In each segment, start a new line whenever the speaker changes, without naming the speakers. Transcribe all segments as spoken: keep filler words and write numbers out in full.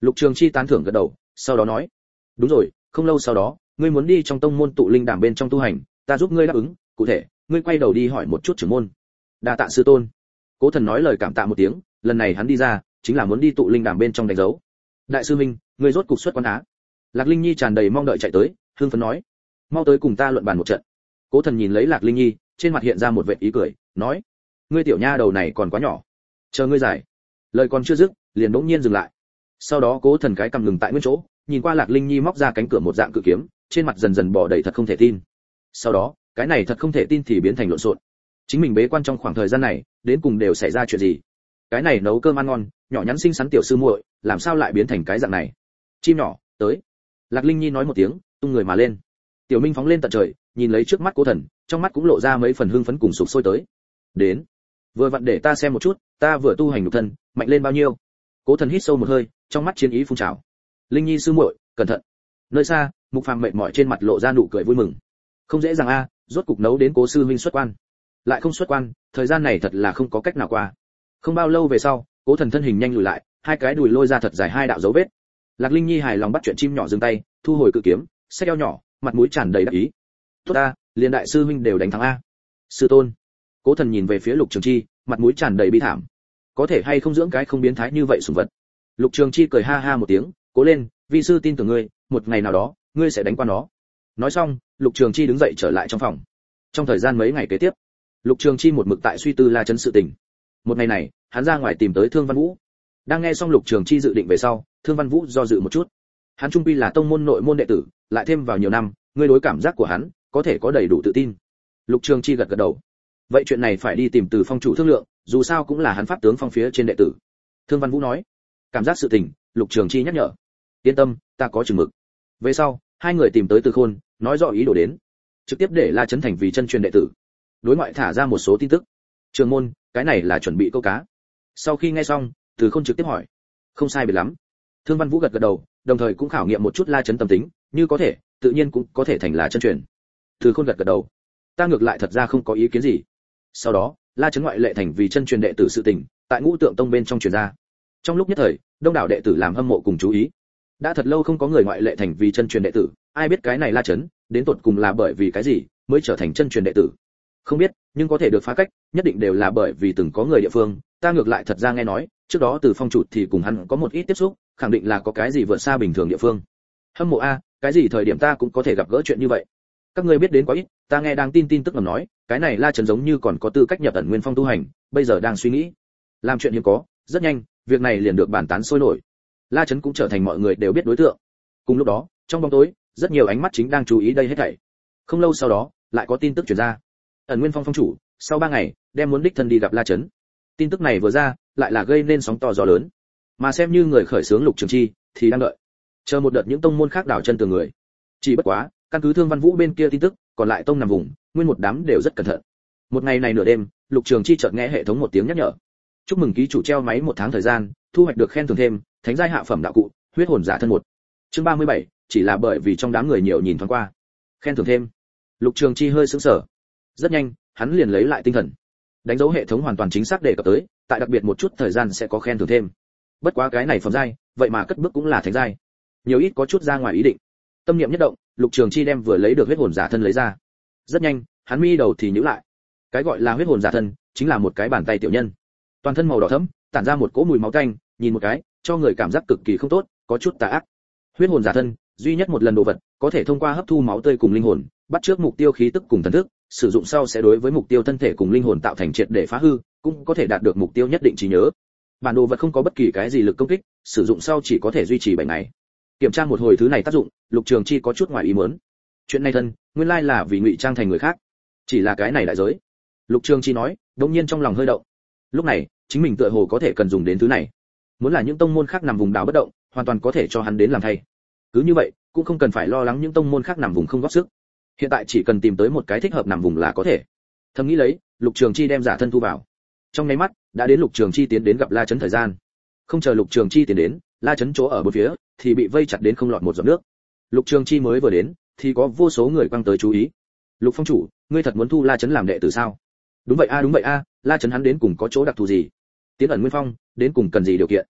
Lục Trường Chi tán thưởng gật đầu, sau đó nói, đúng rồi, không lâu sau đó, ngươi muốn đi trong tông môn tụ linh đàm bên trong tu hành, ta giúp ngươi đáp ứng, cụ thể, ngươi quay đầu đi hỏi một chút trưởng môn. Đa tạ sư tôn. Cố Thần nói lời cảm tạ một tiếng, lần này hắn đi ra, chính là muốn đi tụ linh đàm bên trong đánh dấu. Đại sư minh, ngươi rốt cục xuất quan á. Lạc Linh Nhi tràn đầy mong đợi chạy tới, hưng phấn nói, mau tới cùng ta luận bàn một trận. Cố Thần nhìn lấy Lạc Linh Nhi, trên mặt hiện ra một vệt ý cười, nói, ngươi tiểu nha đầu này còn quá nhỏ, chờ ngươi giải. Lời còn chưa dứt, liền bỗng nhiên dừng lại. Sau đó Cố Thần cái cầm ngừng tại nguyên chỗ, nhìn qua Lạc Linh Nhi móc ra cánh cửa một dạng cự kiếm, trên mặt dần dần bò đầy thật không thể tin. Sau đó, cái này thật không thể tin thì biến thành lộn xộn. Chính mình bế quan trong khoảng thời gian này, đến cùng đều xảy ra chuyện gì? Cái này nấu cơm ăn ngon, nhỏ nhắn xinh xắn tiểu sư muội, làm sao lại biến thành cái dạng này? Chim nhỏ, tới. Lạc Linh Nhi nói một tiếng, tung người mà lên. Tiểu Minh phóng lên tận trời, nhìn lấy trước mắt Cố Thần, trong mắt cũng lộ ra mấy phần hưng phấn cùng sục sôi tới. Đến, vừa vặn để ta xem một chút, ta vừa tu hành nhục thân, mạnh lên bao nhiêu. Cố Thần hít sâu một hơi, trong mắt chiến ý phun trào. Linh Nhi sư muội, cẩn thận. Nơi xa, Mục Phàm mệt mỏi trên mặt lộ ra nụ cười vui mừng. Không dễ dàng a, rốt cục nấu đến Cố sư huynh xuất quan. Lại không xuất quan, thời gian này thật là không có cách nào qua. Không bao lâu về sau, Cố Thần thân hình nhanh lùi lại, hai cái đùi lôi ra thật dài hai đạo dấu vết. Lạc Linh Nhi hài lòng bắt chuyện chim nhỏ dừng tay, thu hồi cự kiếm, xách eo nhỏ, mặt mũi tràn đầy đắc ý. Tốt a, liền đại sư huynh đều đánh thắng a. Sư tôn. Cố Thần nhìn về phía Lục Trường Chi, mặt mũi tràn đầy bi thảm. Có thể hay không dưỡng cái không biến thái như vậy sủng vật. Lục Trường Chi cười ha ha một tiếng, cố lên, vi sư tin tưởng ngươi, một ngày nào đó, ngươi sẽ đánh qua nó. Nói xong, Lục Trường Chi đứng dậy trở lại trong phòng. Trong thời gian mấy ngày kế tiếp, Lục Trường Chi một mực tại suy tư La Chấn sự tình. Một ngày này, hắn ra ngoài tìm tới Thương Văn Vũ. Đang nghe xong Lục Trường Chi dự định về sau, Thương Văn Vũ do dự một chút. Hắn trung quy là tông môn nội môn đệ tử, lại thêm vào nhiều năm, ngươi đối cảm giác của hắn, có thể có đầy đủ tự tin. Lục Trường Chi gật gật đầu. Vậy chuyện này phải đi tìm Từ Phong chủ thương lượng, dù sao cũng là hắn pháp tướng phong phía trên đệ tử. Thương Văn Vũ nói. Cảm giác sự tình, Lục Trường Chi nhắc nhở. Yên tâm, ta có chừng mực. Về sau, hai người tìm tới Từ Khôn, nói rõ ý đồ đến, trực tiếp để La Chấn thành vì chân truyền đệ tử. Đối ngoại thả ra một số tin tức. Trường môn, cái này là chuẩn bị câu cá. Sau khi nghe xong, Từ Khôn trực tiếp hỏi. Không sai biệt lắm. Thương Văn Vũ gật gật đầu, đồng thời cũng khảo nghiệm một chút La Chấn tâm tính, như có thể, tự nhiên cũng có thể thành là chân truyền. Từ Khôn gật gật đầu. Ta ngược lại thật ra không có ý kiến gì. Sau đó, La Chấn ngoại lệ thành vì chân truyền đệ tử sự tình, tại Ngũ Tượng Tông bên trong truyền ra. Trong lúc nhất thời, đông đảo đệ tử làm hâm mộ cùng chú ý. Đã thật lâu không có người ngoại lệ thành vì chân truyền đệ tử, ai biết cái này La Chấn, đến tột cùng là bởi vì cái gì mới trở thành chân truyền đệ tử. Không biết, nhưng có thể được phá cách, nhất định đều là bởi vì từng có người địa phương, ta ngược lại thật ra nghe nói, trước đó Từ Phong chủ thì cùng hắn có một ít tiếp xúc, khẳng định là có cái gì vượt xa bình thường địa phương. Hâm mộ a, cái gì thời điểm ta cũng có thể gặp gỡ chuyện như vậy. Các ngươi biết đến quá ít, ta nghe đang tin tin tức ngầm nói, cái này La Chấn giống như còn có tư cách nhập ẩn nguyên phong tu hành, bây giờ đang suy nghĩ làm chuyện hiếm có, rất nhanh, việc này liền được bàn tán sôi nổi. La Chấn cũng trở thành mọi người đều biết đối tượng. Cùng lúc đó, trong bóng tối, rất nhiều ánh mắt chính đang chú ý đây hết thảy. Không lâu sau đó, lại có tin tức truyền ra. Ẩn Nguyên Phong phong chủ, sau ba ngày, đem muốn đích thân đi gặp La Chấn. Tin tức này vừa ra, lại là gây nên sóng to gió lớn. Mà xem như người khởi xướng Lục Trường Chi, thì đang đợi, chờ một đợt những tông môn khác đảo chân tường người. Chỉ bất quá, căn cứ Thương Văn Vũ bên kia tin tức, còn lại tông nằm vùng, nguyên một đám đều rất cẩn thận. Một ngày này nửa đêm, Lục Trường Chi chợt nghe hệ thống một tiếng nhắc nhở. Chúc mừng ký chủ treo máy một tháng thời gian, thu hoạch được khen thưởng thêm, thánh giai hạ phẩm đạo cụ, huyết hồn giả thân một. Chương ba mươi bảy, chỉ là bởi vì trong đám người nhiều nhìn thoáng qua. Khen thưởng thêm. Lục Trường Chi hơi sững sờ. Rất nhanh, hắn liền lấy lại tinh thần. Đánh dấu hệ thống hoàn toàn chính xác đề cập tới, tại đặc biệt một chút thời gian sẽ có khen thưởng thêm. Bất quá cái này phẩm giai, vậy mà cất bước cũng là thánh giai. Nhiều ít có chút ra ngoài ý định. Tâm niệm nhất động, Lục Trường Chi đem vừa lấy được huyết hồn giả thân lấy ra. Rất nhanh, hắn mi đầu thì nhíu lại. Cái gọi là huyết hồn giả thân, chính là một cái bàn tay tiểu nhân. Toàn thân màu đỏ thẫm, tản ra một cỗ mùi máu tanh, nhìn một cái, cho người cảm giác cực kỳ không tốt, có chút tà ác. Huyết hồn giả thân, duy nhất một lần đồ vật, có thể thông qua hấp thu máu tươi cùng linh hồn, bắt trước mục tiêu khí tức cùng thần thức, sử dụng sau sẽ đối với mục tiêu thân thể cùng linh hồn tạo thành triệt để phá hư, cũng có thể đạt được mục tiêu nhất định trí nhớ. Bản đồ vật không có bất kỳ cái gì lực công kích, sử dụng sau chỉ có thể duy trì bảy ngày. Kiểm tra một hồi thứ này tác dụng, Lục Trường Chi có chút ngoài ý muốn. Chuyện này thân, nguyên lai là vì ngụy trang thành người khác. Chỉ là cái này đại giới. Lục Trường Chi nói, đột nhiên trong lòng hơi động. Lúc này, chính mình tựa hồ có thể cần dùng đến thứ này. Muốn là những tông môn khác nằm vùng đảo bất động, hoàn toàn có thể cho hắn đến làm thay. Cứ như vậy, cũng không cần phải lo lắng những tông môn khác nằm vùng không góp sức. Hiện tại chỉ cần tìm tới một cái thích hợp nằm vùng là có thể. Thầm nghĩ lấy, Lục Trường Chi đem giả thân thu vào. Trong nháy mắt, đã đến Lục Trường Chi tiến đến gặp La Chấn thời gian. Không chờ Lục Trường Chi tiến đến, La Chấn chỗ ở bốn phía thì bị vây chặt đến không lọt một giọt nước. Lục Trường Chi mới vừa đến, thì có vô số người quăng tới chú ý. Lục phong chủ, ngươi thật muốn thu La Chấn làm đệ tử sao? Đúng vậy a, đúng vậy a, La Chấn hắn đến cùng có chỗ đặc thù gì? Tiến ẩn Nguyên Phong, đến cùng cần gì điều kiện?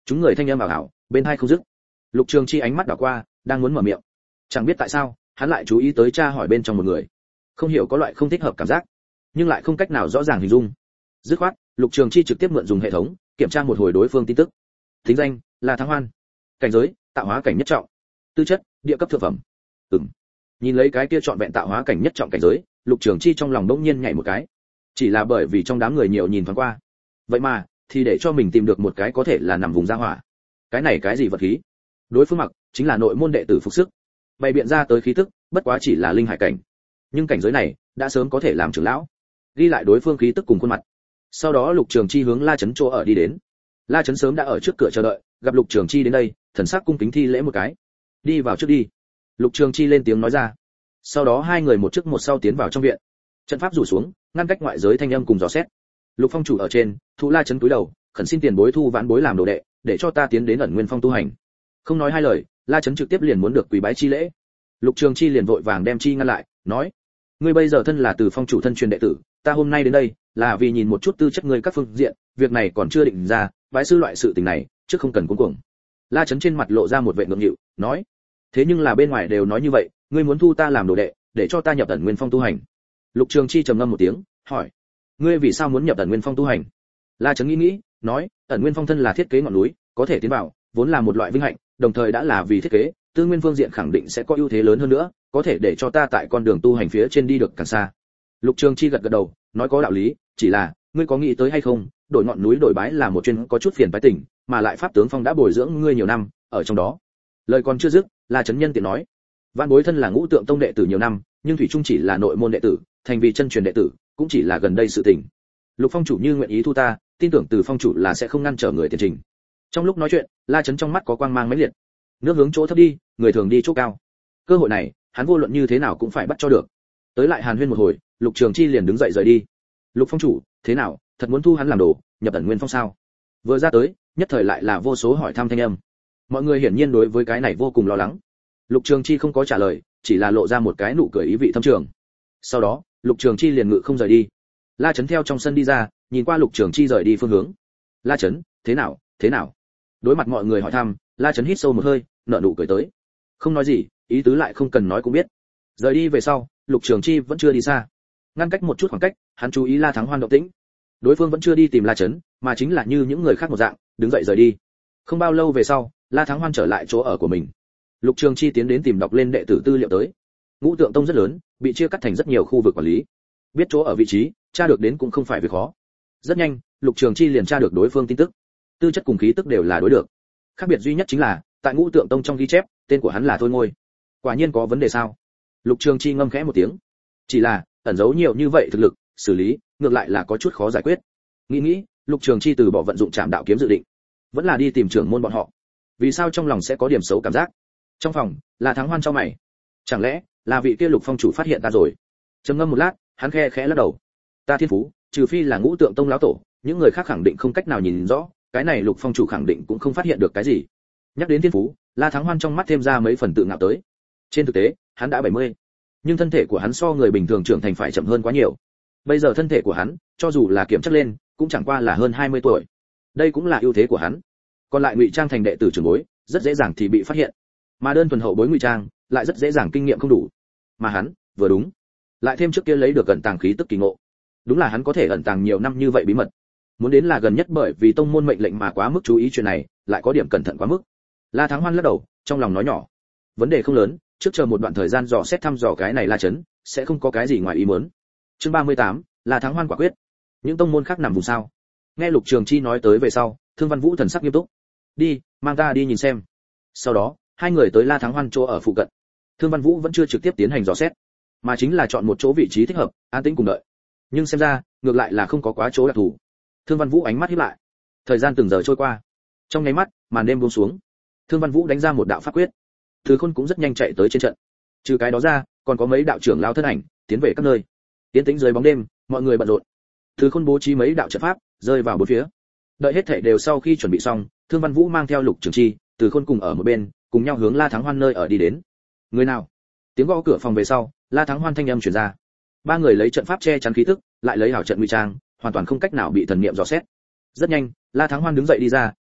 Chúng người thanh âm ảo ảo, bên hai không dứt. Lục Trường Chi ánh mắt đảo qua, đang muốn mở miệng, chẳng biết tại sao hắn lại chú ý tới tra hỏi bên trong một người, không hiểu có loại không thích hợp cảm giác, nhưng lại không cách nào rõ ràng hình dung. Dứt khoát, Lục Trường Chi trực tiếp mượn dùng hệ thống kiểm tra một hồi đối phương tin tức. Tính danh là Thắng Hoan, cảnh giới tạo hóa cảnh nhất trọng, tư chất địa cấp thượng phẩm. Ừm. Nhìn lấy cái kia trọn vẹn tạo hóa cảnh nhất trọng cảnh giới, Lục Trường Chi trong lòng đống nhiên nhảy một cái. Chỉ là bởi vì trong đám người nhiều nhìn thoáng qua, vậy mà thì để cho mình tìm được một cái có thể là nằm vùng gia hỏa. Cái này cái gì vật khí? Đối phương mặc chính là nội môn đệ tử phục sức, bày biện ra tới khí tức, bất quá chỉ là linh hải cảnh, nhưng cảnh giới này đã sớm có thể làm trưởng lão. Ghi lại đối phương khí tức cùng khuôn mặt. Sau đó Lục Trường Chi hướng La Chấn chỗ ở đi đến. La Chấn sớm đã ở trước cửa chờ đợi, gặp Lục Trường Chi đến đây, thần sắc cung kính thi lễ một cái. Đi vào trước đi. Lục Trường Chi lên tiếng nói ra. Sau đó hai người một trước một sau tiến vào trong viện. Trận pháp rủ xuống, ngăn cách ngoại giới thanh âm cùng dò xét. Lục Phong chủ ở trên, Thụ La Chấn túi đầu, khẩn xin tiền bối thu vãn bối làm đồ đệ, để cho ta tiến đến ẩn nguyên phong tu hành. Không nói hai lời, La Chấn trực tiếp liền muốn được quỳ bái chi lễ. Lục Trường Chi liền vội vàng đem chi ngăn lại, nói: ngươi bây giờ thân là từ phong chủ thân truyền đệ tử, ta hôm nay đến đây là vì nhìn một chút tư chất ngươi các phương diện, việc này còn chưa định ra, bái sư loại sự tình này trước không cần cuống cuồng. La Chấn trên mặt lộ ra một vẻ ngượng nghịu, nói: thế nhưng là bên ngoài đều nói như vậy, ngươi muốn thu ta làm đồ đệ, để cho ta nhập ẩn nguyên phong tu hành. Lục Trường Chi trầm ngâm một tiếng, hỏi: ngươi vì sao muốn nhập ẩn nguyên phong tu hành? La Chấn nghĩ nghĩ, nói: ẩn nguyên phong thân là thiết kế ngọn núi, có thể tiến vào, vốn là một loại vinh hạnh, đồng thời đã là vì thiết kế, tư nguyên phương diện khẳng định sẽ có ưu thế lớn hơn nữa, có thể để cho ta tại con đường tu hành phía trên đi được càng xa. Lục Trường Chi gật gật đầu, nói có đạo lý, chỉ là ngươi có nghĩ tới hay không, đổi ngọn núi đổi bái là một chuyện có chút phiền phái tình, mà lại pháp tướng phong đã bồi dưỡng ngươi nhiều năm, ở trong đó. Lời còn chưa dứt, La Chấn nhân tiện nói: Vạn Bối thân là Ngũ Tượng Tông đệ tử nhiều năm, nhưng thủy chung chỉ là nội môn đệ tử, thành vì chân truyền đệ tử, cũng chỉ là gần đây sự tình. Lục phong chủ như nguyện ý thu ta, tin tưởng từ phong chủ là sẽ không ngăn trở người tiền trình. Trong lúc nói chuyện, La Chấn trong mắt có quang mang mãnh liệt. Nước hướng chỗ thấp đi, người thường đi chỗ cao. Cơ hội này, hắn vô luận như thế nào cũng phải bắt cho được. Tới lại hàn huyên một hồi, Lục Trường Chi liền đứng dậy rời đi. Lục phong chủ, thế nào, thật muốn thu hắn làm đồ, nhập ẩn nguyên phong sao? Vừa ra tới, nhất thời lại là vô số hỏi thăm thanh âm. Mọi người hiển nhiên đối với cái này vô cùng lo lắng. Lục Trường Chi không có trả lời, chỉ là lộ ra một cái nụ cười ý vị thâm trường. Sau đó, Lục Trường Chi liền ngự không rời đi. La Chấn theo trong sân đi ra, nhìn qua Lục Trường Chi rời đi phương hướng. La Chấn, thế nào, thế nào? Đối mặt mọi người hỏi thăm, La Chấn hít sâu một hơi, nở nụ cười tới. Không nói gì, ý tứ lại không cần nói cũng biết. Rời đi về sau, Lục Trường Chi vẫn chưa đi xa. Ngăn cách một chút khoảng cách, hắn chú ý La Thắng Hoan động tĩnh. Đối phương vẫn chưa đi tìm La Chấn, mà chính là như những người khác một dạng, đứng dậy rời đi. Không bao lâu về sau, La Thắng Hoan trở lại chỗ ở của mình. Lục Trường Chi tiến đến tìm đọc lên đệ tử tư liệu tới. Ngũ Tượng Tông rất lớn, bị chia cắt thành rất nhiều khu vực quản lý. Biết chỗ ở vị trí, tra được đến cũng không phải việc khó. Rất nhanh, Lục Trường Chi liền tra được đối phương tin tức. Tư chất cùng khí tức đều là đối được. Khác biệt duy nhất chính là, tại Ngũ Tượng Tông trong ghi chép, tên của hắn là Thôi Ngôi. Quả nhiên có vấn đề sao? Lục Trường Chi ngâm khẽ một tiếng. Chỉ là, ẩn giấu nhiều như vậy thực lực, xử lý, ngược lại là có chút khó giải quyết. Nghĩ nghĩ, Lục Trường Chi từ bỏ vận dụng Trảm Đạo kiếm dự định, vẫn là đi tìm trưởng môn bọn họ. Vì sao trong lòng sẽ có điểm xấu cảm giác? Trong phòng, là Thắng Hoan cho mày. Chẳng lẽ là vị kia Lục phong chủ phát hiện ta rồi? Trầm ngâm một lát, hắn khe khẽ lắc đầu. Ta thiên phú, trừ phi là Ngũ Tượng Tông lão tổ, những người khác khẳng định không cách nào nhìn rõ, cái này Lục phong chủ khẳng định cũng không phát hiện được cái gì. Nhắc đến thiên phú, La Thắng Hoan trong mắt thêm ra mấy phần tự ngạo tới. Trên thực tế, hắn đã bảy mươi, nhưng thân thể của hắn so người bình thường trưởng thành phải chậm hơn quá nhiều. Bây giờ thân thể của hắn, cho dù là kiểm chất lên, cũng chẳng qua là hơn hai mươi tuổi. Đây cũng là ưu thế của hắn. Còn lại ngụy trang thành đệ tử trưởng bối, rất dễ dàng thì bị phát hiện. Mà đơn thuần hậu bối ngụy trang, lại rất dễ dàng kinh nghiệm không đủ. Mà hắn, vừa đúng, lại thêm trước kia lấy được ẩn tàng khí tức kỳ ngộ. Đúng là hắn có thể ẩn tàng nhiều năm như vậy bí mật. Muốn đến là gần nhất bởi vì tông môn mệnh lệnh mà quá mức chú ý chuyện này, lại có điểm cẩn thận quá mức. La Thắng Hoan lắc đầu, trong lòng nói nhỏ, vấn đề không lớn, trước chờ một đoạn thời gian dò xét thăm dò cái này La Chấn, sẽ không có cái gì ngoài ý muốn. Chương ba mươi tám, La Thắng Hoan quả quyết. Những tông môn khác nằm vùng sao? Nghe Lục Trường Chi nói tới về sau, Thương Văn Vũ thần sắc nghiêm túc. Đi, mang ta đi nhìn xem. Sau đó, hai người tới La Thắng Hoan chỗ ở phụ cận. Thương Văn Vũ vẫn chưa trực tiếp tiến hành dò xét, mà chính là chọn một chỗ vị trí thích hợp, an tĩnh cùng đợi. Nhưng xem ra, ngược lại là không có quá chỗ đặc thù. Thương Văn Vũ ánh mắt híp lại. Thời gian từng giờ trôi qua. Trong nháy mắt, màn đêm buông xuống. Thương Văn Vũ đánh ra một đạo pháp quyết. Từ Khôn cũng rất nhanh chạy tới trên trận. Trừ cái đó ra, còn có mấy đạo trưởng lao thân ảnh tiến về các nơi. Tiến tĩnh dưới bóng đêm, mọi người bận rộn. Từ Khôn bố trí mấy đạo trận pháp, rơi vào bốn phía. Đợi hết thảy đều sau khi chuẩn bị xong, Thương Văn Vũ mang theo Lục Trường Chi, Từ Khôn cùng ở một bên, cùng nhau hướng La Thắng Hoan nơi ở đi đến. Người nào? Tiếng gõ cửa phòng về sau, La Thắng Hoan thanh âm truyền ra. Ba người lấy trận pháp che chắn khí tức, lại lấy hảo trận ngụy trang, hoàn toàn không cách nào bị thần niệm dò xét. Rất nhanh, La Thắng Hoan đứng dậy đi ra,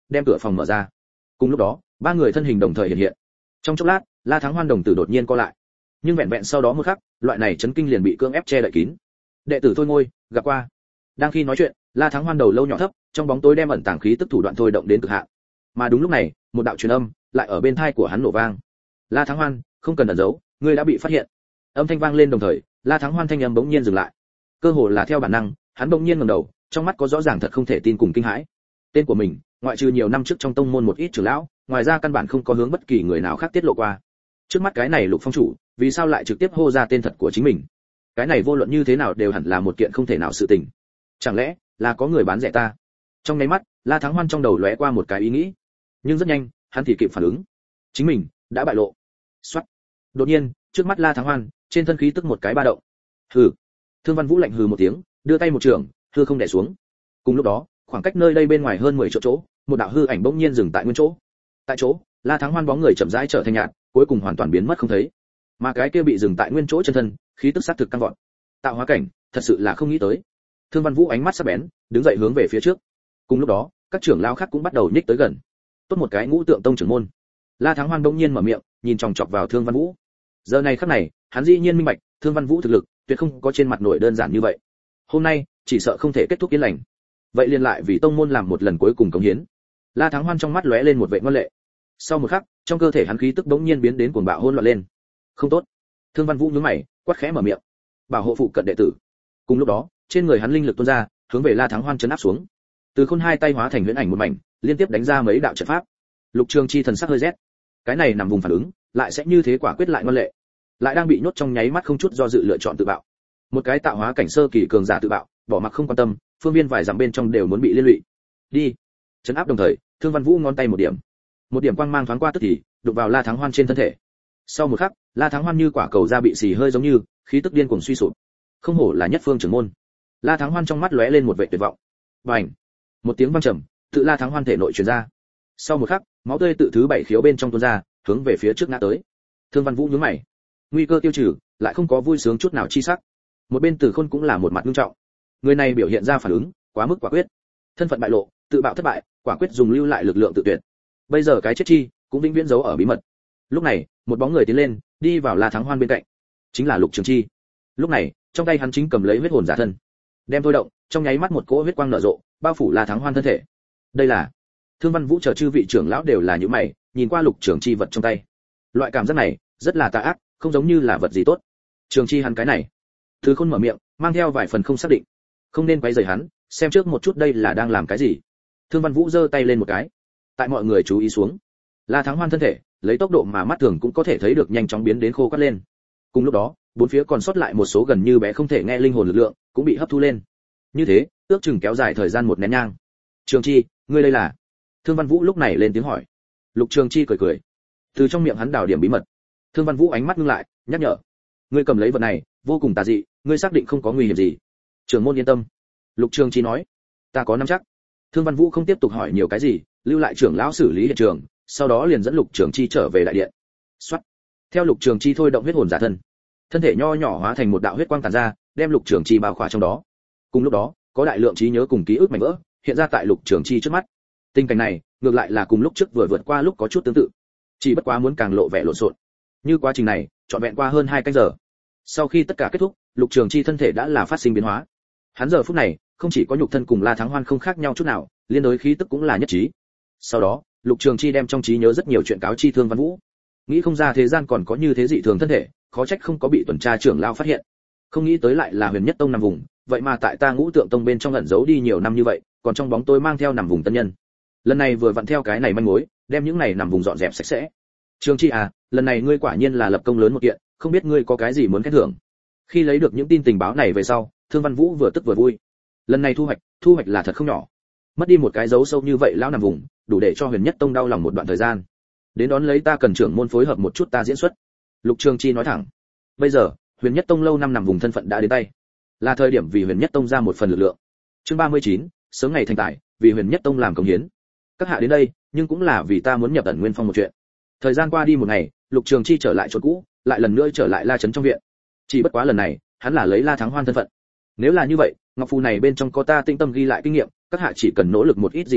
đem cửa phòng mở ra. Cùng lúc đó, ba người thân hình đồng thời hiện hiện. Trong chốc lát, La Thắng Hoan đồng tử đột nhiên co lại. Nhưng vẹn vẹn sau đó một khắc, loại này chấn kinh liền bị cưỡng ép che đậy kín. Đệ tử Thôi Ngôi, gặp qua. Đang khi nói chuyện, La Thắng Hoan đầu lâu nhỏ thấp, trong bóng tối đem ẩn tàng khí tức thủ đoạn thôi động đến cực hạn. Mà đúng lúc này, một đạo truyền âm lại ở bên tai của hắn nổ vang. La Thắng Hoan, không cần ẩn giấu, ngươi đã bị phát hiện. Âm thanh vang lên đồng thời, La Thắng Hoan thanh âm bỗng nhiên dừng lại. Cơ hồ là theo bản năng, hắn bỗng nhiên ngẩng đầu, trong mắt có rõ ràng thật không thể tin cùng kinh hãi. Tên của mình, ngoại trừ nhiều năm trước trong tông môn một ít trưởng lão, ngoài ra căn bản không có hướng bất kỳ người nào khác tiết lộ qua. Trước mắt cái này Lục Phong chủ, vì sao lại trực tiếp hô ra tên thật của chính mình? Cái này vô luận như thế nào đều hẳn là một kiện không thể nào sự tình. Chẳng lẽ là có người bán rẻ ta? Trong nháy mắt, La Thắng Hoan trong đầu lóe qua một cái ý nghĩ, nhưng rất nhanh, hắn thì kịp phản ứng. Chính mình đã bại lộ. Soát. Đột nhiên, trước mắt La Thắng Hoan, trên thân khí tức một cái ba động. Hừ. Thương Văn Vũ lạnh hừ một tiếng, đưa tay một trường, hư không đè xuống. Cùng lúc đó, khoảng cách nơi đây bên ngoài hơn mười chỗ chỗ, một đạo hư ảnh bỗng nhiên dừng tại nguyên chỗ. Tại chỗ, La Thắng Hoan bóng người chậm rãi trở thành nhạt, cuối cùng hoàn toàn biến mất không thấy. Mà cái kia bị dừng tại nguyên chỗ chân thân, khí tức sát thực căng vọt. Tạo hóa cảnh, thật sự là không nghĩ tới. Thương Văn Vũ ánh mắt sắc bén, đứng dậy hướng về phía trước. Cùng lúc đó, các trưởng lão khác cũng bắt đầu nhích tới gần. Tốt một cái Ngũ Tượng Tông trưởng môn. La Thắng Hoan bỗng nhiên mở miệng, nhìn chòng chọc vào Thương Văn Vũ. Giờ này khắc này, hắn dĩ nhiên minh bạch, Thương Văn Vũ thực lực tuyệt không có trên mặt nổi đơn giản như vậy. Hôm nay, chỉ sợ không thể kết thúc yên lành. Vậy liền lại vì tông môn làm một lần cuối cùng cống hiến. La Thắng Hoan trong mắt lóe lên một vẻ ngoan lệ. Sau một khắc, trong cơ thể hắn khí tức bỗng nhiên biến đến cuồng bạo hỗn loạn lên. Không tốt. Thương Văn Vũ nhướng mày, quát khẽ mở miệng. Bảo hộ phụ cận đệ tử. Cùng lúc đó, trên người hắn linh lực tuôn ra, hướng về La Thắng Hoan chấn áp xuống. Từ Khôn hai tay hóa thành huyễn ảnh một mảnh, liên tiếp đánh ra mấy đạo trận pháp. Lục Trường Chi thần sắc hơi rét. Cái này nằm vùng phản ứng, lại sẽ như thế quả quyết lại ngoan lệ. Lại đang bị nhốt trong nháy mắt không chút do dự lựa chọn tự bạo. Một cái tạo hóa cảnh sơ kỳ cường giả tự bạo, bỏ mặc không quan tâm, phương viên vài dặm bên trong đều muốn bị liên lụy. Đi. Chấn áp đồng thời, Thương Văn Vũ ngón tay một điểm. Một điểm quang mang thoáng qua tức thì, đụng vào La Thắng Hoan trên thân thể. Sau một khắc, La Thắng Hoan như quả cầu da bị xì hơi giống như, khí tức điên cuồng suy sụp. Không hổ là nhất phương trưởng môn. La Thắng Hoan trong mắt lóe lên một vẻ tuyệt vọng. Bành! Một tiếng vang trầm, tự La Thắng Hoan thể nội truyền ra. Sau một khắc, máu tươi tự thứ bảy khiếu bên trong tuôn ra, hướng về phía trước ngã tới. Thương Văn Vũ nhướng mày. Nguy cơ tiêu trừ, lại không có vui sướng chút nào chi sắc. Một bên Từ Khôn cũng là một mặt nghiêm trọng. Người này biểu hiện ra phản ứng quá mức quả quyết. Thân phận bại lộ, tự bạo thất bại, quả quyết dùng lưu lại lực lượng tự tuyệt. Bây giờ cái chết chi, cũng vĩnh viễn giấu ở bí mật. Lúc này, một bóng người tiến lên, đi vào La Thắng Hoan bên cạnh. Chính là Lục Trường Chi. Lúc này, trong tay hắn chính cầm lấy huyết hồn giả thân. Đem thôi động, trong nháy mắt một cỗ huyết quang nở rộ, bao phủ La Thắng Hoan thân thể. Đây là Thương Văn Vũ chờ chư vị trưởng lão đều là những mày, nhìn qua Lục Trường Chi vật trong tay. Loại cảm giác này, rất là tà ác, không giống như là vật gì tốt. Trường Chi hắn cái này. Thứ Khôn mở miệng, mang theo vài phần không xác định. Không nên quấy rầy hắn, xem trước một chút đây là đang làm cái gì. Thương Văn Vũ giơ tay lên một cái. Tại mọi người chú ý xuống, La Thắng Hoan thân thể, lấy tốc độ mà mắt thường cũng có thể thấy được nhanh chóng biến đến khô quắt lên. Cùng lúc đó, bốn phía còn sót lại một số gần như bé không thể nghe linh hồn lực lượng, cũng bị hấp thu lên. Như thế, ước chừng kéo dài thời gian một nén nhang. Trường Chi, ngươi đây là? Thương Văn Vũ lúc này lên tiếng hỏi. Lục Trường Chi cười cười, từ trong miệng hắn đào điểm bí mật. Thương Văn Vũ ánh mắt ngưng lại, nhắc nhở: ngươi cầm lấy vật này, vô cùng tà dị, ngươi xác định không có nguy hiểm gì? Trưởng môn yên tâm. Lục Trường Chi nói: ta có nắm chắc. Thương Văn Vũ không tiếp tục hỏi nhiều cái gì, lưu lại trưởng lão xử lý hiện trường, sau đó liền dẫn Lục Trường Chi trở về đại điện. Soát. Theo Lục Trường Chi thôi động huyết hồn giả thân, thân thể nho nhỏ hóa thành một đạo huyết quang tản ra, đem Lục Trường Chi bao khỏa trong đó. Cùng lúc đó, có đại lượng trí nhớ cùng ký ức mảnh vỡ hiện ra tại Lục Trường Chi trước mắt. Tình cảnh này, ngược lại là cùng lúc trước vừa vượt qua lúc có chút tương tự, chỉ bất quá muốn càng lộ vẻ lộn xộn. Như quá trình này, trọn vẹn qua hơn hai canh giờ. Sau khi tất cả kết thúc, Lục Trường Chi thân thể đã là phát sinh biến hóa. Hắn giờ phút này, không chỉ có nhục thân cùng La Thắng Hoan không khác nhau chút nào, liên đối khí tức cũng là nhất trí. Sau đó, Lục Trường Chi đem trong trí nhớ rất nhiều chuyện cáo chi Thương Văn Vũ. Nghĩ không ra thế gian còn có như thế dị thường thân thể, khó trách không có bị tuần tra trưởng lão phát hiện. Không nghĩ tới lại là Huyền Nhất Tông nằm vùng, vậy mà tại ta Ngũ Tượng Tông bên trong ẩn giấu đi nhiều năm như vậy, còn trong bóng tối mang theo nằm vùng tân nhân. Lần này vừa vặn theo cái này manh mối, đem những này nằm vùng dọn dẹp sạch sẽ. Trường Chi à, lần này ngươi quả nhiên là lập công lớn một kiện, không biết ngươi có cái gì muốn khen thưởng. Khi lấy được những tin tình báo này về sau, Thương Văn Vũ vừa tức vừa vui. Lần này thu hoạch, thu hoạch là thật không nhỏ. Mất đi một cái dấu sâu như vậy lão nằm vùng, đủ để cho Huyền Nhất Tông đau lòng một đoạn thời gian. Đến đón lấy ta cần trưởng môn phối hợp một chút ta diễn xuất. Lục Trường Chi nói thẳng. Bây giờ, Huyền Nhất Tông lâu năm nằm vùng thân phận đã đến tay, là thời điểm vì Huyền Nhất Tông ra một phần lực lượng. Chương ba mươi chín, sớm ngày thành tài, vì Huyền Nhất Tông làm công hiến. Các hạ đến đây, nhưng cũng là vì ta muốn nhập ẩn nguyên phong một chuyện. Thời gian qua đi một ngày, Lục Trường Chi trở lại chỗ cũ, lại lần nữa trở lại La trấn trong viện. Chỉ bất quá lần này, hắn là lấy La Thắng Hoan thân phận. Nếu là như vậy, ngọc phù này bên trong có ta tinh tâm ghi lại kinh nghiệm, các hạ chỉ cần nỗ lực một ít gì đó,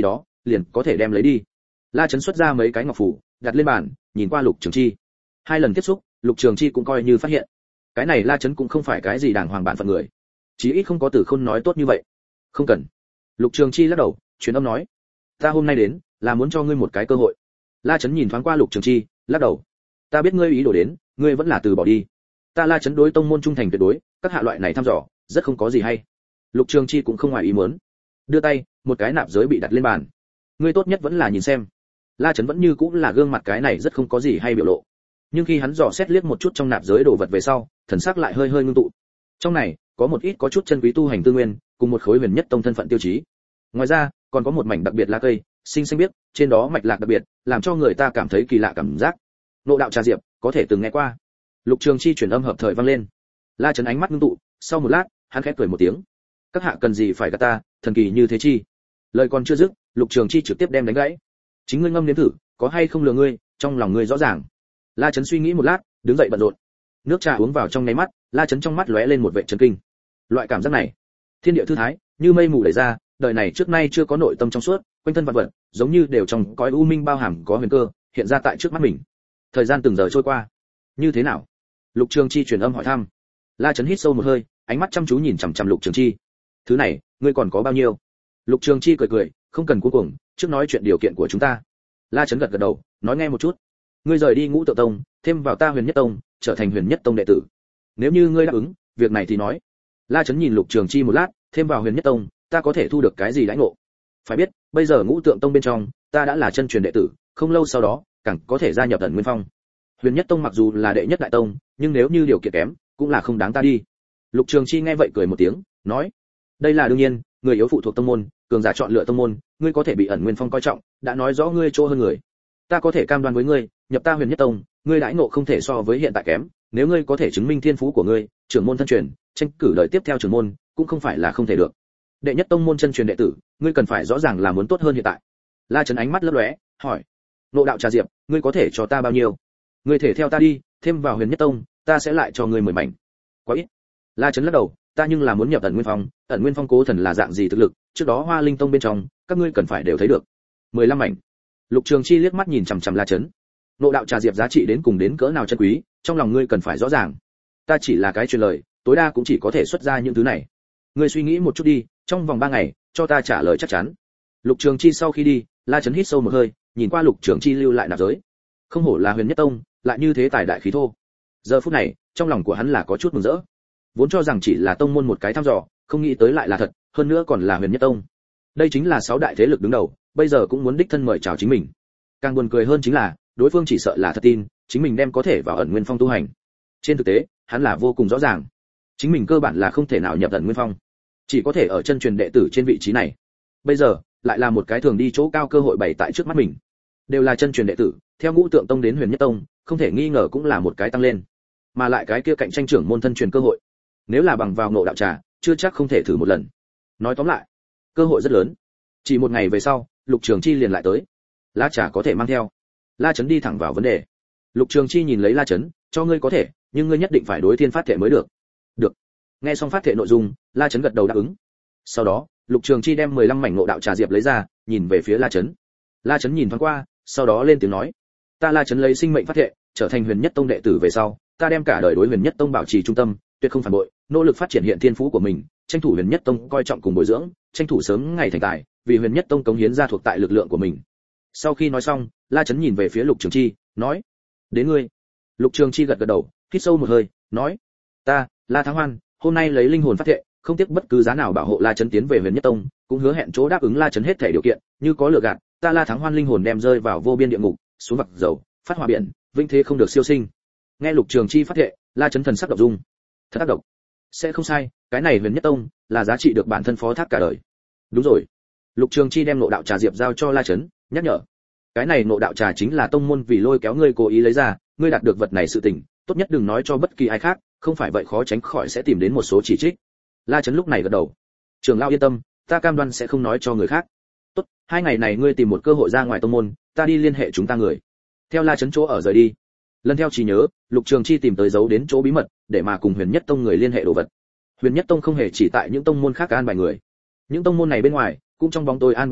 liền có thể đem lấy đi. La Chấn xuất ra mấy cái ngọc phù, đặt lên bàn, nhìn qua Lục Trường Chi. Hai lần tiếp xúc, Lục Trường Chi cũng coi như phát hiện, cái này La Chấn cũng không phải cái gì đàng hoàng bản phận người, chí ít không có Tử Khôn nói tốt như vậy. Không cần. Lục Trường Chi lắc đầu, truyền âm nói, ta hôm nay đến là muốn cho ngươi một cái cơ hội. La Chấn nhìn thoáng qua Lục Trường Chi, lắc đầu, ta biết ngươi ý đồ đến, ngươi vẫn là từ bỏ đi. Ta La Chấn đối tông môn trung thành tuyệt đối, các hạ loại này thăm dò, rất không có gì hay. Lục Trường Chi cũng không ngoài ý muốn, đưa tay, một cái nạp giới bị đặt lên bàn. Ngươi tốt nhất vẫn là nhìn xem. La Chấn vẫn như cũng là gương mặt cái này rất không có gì hay biểu lộ. Nhưng khi hắn dò xét liếc một chút trong nạp giới đồ vật về sau, thần sắc lại hơi hơi ngưng tụ. Trong này có một ít có chút chân quý tu hành tư nguyên, cùng một khối huyền nhất tông thân phận tiêu chí. Ngoài ra, còn có một mảnh đặc biệt lá cây, xinh xanh biếc, trên đó mạch lạc đặc biệt, làm cho người ta cảm thấy kỳ lạ cảm giác. Nộ đạo trà diệp, có thể từng nghe qua. Lục Trường Chi chuyển âm hợp thời vang lên. La Chấn ánh mắt ngưng tụ, sau một lát, hắn khẽ cười một tiếng. Các hạ cần gì phải gạt ta, thần kỳ như thế chi? Lời còn chưa dứt, Lục Trường Chi trực tiếp đem đánh gãy. Chính ngươi ngâm nếm thử, có hay không lừa ngươi, trong lòng ngươi rõ ràng. La Chấn suy nghĩ một lát, đứng dậy bận rộn. Nước trà uống vào trong nháy mắt, La Chấn trong mắt lóe lên một vẻ chấn kinh. Loại cảm giác này, thiên địa thư thái, như mây mù đẩy ra, đời này trước nay chưa có nội tâm trong suốt, quanh thân vạn vật, giống như đều trong cõi u minh bao hàm có huyền cơ, hiện ra tại trước mắt mình. Thời gian từng giờ trôi qua. Như thế nào? Lục Trường Chi truyền âm hỏi thăm. La Chấn hít sâu một hơi, ánh mắt chăm chú nhìn chằm chằm Lục Trường Chi. Thứ này, ngươi còn có bao nhiêu? Lục Trường Chi cười cười, không cần cuối cùng, trước nói chuyện điều kiện của chúng ta. La Chấn gật gật đầu, nói nghe một chút. Ngươi rời đi Ngũ Tự Tông, thêm vào ta Huyền Nhất Tông, trở thành Huyền Nhất Tông đệ tử. Nếu như ngươi đáp ứng, việc này thì nói. La Chấn nhìn Lục Trường Chi một lát, thêm vào Huyền Nhất Tông, ta có thể thu được cái gì đãi ngộ? Phải biết, bây giờ Ngũ Tượng Tông bên trong, ta đã là chân truyền đệ tử, không lâu sau đó, càng có thể gia nhập Ẩn Nguyên Phong. Huyền Nhất Tông mặc dù là đệ nhất đại tông, nhưng nếu như điều kiện kém, cũng là không đáng ta đi. Lục Trường Chi nghe vậy cười một tiếng, nói: đây là đương nhiên, người yếu phụ thuộc tông môn, cường giả chọn lựa tông môn, ngươi có thể bị Ẩn Nguyên Phong coi trọng, đã nói rõ ngươi chỗ hơn người. Ta có thể cam đoan với ngươi, nhập ta Huyền Nhất Tông, ngươi đãi ngộ không thể so với hiện tại kém, nếu ngươi có thể chứng minh thiên phú của ngươi, trưởng môn thân truyền, tranh cử đời tiếp theo trưởng môn, cũng không phải là không thể được. Đệ nhất tông môn chân truyền đệ tử, ngươi cần phải rõ ràng là muốn tốt hơn hiện tại. La Chấn ánh mắt lấp lóe, hỏi: Nộ đạo trà diệp, ngươi có thể cho ta bao nhiêu? Ngươi thể theo ta đi, thêm vào Huyền Nhất Tông, ta sẽ lại cho ngươi mười mảnh. Quá ít. La Chấn lắc đầu, ta nhưng là muốn nhập Ẩn Nguyên Phong, Ẩn Nguyên Phong cố thần là dạng gì thực lực, trước đó Hoa Linh Tông bên trong, các ngươi cần phải đều thấy được. mười lăm mảnh. Lục Trường Chi liếc mắt nhìn chằm chằm La Chấn. Nộ đạo trà diệp giá trị đến cùng đến cỡ nào chân quý, trong lòng ngươi cần phải rõ ràng. Ta chỉ là cái truyền lời, tối đa cũng chỉ có thể xuất ra những thứ này. Ngươi suy nghĩ một chút đi, trong vòng ba ngày, cho ta trả lời chắc chắn. Lục Trường Chi sau khi đi, La Chấn hít sâu một hơi, nhìn qua Lục Trường Chi lưu lại nạp giới. Không hổ là Huyền Nhất Tông, lại như thế tài đại khí thô. Giờ phút này, trong lòng của hắn là có chút mừng rỡ. Vốn cho rằng chỉ là tông môn một cái thăm dò, không nghĩ tới lại là thật, hơn nữa còn là Huyền Nhất Tông. Đây chính là sáu đại thế lực đứng đầu, bây giờ cũng muốn đích thân mời chào chính mình. Càng buồn cười hơn chính là, đối phương chỉ sợ là thật tin, chính mình đem có thể vào Ẩn Nguyên Phong tu hành. Trên thực tế, hắn là vô cùng rõ ràng, chính mình cơ bản là không thể nào nhập Ẩn Nguyên Phong, chỉ có thể ở chân truyền đệ tử trên vị trí này. Bây giờ, lại là một cái thường đi chỗ cao cơ hội bày tại trước mắt mình. Đều là chân truyền đệ tử, theo Ngũ Tượng Tông đến Huyền Nhất Tông, không thể nghi ngờ cũng là một cái tăng lên. Mà lại cái kia cạnh tranh trưởng môn thân truyền cơ hội, nếu là bằng vào Ngộ đạo trà, chưa chắc không thể thử một lần. Nói tóm lại, cơ hội rất lớn. Chỉ một ngày về sau, Lục Trường Chi liền lại tới. Lá trà có thể mang theo. La Chấn đi thẳng vào vấn đề. Lục Trường Chi nhìn lấy La Chấn, cho ngươi có thể, nhưng ngươi nhất định phải đối thiên phát thệ mới được. Được. Nghe xong phát thệ nội dung, La Chấn gật đầu đáp ứng. Sau đó, Lục Trường Chi đem mười lăm mảnh ngộ đạo trà diệp lấy ra, nhìn về phía La Chấn. La Chấn nhìn thoáng qua, sau đó lên tiếng nói: ta La Chấn lấy sinh mệnh phát thệ, trở thành Huyền Nhất Tông đệ tử về sau, ta đem cả đời đối Huyền Nhất Tông bảo trì trung tâm, tuyệt không phản bội, nỗ lực phát triển hiện thiên phú của mình, tranh thủ Huyền Nhất Tông coi trọng cùng bồi dưỡng, tranh thủ sớm ngày thành tài, vì Huyền Nhất Tông cống hiến ra thuộc tại lực lượng của mình. Sau khi nói xong, La Chấn nhìn về phía Lục Trường Chi, nói: đến ngươi. Lục Trường Chi gật gật đầu, hít sâu một hơi, nói: ta, La Thắng Hoan, hôm nay lấy linh hồn phát thệ, không tiếc bất cứ giá nào bảo hộ La Chấn tiến về Huyền Nhất Tông, cũng hứa hẹn chỗ đáp ứng La Chấn hết thảy điều kiện, như có lừa gạt, ta La Thắng Hoan linh hồn đem rơi vào vô biên địa ngục, xuống vực dầu, phát hỏa biển, vĩnh thế không được siêu sinh. Nghe Lục Trường Chi phát thệ, La Chấn thần sắc động dung. Thật tác động. Sẽ không sai, cái này Huyền Nhất Tông là giá trị được bản thân phó thác cả đời. Đúng rồi. Lục Trường Chi đem Ngộ đạo trà diệp giao cho La Chấn, nhắc nhở: cái này Ngộ đạo trà chính là tông môn vì lôi kéo ngươi cố ý lấy ra, ngươi đạt được vật này sự tình, tốt nhất đừng nói cho bất kỳ ai khác, không phải vậy khó tránh khỏi sẽ tìm đến một số chỉ trích. La Chấn lúc này gật đầu: trưởng lão yên tâm, ta cam đoan sẽ không nói cho người khác. Tốt, hai ngày này ngươi tìm một cơ hội ra ngoài tông môn, ta đi liên hệ chúng ta người. Theo La Chấn chỗ ở rời đi, lần theo trí nhớ, Lục Trường Chi tìm tới giấu đến chỗ bí mật, để mà cùng Huyền Nhất Tông người liên hệ đồ vật. Huyền Nhất Tông không hề chỉ tại những tông môn khác an bài người, những tông môn này bên ngoài cũng trong bóng tối an bài người,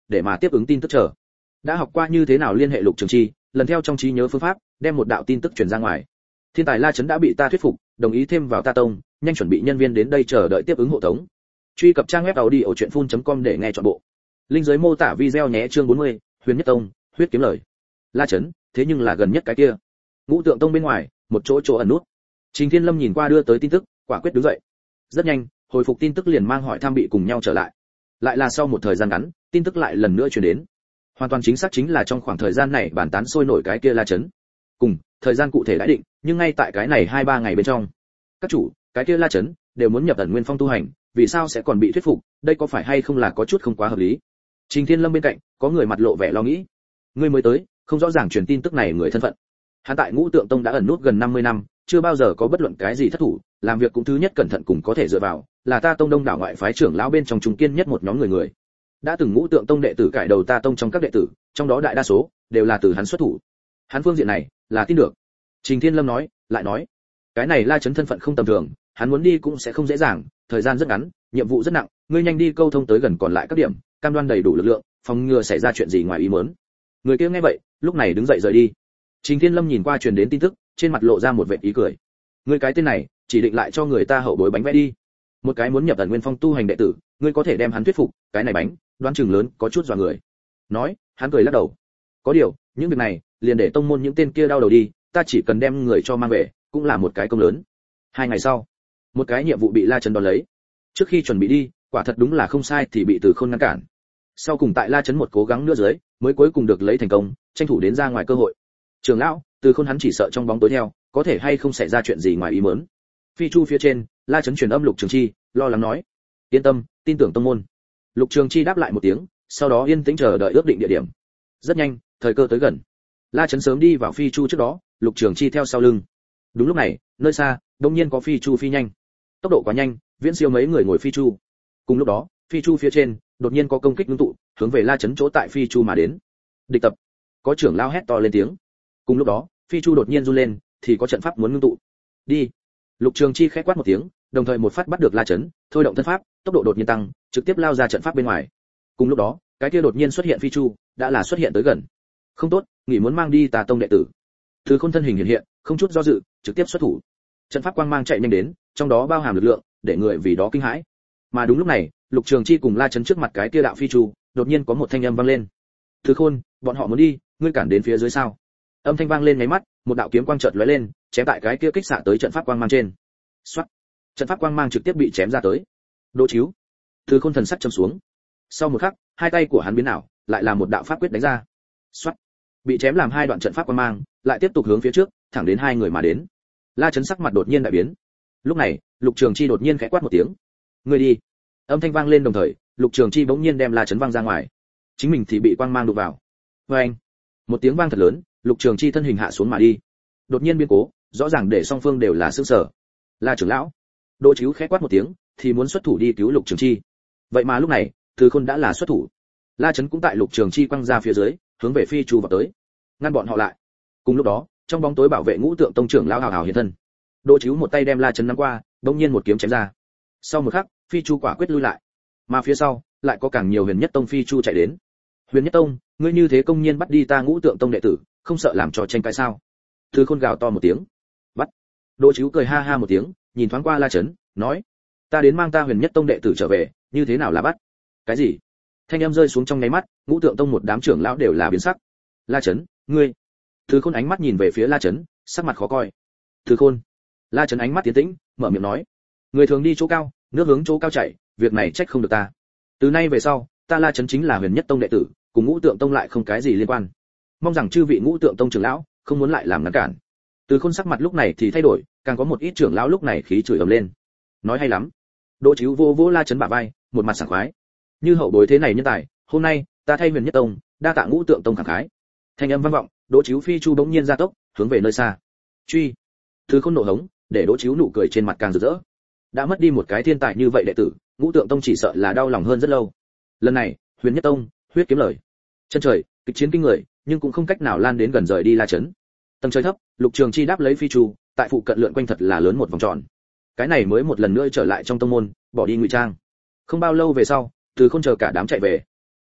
để mà tiếp ứng tin tức chờ. Đã học qua như thế nào liên hệ Lục Trường Chi, lần theo trong trí nhớ phương pháp, đem một đạo tin tức truyền ra ngoài. Thiên tài La Chấn đã bị ta thuyết phục, đồng ý thêm vào ta tông, nhanh chuẩn bị nhân viên đến đây chờ đợi tiếp ứng hộ tống. Truy cập trang web audiochuyenphun chấm com để nghe trọn bộ. Linh dưới mô tả video nhé. Chương bốn mươi, Huyền Nhất Tông, huyết kiếm lời. La Chấn, thế nhưng là gần nhất cái kia. Ngũ Tượng Tông bên ngoài, một chỗ chỗ ẩn nút. Trình Thiên Lâm nhìn qua đưa tới tin tức, quả quyết đứng dậy. Rất nhanh, hồi phục tin tức liền mang hỏi thăm bị cùng nhau trở lại. Lại là sau một thời gian ngắn, tin tức lại lần nữa truyền đến. Hoàn toàn chính xác chính là trong khoảng thời gian này bàn tán sôi nổi cái kia La Chấn. Cùng, thời gian cụ thể đã định, nhưng ngay tại cái này hai ba ngày bên trong, các chủ, cái kia La Chấn đều muốn nhập ẩn nguyên phong tu hành, vì sao sẽ còn bị thuyết phục, đây có phải hay không là có chút không quá hợp lý. Trình Thiên Lâm bên cạnh, có người mặt lộ vẻ lo nghĩ. Ngươi mới tới, không rõ ràng truyền tin tức này người thân phận. Hắn tại Ngũ Tượng Tông đã ẩn nút gần năm mươi năm, chưa bao giờ có bất luận cái gì thất thủ, làm việc cũng thứ nhất cẩn thận cùng có thể dựa vào, là ta tông đông đảo ngoại phái trưởng lão bên trong trung kiên nhất một nhóm người người. Đã từng Ngũ Tượng Tông đệ tử cải đầu ta tông trong các đệ tử, trong đó đại đa số đều là từ hắn xuất thủ. Hắn phương diện này là tin được. Trình Thiên Lâm nói, lại nói, cái này La Chấn thân phận không tầm thường, hắn muốn đi cũng sẽ không dễ dàng, thời gian rất ngắn, nhiệm vụ rất nặng, ngươi nhanh đi câu thông tới gần còn lại các điểm, cam đoan đầy đủ lực lượng, phòng ngừa xảy ra chuyện gì ngoài ý muốn. Người kia nghe vậy, lúc này đứng dậy rời đi. Trình Thiên Lâm nhìn qua truyền đến tin tức, trên mặt lộ ra một vệt ý cười. Ngươi cái tên này, chỉ định lại cho người ta hậu bối bánh vẽ đi. Một cái muốn nhập ẩn nguyên phong tu hành đệ tử, ngươi có thể đem hắn thuyết phục, cái này bánh, đoán chừng lớn, có chút dọa người. Nói, hắn cười lắc đầu. Có điều, những việc này, liền để tông môn những tên kia đau đầu đi, ta chỉ cần đem người cho mang về, cũng là một cái công lớn. Hai ngày sau, một cái nhiệm vụ bị La Chấn đón lấy. Trước khi chuẩn bị đi, quả thật đúng là không sai thì bị Từ Khôn ngăn cản. Sau cùng tại La Chấn một cố gắng nữa dưới, mới cuối cùng được lấy thành công, tranh thủ đến ra ngoài cơ hội. Trường lão, Từ Khôn hắn chỉ sợ trong bóng tối theo, có thể hay không xảy ra chuyện gì ngoài ý muốn. Phi chu phía trên, La Chấn truyền âm Lục Trường Chi, lo lắng nói: "Yên tâm, tin tưởng tông môn." Lục Trường Chi đáp lại một tiếng, sau đó yên tĩnh chờ đợi ước định địa điểm. Rất nhanh, thời cơ tới gần. La Chấn sớm đi vào phi chu trước đó, Lục Trường Chi theo sau lưng. Đúng lúc này, nơi xa, đột nhiên có phi chu phi nhanh. Tốc độ quá nhanh, viễn siêu mấy người ngồi phi chu. Cùng lúc đó, phi chu phía trên, đột nhiên có công kích ngưng tụ, hướng về La Chấn chỗ tại phi chu mà đến. Địch tập. Có trưởng lao hét to lên tiếng. Cùng lúc đó, phi chu đột nhiên run lên, thì có trận pháp muốn ngưng tụ. Đi. Lục Trường Chi khẽ quát một tiếng, đồng thời một phát bắt được La Chấn, thôi động thân pháp, tốc độ đột nhiên tăng, trực tiếp lao ra trận pháp bên ngoài. Cùng lúc đó, cái kia đột nhiên xuất hiện phi chu, đã là xuất hiện tới gần. Không tốt, nghĩ muốn mang đi Tà tông đệ tử. Từ Khôn thân hình hiện hiện, không chút do dự, trực tiếp xuất thủ. Trận pháp quang mang chạy nhanh đến, trong đó bao hàm lực lượng, để người vì đó kinh hãi. Mà đúng lúc này, Lục Trường Chi cùng La Chấn trước mặt cái kia đạo phi chu, đột nhiên có một thanh âm vang lên. Từ Khôn, bọn họ muốn đi, ngươi cản đến phía dưới sao? Âm thanh vang lên mấy mắt, một đạo kiếm quang chợt lóe lên, chém tại cái kia kích xạ tới trận pháp quang mang trên. Soát. Trận pháp quang mang trực tiếp bị chém ra tới. Đỗ chiếu. Từ Khôn thần sắc trầm xuống. Sau một khắc, hai tay của hắn biến ảo, lại là một đạo pháp quyết đánh ra. Soát. Bị chém làm hai đoạn trận pháp quang mang, lại tiếp tục hướng phía trước, thẳng đến hai người mà đến. La Chấn sắc mặt đột nhiên đại biến. Lúc này, Lục Trường Chi đột nhiên khẽ quát một tiếng. Ngươi đi. Âm thanh vang lên đồng thời, Lục Trường Chi bỗng nhiên đem La Chấn văng ra ngoài. Chính mình thì bị quang mang đụng vào. Oeng. Một tiếng vang thật lớn, Lục Trường Chi thân hình hạ xuống mà đi. Đột nhiên biến cố, rõ ràng để song phương đều là sửng sở. La trưởng lão. Đỗ Chiếu khẽ quát một tiếng, thì muốn xuất thủ đi cứu Lục Trường Chi. Vậy mà lúc này, Từ Khôn đã là xuất thủ. La Chấn cũng tại Lục Trường Chi quăng ra phía dưới, hướng về phi chu vào tới, ngăn bọn họ lại. Cùng lúc đó, trong bóng tối bảo vệ Ngũ Tượng Tông trưởng lão hào hào hiện thân. Đỗ Chiếu một tay đem La Chấn nắm qua, đột nhiên một kiếm chém ra. Sau một khắc, phi chu quả quyết lui lại. Mà phía sau, lại có càng nhiều Huyền Nhất Tông phi chu chạy đến. Huyền Nhất Tông, ngươi như thế công nhiên bắt đi ta Ngũ Tượng Tông đệ tử, không sợ làm trò tranh cãi sao? Từ Khôn gào to một tiếng. Bắt. Đỗ Chiếu cười ha ha một tiếng, nhìn thoáng qua La Chấn, nói: Ta đến mang ta Huyền Nhất Tông đệ tử trở về, như thế nào là bắt? Cái gì? Thanh âm rơi xuống trong nháy mắt, Ngũ Tượng Tông một đám trưởng lão đều là biến sắc. La Chấn, ngươi? Từ Khôn ánh mắt nhìn về phía La Chấn, sắc mặt khó coi. Từ Khôn. La Chấn ánh mắt tiến tĩnh, mở miệng nói: Người thường đi chỗ cao, nước hướng chỗ cao chảy, việc này trách không được ta. Từ nay về sau, ta La Chấn chính là Huyền Nhất Tông đệ tử, cùng Ngũ Tượng Tông lại không cái gì liên quan. Mong rằng chư vị Ngũ Tượng Tông trưởng lão không muốn lại làm ngăn cản. Từ Khôn sắc mặt lúc này thì thay đổi, càng có một ít trưởng lão lúc này khí chửi ầm lên. Nói hay lắm. Đỗ Chiếu vô vô La Chấn bả vai, một mặt sảng khoái. Như hậu bối thế này nhân tài, hôm nay ta thay Huyền Nhất Tông, đa tạ Ngũ Tượng Tông khẳng khái. Thanh âm vang vọng, Đỗ Chiếu phi chu bỗng nhiên gia tốc, hướng về nơi xa. Truy. Từ Khôn nộ hống, để Đỗ Chiếu nụ cười trên mặt càng rực rỡ. Đã mất đi một cái thiên tài như vậy đệ tử, Ngũ Tượng Tông chỉ sợ là đau lòng hơn rất lâu. Lần này, Huyền Nhất Tông, huyết kiếm lời. Chân trời, kịch chiến kinh người, nhưng cũng không cách nào lan đến gần rời đi La Chấn. Tầng trời thấp, Lục Trường Chi đáp lấy phi chu, tại phụ cận lượn quanh thật là lớn một vòng tròn. Cái này mới một lần nữa trở lại trong tông môn, bỏ đi ngụy trang. Không bao lâu về sau, Từ Khôn chờ cả đám chạy về.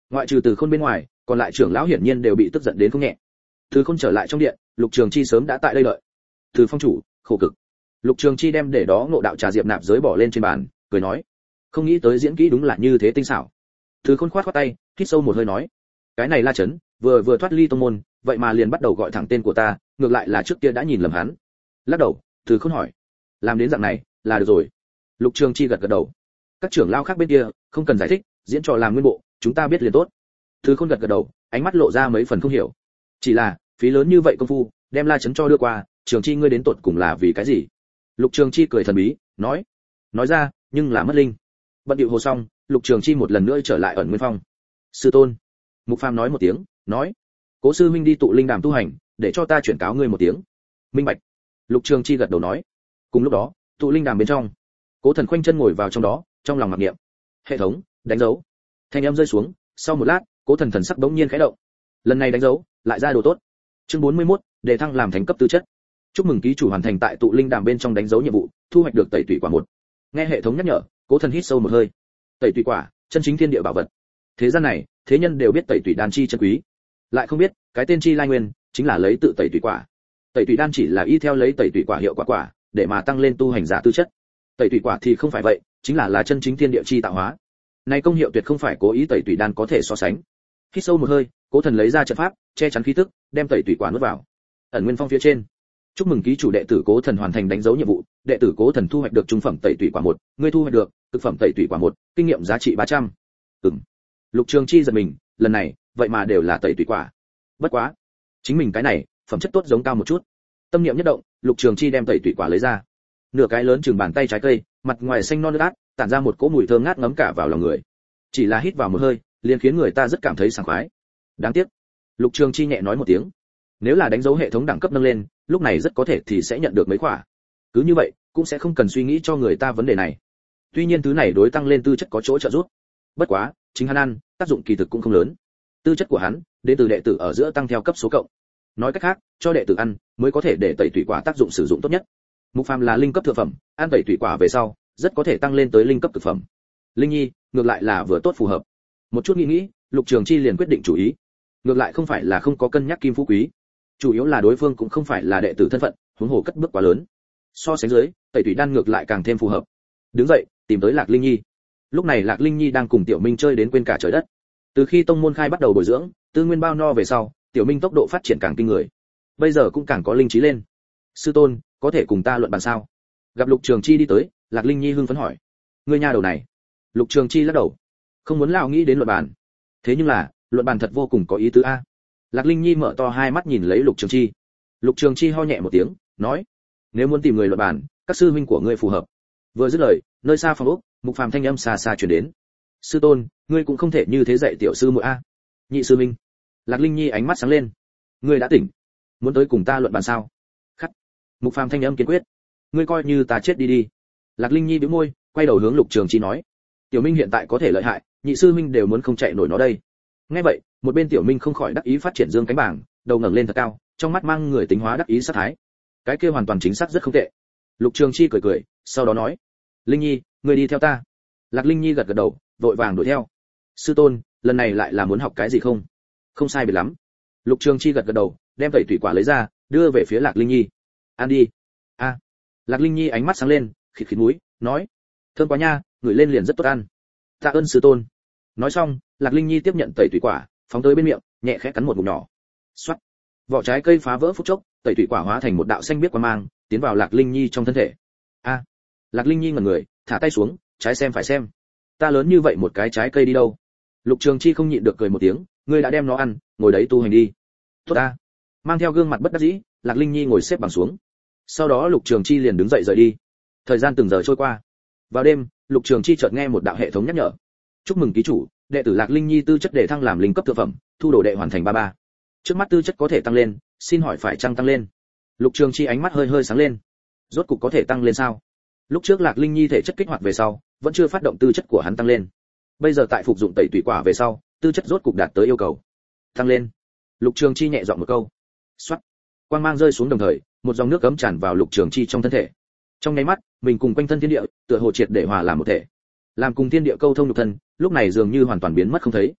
Ngoại trừ Từ Khôn bên ngoài, còn lại trưởng lão hiển nhiên đều bị tức giận đến không nhẹ. Từ Khôn trở lại trong điện, Lục Trường Chi sớm đã tại đây đợi. Từ phong chủ, khổ cực. Lục Trường Chi đem để đó ngộ đạo trà diệp nạp giới bỏ lên trên bàn, cười nói, không nghĩ tới diễn kỹ đúng là như thế tinh xảo. Từ Khôn khoát khoát tay, hít sâu một hơi nói, cái này La Chấn, vừa vừa thoát ly tông môn, vậy mà liền bắt đầu gọi thẳng tên của ta, ngược lại là trước kia đã nhìn lầm hắn. Lắc đầu, Từ Khôn hỏi, làm đến dạng này, là được rồi. Lục Trường Chi gật gật đầu. Các trưởng lão khác bên kia, không cần giải thích, diễn trò làm nguyên bộ, chúng ta biết liền tốt. Từ Khôn gật gật đầu, ánh mắt lộ ra mấy phần không hiểu. Chỉ là, phí lớn như vậy công phu, đem La Chấn cho đưa qua, Trường Chi ngươi đến tột cùng là vì cái gì? Lục Trường Chi cười thần bí, nói, nói ra, nhưng là mất linh. Bận điệu hồ xong, Lục Trường Chi một lần nữa trở lại ẩn nguyên phong. Sư tôn. Mục Phàm nói một tiếng, nói, Cố sư huynh đi tụ linh đàm tu hành, để cho ta chuyển cáo ngươi một tiếng. Minh bạch. Lục Trường Chi gật đầu nói. Cùng lúc đó, tụ linh đàm bên trong, Cố Thần khoanh chân ngồi vào trong đó, trong lòng mặc niệm. Hệ thống, đánh dấu. Thanh âm rơi xuống, sau một lát, Cố Thần thần sắc bỗng nhiên khẽ động. Lần này đánh dấu, lại ra đồ tốt. Chương bốn mươi mốt, đề thăng làm thành cấp tư chất. Chúc mừng ký chủ hoàn thành tại tụ linh đàm bên trong đánh dấu nhiệm vụ, thu hoạch được tẩy tủy quả một. Nghe hệ thống nhắc nhở, Cố Thần hít sâu một hơi. Tẩy tủy quả, chân chính thiên địa bảo vật. Thế gian này, thế nhân đều biết tẩy tủy đan chi chân quý, lại không biết, cái tên chi lai nguyên chính là lấy tự tẩy tủy quả. Tẩy tủy đan chỉ là y theo lấy tẩy tủy quả hiệu quả quả, để mà tăng lên tu hành giả tư chất. Tẩy tủy quả thì không phải vậy, chính là là chân chính thiên địa chi tạo hóa. Này công hiệu tuyệt không phải cố ý tẩy tủy đan có thể so sánh. Hít sâu một hơi, Cố Thần lấy ra trận pháp, che chắn khí tức, đem tẩy tủy quả nuốt vào. Ẩn nguyên phong phía trên. Chúc mừng ký chủ đệ tử Cố Thần hoàn thành đánh dấu nhiệm vụ, đệ tử Cố Thần thu hoạch được trung phẩm tẩy tủy quả một, ngươi thu hoạch được cực phẩm tẩy tủy quả một, kinh nghiệm giá trị ba trăm. Ừm. Lục Trường Chi giật mình, lần này, vậy mà đều là tẩy tủy quả. Bất quá, chính mình cái này, phẩm chất tốt giống cao một chút. Tâm niệm nhất động, Lục Trường Chi đem tẩy tủy quả lấy ra. Nửa cái lớn chừng bàn tay trái cây, mặt ngoài xanh non nước át, tản ra một cỗ mùi thơm ngát ngấm cả vào lòng người. Chỉ là hít vào một hơi, liền khiến người ta rất cảm thấy sảng khoái. Đáng tiếc, Lục Trường Chi nhẹ nói một tiếng. Nếu là đánh dấu hệ thống đẳng cấp nâng lên, lúc này rất có thể thì sẽ nhận được mấy quả. Cứ như vậy, cũng sẽ không cần suy nghĩ cho người ta vấn đề này. Tuy nhiên thứ này đối tăng lên tư chất có chỗ trợ giúp. Bất quá, chính hắn ăn, tác dụng kỳ thực cũng không lớn. Tư chất của hắn, đến từ đệ tử ở giữa tăng theo cấp số cộng. Nói cách khác, cho đệ tử ăn, mới có thể để tẩy tủy quả tác dụng sử dụng tốt nhất. Mục Phàm là linh cấp thượng phẩm, ăn tẩy tủy quả về sau, rất có thể tăng lên tới linh cấp cực phẩm. Linh Nhi, ngược lại là vừa tốt phù hợp. Một chút nghĩ nghĩ, Lục Trường Chi liền quyết định chủ ý. Ngược lại không phải là không có cân nhắc Kim Phú Quý, chủ yếu là đối phương cũng không phải là đệ tử thân phận, huống hồ cất bước quá lớn. So sánh dưới, tẩy tủy đan ngược lại càng thêm phù hợp. Đứng dậy, tìm tới Lạc Linh Nhi. Lúc này Lạc Linh Nhi đang cùng Tiểu Minh chơi đến quên cả trời đất. Từ khi tông môn khai bắt đầu bồi dưỡng, tư nguyên bao no về sau, Tiểu Minh tốc độ phát triển càng kinh người. Bây giờ cũng càng có linh trí lên. Sư tôn, có thể cùng ta luận bàn sao? Gặp Lục Trường Chi đi tới, Lạc Linh Nhi hưng phấn hỏi. Ngươi nha đầu này. Lục Trường Chi lắc đầu. Không muốn lão nghĩ đến luận bàn. Thế nhưng là, luận bàn thật vô cùng có ý tứ a. Lạc Linh Nhi mở to hai mắt nhìn lấy Lục Trường Chi. Lục Trường Chi ho nhẹ một tiếng, nói: Nếu muốn tìm người luận bàn, các sư huynh của ngươi phù hợp. Vừa dứt lời, nơi xa phòng ốc, Mục Phàm thanh âm xa xa truyền đến. Sư tôn, ngươi cũng không thể như thế dạy tiểu sư muội a. Nhị sư huynh. Lạc Linh Nhi ánh mắt sáng lên. Ngươi đã tỉnh, muốn tới cùng ta luận bàn sao? Khắc. Mục Phàm thanh âm kiên quyết. Ngươi coi như ta chết đi đi. Lạc Linh Nhi bĩu môi, quay đầu hướng Lục Trường Chi nói: Tiểu Minh hiện tại có thể lợi hại, nhị sư huynh đều muốn không chạy nổi nó đây. Nghe vậy, một bên Tiểu Minh không khỏi đắc ý phát triển dương cánh bảng, đầu ngẩng lên thật cao, trong mắt mang người tính hóa đắc ý sát thái. Cái kia hoàn toàn chính xác rất không tệ. Lục Trường Chi cười cười, sau đó nói: Linh Nhi, ngươi đi theo ta. Lạc Linh Nhi gật gật đầu, vội vàng đuổi theo. Sư tôn, lần này lại là muốn học cái gì không? Không sai biệt lắm. Lục Trường Chi gật gật đầu, đem tẩy thủy quả lấy ra, đưa về phía Lạc Linh Nhi. Ăn đi. A. À. Lạc Linh Nhi ánh mắt sáng lên, khịt khịt mũi, nói: Thơm quá nha, ngửi lên liền rất tốt ăn. Tạ ơn sư tôn. Nói xong, Lạc Linh Nhi tiếp nhận tẩy thủy quả, phóng tới bên miệng, nhẹ khẽ cắn một ngụm nhỏ. Xoát. Vỏ trái cây phá vỡ phút chốc, tẩy thủy quả hóa thành một đạo xanh biếc quang mang, tiến vào Lạc Linh Nhi trong thân thể. A. À. Lạc Linh Nhi ngẩn người, thả tay xuống, trái xem phải xem. Ta lớn như vậy một cái trái cây đi đâu? Lục Trường Chi không nhịn được cười một tiếng, ngươi đã đem nó ăn, ngồi đấy tu hành đi. Tốt ta. Mang theo gương mặt bất đắc dĩ, Lạc Linh Nhi ngồi xếp bằng xuống. Sau đó Lục Trường Chi liền đứng dậy rời đi. Thời gian từng giờ trôi qua. Vào đêm, Lục Trường Chi chợt nghe một đạo hệ thống nhắc nhở. Chúc mừng ký chủ, đệ tử Lạc Linh Nhi tư chất đề thăng làm linh cấp thượng phẩm, thu đồ đệ hoàn thành ba ba. Trước mắt tư chất có thể tăng lên, xin hỏi phải chăng tăng lên? Lục Trường Chi ánh mắt hơi hơi sáng lên. Rốt cục có thể tăng lên sao? Lúc trước Lạc Linh Nhi thể chất kích hoạt về sau, vẫn chưa phát động tư chất của hắn tăng lên. Bây giờ tại phục dụng tẩy tủy quả về sau, tư chất rốt cục đạt tới yêu cầu. Tăng lên. Lục Trường Chi nhẹ giọng một câu. Xoát. Quang mang rơi xuống đồng thời, một dòng nước cấm tràn vào Lục Trường Chi trong thân thể. Trong nháy mắt, mình cùng quanh thân thiên địa, tựa hồ triệt để hòa làm một thể. Làm cùng thiên địa câu thông nhục thân, lúc này dường như hoàn toàn biến mất không thấy.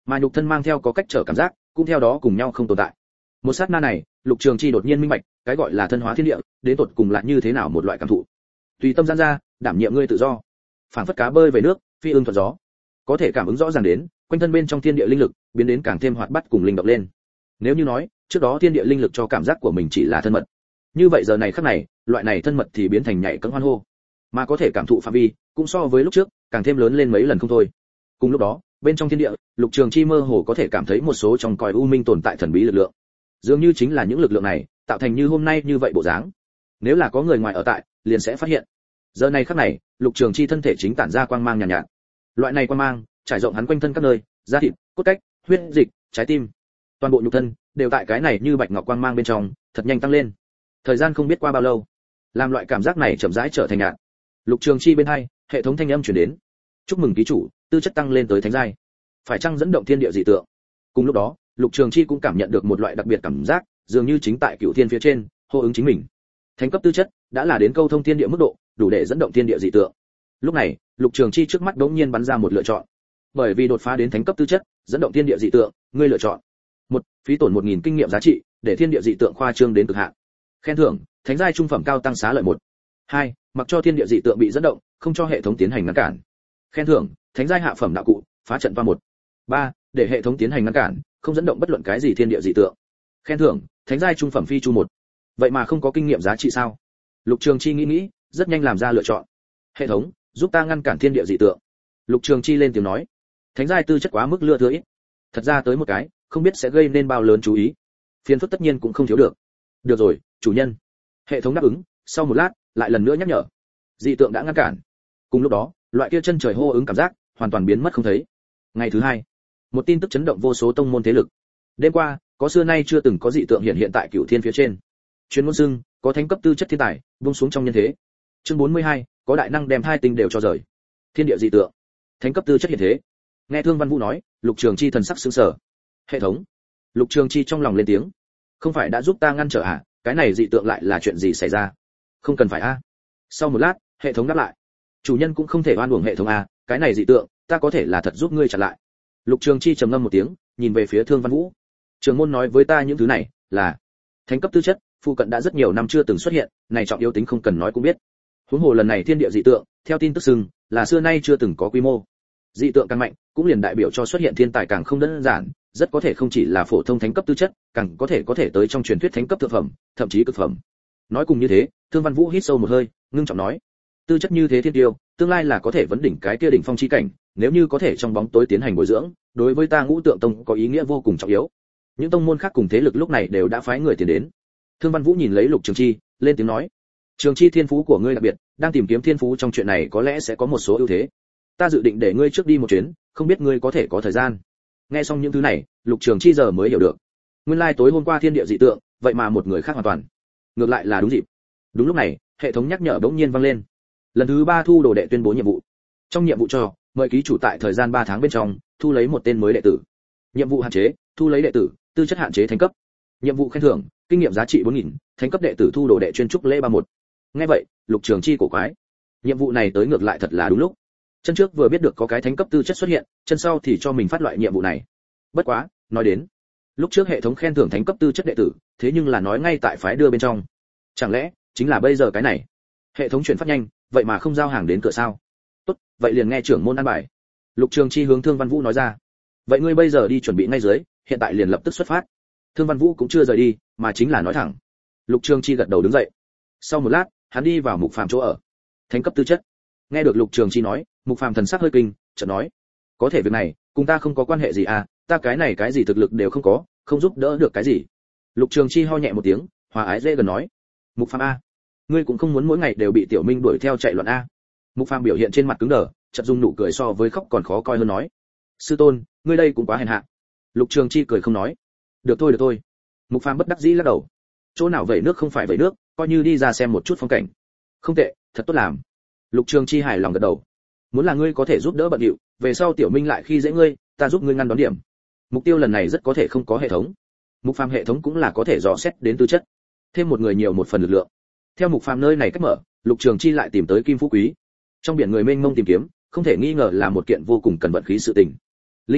mà nhục thân mang theo có cách trở cảm giác cũng theo đó cùng nhau không tồn tại. Một sát na này, Lục Trường Chi đột nhiên minh bạch, cái gọi là thân hóa thiên địa, đến tột cùng là như thế nào một loại cảm thụ. Tùy tâm giãn ra, đảm nhiệm ngươi tự do. Phảng phất cá bơi về nước, phi ưng thuận gió. Có thể cảm ứng rõ ràng đến, quanh thân bên trong thiên địa linh lực biến đến càng thêm hoạt bát cùng linh động lên. Nếu như nói, trước đó thiên địa linh lực cho cảm giác của mình chỉ là thân mật, như vậy giờ này khắc này, loại này thân mật thì biến thành nhảy cẫng hoan hô, mà có thể cảm thụ phạm vi cũng so với lúc trước càng thêm lớn lên mấy lần không thôi. Cùng lúc đó, bên trong thiên địa, Lục Trường Chi mơ hồ có thể cảm thấy một số trong cõi u minh tồn tại thần bí lực lượng. Dường như chính là những lực lượng này tạo thành như hôm nay như vậy bộ dáng. Nếu là có người ngoài ở tại, liền sẽ phát hiện. Giờ này khắc này, Lục Trường Chi thân thể chính tản ra quang mang nhàn nhạt, nhạt. Loại này quang mang trải rộng hắn quanh thân các nơi, da thịt, cốt cách, huyết dịch, trái tim, toàn bộ nhục thân đều tại cái này như bạch ngọc quang mang bên trong, thật nhanh tăng lên. Thời gian không biết qua bao lâu, làm loại cảm giác này chậm rãi trở thành nhạt. Lục Trường Chi bên hai, hệ thống thanh âm truyền đến. Chúc mừng ký chủ, tư chất tăng lên tới thánh giai. Phải chăng dẫn động thiên địa dị tượng? Cùng lúc đó, Lục Trường Chi cũng cảm nhận được một loại đặc biệt cảm giác, dường như chính tại cửu thiên phía trên, hô ứng chính mình. Thánh cấp tư chất đã là đến câu thông thiên địa mức độ, đủ để dẫn động thiên địa dị tượng. Lúc này, Lục Trường Chi trước mắt đống nhiên bắn ra một lựa chọn. Bởi vì đột phá đến thánh cấp tư chất, dẫn động thiên địa dị tượng, ngươi lựa chọn. Một, phí tổn một nghìn kinh nghiệm giá trị, để thiên địa dị tượng khoa trương đến cực hạn. Khen thưởng, thánh giai trung phẩm cao tăng xá lợi một. Hai, mặc cho thiên địa dị tượng bị dẫn động, không cho hệ thống tiến hành ngăn cản. Khen thưởng, thánh giai hạ phẩm đạo cụ, phá trận toa một. Ba, để hệ thống tiến hành ngăn cản, không dẫn động bất luận cái gì thiên địa dị tượng. Khen thưởng, thánh giai trung phẩm phi chu một. Vậy mà không có kinh nghiệm giá trị sao? Lục Trường Chi nghĩ nghĩ, rất nhanh làm ra lựa chọn. Hệ thống, giúp ta ngăn cản thiên địa dị tượng. Lục Trường Chi lên tiếng nói. Thánh giai tư chất quá mức lưa thưa ít. Thật ra tới một cái, không biết sẽ gây nên bao lớn chú ý. Phiền phức tất nhiên cũng không thiếu được. Được rồi, chủ nhân. Hệ thống đáp ứng, sau một lát, lại lần nữa nhắc nhở. Dị tượng đã ngăn cản. Cùng lúc đó, loại kia chân trời hô ứng cảm giác hoàn toàn biến mất không thấy. Ngày thứ hai, một tin tức chấn động vô số tông môn thế lực. Đêm qua, có xưa nay chưa từng có dị tượng hiện hiện tại Cửu Thiên phía trên. Chuyên môn xưng, có thánh cấp tư chất thiên tài, buông xuống trong nhân thế. Chương bốn mươi hai, có đại năng đem hai tinh đều cho rời. Thiên địa dị tượng, thánh cấp tư chất hiện thế. Nghe Thương Văn Vũ nói, Lục Trường Chi thần sắc sững sờ. Hệ thống. Lục Trường Chi trong lòng lên tiếng. Không phải đã giúp ta ngăn trở à, cái này dị tượng lại là chuyện gì xảy ra? Không cần phải a. Sau một lát, hệ thống đáp lại. Chủ nhân cũng không thể oan uổng hệ thống a, cái này dị tượng, ta có thể là thật giúp ngươi chặn lại. Lục Trường Chi trầm ngâm một tiếng, nhìn về phía Thương Văn Vũ. Trường môn nói với ta những thứ này, là thánh cấp tư chất, phụ cận đã rất nhiều năm chưa từng xuất hiện, này trọng yếu tính không cần nói cũng biết. Huống hồ lần này thiên địa dị tượng, theo tin tức xưng, là xưa nay chưa từng có quy mô. Dị tượng càng mạnh, cũng liền đại biểu cho xuất hiện thiên tài càng không đơn giản, rất có thể không chỉ là phổ thông thánh cấp tư chất, càng có thể có thể tới trong truyền thuyết thánh cấp thượng phẩm, thậm chí cực phẩm. Nói cùng như thế, Thương Văn Vũ hít sâu một hơi, ngưng trọng nói: tư chất như thế thiên tiêu, tương lai là có thể vấn đỉnh cái kia đỉnh phong chi cảnh, nếu như có thể trong bóng tối tiến hành bồi dưỡng, đối với ta Ngũ Tượng Tông có ý nghĩa vô cùng trọng yếu. Những tông môn khác cùng thế lực lúc này đều đã phái người tiền đến. Thương Văn Vũ nhìn lấy Lục Trường Chi, lên tiếng nói: Trường Chi thiên phú của ngươi đặc biệt, đang tìm kiếm thiên phú trong chuyện này có lẽ sẽ có một số ưu thế. Ta dự định để ngươi trước đi một chuyến, không biết ngươi có thể có thời gian. Nghe xong những thứ này, Lục Trường Chi giờ mới hiểu được. Nguyên lai tối hôm qua thiên địa dị tượng, vậy mà một người khác hoàn toàn. Ngược lại là đúng dịp. Đúng lúc này, hệ thống nhắc nhở bỗng nhiên vang lên. Lần thứ ba thu đồ đệ tuyên bố nhiệm vụ. Trong nhiệm vụ cho, mời ký chủ tại thời gian ba tháng bên trong, thu lấy một tên mới đệ tử. Nhiệm vụ hạn chế, thu lấy đệ tử, tư chất hạn chế thánh cấp. Nhiệm vụ khen thưởng, kinh nghiệm giá trị bốn nghìn, thánh cấp đệ tử thu đồ đệ chuyên trúc lễ ba một. Nghe vậy, Lục Trường Chi cổ quái. Nhiệm vụ này tới ngược lại thật là đúng lúc. Chân trước vừa biết được có cái thánh cấp tư chất xuất hiện, chân sau thì cho mình phát loại nhiệm vụ này. Bất quá, nói đến, lúc trước hệ thống khen thưởng thánh cấp tư chất đệ tử, thế nhưng là nói ngay tại phái đưa bên trong. Chẳng lẽ chính là bây giờ cái này? Hệ thống chuyển phát nhanh, vậy mà không giao hàng đến cửa sao? Tốt, vậy liền nghe trưởng môn an bài. Lục Trường Chi hướng Thương Văn Vũ nói ra. Vậy ngươi bây giờ đi chuẩn bị ngay dưới, hiện tại liền lập tức xuất phát. Thương Văn Vũ cũng chưa rời đi, mà chính là nói thẳng. Lục Trường Chi gật đầu đứng dậy. Sau một lát, hắn đi vào Mục Phàm chỗ ở. Thánh cấp tư chất. Nghe được Lục Trường Chi nói, Mục Phàm thần sắc hơi kinh, chợt nói: có thể việc này, cùng ta không có quan hệ gì à, ta cái này cái gì thực lực đều không có, không giúp đỡ được cái gì. Lục Trường Chi ho nhẹ một tiếng, hòa ái dễ gần nói: Mục Phàm a, ngươi cũng không muốn mỗi ngày đều bị Tiểu Minh đuổi theo chạy loạn a. Mục Phàm biểu hiện trên mặt cứng đờ, chợt dung nụ cười so với khóc còn khó coi hơn nói: sư tôn, ngươi đây cũng quá hèn hạ. Lục Trường Chi cười không nói: được thôi được thôi. Mục Phàm bất đắc dĩ lắc đầu: chỗ nào vẩy nước không phải vẩy nước, coi như đi ra xem một chút phong cảnh. Không tệ, thật tốt làm. Lục Trường Chi hài lòng gật đầu. Muốn là ngươi có thể giúp đỡ bận điệu, về sau Tiểu Minh lại khi dễ ngươi, ta giúp ngươi ngăn đón điểm. Mục tiêu lần này rất có thể không có hệ thống. Mục Phàm hệ thống cũng là có thể dò xét đến tư chất, thêm một người nhiều một phần lực lượng. Theo Mục Phàm nơi này cách mở, Lục Trường Chi lại tìm tới Kim Phú Quý. Trong biển người mênh mông tìm kiếm, không thể nghi ngờ là một kiện vô cùng cần vận khí sự tình. Linh Nhi,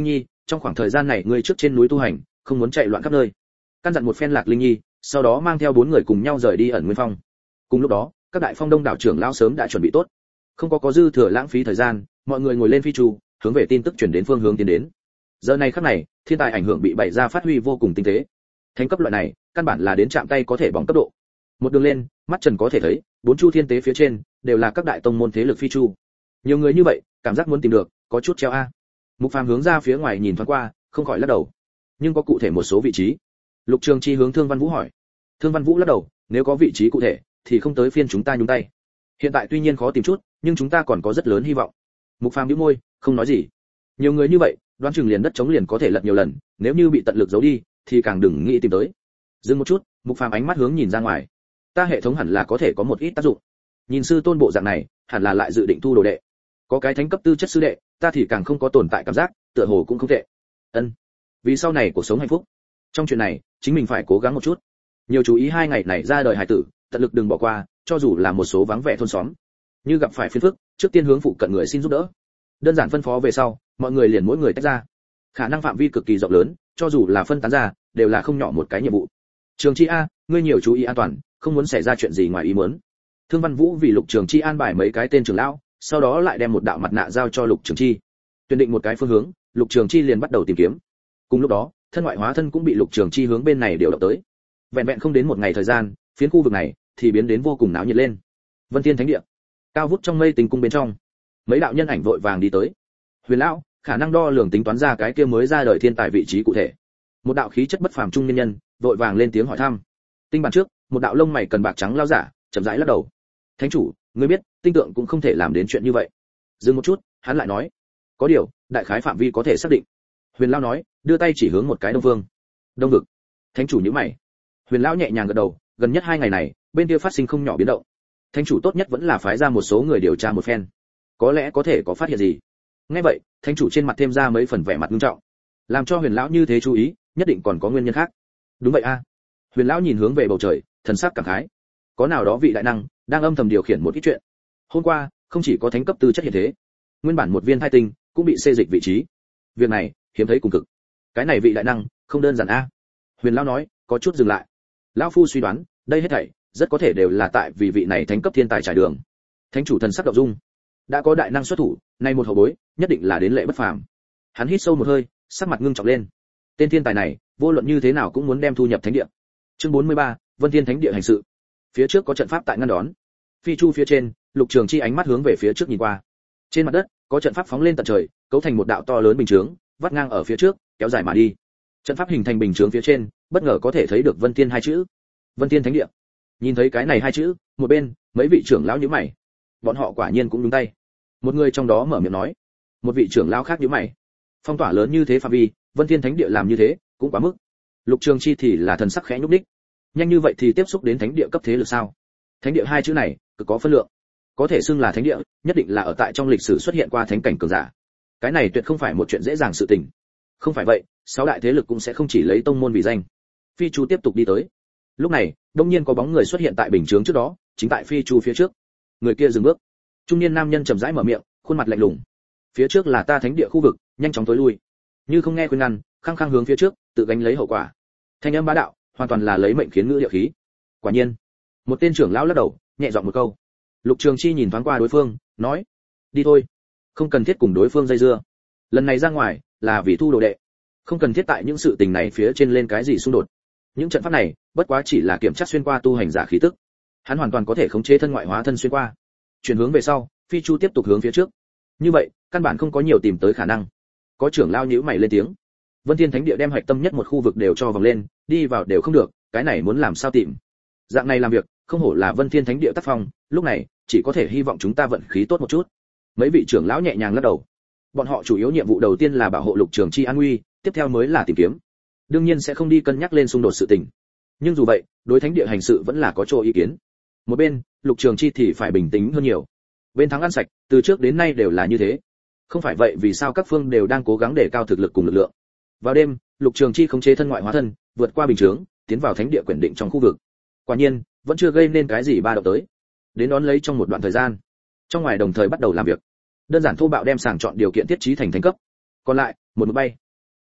trong khoảng thời gian này ngươi trước trên núi tu hành, không muốn chạy loạn khắp nơi. Căn dặn một phen Lạc Linh Nhi, sau đó mang theo bốn người cùng nhau rời đi ẩn nguyên phong. Cùng lúc đó, các đại phong đông đảo trưởng lão sớm đã chuẩn bị tốt, không có có dư thừa lãng phí thời gian, mọi người ngồi lên phi chu, hướng về tin tức truyền đến phương hướng tiến đến. Giờ này khắc này, thiên tài ảnh hưởng bị bày ra phát huy vô cùng tinh tế. Thánh cấp loại này, căn bản là đến chạm tay có thể bỏng cấp độ. Một đường lên, mắt Trần có thể thấy, bốn chu thiên tế phía trên đều là các đại tông môn thế lực phi chu. Nhiều người như vậy, cảm giác muốn tìm được, có chút treo a. Mục Phàm hướng ra phía ngoài nhìn thoáng qua, không khỏi lắc đầu. Nhưng có cụ thể một số vị trí. Lục Trường Chi hướng Thương Văn Vũ hỏi. Thương Văn Vũ lắc đầu, nếu có vị trí cụ thể, thì không tới phiên chúng ta nhúng tay. Hiện tại tuy nhiên khó tìm chút, nhưng chúng ta còn có rất lớn hy vọng. Mục Phàm nhíu môi, không nói gì. Nhiều người như vậy, đoán chừng liền đất chống liền có thể lật nhiều lần, nếu như bị tận lực giấu đi, thì càng đừng nghĩ tìm tới. Dừng một chút, Mục Phàm ánh mắt hướng nhìn ra ngoài. Ta hệ thống hẳn là có thể có một ít tác dụng. Nhìn sư tôn bộ dạng này, hẳn là lại dự định thu đồ đệ. Có cái thánh cấp tư chất sư đệ, ta thì càng không có tồn tại cảm giác, tựa hồ cũng không tệ. Ân. Vì sau này cuộc sống hạnh phúc. Trong chuyện này, chính mình phải cố gắng một chút. Nhiều chú ý hai ngày này ra đời hải tử, tận lực đừng bỏ qua, cho dù là một số vắng vẻ thôn xóm. Như gặp phải phiền phức, trước tiên hướng phụ cận người xin giúp đỡ. Đơn giản phân phó về sau, mọi người liền mỗi người tách ra. Khả năng phạm vi cực kỳ rộng lớn, cho dù là phân tán ra, đều là không nhỏ một cái nhiệm vụ. Trường Chi a, ngươi nhiều chú ý an toàn, không muốn xảy ra chuyện gì ngoài ý muốn. Thương Văn Vũ vì Lục Trường Chi an bài mấy cái tên trưởng lão, sau đó lại đem một đạo mặt nạ giao cho Lục Trường Chi. Tuyển định một cái phương hướng, Lục Trường Chi liền bắt đầu tìm kiếm. Cùng lúc đó, thân ngoại hóa thân cũng bị Lục Trường Chi hướng bên này điều động tới. Vẹn vẹn không đến một ngày thời gian, phiến khu vực này thì biến đến vô cùng náo nhiệt lên. Vân Thiên Thánh Địa, cao vút trong mây tình cung bên trong, mấy đạo nhân ảnh vội vàng đi tới. Huyền lão, khả năng đo lường tính toán ra cái kia mới ra đời thiên tài vị trí cụ thể. Một đạo khí chất bất phàm trung niên nhân, vội vàng lên tiếng hỏi thăm. Tinh bản trước, một đạo lông mày cần bạc trắng lao giả, chậm rãi lắc đầu. Thánh chủ, ngươi biết, tinh tượng cũng không thể làm đến chuyện như vậy. Dừng một chút, hắn lại nói, có điều, đại khái phạm vi có thể xác định. Huyền lão nói, đưa tay chỉ hướng một cái đông phương. Đông vực. Thánh chủ nhíu mày. Huyền lão nhẹ nhàng gật đầu, gần nhất hai ngày này, bên kia phát sinh không nhỏ biến động. Thánh chủ tốt nhất vẫn là phái ra một số người điều tra một phen, có lẽ có thể có phát hiện gì. Nghe vậy, thánh chủ trên mặt thêm ra mấy phần vẻ mặt nghiêm trọng, làm cho Huyền lão như thế chú ý, nhất định còn có nguyên nhân khác. Đúng vậy a. Huyền lão nhìn hướng về bầu trời, thần sắc cảm khái. Có nào đó vị đại năng đang âm thầm điều khiển một ít chuyện. Hôm qua, không chỉ có thánh cấp tư chất hiện thế, nguyên bản một viên thai tinh cũng bị xê dịch vị trí. Việc này hiếm thấy cùng cực. Cái này vị đại năng không đơn giản a. Huyền lão nói, có chút dừng lại. Lão phu suy đoán, đây hết thảy rất có thể đều là tại vì vị này thánh cấp thiên tài trải đường. Thánh chủ thần sắc động dung. Đã có đại năng xuất thủ, nay một hậu bối, nhất định là đến lệ bất phàm. Hắn hít sâu một hơi, sắc mặt ngưng trọng lên. Tên thiên tài này, vô luận như thế nào cũng muốn đem thu nhập thánh địa. Chương bốn mươi ba, Vân Thiên Thánh Địa hành sự. Phía trước có trận pháp tại ngăn đón. Phi chu phía trên, Lục Trường Chi ánh mắt hướng về phía trước nhìn qua. Trên mặt đất, có trận pháp phóng lên tận trời, cấu thành một đạo to lớn bình chướng, vắt ngang ở phía trước, kéo dài mà đi. Trận pháp hình thành bình chướng phía trên, bất ngờ có thể thấy được Vân Thiên hai chữ. Vân Thiên Thánh Địa. Nhìn thấy cái này hai chữ, một bên, mấy vị trưởng lão nhíu mày. Bọn họ quả nhiên cũng nhúng tay. Một người trong đó mở miệng nói, một vị trưởng lão khác nhíu mày. Phong tỏa lớn như thế phạm vi, Vân Thiên Thánh Địa làm như thế, cũng quá mức. Lục Trường Chi thì là thần sắc khẽ nhúc nhích. Nhanh như vậy thì tiếp xúc đến thánh địa cấp thế lực sao? Thánh địa hai chữ này, cực có phân lượng. Có thể xưng là thánh địa, nhất định là ở tại trong lịch sử xuất hiện qua thánh cảnh cường giả. Cái này tuyệt không phải một chuyện dễ dàng sự tình. Không phải vậy, sáu đại thế lực cũng sẽ không chỉ lấy tông môn vì danh. Phi chu tiếp tục đi tới. Lúc này, đông nhiên có bóng người xuất hiện tại bình chướng trước đó, chính tại phi chu phía trước. Người kia dừng bước. Trung niên nam nhân chậm rãi mở miệng, khuôn mặt lạnh lùng. Phía trước là ta thánh địa khu vực, nhanh chóng tối lui. Như không nghe khuyên ngăn, khăng khăng hướng phía trước, tự gánh lấy hậu quả. Thanh âm bá đạo, hoàn toàn là lấy mệnh khiến ngữ địa khí. Quả nhiên, một tên trưởng lão lắc đầu, nhẹ giọng một câu. Lục Trường Chi nhìn thoáng qua đối phương, nói: đi thôi, không cần thiết cùng đối phương dây dưa. Lần này ra ngoài là vì thu đồ đệ, không cần thiết tại những sự tình này phía trên lên cái gì xung đột. Những trận pháp này, bất quá chỉ là kiểm tra xuyên qua tu hành giả khí tức. Hắn hoàn toàn có thể khống chế thân ngoại hóa thân xuyên qua. Chuyển hướng về sau, phi chu tiếp tục hướng phía trước. Như vậy, căn bản không có nhiều tìm tới khả năng. Có trưởng lão nhíu mày lên tiếng. Vân Thiên Thánh Địa đem hạch tâm nhất một khu vực đều cho vòng lên, đi vào đều không được, cái này muốn làm sao tìm? Dạng này làm việc, không hổ là Vân Thiên Thánh Địa tác phong, lúc này, chỉ có thể hy vọng chúng ta vận khí tốt một chút. Mấy vị trưởng lão nhẹ nhàng lắc đầu. Bọn họ chủ yếu nhiệm vụ đầu tiên là bảo hộ Lục Trường Chi an nguy, tiếp theo mới là tìm kiếm. Đương nhiên sẽ không đi cân nhắc lên xung đột sự tình. Nhưng dù vậy, đối Thánh Địa hành sự vẫn là có chỗ ý kiến. Một bên, Lục Trường Chi thì phải bình tĩnh hơn nhiều. Bên thắng ăn sạch, từ trước đến nay đều là như thế. Không phải vậy vì sao các phương đều đang cố gắng để cao thực lực cùng lực lượng. Vào đêm, Lục Trường Chi khống chế thân ngoại hóa thân, vượt qua bình chướng, tiến vào thánh địa quyền định trong khu vực. Quả nhiên, vẫn chưa gây nên cái gì ba động tới. Đến đón lấy trong một đoạn thời gian, trong ngoài đồng thời bắt đầu làm việc. Đơn giản thô bạo đem sàng chọn điều kiện thiết trí thành thánh cấp. Còn lại, một mực bay.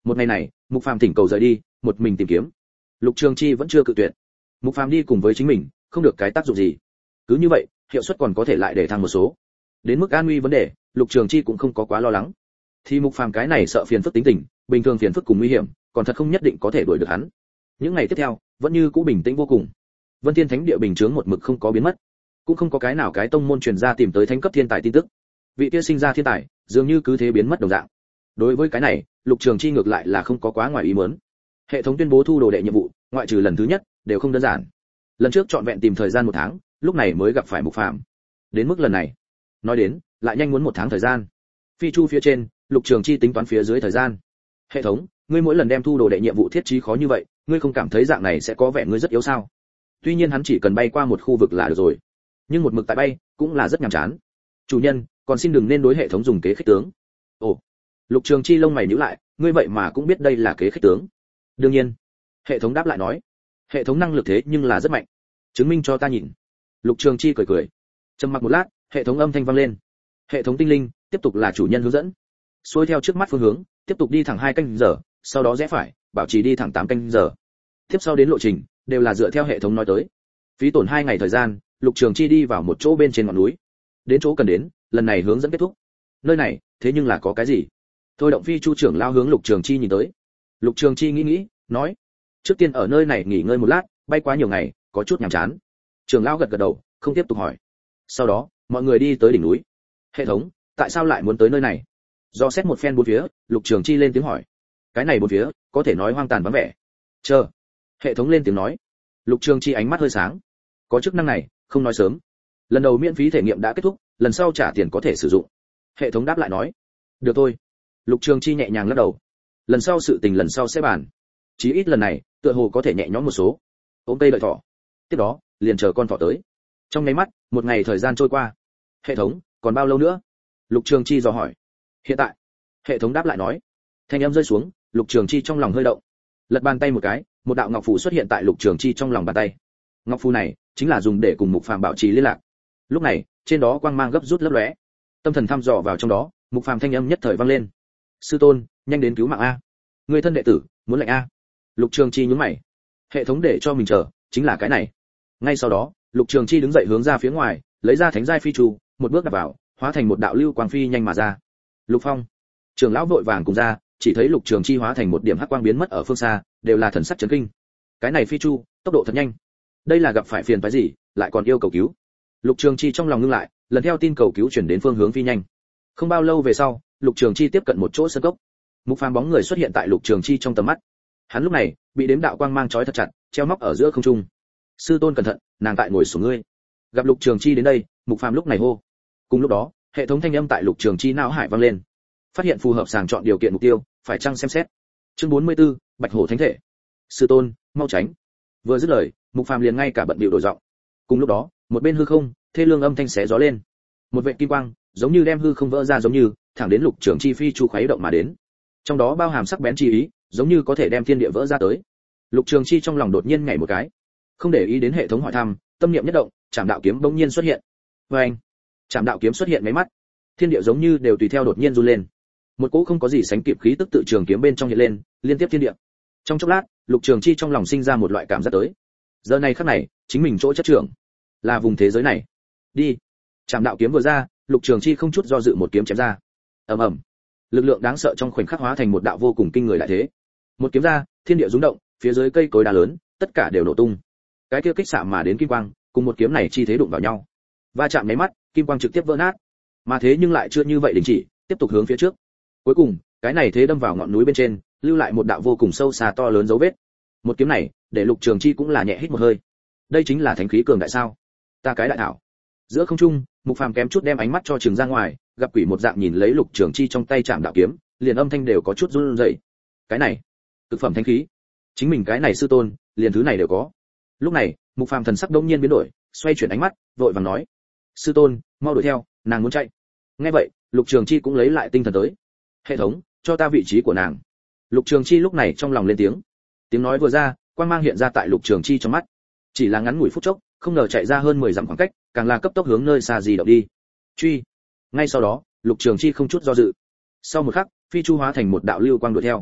Một ngày này, Mục Phàm thỉnh cầu rời đi, một mình tìm kiếm. Lục Trường Chi vẫn chưa cự tuyệt. Mục Phàm đi cùng với chính mình, không được cái tác dụng gì. Cứ như vậy, hiệu suất còn có thể lại để thăng một số. Đến mức an nguy vấn đề, Lục Trường Chi cũng không có quá lo lắng. Thì Mục Phàm cái này sợ phiền phức tính tình, bình thường phiền phức cùng nguy hiểm, còn thật không nhất định có thể đuổi được hắn. Những ngày tiếp theo, vẫn như cũ bình tĩnh vô cùng. Vân Thiên Thánh địa bình chướng một mực không có biến mất, cũng không có cái nào cái tông môn truyền ra tìm tới thánh cấp thiên tài tin tức. Vị kia sinh ra thiên tài, dường như cứ thế biến mất đồng dạng. Đối với cái này, Lục Trường Chi ngược lại là không có quá ngoài ý muốn. Hệ thống tuyên bố thu đồ đệ nhiệm vụ, ngoại trừ lần thứ nhất, đều không đơn giản. Lần trước trọn vẹn tìm thời gian một tháng, lúc này mới gặp phải Mục Phàm. Đến mức lần này, nói đến, lại nhanh muốn một tháng thời gian. Phi chu phía trên, Lục Trường Chi tính toán phía dưới thời gian. Hệ thống, ngươi mỗi lần đem thu đồ đệ nhiệm vụ thiết trí khó như vậy, ngươi không cảm thấy dạng này sẽ có vẻ ngươi rất yếu sao? Tuy nhiên hắn chỉ cần bay qua một khu vực là được rồi, nhưng một mực tại bay cũng là rất nhàm chán. Chủ nhân, còn xin đừng nên đối hệ thống dùng kế khích tướng. Ồ, Lục Trường Chi lông mày nhíu lại, ngươi vậy mà cũng biết đây là kế khích tướng? Đương nhiên. Hệ thống đáp lại nói, hệ thống năng lực thế nhưng là rất mạnh, chứng minh cho ta nhìn. Lục Trường Chi cười cười. Trầm mặc một lát, hệ thống âm thanh vang lên. Hệ thống tinh linh, tiếp tục là chủ nhân hướng dẫn. Xuôi theo trước mắt phương hướng, tiếp tục đi thẳng hai canh giờ, sau đó rẽ phải, bảo trì đi thẳng tám canh giờ. Tiếp sau đến lộ trình, đều là dựa theo hệ thống nói tới. Phí tổn hai ngày thời gian, Lục Trường Chi đi vào một chỗ bên trên ngọn núi. Đến chỗ cần đến, lần này hướng dẫn kết thúc. Nơi này, thế nhưng là có cái gì? Thôi động phi chu trưởng lao hướng Lục Trường Chi nhìn tới. Lục Trường Chi nghĩ nghĩ, nói: "Trước tiên ở nơi này nghỉ ngơi một lát, bay quá nhiều ngày, có chút nhàm chán." Trưởng lao gật gật đầu, không tiếp tục hỏi. Sau đó, mọi người đi tới đỉnh núi. "Hệ thống, tại sao lại muốn tới nơi này?" Do xét một phen bốn phía, Lục Trường Chi lên tiếng hỏi. "Cái này bốn phía, có thể nói hoang tàn vắng vẻ." "Chờ." Hệ thống lên tiếng nói. Lục Trường Chi ánh mắt hơi sáng. Có chức năng này, không nói sớm. Lần đầu miễn phí thể nghiệm đã kết thúc, lần sau trả tiền có thể sử dụng. Hệ thống đáp lại nói. Được thôi. Lục Trường Chi nhẹ nhàng lắc đầu. Lần sau sự tình lần sau sẽ bàn. Chí ít lần này, tựa hồ có thể nhẹ nhõm một số. Ôm cây đợi thỏ. Tiếp đó, liền chờ con thỏ tới. Trong nháy mắt, một ngày thời gian trôi qua. Hệ thống, còn bao lâu nữa? Lục Trường Chi dò hỏi. Hiện tại. Hệ thống đáp lại nói. Thanh âm rơi xuống, Lục Trường Chi trong lòng hơi động. Lật bàn tay một cái, một đạo ngọc phù xuất hiện tại Lục Trường Chi trong lòng bàn tay. Ngọc phù này chính là dùng để cùng Mục Phàm bảo trì liên lạc. Lúc này, trên đó quang mang gấp rút lấp lóe. Tâm thần thăm dò vào trong đó, Mục Phàm thanh âm nhất thời vang lên. "Sư tôn, nhanh đến cứu mạng a. Người thân đệ tử, muốn lệnh a." Lục Trường Chi nhướng mày. Hệ thống để cho mình chờ, chính là cái này. Ngay sau đó, Lục Trường Chi đứng dậy hướng ra phía ngoài, lấy ra thánh giai phi chu, một bước đạp vào, hóa thành một đạo lưu quang phi nhanh mà ra. Lục Phong, trưởng lão vội vàng cùng ra, chỉ thấy Lục Trường Chi hóa thành một điểm hắc quang biến mất ở phương xa, đều là thần sắc chấn kinh. Cái này phi chu, tốc độ thật nhanh. Đây là gặp phải phiền phức gì, lại còn yêu cầu cứu. Lục Trường Chi trong lòng ngưng lại, lần theo tin cầu cứu chuyển đến phương hướng phi nhanh. Không bao lâu về sau, Lục Trường Chi tiếp cận một chỗ sân cốc. Mục Phàm bóng người xuất hiện tại Lục Trường Chi trong tầm mắt. Hắn lúc này bị đếm đạo quang mang trói thật chặt, treo móc ở giữa không trung. "Sư tôn cẩn thận, nàng tại ngồi xuống ngươi." Gặp Lục Trường Chi đến đây, Mục Phàm lúc này hô. Cùng lúc đó, hệ thống thanh âm tại Lục Trường Chi não hải vang lên. Phát hiện phù hợp sàng chọn điều kiện mục tiêu, phải chăng xem xét. Chương bốn mươi tư, Bạch Hổ Thánh Thể. "Sư tôn, mau tránh." Vừa dứt lời, Mục Phàm liền ngay cả bận bịu đổi giọng. Cùng lúc đó, một bên hư không, thê lương âm thanh xé gió lên. Một vệt kim quang, giống như đem hư không vỡ ra giống như, thẳng đến Lục Trường Chi phi chu khuấy động mà đến. Trong đó bao hàm sắc bén chi ý, giống như có thể đem thiên địa vỡ ra tới. Lục Trường Chi trong lòng đột nhiên nhảy một cái, không để ý đến hệ thống hỏi thăm, tâm niệm nhất động, Trảm Đạo kiếm bỗng nhiên xuất hiện. Và anh, Trảm Đạo kiếm xuất hiện mấy mắt, thiên địa giống như đều tùy theo đột nhiên run lên. Một cỗ không có gì sánh kịp khí tức tự trường kiếm bên trong hiện lên, liên tiếp thiên địa. Trong chốc lát, Lục Trường Chi trong lòng sinh ra một loại cảm giác tới. Giờ này khắc này, chính mình chỗ chất trưởng là vùng thế giới này. Đi. Trảm Đạo kiếm vừa ra, Lục Trường Chi không chút do dự một kiếm chém ra. Ầm ầm. Lực lượng đáng sợ trong khoảnh khắc hóa thành một đạo vô cùng kinh người đại thế. Một kiếm ra, thiên địa rung động, phía dưới cây cối đá lớn, tất cả đều nổ tung. Cái kia kích xạ mà đến kim quang, cùng một kiếm này chi thế đụng vào nhau. Va chạm mấy mắt, kim quang trực tiếp vỡ nát. Mà thế nhưng lại chưa như vậy đình chỉ, tiếp tục hướng phía trước. Cuối cùng, cái này thế đâm vào ngọn núi bên trên, lưu lại một đạo vô cùng sâu xa to lớn dấu vết. Một kiếm này, để Lục Trường Chi cũng là nhẹ hít một hơi. Đây chính là thánh khí cường đại sao? Ta cái đại thảo. Giữa không trung, Mục Phàm kém chút đem ánh mắt cho trường ra ngoài, gặp quỷ một dạng nhìn lấy Lục Trường Chi trong tay Trảm Đạo kiếm, liền âm thanh đều có chút run rẩy. Cái này, cực phẩm thánh khí. Chính mình cái này sư tôn, liền thứ này đều có. Lúc này, Mục Phàm thần sắc đột nhiên biến đổi, xoay chuyển ánh mắt, vội vàng nói: "Sư tôn, mau đuổi theo, nàng muốn chạy." Nghe vậy, Lục Trường Chi cũng lấy lại tinh thần tới. "Hệ thống, cho ta vị trí của nàng." Lục Trường Chi lúc này trong lòng lên tiếng. Tiếng nói vừa ra, quang mang hiện ra tại Lục Trường Chi trong mắt. Chỉ là ngắn ngủi phút chốc, không ngờ chạy ra hơn mười dặm khoảng cách, càng là cấp tốc hướng nơi xa gì động đi. Truy. Ngay sau đó, Lục Trường Chi không chút do dự. Sau một khắc, phi chu hóa thành một đạo lưu quang đuổi theo.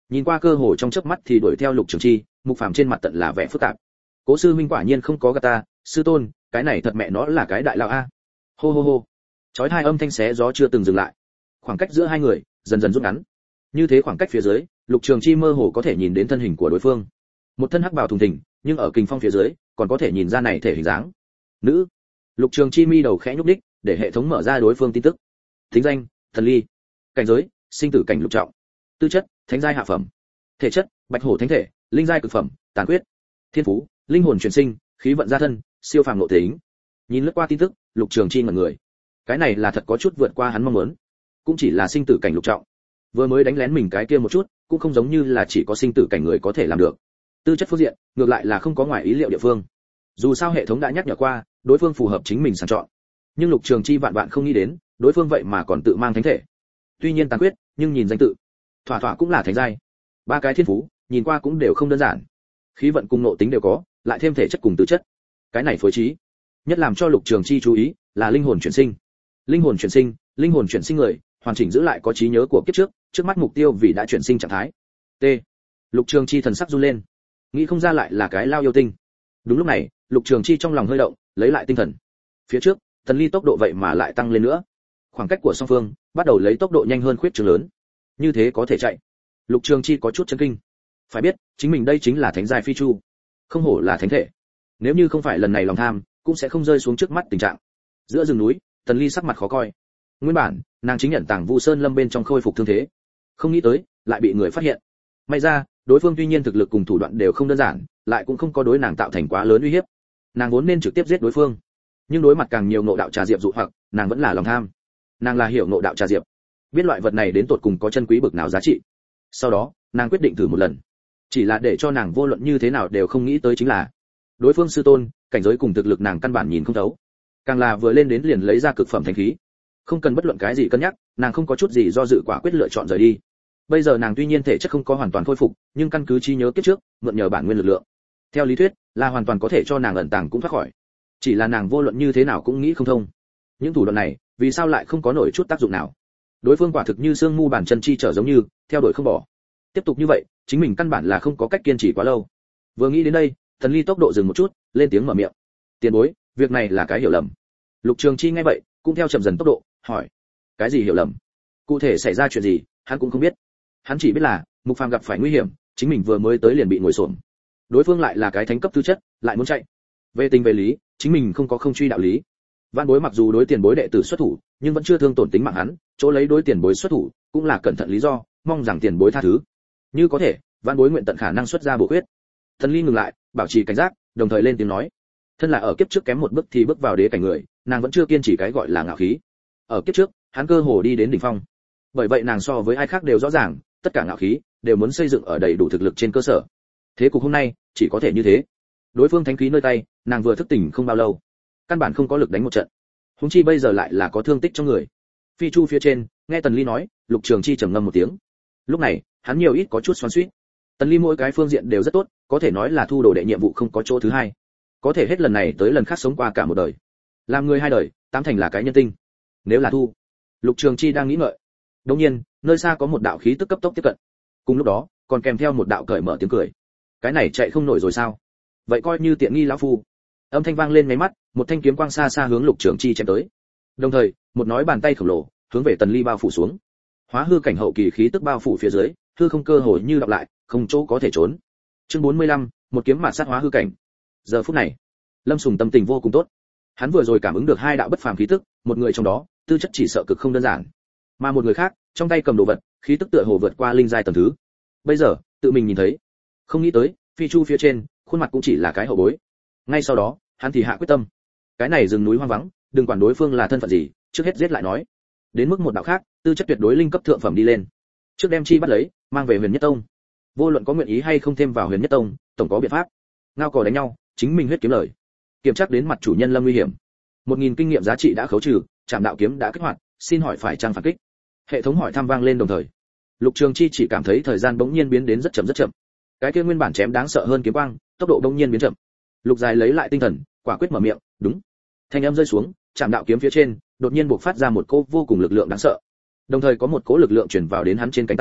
Nhìn qua cơ hồ trong chớp mắt thì đuổi theo Lục Trường Chi, Mục Phàm trên mặt tận là vẻ phức tạp. Cố sư huynh quả nhiên không có gạt ta, sư tôn, cái này thật mẹ nó là cái đại lão a. Hô hô hô. Chói hai âm thanh xé gió chưa từng dừng lại. Khoảng cách giữa hai người dần dần rút ngắn. Như thế khoảng cách phía dưới, Lục Trường Chi mơ hồ có thể nhìn đến thân hình của đối phương. Một thân hắc bào thùng thình, nhưng ở kình phong phía dưới, còn có thể nhìn ra này thể hình dáng. Nữ. Lục Trường Chi mi đầu khẽ nhúc đích, để hệ thống mở ra đối phương tin tức. Tính danh: Thần Ly. Cảnh giới: sinh tử cảnh lục trọng. Tư chất: thánh giai hạ phẩm. Thể chất: bạch hổ thánh thể, linh giai cực phẩm, tàn quyết. Thiên phú: linh hồn chuyển sinh, khí vận gia thân, siêu phàm nội tính. Nhìn lướt qua tin tức, Lục Trường Chi ngẩn người. Cái này là thật có chút vượt qua hắn mong muốn. Cũng chỉ là sinh tử cảnh lục trọng. Vừa mới đánh lén mình cái kia một chút, cũng không giống như là chỉ có sinh tử cảnh người có thể làm được. Tư chất phương diện, ngược lại là không có ngoài ý liệu địa phương. Dù sao hệ thống đã nhắc nhở qua, đối phương phù hợp chính mình sàng chọn. Nhưng Lục Trường Chi vạn vạn không nghĩ đến, đối phương vậy mà còn tự mang thánh thể. Tuy nhiên tàn quyết, nhưng nhìn danh tự, thỏa thỏa cũng là thánh giai. Ba cái thiên phú, nhìn qua cũng đều không đơn giản. Khí vận cùng nội tính đều có, lại thêm thể chất cùng tư chất. Cái này phối trí, nhất làm cho Lục Trường Chi chú ý, là linh hồn chuyển sinh. Linh hồn chuyển sinh, linh hồn chuyển sinh người, hoàn chỉnh giữ lại có trí nhớ của kiếp trước, trước mắt mục tiêu vì đã chuyển sinh trạng thái. T. Lục Trường Chi thần sắc run lên, nghĩ không ra lại là cái lao yêu tinh. Đúng lúc này, Lục Trường Chi trong lòng hơi động, lấy lại tinh thần. Phía trước, Tần Ly tốc độ vậy mà lại tăng lên nữa. Khoảng cách của song phương bắt đầu lấy tốc độ nhanh hơn khuyết trường lớn. Như thế có thể chạy. Lục Trường Chi có chút chấn kinh. Phải biết, chính mình đây chính là thánh giai phi chu, không hổ là thánh thể. Nếu như không phải lần này lòng tham, cũng sẽ không rơi xuống trước mắt tình trạng. Giữa rừng núi, Tần Ly sắc mặt khó coi. Nguyên bản, nàng chính nhận tàng Vu Sơn Lâm bên trong khôi phục thương thế, không nghĩ tới lại bị người phát hiện. May ra, đối phương tuy nhiên thực lực cùng thủ đoạn đều không đơn giản, lại cũng không có đối nàng tạo thành quá lớn uy hiếp. Nàng vốn nên trực tiếp giết đối phương, nhưng đối mặt càng nhiều ngộ đạo trà diệp dụ hoặc, nàng vẫn là lòng tham. Nàng là hiểu ngộ đạo trà diệp, biết loại vật này đến tột cùng có chân quý bực nào giá trị. Sau đó, nàng quyết định thử một lần. Chỉ là để cho nàng vô luận như thế nào đều không nghĩ tới chính là, đối phương sư tôn, cảnh giới cùng thực lực nàng căn bản nhìn không thấu. Càng là vừa lên đến liền lấy ra cực phẩm thánh khí. Không cần bất luận cái gì cân nhắc, nàng không có chút gì do dự quả quyết lựa chọn rời đi. Bây giờ nàng tuy nhiên thể chất không có hoàn toàn khôi phục, nhưng căn cứ trí nhớ kiếp trước, mượn nhờ bản nguyên lực lượng. Theo lý thuyết, là hoàn toàn có thể cho nàng ẩn tàng cũng thoát khỏi. Chỉ là nàng vô luận như thế nào cũng nghĩ không thông. Những thủ đoạn này, vì sao lại không có nổi chút tác dụng nào? Đối phương quả thực như xương mu bàn chân chi trở giống như, theo đuổi không bỏ. Tiếp tục như vậy, chính mình căn bản là không có cách kiên trì quá lâu. Vừa nghĩ đến đây, Thần Ly tốc độ dừng một chút, lên tiếng mở miệng. Tiền bối, việc này là cái hiểu lầm. Lục Trường Chi nghe vậy, cũng theo chậm dần tốc độ, hỏi: cái gì hiểu lầm? Cụ thể xảy ra chuyện gì, hắn cũng không biết. Hắn chỉ biết là, Mục Phàm gặp phải nguy hiểm, chính mình vừa mới tới liền bị ngồi xổm. Đối phương lại là cái thánh cấp tư chất, lại muốn chạy. Về tình về lý, chính mình không có không truy đạo lý. Vạn Bối mặc dù đối tiền bối đệ tử xuất thủ, nhưng vẫn chưa thương tổn tính mạng hắn, chỗ lấy đối tiền bối xuất thủ, cũng là cẩn thận lý do, mong rằng tiền bối tha thứ. Như có thể, Vạn Bối nguyện tận khả năng xuất ra bổ quyết. Thần Ly ngừng lại, bảo trì cảnh giác, đồng thời lên tiếng nói: thân là ở kiếp trước kém một bước thì bước vào đế cảnh người, nàng vẫn chưa kiên trì cái gọi là ngạo khí. Ở kiếp trước, hắn cơ hồ đi đến đỉnh phong. Bởi vậy nàng so với ai khác đều rõ ràng, tất cả ngạo khí đều muốn xây dựng ở đầy đủ thực lực trên cơ sở. Thế cục hôm nay chỉ có thể như thế. Đối phương thánh khí nơi tay, nàng vừa thức tỉnh không bao lâu, căn bản không có lực đánh một trận. Huống chi bây giờ lại là có thương tích trong người. Phi chu phía trên, nghe Tần Ly nói, Lục Trường Chi trầm ngâm một tiếng. Lúc này, hắn nhiều ít có chút xoắn xuýt. Tần Ly mỗi cái phương diện đều rất tốt, có thể nói là thu đồ đệ nhiệm vụ không có chỗ thứ hai. Có thể hết lần này tới lần khác sống qua cả một đời. Làm người hai đời, tám thành là cái nhân tinh. Nếu là thu, Lục Trường Chi đang nghĩ ngợi. Đột nhiên, nơi xa có một đạo khí tức cấp tốc tiếp cận. Cùng lúc đó, còn kèm theo một đạo cởi mở tiếng cười. Cái này chạy không nổi rồi sao? Vậy coi như tiện nghi lão phu. Âm thanh vang lên mấy mắt, một thanh kiếm quang xa xa hướng Lục Trường Chi chém tới. Đồng thời, một nói bàn tay khổng lồ hướng về Tần Ly bao phủ xuống. Hóa hư cảnh hậu kỳ khí tức bao phủ phía dưới, hư không cơ hội như đọc lại, không chỗ có thể trốn. Chương bốn mươi lăm, một kiếm mạt sát hóa hư cảnh. Giờ phút này, Lâm Sùng tâm tình vô cùng tốt. Hắn vừa rồi cảm ứng được hai đạo bất phàm khí tức, một người trong đó, tư chất chỉ sợ cực không đơn giản, mà một người khác, trong tay cầm đồ vật, khí tức tựa hồ vượt qua linh giai tầng thứ. Bây giờ, tự mình nhìn thấy, không nghĩ tới, phi chu phía trên, khuôn mặt cũng chỉ là cái hậu bối. Ngay sau đó, hắn thì hạ quyết tâm. Cái này rừng núi hoang vắng, đừng quản đối phương là thân phận gì, trước hết giết lại nói. Đến mức một đạo khác, tư chất tuyệt đối linh cấp thượng phẩm đi lên. Trước đem chi bắt lấy, mang về Huyền Nhất Tông. Vô luận có nguyện ý hay không thêm vào Huyền Nhất Tông, tổng có biện pháp. Ngao cò đánh nhau, chính mình huyết kiếm lời. Kiểm tra đến mặt chủ nhân lâm nguy hiểm. Một nghìn kinh nghiệm giá trị đã khấu trừ, Trảm đạo kiếm đã kích hoạt, xin hỏi phải trang phản kích. Hệ thống hỏi thăm vang lên đồng thời. Lục Trường Chi chỉ cảm thấy thời gian bỗng nhiên biến đến rất chậm rất chậm. Cái kia nguyên bản chém đáng sợ hơn kiếm quang, tốc độ bỗng nhiên biến chậm. Lục Dài lấy lại tinh thần, quả quyết mở miệng, "Đúng." Thanh âm rơi xuống, Trảm đạo kiếm phía trên, đột nhiên bộc phát ra một cỗ vô cùng lực lượng đáng sợ. Đồng thời có một cỗ lực lượng truyền vào đến hắn trên cánh tay,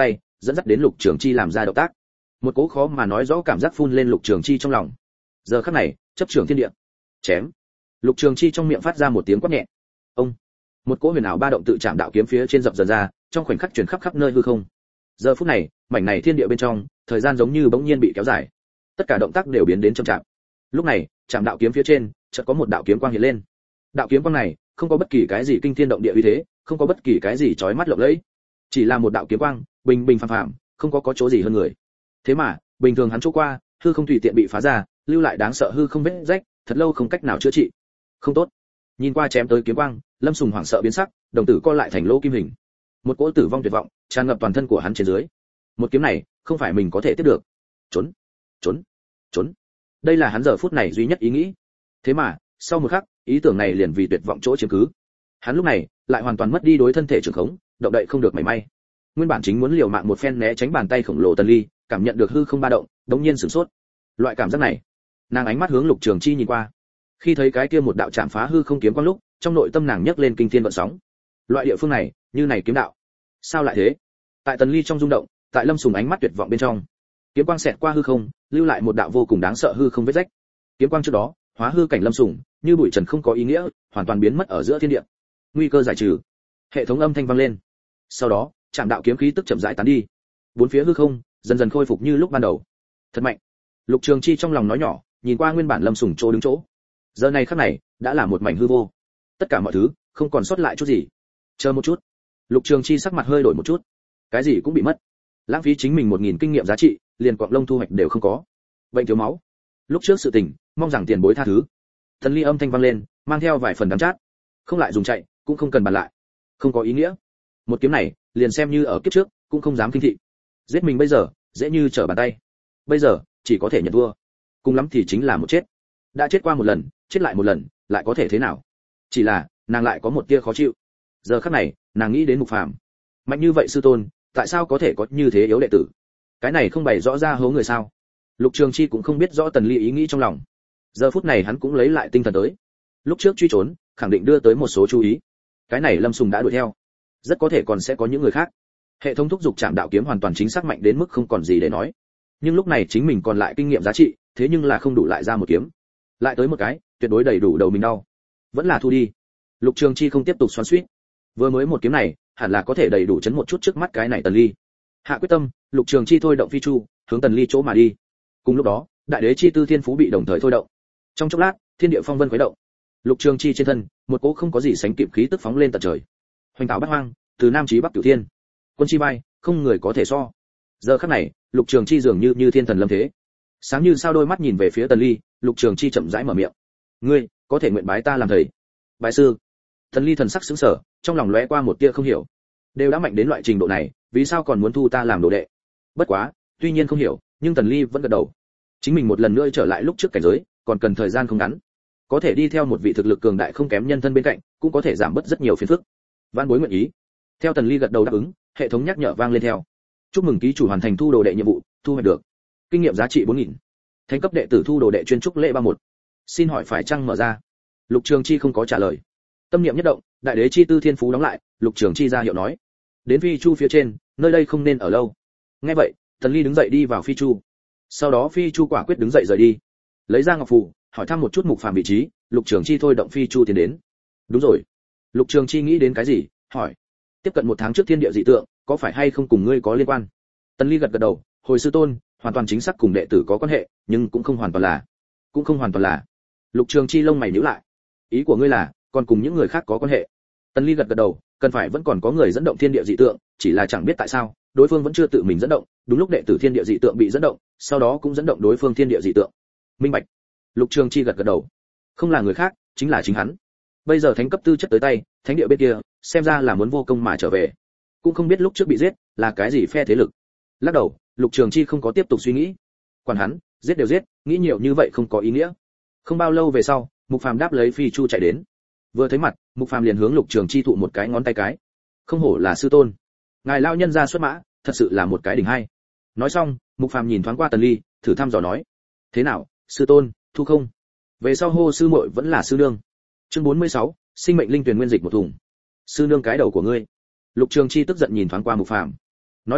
dẫn dắt đến Lục Trường Chi làm ra động tác. Một cỗ khó mà nói rõ cảm giác phun lên Lục Trường Chi trong lòng. Giờ khắc này, chấp trường thiên địa. Chém. Lục Trường Chi trong miệng phát ra một tiếng quát nhẹ. Ông. Một cỗ huyền ảo ba động tự chạm đạo kiếm phía trên dập dần ra, trong khoảnh khắc truyền khắp khắp nơi hư không. Giờ phút này, mảnh này thiên địa bên trong, thời gian giống như bỗng nhiên bị kéo dài. Tất cả động tác đều biến đến chậm chạp. Lúc này, chạm đạo kiếm phía trên, chợt có một đạo kiếm quang hiện lên. Đạo kiếm quang này, không có bất kỳ cái gì kinh thiên động địa uy thế, không có bất kỳ cái gì chói mắt lộng lẫy, chỉ là một đạo kiếm quang, bình bình phàm phàm, không có có chỗ gì hơn người. Thế mà, bình thường hắn chỗ qua, hư không tùy tiện bị phá ra, lưu lại đáng sợ hư không vết rách, thật lâu không cách nào chữa trị. Không tốt. Nhìn qua chém tới kiếm quang, Lâm Sùng hoảng sợ biến sắc, đồng tử co lại thành lỗ kim hình. Một cỗ tử vong tuyệt vọng tràn ngập toàn thân của hắn trên dưới. Một kiếm này, không phải mình có thể tiếp được. Trốn, trốn, trốn. Đây là hắn giờ phút này duy nhất ý nghĩ. Thế mà, sau một khắc, ý tưởng này liền vì tuyệt vọng chỗ chiếm cứ. Hắn lúc này lại hoàn toàn mất đi đối thân thể trường khống, động đậy không được mảy may. Nguyên bản chính muốn liều mạng một phen né tránh bàn tay khổng lồ Tần Ly, cảm nhận được hư không ba động, đống nhiên sửng sốt. Loại cảm giác này, nàng ánh mắt hướng Lục Trường Chi nhìn qua. Khi thấy cái kia một đạo chạm phá hư không kiếm quang lúc, trong nội tâm nàng nhấc lên kinh thiên vận sóng. Loại địa phương này, như này kiếm đạo. Sao lại thế? Tại Tần Ly trong rung động, tại Lâm Sùng ánh mắt tuyệt vọng bên trong, kiếm quang xẹt qua hư không, lưu lại một đạo vô cùng đáng sợ hư không vết rách. Kiếm quang trước đó, hóa hư cảnh Lâm Sùng, như bụi trần không có ý nghĩa, hoàn toàn biến mất ở giữa thiên địa. Nguy cơ giải trừ. Hệ thống âm thanh vang lên. Sau đó, chạm đạo kiếm khí tức chậm rãi tán đi. Bốn phía hư không dần dần khôi phục như lúc ban đầu. Thật mạnh. Lục Trường Chi trong lòng nói nhỏ, nhìn qua nguyên bản Lâm Sùng chỗ đứng chỗ. Giờ này khắc này, đã là một mảnh hư vô. Tất cả mọi thứ không còn sót lại chút gì. Chờ một chút. Lục Trường Chi sắc mặt hơi đổi một chút. Cái gì cũng bị mất. Lãng phí chính mình một nghìn kinh nghiệm giá trị, liền quặng lông thu hoạch đều không có. Bệnh thiếu máu. Lúc trước sự tình, mong rằng tiền bối tha thứ. Tần Ly âm thanh vang lên, mang theo vài phần đắng chát. Không lại dùng chạy, cũng không cần bàn lại. Không có ý nghĩa. Một kiếm này, liền xem như ở kiếp trước, cũng không dám kinh thị. Giết mình bây giờ, dễ như trở bàn tay. Bây giờ, chỉ có thể nhận thua. Cùng lắm thì chính là một chết. Đã chết qua một lần, chết lại một lần, lại có thể thế nào? Chỉ là, nàng lại có một tia khó chịu. Giờ khắc này, nàng nghĩ đến Mục Phàm. Mạnh như vậy sư tôn, tại sao có thể có như thế yếu đệ tử? Cái này không bày rõ ra hố người sao? Lục Trường Chi cũng không biết rõ Tần Ly ý nghĩ trong lòng. Giờ phút này hắn cũng lấy lại tinh thần tới. Lúc trước truy trốn, khẳng định đưa tới một số chú ý. Cái này Lâm Sùng đã đuổi theo, rất có thể còn sẽ có những người khác. Hệ thống thúc giục chạm đạo kiếm hoàn toàn chính xác mạnh đến mức không còn gì để nói. Nhưng lúc này chính mình còn lại kinh nghiệm giá trị, thế nhưng là không đủ lại ra một kiếm. Lại tới một cái, tuyệt đối đầy đủ đầu mình đau. Vẫn là thu đi. Lục Trường Chi không tiếp tục xoắn xuýt. Vừa mới một kiếm này, hẳn là có thể đầy đủ chấn một chút trước mắt cái này Tần Ly. Hạ quyết tâm, Lục Trường Chi thôi động phi chu, hướng Tần Ly chỗ mà đi. Cùng lúc đó, đại đế chi tư thiên phú bị đồng thời thôi động. Trong chốc lát, thiên địa phong vân khuấy động. Lục Trường Chi trên thân, một cỗ không có gì sánh kịp khí tức phóng lên tận trời. Hoành tạo bát hoang, từ nam chí bắc cửu thiên. Quân chi bay, không người có thể so. Giờ khắc này, Lục Trường Chi dường như như thiên thần lâm thế. Sáng như sao đôi mắt nhìn về phía Tần Ly, Lục Trường Chi chậm rãi mở miệng. Ngươi, có thể nguyện bái ta làm thầy? Bái sư. Tần Ly thần sắc sững sờ, trong lòng lóe qua một tia không hiểu. Đều đã mạnh đến loại trình độ này, vì sao còn muốn thu ta làm đồ đệ? Bất quá, tuy nhiên không hiểu, nhưng Tần Ly vẫn gật đầu. Chính mình một lần nữa trở lại lúc trước cảnh giới, còn cần thời gian không ngắn. Có thể đi theo một vị thực lực cường đại không kém nhân thân bên cạnh, cũng có thể giảm bớt rất nhiều phiền phức. Vãn bối nguyện ý. Theo Tần Ly gật đầu đáp ứng, hệ thống nhắc nhở vang lên theo. Chúc mừng ký chủ hoàn thành thu đồ đệ nhiệm vụ, thu hoạch được kinh nghiệm giá trị bốn nghìn. Thánh cấp đệ tử thu đồ đệ chuyên trúc lễ ba một. Xin hỏi phải chăng mở ra? Lục Trường Chi không có trả lời. Tâm niệm nhất động, đại đế chi tư thiên phú đóng lại, Lục Trường Chi ra hiệu nói: đến phi chu phía trên, nơi đây không nên ở lâu. Nghe vậy, Tần Ly đứng dậy đi vào phi chu. Sau đó phi chu quả quyết đứng dậy rời đi. Lấy ra ngọc phù, hỏi thăm một chút Mục Phàm vị trí, Lục Trường Chi thôi động phi chu tiến đến. Đúng rồi. Lục Trường Chi nghĩ đến cái gì, hỏi: tiếp cận một tháng trước thiên địa dị tượng, có phải hay không cùng ngươi có liên quan? Tần Ly gật gật đầu, hồi sư tôn, hoàn toàn chính xác cùng đệ tử có quan hệ, nhưng cũng không hoàn toàn là. Cũng không hoàn toàn là. Lục Trường Chi lông mày nhíu lại. Ý của ngươi là, còn cùng những người khác có quan hệ? Tần Ly gật gật đầu, cần phải vẫn còn có người dẫn động thiên địa dị tượng, chỉ là chẳng biết tại sao, đối phương vẫn chưa tự mình dẫn động, đúng lúc đệ tử thiên địa dị tượng bị dẫn động, sau đó cũng dẫn động đối phương thiên địa dị tượng. Minh bạch. Lục Trường Chi gật gật đầu. Không là người khác, chính là chính hắn. Bây giờ thánh cấp tư chất tới tay, thánh địa bên kia, xem ra là muốn vô công mà trở về. Cũng không biết lúc trước bị giết, là cái gì phe thế lực. Lắc đầu, Lục Trường Chi không có tiếp tục suy nghĩ. Quản hắn, giết đều giết, nghĩ nhiều như vậy không có ý nghĩa. Không bao lâu về sau, Mục Phàm đáp lấy phi chu chạy đến. Vừa thấy mặt, Mục Phàm liền hướng Lục Trường Chi thụ một cái ngón tay cái. Không hổ là sư tôn, ngài lao nhân ra xuất mã, thật sự là một cái đỉnh hay. Nói xong, Mục Phàm nhìn thoáng qua Tần Ly, thử thăm dò nói: thế nào, sư tôn, thu không? Về sau hô sư muội vẫn là sư nương. Chương bốn mươi sáu, sinh mệnh linh tuyển nguyên dịch một thùng. Sư nương cái đầu của ngươi. Lục Trường Chi tức giận nhìn thoáng qua Mục Phàm. Nói đùa,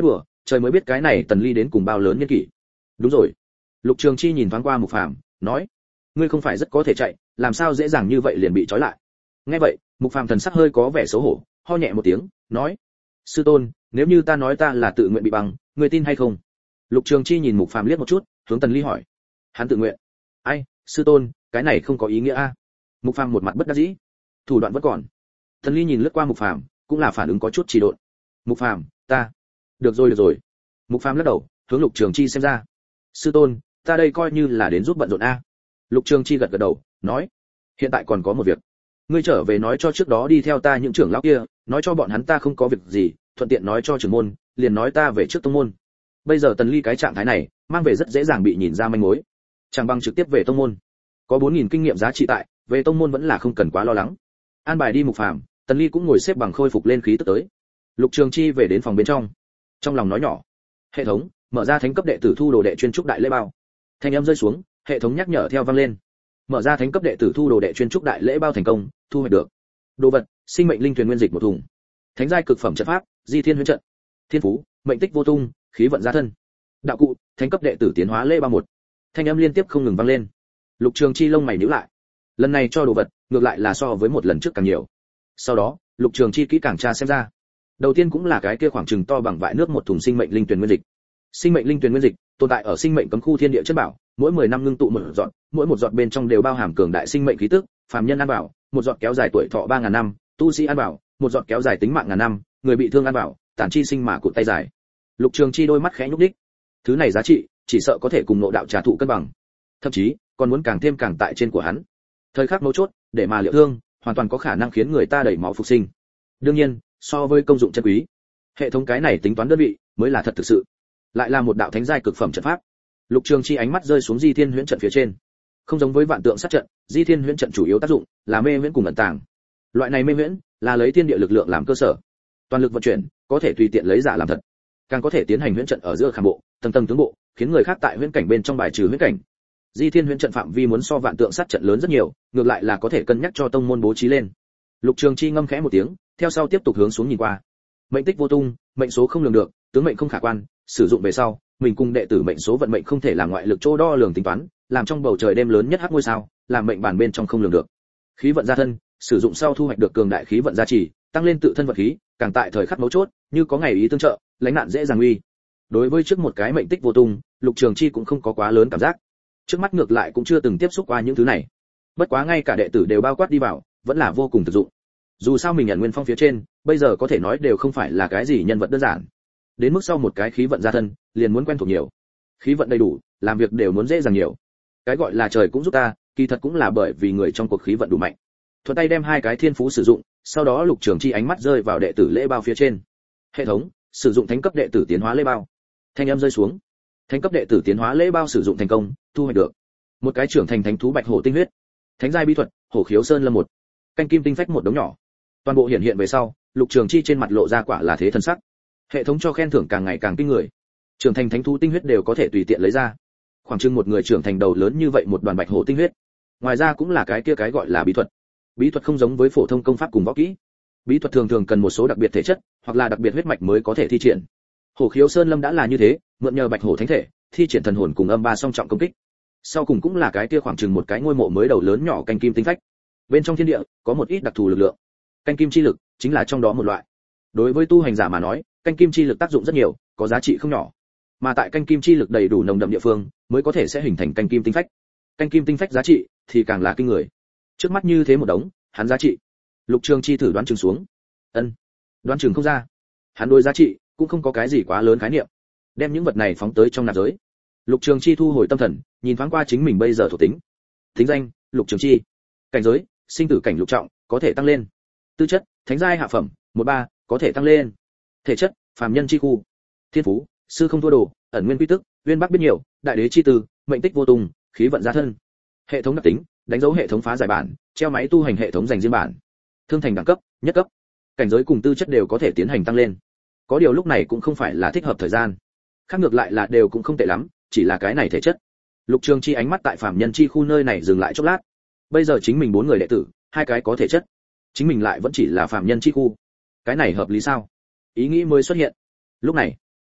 trời mới biết cái này Tần Ly đến cùng bao lớn niên kỷ. Đúng rồi. Lục Trường Chi nhìn thoáng qua Mục Phàm, nói: "Ngươi không phải rất có thể chạy, làm sao dễ dàng như vậy liền bị trói lại?" Nghe vậy, Mục Phàm thần sắc hơi có vẻ xấu hổ, ho nhẹ một tiếng, nói: "Sư tôn, nếu như ta nói ta là tự nguyện bị băng, ngươi tin hay không?" Lục Trường Chi nhìn Mục Phàm liếc một chút, hướng Tần Ly hỏi: "Hắn tự nguyện?" "Ai, sư tôn, cái này không có ý nghĩa a." Mục Phàm một mặt bất đắc dĩ, thủ đoạn vẫn còn. Tần Ly nhìn lướt qua Mục Phàm, cũng là phản ứng có chút trì độn. "Mục Phàm, ta..." "Được rồi được rồi." Mục Phàm lắc đầu, hướng Lục Trường Chi xem ra. "Sư tôn, ta đây coi như là đến giúp bận rộn a." Lục Trường Chi gật gật đầu, nói: "Hiện tại còn có một việc. Ngươi trở về nói cho trước đó đi theo ta những trưởng lão kia, nói cho bọn hắn ta không có việc gì, thuận tiện nói cho trưởng môn, liền nói ta về trước tông môn. Bây giờ Tần Ly cái trạng thái này, mang về rất dễ dàng bị nhìn ra manh mối. Chẳng bằng trực tiếp về tông môn. Có bốn nghìn kinh nghiệm giá trị tại, về tông môn vẫn là không cần quá lo lắng." An bài đi Mục Phàm, Tần Ly cũng ngồi xếp bằng khôi phục lên khí tức tới. Lục Trường Chi về đến phòng bên trong, trong lòng nói nhỏ: "Hệ thống, mở ra thánh cấp đệ tử thu đồ đệ chuyên trúc đại lễ bao." Thanh âm rơi xuống, hệ thống nhắc nhở theo vang lên. Mở ra thánh cấp đệ tử thu đồ đệ chuyên trúc đại lễ bao thành công, thu hoạch được đồ vật: sinh mệnh linh thuyền nguyên dịch một thùng, thánh giai cực phẩm trận pháp, di thiên huyễn trận, thiên phú, mệnh tích vô tung, khí vận gia thân, đạo cụ, thánh cấp đệ tử tiến hóa lễ bao một. Thanh âm liên tiếp không ngừng vang lên. Lục Trường Chi lông mày nhíu lại. Lần này cho đồ vật, ngược lại là so với một lần trước càng nhiều. Sau đó, Lục Trường Chi kỹ càng tra xem ra. Đầu tiên cũng là cái kia khoảng chừng to bằng vại nước một thùng sinh mệnh linh tuyển nguyên dịch. Sinh mệnh linh tuyển nguyên dịch tồn tại ở sinh mệnh cấm khu thiên địa chân bảo, mỗi mười năm ngưng tụ một giọt, mỗi một giọt bên trong đều bao hàm cường đại sinh mệnh khí tức, phàm nhân ăn vào, một giọt kéo dài tuổi thọ ba ngàn năm, tu sĩ ăn vào, một giọt kéo dài tính mạng ngàn năm, người bị thương ăn vào, tản chi sinh mà cụt tay dài. Lục Trường Chi đôi mắt khẽ nhúc nhích. Thứ này giá trị, chỉ sợ có thể cùng nội đạo trà thụ cân bằng, thậm chí còn muốn càng thêm càng tại trên của hắn. Thời khắc mấu chốt, để mà liệu thương, hoàn toàn có khả năng khiến người ta đẩy máu phục sinh. Đương nhiên, so với công dụng chân quý, hệ thống cái này tính toán đơn vị mới là thật thực sự. Lại là một đạo thánh giai cực phẩm trận pháp. Lục Trường Chi ánh mắt rơi xuống Di Thiên Huyễn trận phía trên. Không giống với vạn tượng sát trận, Di Thiên Huyễn trận chủ yếu tác dụng là mê huyễn cùng ẩn tàng. Loại này mê huyễn là lấy thiên địa lực lượng làm cơ sở, toàn lực vận chuyển, có thể tùy tiện lấy giả làm thật, càng có thể tiến hành huyễn trận ở giữa khảm bộ, tầng tầng tướng bộ, khiến người khác tại huyễn cảnh bên trong bài trừ huyễn cảnh. Di Thiên Huyễn trận phạm vi muốn so vạn tượng sát trận lớn rất nhiều, ngược lại là có thể cân nhắc cho tông môn bố trí lên. Lục Trường Chi ngâm khẽ một tiếng, theo sau tiếp tục hướng xuống nhìn qua. Mệnh tích vô tung, mệnh số không lường được, tướng mệnh không khả quan, sử dụng về sau, mình cùng đệ tử mệnh số vận mệnh không thể làm ngoại lực chỗ đo lường tính toán, làm trong bầu trời đêm lớn nhất hắc ngôi sao, làm mệnh bản bên trong không lường được. Khí vận gia thân, sử dụng sau thu hoạch được cường đại khí vận gia trì, tăng lên tự thân vận khí, càng tại thời khắc mấu chốt, như có ngày ý tương trợ, lánh nạn dễ dàng uy. Đối với trước một cái mệnh tích vô tung, Lục Trường Chi cũng không có quá lớn cảm giác. Trước mắt ngược lại cũng chưa từng tiếp xúc qua những thứ này. Bất quá ngay cả đệ tử đều bao quát đi vào, vẫn là vô cùng thực dụng. Dù sao mình nhận nguyên phong phía trên, bây giờ có thể nói đều không phải là cái gì nhân vật đơn giản. Đến mức sau một cái khí vận gia thân, liền muốn quen thuộc nhiều. Khí vận đầy đủ, làm việc đều muốn dễ dàng nhiều. Cái gọi là trời cũng giúp ta, kỳ thật cũng là bởi vì người trong cuộc khí vận đủ mạnh. Thuận tay đem hai cái thiên phú sử dụng, sau đó Lục Trường Chi ánh mắt rơi vào đệ tử lễ bao phía trên. Hệ thống, sử dụng thánh cấp đệ tử tiến hóa lễ bao. Thanh âm rơi xuống. Thánh cấp đệ tử tiến hóa lễ bao sử dụng thành công, thu hoạch được một cái trưởng thành thánh thú bạch hổ tinh huyết, thánh giai bí thuật, hổ khiếu sơn lâm một, canh kim tinh phách một đống nhỏ. Toàn bộ hiện hiện về sau, Lục Trường Chi trên mặt lộ ra quả là thế thần sắc. Hệ thống cho khen thưởng càng ngày càng kinh người. Trưởng thành thánh thú tinh huyết đều có thể tùy tiện lấy ra. Khoảng chừng một người trưởng thành đầu lớn như vậy một đoàn bạch hổ tinh huyết. Ngoài ra cũng là cái kia cái gọi là bí thuật. Bí thuật không giống với phổ thông công pháp cùng võ kỹ. Bí thuật thường thường cần một số đặc biệt thể chất, hoặc là đặc biệt huyết mạch mới có thể thi triển. Hổ khiếu sơn lâm đã là như thế, mượn nhờ bạch hổ thánh thể, thi triển thần hồn cùng âm ba song trọng công kích. Sau cùng cũng là cái kia khoảng chừng một cái ngôi mộ mới đầu lớn nhỏ canh kim tinh phách. Bên trong thiên địa có một ít đặc thù lực lượng. Canh kim chi lực chính là trong đó một loại. Đối với tu hành giả mà nói, canh kim chi lực tác dụng rất nhiều, có giá trị không nhỏ. Mà tại canh kim chi lực đầy đủ nồng đậm địa phương, mới có thể sẽ hình thành canh kim tinh phách. Canh kim tinh phách giá trị thì càng là kinh người. Trước mắt như thế một đống, hắn giá trị. Lục Trường Chi thử đoán chừng xuống. Ân, đoán chừng không ra. Hắn đối giá trị cũng không có cái gì quá lớn khái niệm. Đem những vật này phóng tới trong nạp giới. Lục Trường Chi thu hồi tâm thần, nhìn thoáng qua chính mình bây giờ thuộc tính. Tính danh: Lục Trường Chi. Cảnh giới: sinh tử cảnh lục trọng, có thể tăng lên. Tư chất: thánh giai hạ phẩm, một ba, có thể tăng lên. Thể chất: phàm nhân chi khu. Thiên phú: sư không thua đồ, ẩn nguyên quy tức, uyên bắc biết nhiều, đại đế chi từ, mệnh tích vô tùng, khí vận gia thân. Hệ thống đặc tính: đánh dấu hệ thống phá giải bản, treo máy tu hành hệ thống dành riêng bản. Thương thành đẳng cấp: nhất cấp. Cảnh giới cùng tư chất đều có thể tiến hành tăng lên. Có điều lúc này cũng không phải là thích hợp thời gian. Khác ngược lại là đều cũng không tệ lắm, chỉ là cái này thể chất. Lục Trường Chi ánh mắt tại phàm nhân chi khu nơi này dừng lại chốc lát. Bây giờ chính mình bốn người đệ tử, hai cái có thể chất, chính mình lại vẫn chỉ là phàm nhân chi khu. Cái này hợp lý sao? Ý nghĩ mới xuất hiện. Lúc này,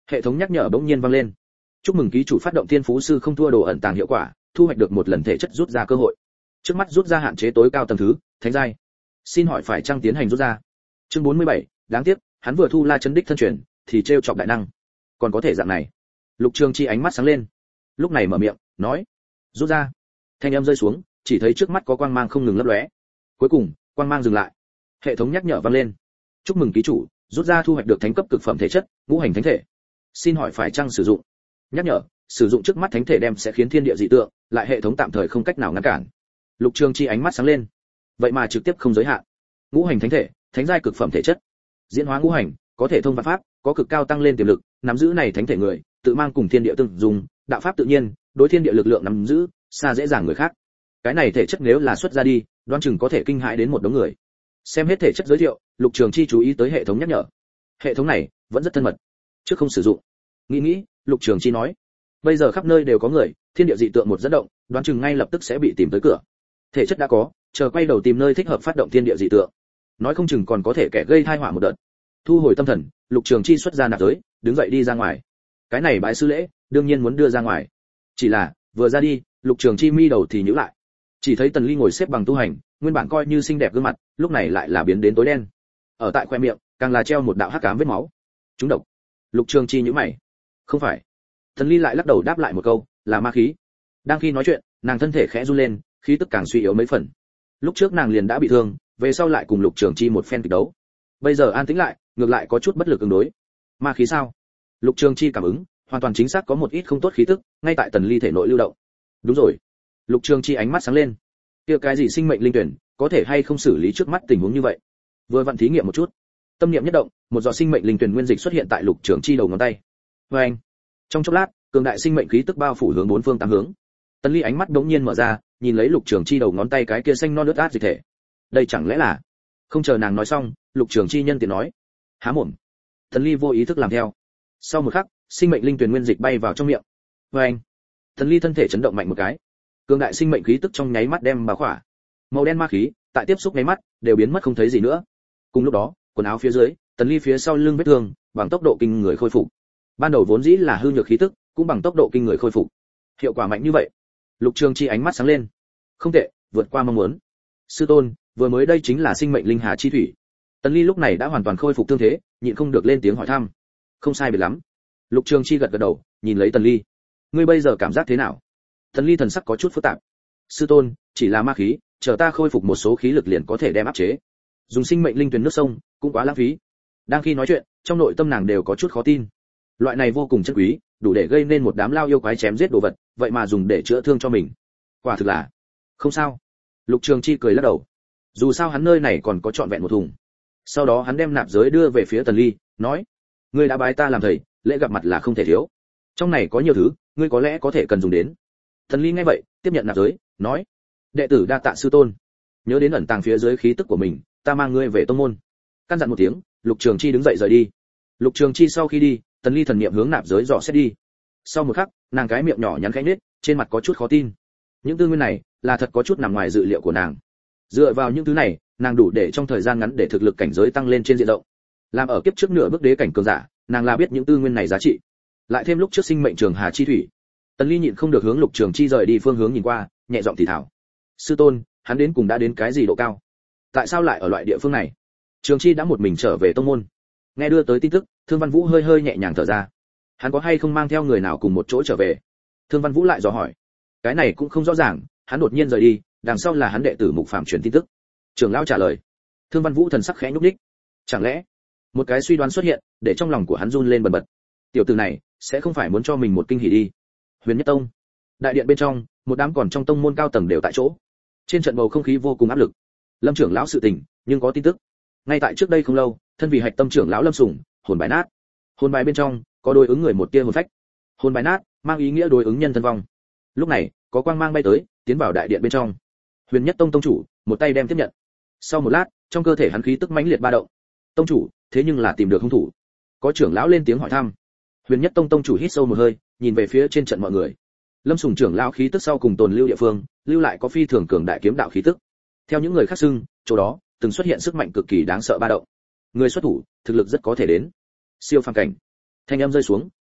Hệ thống nhắc nhở bỗng nhiên vang lên. Chúc mừng ký chủ phát động thiên phú sư không thua đồ ẩn tàng hiệu quả, thu hoạch được một lần thể chất rút ra cơ hội. Trước mắt rút ra hạn chế tối cao tầng thứ, thánh giai. Xin hỏi phải trang tiến hành rút ra. Chương bốn mươi bảy, đáng tiếc, hắn vừa thu La Chấn đích thân truyền, thì trêu chọc đại năng. Còn có thể dạng này. Lục Trường Chi ánh mắt sáng lên. Lúc này mở miệng, nói: "Rút ra." Thanh âm rơi xuống, chỉ thấy trước mắt có quang mang không ngừng lấp lóe. Cuối cùng, quang mang dừng lại. Hệ thống nhắc nhở vang lên. Chúc mừng ký chủ, rút ra thu hoạch được thánh cấp cực phẩm thể chất, ngũ hành thánh thể. Xin hỏi phải chăng sử dụng? Nhắc nhở, sử dụng trước mắt thánh thể đem sẽ khiến thiên địa dị tượng, lại hệ thống tạm thời không cách nào ngăn cản. Lục Trường Chi ánh mắt sáng lên. Vậy mà trực tiếp không giới hạn. Ngũ hành thánh thể, thánh giai cực phẩm thể chất. Diễn hóa ngũ hành, có thể thông vạn pháp, có cực cao tăng lên tiềm lực, nắm giữ này thánh thể người, tự mang cùng thiên địa tương dùng, đạo pháp tự nhiên, đối thiên địa lực lượng nắm giữ, xa dễ dàng người khác. Cái này thể chất nếu là xuất ra đi, đoán chừng có thể kinh hãi đến một đống người. Xem hết thể chất giới thiệu, Lục Trường Chi chú ý tới hệ thống nhắc nhở. Hệ thống này vẫn rất thân mật. Trước không sử dụng. Nghĩ nghĩ, Lục Trường Chi nói: "Bây giờ khắp nơi đều có người, thiên địa dị tượng một dẫn động, đoán chừng ngay lập tức sẽ bị tìm tới cửa. Thể chất đã có, chờ quay đầu tìm nơi thích hợp phát động thiên địa dị tượng. Nói không chừng còn có thể kẻ gây tai họa một đợt." Thu hồi tâm thần, Lục Trường Chi xuất ra nạp giới, đứng dậy đi ra ngoài. Cái này bái sư lễ, đương nhiên muốn đưa ra ngoài. Chỉ là, vừa ra đi, Lục Trường Chi mi đầu thì nhíu lại. Chỉ thấy Tần Ly ngồi xếp bằng tu hành, nguyên bản coi như xinh đẹp gương mặt, lúc này lại là biến đến tối đen. Ở tại khoe miệng, càng là treo một đạo hắc ám vết máu. Chúng độc. Lục Trường Chi nhíu mày. Không phải. Tần Ly lại lắc đầu đáp lại một câu, là ma khí. Đang khi nói chuyện, nàng thân thể khẽ run lên, khí tức càng suy yếu mấy phần. Lúc trước nàng liền đã bị thương, về sau lại cùng Lục Trường Chi một phen kịch đấu. Bây giờ an tĩnh lại, ngược lại có chút bất lực ứng đối. Ma khí sao? Lục Trường Chi cảm ứng, hoàn toàn chính xác có một ít không tốt khí tức, ngay tại Tần Ly thể nội lưu động. Đúng rồi. Lục Trường Chi ánh mắt sáng lên. Kia cái gì sinh mệnh linh tuyển, có thể hay không xử lý trước mắt tình huống như vậy? Vừa vặn thí nghiệm một chút. Tâm niệm nhất động, một giọt sinh mệnh linh tuyển nguyên dịch xuất hiện tại Lục Trường Chi đầu ngón tay. Và anh. Trong chốc lát, cường đại sinh mệnh khí tức bao phủ hướng bốn phương tám hướng. Tần Ly ánh mắt đống nhiên mở ra, nhìn lấy Lục Trường Chi đầu ngón tay cái kia xanh non nước át dịch thể. Đây chẳng lẽ là? Không chờ nàng nói xong, Lục Trường Chi nhân tiện nói: "Há mồm." Tần Ly vô ý thức làm theo. Sau một khắc, sinh mệnh linh tuyển nguyên dịch bay vào trong miệng. Và anh. Tần Ly thân thể chấn động mạnh một cái. Cường đại sinh mệnh khí tức trong nháy mắt đem bao khỏa. Màu đen ma khí, tại tiếp xúc nháy mắt, đều biến mất không thấy gì nữa. Cùng lúc đó, quần áo phía dưới, Tần Ly phía sau lưng vết thương, bằng tốc độ kinh người khôi phục. Ban đầu vốn dĩ là hư nhược khí tức, cũng bằng tốc độ kinh người khôi phục. Hiệu quả mạnh như vậy. Lục Trường Chi ánh mắt sáng lên. Không tệ, vượt qua mong muốn. Sư tôn, vừa mới đây chính là sinh mệnh linh hà chi thủy. Tần Ly lúc này đã hoàn toàn khôi phục thương thế, nhịn không được lên tiếng hỏi thăm. Không sai biệt lắm. Lục Trường Chi gật gật đầu, nhìn lấy Tần Ly. Ngươi bây giờ cảm giác thế nào? Tần Ly thần sắc có chút phức tạp. Sư tôn, chỉ là ma khí, chờ ta khôi phục một số khí lực liền có thể đem áp chế. Dùng sinh mệnh linh tuyển nước sông, cũng quá lãng phí. Đang khi nói chuyện, trong nội tâm nàng đều có chút khó tin. Loại này vô cùng chân quý, đủ để gây nên một đám lao yêu quái chém giết đồ vật, vậy mà dùng để chữa thương cho mình. Quả thực là không sao. Lục Trường Chi cười lắc đầu. Dù sao hắn nơi này còn có trọn vẹn một thùng. Sau đó hắn đem nạp giới đưa về phía Tần Ly, nói: ngươi đã bái ta làm thầy, lễ gặp mặt là không thể thiếu. Trong này có nhiều thứ, ngươi có lẽ có thể cần dùng đến. Tần Ly nghe vậy, tiếp nhận nạp giới, nói: đệ tử đa tạ sư tôn. Nhớ đến ẩn tàng phía dưới khí tức của mình, ta mang ngươi về tông môn. Căn dặn một tiếng, Lục Trường Chi đứng dậy rời đi. Lục Trường Chi sau khi đi, Tần Ly thần niệm hướng nạp giới dò xét đi. Sau một khắc, nàng cái miệng nhỏ nhắn khẽ nhếch, trên mặt có chút khó tin. Những tư nguyên này, là thật có chút nằm ngoài dự liệu của nàng. Dựa vào những thứ này, nàng đủ để trong thời gian ngắn để thực lực cảnh giới tăng lên trên diện rộng. Làm ở kiếp trước nửa bước đế cảnh cường giả, nàng là biết những tư nguyên này giá trị. Lại thêm lúc trước sinh mệnh trường hà chi thủy. Tần Ly nhịn không được hướng Lục Trường Chi rời đi phương hướng nhìn qua, nhẹ giọng thì thào: sư tôn, hắn đến cùng đã đến cái gì độ cao? Tại sao lại ở loại địa phương này? Trường Chi đã một mình trở về tông môn. Nghe đưa tới tin tức, Thương Văn Vũ hơi hơi nhẹ nhàng thở ra. Hắn có hay không mang theo người nào cùng một chỗ trở về? Thương Văn Vũ lại dò hỏi. Cái này cũng không rõ ràng, hắn đột nhiên rời đi, đằng sau là hắn đệ tử Mục Phạm truyền tin tức. Trưởng lão trả lời. Thương Văn Vũ thần sắc khẽ nhúc nhích. Chẳng lẽ một cái suy đoán xuất hiện, để trong lòng của hắn run lên bần bật. Tiểu tử này sẽ không phải muốn cho mình một kinh hỉ đi? Huyền Nhất Tông, đại điện bên trong, một đám còn trong tông môn cao tầng đều tại chỗ. Trên trận bầu không khí vô cùng áp lực. Lâm trưởng lão sự tình, nhưng có tin tức. Ngay tại trước đây không lâu, thân vị hạch tâm trưởng lão Lâm Sủng, hồn bài nát. Hồn bài bên trong có đối ứng người một tia hồn phách. Hồn bài nát, mang ý nghĩa đối ứng nhân thân vong. Lúc này, có quang mang bay tới, tiến vào đại điện bên trong. Huyền Nhất Tông tông chủ, một tay đem tiếp nhận. Sau một lát, trong cơ thể hắn khí tức mãnh liệt ba động. Tông chủ, thế nhưng là tìm được hung thủ. Có trưởng lão lên tiếng hỏi thăm. Huyền Nhất Tông tông chủ hít sâu một hơi, nhìn về phía trên trận mọi người. Lâm Sủng trưởng lão khí tức sau cùng tồn lưu địa phương, lưu lại có phi thường cường đại kiếm đạo khí tức. Theo những người khác xưng, chỗ đó từng xuất hiện sức mạnh cực kỳ đáng sợ ba động. Người xuất thủ, thực lực rất có thể đến siêu phàm cảnh. Thanh âm rơi xuống,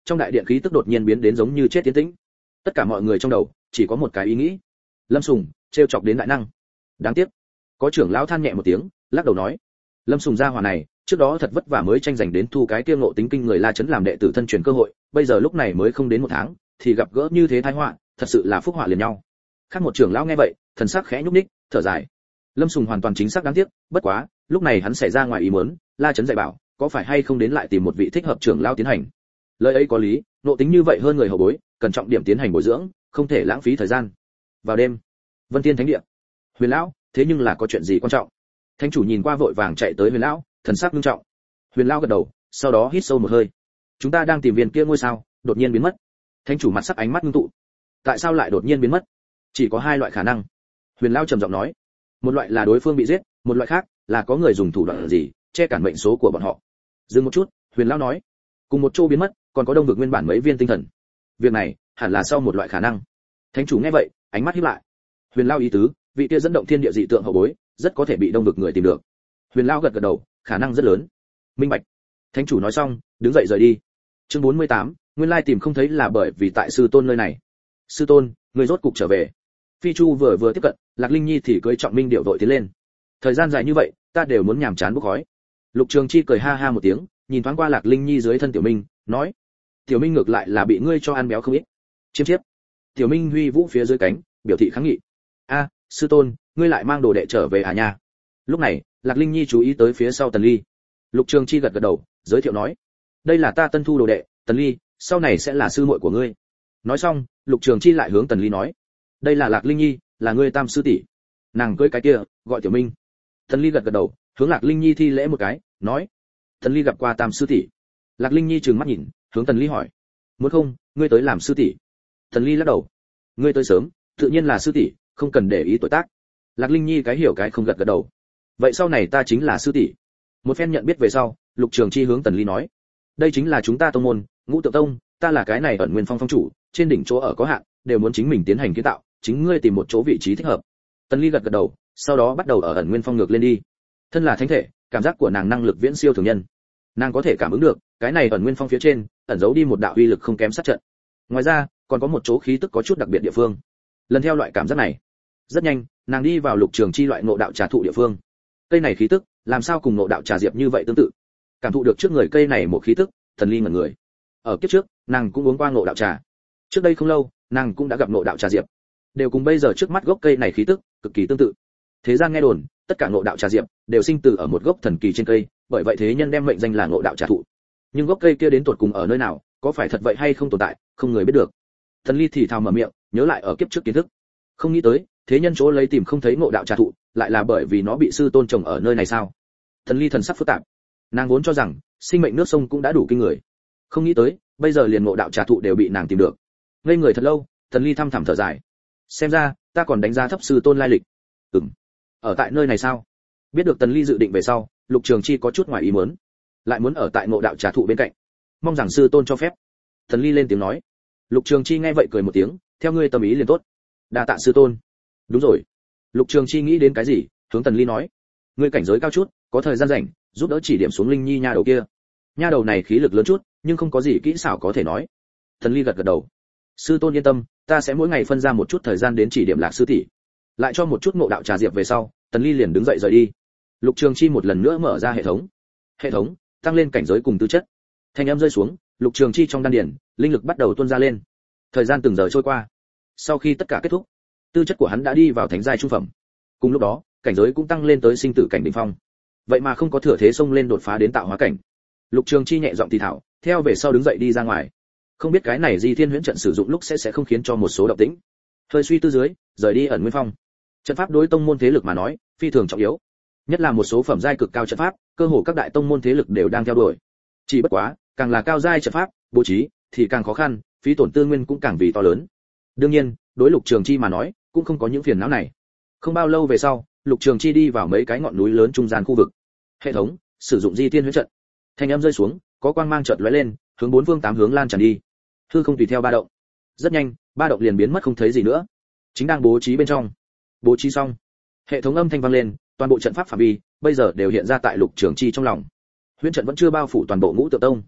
trong đại điện khí tức đột nhiên biến đến giống như chết tiến tĩnh. Tất cả mọi người trong đầu chỉ có một cái ý nghĩ: Lâm Sùng trêu chọc đến đại năng. Đáng tiếc. Có trưởng lão than nhẹ một tiếng, lắc đầu nói: Lâm Sùng gia hỏa này, trước đó thật vất vả mới tranh giành đến thu cái kia ngộ tính kinh người La Chấn làm đệ tử thân truyền cơ hội, bây giờ lúc này mới không đến một tháng, thì gặp gỡ như thế tai họa, thật sự là phúc họa liền nhau. Khác một trưởng lão nghe vậy, thần sắc khẽ nhúc nhích, thở dài. Lâm Sùng hoàn toàn chính xác đáng tiếc, bất quá, lúc này hắn xảy ra ngoài ý muốn, La Chấn dạy bảo, có phải hay không đến lại tìm một vị thích hợp trưởng lão tiến hành. Lời ấy có lý, ngộ tính như vậy hơn người hậu bối, cần trọng điểm tiến hành bồi dưỡng, không thể lãng phí thời gian. Vào đêm, Vân Thiên Thánh Địa. Huyền lão, thế nhưng là có chuyện gì quan trọng? Thánh chủ nhìn qua vội vàng chạy tới Huyền lão, thần sắc nghiêm trọng. Huyền lão gật đầu, sau đó hít sâu một hơi. Chúng ta đang tìm viên kia ngôi sao, đột nhiên biến mất. Thánh chủ mặt sắc ánh mắt ngưng tụ. Tại sao lại đột nhiên biến mất? Chỉ có hai loại khả năng. Huyền lão trầm giọng nói. Một loại là đối phương bị giết, một loại khác là có người dùng thủ đoạn gì che cản mệnh số của bọn họ. Dừng một chút, Huyền lão nói, cùng một chỗ biến mất, còn có đông vực nguyên bản mấy viên tinh thần. Việc này hẳn là sau một loại khả năng. Thánh chủ nghe vậy, ánh mắt híp lại. Huyền lão ý tứ, vị kia dẫn động thiên địa dị tượng hậu bối, rất có thể bị đông vực người tìm được. Huyền lão gật gật đầu, khả năng rất lớn. Minh bạch. Thánh chủ nói xong, đứng dậy rời đi. Chương bốn mươi tám, nguyên lai tìm không thấy là bởi vì tại sư tôn nơi này. Sư tôn, người rốt cục trở về. Phi Chu vừa vừa tiếp cận, Lạc Linh Nhi thì cưỡi Trọng Minh điệu vội tiến lên. Thời gian dài như vậy, ta đều muốn nhàm chán bốc khói. Lục Trường Chi cười ha ha một tiếng, nhìn thoáng qua Lạc Linh Nhi dưới thân Tiểu Minh, nói: Tiểu Minh ngược lại là bị ngươi cho ăn béo không ít. Chiêm chiếp. Tiểu Minh huy vũ phía dưới cánh, biểu thị kháng nghị. A, sư tôn, ngươi lại mang đồ đệ trở về à nha? Lúc này, Lạc Linh Nhi chú ý tới phía sau Tần Ly. Lục Trường Chi gật gật đầu, giới thiệu nói: đây là ta tân thu đồ đệ, Tần Ly, sau này sẽ là sư muội của ngươi. Nói xong, Lục Trường Chi lại hướng Tần Ly nói: đây là Lạc Linh Nhi, là ngươi tam sư tỷ. Nàng cưới cái kia, gọi Tiểu Minh. Tần Ly gật gật đầu, hướng Lạc Linh Nhi thi lễ một cái, nói: Tần Ly gặp qua tam sư tỷ. Lạc Linh Nhi trừng mắt nhìn, hướng Tần Ly hỏi: muốn không, ngươi tới làm sư tỷ? Tần Ly lắc đầu: ngươi tới sớm, tự nhiên là sư tỷ, không cần để ý tuổi tác. Lạc Linh Nhi cái hiểu cái không gật gật đầu. vậy sau này ta chính là sư tỷ. Một phen nhận biết về sau, Lục Trường Chi hướng Tần Ly nói: đây chính là chúng ta tông môn, Ngũ Tượng Tông, ta là cái này ẩn nguyên phong phong chủ, trên đỉnh chỗ ở có hạn, đều muốn chính mình tiến hành kiến tạo, chính ngươi tìm một chỗ vị trí thích hợp. Tần Ly gật gật đầu, sau đó bắt đầu ở ẩn nguyên phong ngược lên đi. Thân là thánh thể, cảm giác của nàng năng lực viễn siêu thường nhân. Nàng có thể cảm ứng được, cái này ẩn nguyên phong phía trên ẩn giấu đi một đạo uy lực không kém sát trận. Ngoài ra, còn có một chỗ khí tức có chút đặc biệt địa phương. Lần theo loại cảm giác này, rất nhanh, nàng đi vào Lục Trường Chi loại ngộ đạo trà thụ địa phương. Cây này khí tức, làm sao cùng ngộ đạo trà diệp như vậy tương tự? Cảm thụ được trước người cây này một khí tức, Tần Ly ngẩn người. Ở kiếp trước, nàng cũng uống qua ngộ đạo trà. Trước đây không lâu, nàng cũng đã gặp ngộ đạo trà diệp, đều cùng bây giờ trước mắt gốc cây này khí tức cực kỳ tương tự. Thế gian nghe đồn, tất cả ngộ đạo trà diệp đều sinh từ ở một gốc thần kỳ trên cây, bởi vậy thế nhân đem mệnh danh là ngộ đạo trà thụ. Nhưng gốc cây kia đến tuột cùng ở nơi nào, có phải thật vậy hay không tồn tại, không người biết được. Tần Ly thì thào mở miệng, nhớ lại ở kiếp trước kiến thức. Không nghĩ tới, thế nhân chỗ lấy tìm không thấy ngộ đạo trà thụ, lại là bởi vì nó bị sư tôn trồng ở nơi này sao? Tần Ly thần sắc phức tạp. Nàng vốn cho rằng, sinh mệnh nước sông cũng đã đủ kinh người. Không nghĩ tới, bây giờ liền ngộ đạo trà thụ đều bị nàng tìm được. Ngây người thật lâu, Tần Ly thăm thẳm thở dài. Xem ra, ta còn đánh giá thấp sư tôn lai lịch. Ừm. Ở tại nơi này sao? Biết được Tần Ly dự định về sau, Lục Trường Chi có chút ngoài ý muốn. Lại muốn ở tại ngộ đạo trà thụ bên cạnh. Mong rằng sư tôn cho phép. Tần Ly lên tiếng nói. Lục Trường Chi nghe vậy cười một tiếng, theo ngươi tâm ý liền tốt. Đa tạ sư tôn. Đúng rồi. Lục Trường Chi nghĩ đến cái gì, hướng Tần Ly nói: ngươi cảnh giới cao chút, có thời gian rảnh, giúp đỡ chỉ điểm xuống Linh Nhi nha đầu kia. Nha đầu này khí lực lớn chút, nhưng không có gì kỹ xảo có thể nói. Tần Ly gật gật đầu. Sư tôn yên tâm, ta sẽ mỗi ngày phân ra một chút thời gian đến chỉ điểm Lạc sư tỷ. Lại cho một chút ngộ đạo trà diệp về sau, Tần Ly liền đứng dậy rời đi. Lục Trường Chi một lần nữa mở ra hệ thống. Hệ thống tăng lên cảnh giới cùng tư chất. Thanh âm rơi xuống, Lục Trường Chi trong đan điền, linh lực bắt đầu tuôn ra lên. Thời gian từng giờ trôi qua. Sau khi tất cả kết thúc, tư chất của hắn đã đi vào thánh giai trung phẩm. Cùng lúc đó, cảnh giới cũng tăng lên tới sinh tử cảnh đỉnh phong. Vậy mà không có thừa thế xông lên đột phá đến tạo hóa cảnh. Lục Trường Chi nhẹ giọng thì thảo, theo về sau đứng dậy đi ra ngoài. Không biết cái này Di Thiên Huyễn trận sử dụng lúc sẽ sẽ không khiến cho một số động tĩnh. Hơi suy tư dưới, rời đi ẩn nguyên phong. Trận pháp đối tông môn thế lực mà nói, phi thường trọng yếu. Nhất là một số phẩm giai cực cao trận pháp, cơ hồ các đại tông môn thế lực đều đang theo đuổi. Chỉ bất quá, càng là cao giai trận pháp, bố trí thì càng khó khăn, phí tổn tư nguyên cũng càng vì to lớn. Đương nhiên, đối Lục Trường Chi mà nói, cũng không có những phiền não này. Không bao lâu về sau, Lục Trường Chi đi vào mấy cái ngọn núi lớn trung gian khu vực. Hệ thống sử dụng Di Thiên Huyễn trận. Thanh âm rơi xuống, có quang mang chợt lóe lên, hướng bốn phương tám hướng lan tràn đi. Hư không tùy theo ba động. Rất nhanh, ba động liền biến mất không thấy gì nữa. Chính đang bố trí bên trong. Bố trí xong, hệ thống âm thanh vang lên, toàn bộ trận pháp phạm vi bây giờ đều hiện ra tại Lục Trường Chi trong lòng. Huyễn trận vẫn chưa bao phủ toàn bộ Ngũ Tượng Tông.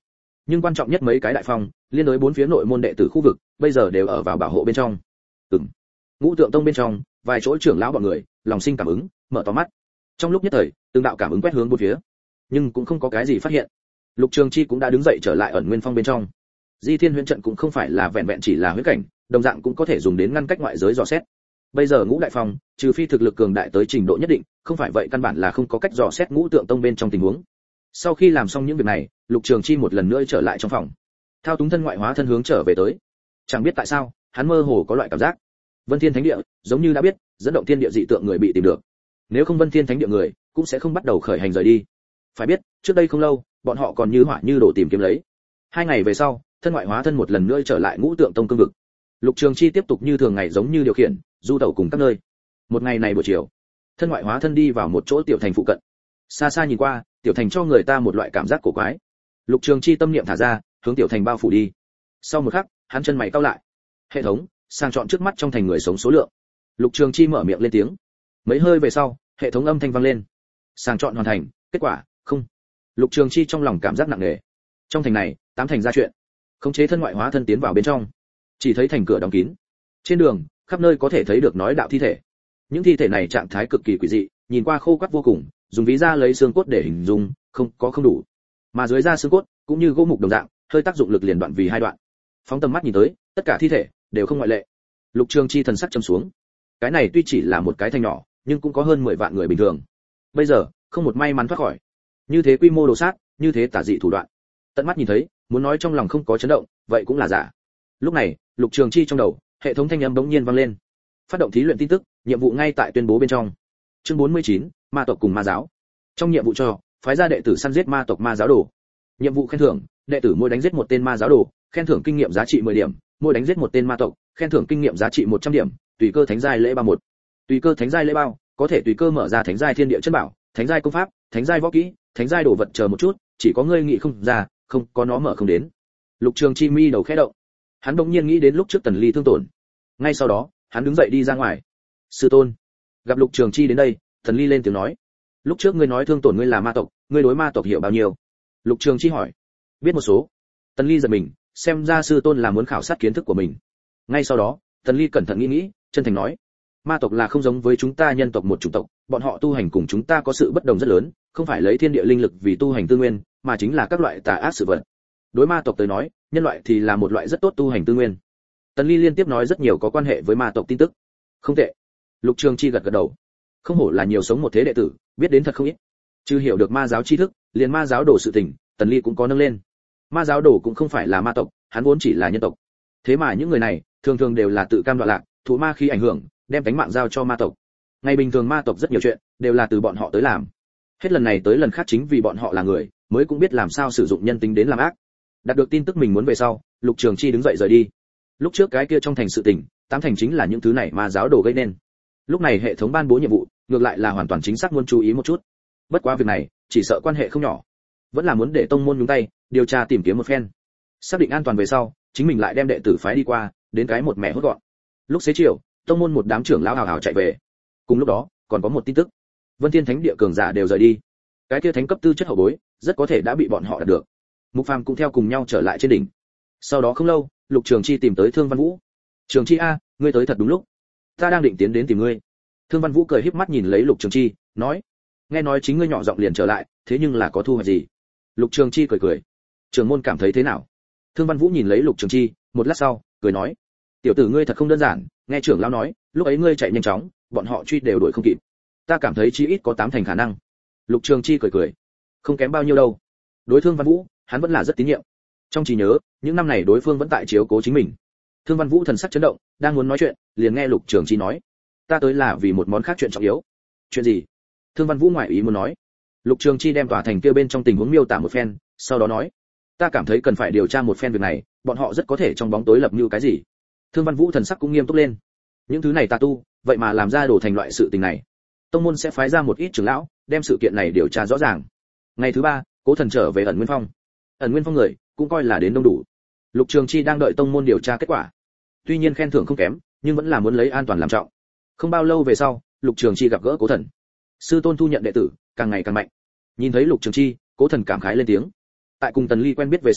nhưng quan trọng nhất mấy cái đại phong liên đối bốn phía nội môn đệ tử khu vực bây giờ đều ở vào bảo hộ bên trong. Ừm. Ngũ Tượng Tông bên trong, vài chỗ trưởng lão bọn người lòng sinh cảm ứng, mở to mắt. Trong lúc nhất thời, từng đạo cảm ứng quét hướng bốn phía, nhưng cũng không có cái gì phát hiện. Lục Trường Chi cũng đã đứng dậy trở lại ẩn nguyên phong bên trong. Di Thiên Huyễn trận cũng không phải là vẹn vẹn chỉ là huyễn cảnh, đồng dạng cũng có thể dùng đến ngăn cách ngoại giới dò xét. Bây giờ Ngũ Đại Phong, trừ phi thực lực cường đại tới trình độ nhất định, không phải vậy căn bản là không có cách dò xét Ngũ Tượng Tông bên trong tình huống. Sau khi làm xong những việc này, Lục Trường Chi một lần nữa trở lại trong phòng, thao túng thân ngoại hóa thân hướng trở về tới. Chẳng biết tại sao, hắn mơ hồ có loại cảm giác, Vân Thiên Thánh Địa giống như đã biết, dẫn động thiên địa dị tượng người bị tìm được. Nếu không Vân Thiên Thánh Địa người cũng sẽ không bắt đầu khởi hành rời đi. Phải biết, trước đây không lâu, bọn họ còn như hỏa như đổ tìm kiếm lấy. Hai ngày về sau, thân ngoại hóa thân một lần nữa trở lại Ngũ Tượng Tông cương vực. Lục Trường Chi tiếp tục như thường ngày giống như điều khiển, du tẩu cùng các nơi. Một ngày này buổi chiều, thân ngoại hóa thân đi vào một chỗ tiểu thành phụ cận. Xa xa nhìn qua, tiểu thành cho người ta một loại cảm giác cổ quái. Lục Trường Chi tâm niệm thả ra, hướng tiểu thành bao phủ đi. Sau một khắc, hắn chân mày cau lại. Hệ thống, sang chọn trước mắt trong thành người sống số lượng. Lục Trường Chi mở miệng lên tiếng. Mấy hơi về sau, hệ thống âm thanh vang lên. Sang chọn hoàn thành, kết quả, không. Lục Trường Chi trong lòng cảm giác nặng nề. Trong thành này, tám thành ra chuyện. Khống chế thân ngoại hóa thân tiến vào bên trong, chỉ thấy thành cửa đóng kín. Trên đường, khắp nơi có thể thấy được nói đạo thi thể. Những thi thể này trạng thái cực kỳ quỷ dị, nhìn qua khô quắt vô cùng, dùng ví da lấy xương cốt để hình dung, không có không đủ. Mà dưới da xương cốt, cũng như gỗ mục đồng dạng, hơi tác dụng lực liền đoạn vì hai đoạn. Phóng tầm mắt nhìn tới, tất cả thi thể đều không ngoại lệ. Lục Trường Chi thần sắc trầm xuống. Cái này tuy chỉ là một cái thành nhỏ, nhưng cũng có hơn mười vạn người bình thường. Bây giờ, không một may mắn thoát khỏi. Như thế quy mô đồ sát, như thế tà dị thủ đoạn. Tận mắt nhìn thấy, muốn nói trong lòng không có chấn động, vậy cũng là giả. Lúc này, Lục Trường Chi trong đầu, hệ thống thanh âm bỗng nhiên vang lên. Phát động thí luyện tin tức, nhiệm vụ ngay tại tuyên bố bên trong. Chương bốn mươi chín, ma tộc cùng ma giáo. Trong nhiệm vụ cho, phái ra đệ tử săn giết ma tộc ma giáo đồ. Nhiệm vụ khen thưởng, đệ tử mỗi đánh giết một tên ma giáo đồ, khen thưởng kinh nghiệm giá trị mười điểm, mỗi đánh giết một tên ma tộc, khen thưởng kinh nghiệm giá trị một trăm điểm, tùy cơ thánh giai lễ bao một. Tùy cơ thánh giai lễ bao, có thể tùy cơ mở ra thánh giai thiên địa chân bảo, thánh giai công pháp, thánh giai võ kỹ, thánh giai đồ vật chờ một chút, chỉ có ngươi nghĩ không ra, không, có nó mở không đến. Lục Trường Chi mi đầu khẽ động. Hắn bỗng nhiên nghĩ đến lúc trước Tần Ly thương tổn. Ngay sau đó, hắn đứng dậy đi ra ngoài. Sư tôn. Gặp Lục Trường Chi đến đây, Tần Ly lên tiếng nói. Lúc trước ngươi nói thương tổn ngươi là ma tộc, ngươi đối ma tộc hiểu bao nhiêu? Lục Trường Chi hỏi. Biết một số. Tần Ly giật mình, xem ra sư tôn là muốn khảo sát kiến thức của mình. Ngay sau đó, Tần Ly cẩn thận nghĩ nghĩ, chân thành nói. Ma tộc là không giống với chúng ta nhân tộc một chủng tộc, bọn họ tu hành cùng chúng ta có sự bất đồng rất lớn, không phải lấy thiên địa linh lực vì tu hành tư nguyên, mà chính là các loại tà ác sự vật. Đối ma tộc tới nói, nhân loại thì là một loại rất tốt tu hành tư nguyên. Tần Ly liên tiếp nói rất nhiều có quan hệ với ma tộc tin tức. Không tệ. Lục Trường Chi gật gật đầu. Không hổ là nhiều sống một thế đệ tử, biết đến thật không ít. Chứ hiểu được ma giáo tri thức, liền ma giáo đồ sự tình, Tần Ly cũng có nâng lên. Ma giáo đồ cũng không phải là ma tộc, hắn vốn chỉ là nhân tộc. Thế mà những người này, thường thường đều là tự cam đoạn lạc, thụ ma khí ảnh hưởng, đem cánh mạng giao cho ma tộc. Ngày bình thường ma tộc rất nhiều chuyện, đều là từ bọn họ tới làm. Hết lần này tới lần khác chính vì bọn họ là người, mới cũng biết làm sao sử dụng nhân tính đến làm ác. Đạt được tin tức mình muốn về sau, Lục Trường Chi đứng dậy rời đi. Lúc trước cái kia trong thành sự tình, tám thành chính là những thứ này ma giáo đồ gây nên. Lúc này hệ thống ban bố nhiệm vụ, ngược lại là hoàn toàn chính xác muốn chú ý một chút. Bất quá việc này, chỉ sợ quan hệ không nhỏ, vẫn là muốn để tông môn nhúng tay, điều tra tìm kiếm một phen. Xác định an toàn về sau, chính mình lại đem đệ tử phái đi qua, đến cái một mẹ hốt gọn. Lúc xế chiều, tông môn một đám trưởng lão hào hào chạy về. Cùng lúc đó, còn có một tin tức. Vân Thiên Thánh Địa cường giả đều rời đi. Cái kia thánh cấp tư chất hậu bối, rất có thể đã bị bọn họ đạt được. Mục Phàm cũng theo cùng nhau trở lại trên đỉnh. Sau đó không lâu, Lục Trường Chi tìm tới Thương Văn Vũ. "Trường Chi a, ngươi tới thật đúng lúc. Ta đang định tiến đến tìm ngươi." Thương Văn Vũ cười híp mắt nhìn lấy Lục Trường Chi, nói: "Nghe nói chính ngươi nhỏ giọng liền trở lại, thế nhưng là có thu hoạch gì?" Lục Trường Chi cười cười: "Trưởng môn cảm thấy thế nào?" Thương Văn Vũ nhìn lấy Lục Trường Chi, một lát sau, cười nói: "Tiểu tử ngươi thật không đơn giản, nghe trưởng lão nói, lúc ấy ngươi chạy nhanh chóng, bọn họ truy đều đuổi không kịp. Ta cảm thấy chí ít có tám thành khả năng." Lục Trường Chi cười cười: "Không kém bao nhiêu đâu." Đối Thương Văn Vũ, hắn vẫn là rất tín nhiệm. Trong trí nhớ, những năm này đối phương vẫn tại chiếu cố chính mình. Thương Văn Vũ thần sắc chấn động, đang muốn nói chuyện, liền nghe Lục Trường Chi nói: "Ta tới là vì một món khác chuyện trọng yếu." "Chuyện gì?" Thương Văn Vũ ngoại ý muốn nói. Lục Trường Chi đem tòa thành kia bên trong tình huống miêu tả một phen, sau đó nói: "Ta cảm thấy cần phải điều tra một phen việc này, bọn họ rất có thể trong bóng tối lập mưu cái gì." Thương Văn Vũ thần sắc cũng nghiêm túc lên. Những thứ này tà tu, vậy mà làm ra đổ thành loại sự tình này. Tông môn sẽ phái ra một ít trưởng lão, đem sự kiện này điều tra rõ ràng. Ngày thứ ba, Cố Thần trở về ẩn Nguyên Phong. Ẩn Nguyên Phong người cũng coi là đến đông đủ. Lục Trường Chi đang đợi tông môn điều tra kết quả. Tuy nhiên khen thưởng không kém, nhưng vẫn là muốn lấy an toàn làm trọng. Không bao lâu về sau, Lục Trường Chi gặp gỡ Cố Thần. Sư tôn thu nhận đệ tử, càng ngày càng mạnh. Nhìn thấy Lục Trường Chi, Cố Thần cảm khái lên tiếng. Tại cùng Tần Ly quen biết về sau,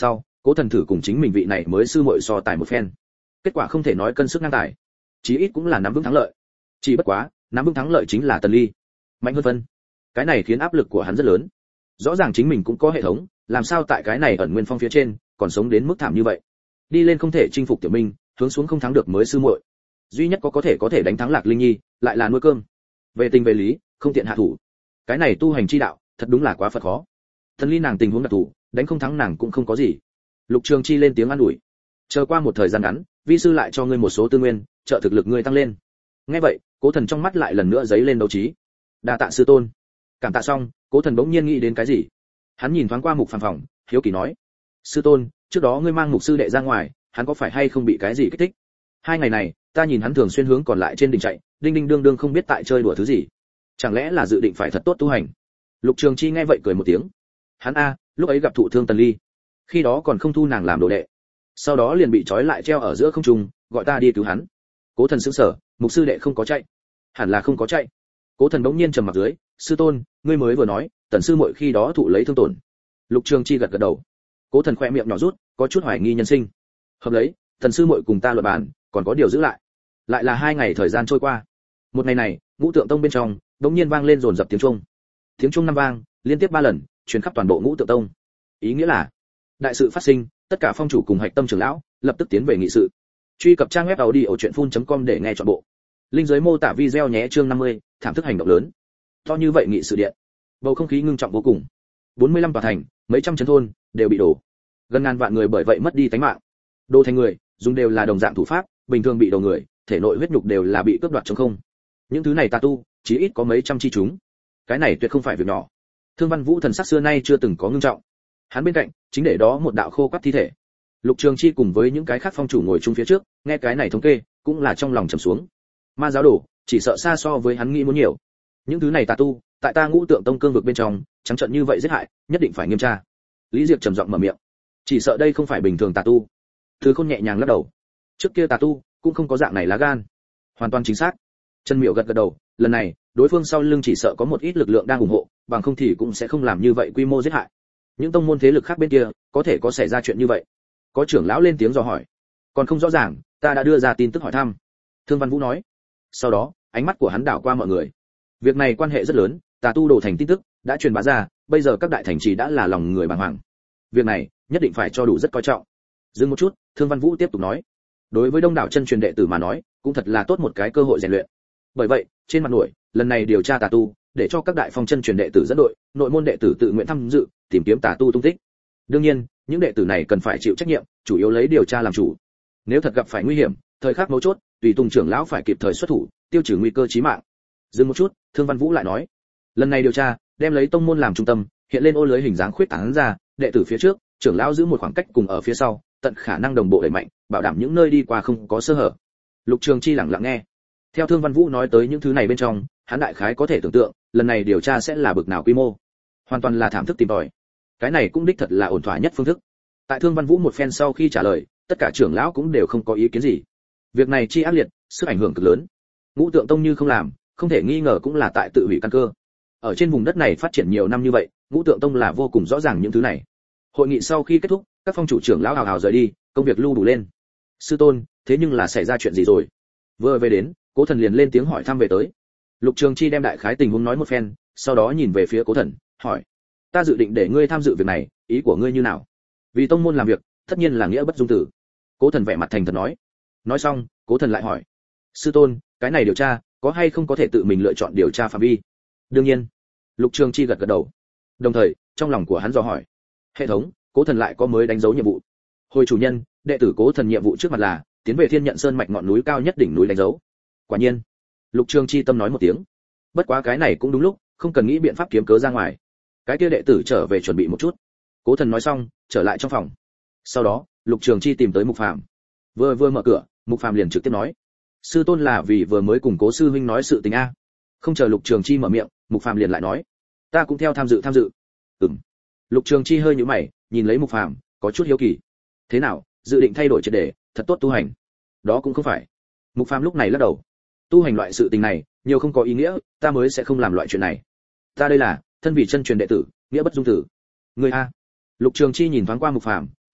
Cố Thần thử cùng chính mình vị này mới sư muội so tài một phen. Kết quả không thể nói cân sức ngang tài, chí ít cũng là nắm vững thắng lợi. Chỉ bất quá, nắm vững thắng lợi chính là Tần Ly, mạnh hơn phân. Cái này khiến áp lực của hắn rất lớn. Rõ ràng chính mình cũng có hệ thống, làm sao tại cái này ẩn nguyên phong phía trên, còn sống đến mức thảm như vậy. Đi lên không thể chinh phục Tiểu Minh, hướng xuống không thắng được mới sư muội. Duy nhất có có thể có thể đánh thắng Lạc Linh Nhi, lại là nuôi cơm. Về tình về lý, không tiện hạ thủ. Cái này tu hành chi đạo, thật đúng là quá phật khó. Tần Ly nàng tình huống đặc thù, đánh không thắng nàng cũng không có gì. Lục Trường Chi lên tiếng an ủi. Chờ qua một thời gian ngắn, vi sư lại cho ngươi một số tư nguyên, trợ thực lực ngươi tăng lên. Nghe vậy, Cố Thần trong mắt lại lần nữa giấy lên đấu trí. Đa tạ sư tôn. Cảm tạ xong, Cố Thần bỗng nhiên nghĩ đến cái gì. Hắn nhìn thoáng qua Mục Phàm phòng, hiếu kỳ nói: "Sư tôn, trước đó ngươi mang Mục sư đệ ra ngoài, hắn có phải hay không bị cái gì kích thích? Hai ngày này, ta nhìn hắn thường xuyên hướng còn lại trên đỉnh chạy, đinh đinh đương đương không biết tại chơi đùa thứ gì. Chẳng lẽ là dự định phải thật tốt tu hành?" Lục Trường Chi nghe vậy cười một tiếng. Hắn a, lúc ấy gặp thụ thương Tần Ly, khi đó còn không thu nàng làm đồ đệ, sau đó liền bị trói lại treo ở giữa không trung, gọi ta đi cứu hắn. Cố Thần sững sờ, Mục sư đệ không có chạy, hẳn là không có chạy. Cố Thần bỗng nhiên trầm mặt dưới, sư tôn, ngươi mới vừa nói, Tần sư muội khi đó thụ lấy thương tổn. Lục Trường Chi gật gật đầu. Cố Thần khoe miệng nhỏ rút, có chút hoài nghi nhân sinh. Hợp lấy, Tần sư muội cùng ta luận bàn, còn có điều giữ lại. Lại là hai ngày thời gian trôi qua. Một ngày này, Ngũ Tượng Tông bên trong, bỗng nhiên vang lên dồn dập tiếng chuông. Tiếng chuông năm vang, liên tiếp ba lần, truyền khắp toàn bộ Ngũ Tượng Tông. Ý nghĩa là, đại sự phát sinh, tất cả phong chủ cùng hạch tâm trưởng lão lập tức tiến về nghị sự. Truy cập trang web audiochuyenphun chấm com để nghe trọn bộ. Linh dưới mô tả video nhé. Chương năm mươi, thảm thức hành động lớn. To như vậy nghị sự điện, bầu không khí ngưng trọng vô cùng. bốn mươi lăm tòa thành, mấy trăm trấn thôn đều bị đổ. Gần ngàn vạn người bởi vậy mất đi tánh mạng. Đồ thành người, dùng đều là đồng dạng thủ pháp, bình thường bị đầu người, thể nội huyết nhục đều là bị cướp đoạt trống không. Những thứ này tà tu, chí ít có mấy trăm chi chúng. Cái này tuyệt không phải việc nhỏ. Thương Văn Vũ thần sắc xưa nay chưa từng có ngưng trọng. Hắn bên cạnh, chính để đó một đạo khô quắt thi thể. Lục Trường Chi cùng với những cái khác phong chủ ngồi chung phía trước, nghe cái này thống kê, cũng là trong lòng trầm xuống. Ma giáo đồ, chỉ sợ xa so với hắn nghĩ muốn nhiều. Những thứ này tà tu, tại ta Ngũ Tượng Tông cương vực bên trong, trắng trợn như vậy giết hại, nhất định phải nghiêm tra. Lý Diệp trầm giọng mở miệng. Chỉ sợ đây không phải bình thường tà tu. Thứ Khôn nhẹ nhàng lắc đầu. Trước kia tà tu, cũng không có dạng này lá gan. Hoàn toàn chính xác. Trần Miểu gật gật đầu, lần này, đối phương sau lưng chỉ sợ có một ít lực lượng đang ủng hộ, bằng không thì cũng sẽ không làm như vậy quy mô giết hại. Những tông môn thế lực khác bên kia, có thể có xảy ra chuyện như vậy. Có trưởng lão lên tiếng dò hỏi. Còn không rõ ràng, ta đã đưa ra tin tức hỏi thăm. Thương Văn Vũ nói. Sau đó, ánh mắt của hắn đảo qua mọi người. Việc này quan hệ rất lớn, tà tu đổ thành tin tức đã truyền bá ra, bây giờ các đại thành trì đã là lòng người bàng hoàng. Việc này, nhất định phải cho đủ rất coi trọng. Dừng một chút, Thương Văn Vũ tiếp tục nói. Đối với đông đảo chân truyền đệ tử mà nói, cũng thật là tốt một cái cơ hội rèn luyện. Bởi vậy, trên mặt nổi, lần này điều tra tà tu, để cho các đại phong chân truyền đệ tử dẫn đội, nội môn đệ tử tự nguyện tham dự, tìm kiếm tà tu tung tích. Đương nhiên, những đệ tử này cần phải chịu trách nhiệm, chủ yếu lấy điều tra làm chủ. Nếu thật gặp phải nguy hiểm, thời khắc mấu chốt, tùy tùng trưởng lão phải kịp thời xuất thủ, tiêu trừ nguy cơ chí mạng. Dừng một chút, Thương Văn Vũ lại nói, lần này điều tra, đem lấy tông môn làm trung tâm, hiện lên ô lưới hình dáng khuyết tán ra, đệ tử phía trước, trưởng lão giữ một khoảng cách cùng ở phía sau, tận khả năng đồng bộ đẩy mạnh, bảo đảm những nơi đi qua không có sơ hở. Lục Trường Chi lặng lặng nghe. Theo Thương Văn Vũ nói tới những thứ này bên trong, hắn đại khái có thể tưởng tượng, lần này điều tra sẽ là bực nào quy mô. Hoàn toàn là thảm thức tìm tòi. Cái này cũng đích thật là ổn thỏa nhất phương thức. Tại Thương Văn Vũ một phen sau khi trả lời, tất cả trưởng lão cũng đều không có ý kiến gì. Việc này chi ác liệt, sức ảnh hưởng cực lớn. Ngũ Tượng Tông như không làm, không thể nghi ngờ cũng là tại tự hủy căn cơ. Ở trên vùng đất này phát triển nhiều năm như vậy, Ngũ Tượng Tông là vô cùng rõ ràng những thứ này. Hội nghị sau khi kết thúc, các phong chủ trưởng lão hào hào rời đi, công việc lưu đủ lên. Sư tôn, thế nhưng là xảy ra chuyện gì rồi? Vừa về đến, Cố Thần liền lên tiếng hỏi thăm về tới. Lục Trường Chi đem đại khái tình huống nói một phen, sau đó nhìn về phía Cố Thần, hỏi: ta dự định để ngươi tham dự việc này, ý của ngươi như nào? Vì tông môn làm việc, tất nhiên là nghĩa bất dung tử. Cố Thần vẻ mặt thành thật nói. Nói xong, Cố Thần lại hỏi: sư tôn, cái này điều tra, có hay không có thể tự mình lựa chọn điều tra phạm vi? Đương nhiên. Lục Trường Chi gật gật đầu. Đồng thời, trong lòng của hắn dò hỏi: hệ thống, Cố Thần lại có mới đánh dấu nhiệm vụ. Hồi chủ nhân, đệ tử Cố Thần nhiệm vụ trước mặt là tiến về Thiên Nhận Sơn mạch ngọn núi cao nhất đỉnh núi đánh dấu. Quả nhiên. Lục Trường Chi tâm nói một tiếng. Bất quá cái này cũng đúng lúc, không cần nghĩ biện pháp kiếm cớ ra ngoài. Cái kia đệ tử trở về chuẩn bị một chút. Cố Thần nói xong, trở lại trong phòng. Sau đó, Lục Trường Chi tìm tới Mục Phàm. Vừa vừa mở cửa, Mục Phàm liền trực tiếp nói: sư tôn là vì vừa mới cùng Cố sư huynh nói sự tình a. Không chờ Lục Trường Chi mở miệng, Mục Phàm liền lại nói: ta cũng theo tham dự tham dự. Ừm. Lục Trường Chi hơi nhíu mày, nhìn lấy Mục Phàm, có chút hiếu kỳ. Thế nào, dự định thay đổi triệt để, thật tốt tu hành? Đó cũng không phải. Mục Phàm lúc này lắc đầu. Tu hành loại sự tình này, nhiều không có ý nghĩa, ta mới sẽ không làm loại chuyện này. Ta đây là thân vị chân truyền đệ tử, nghĩa bất dung tử. Người a. Lục Trường Chi nhìn thoáng qua Mục Phàm,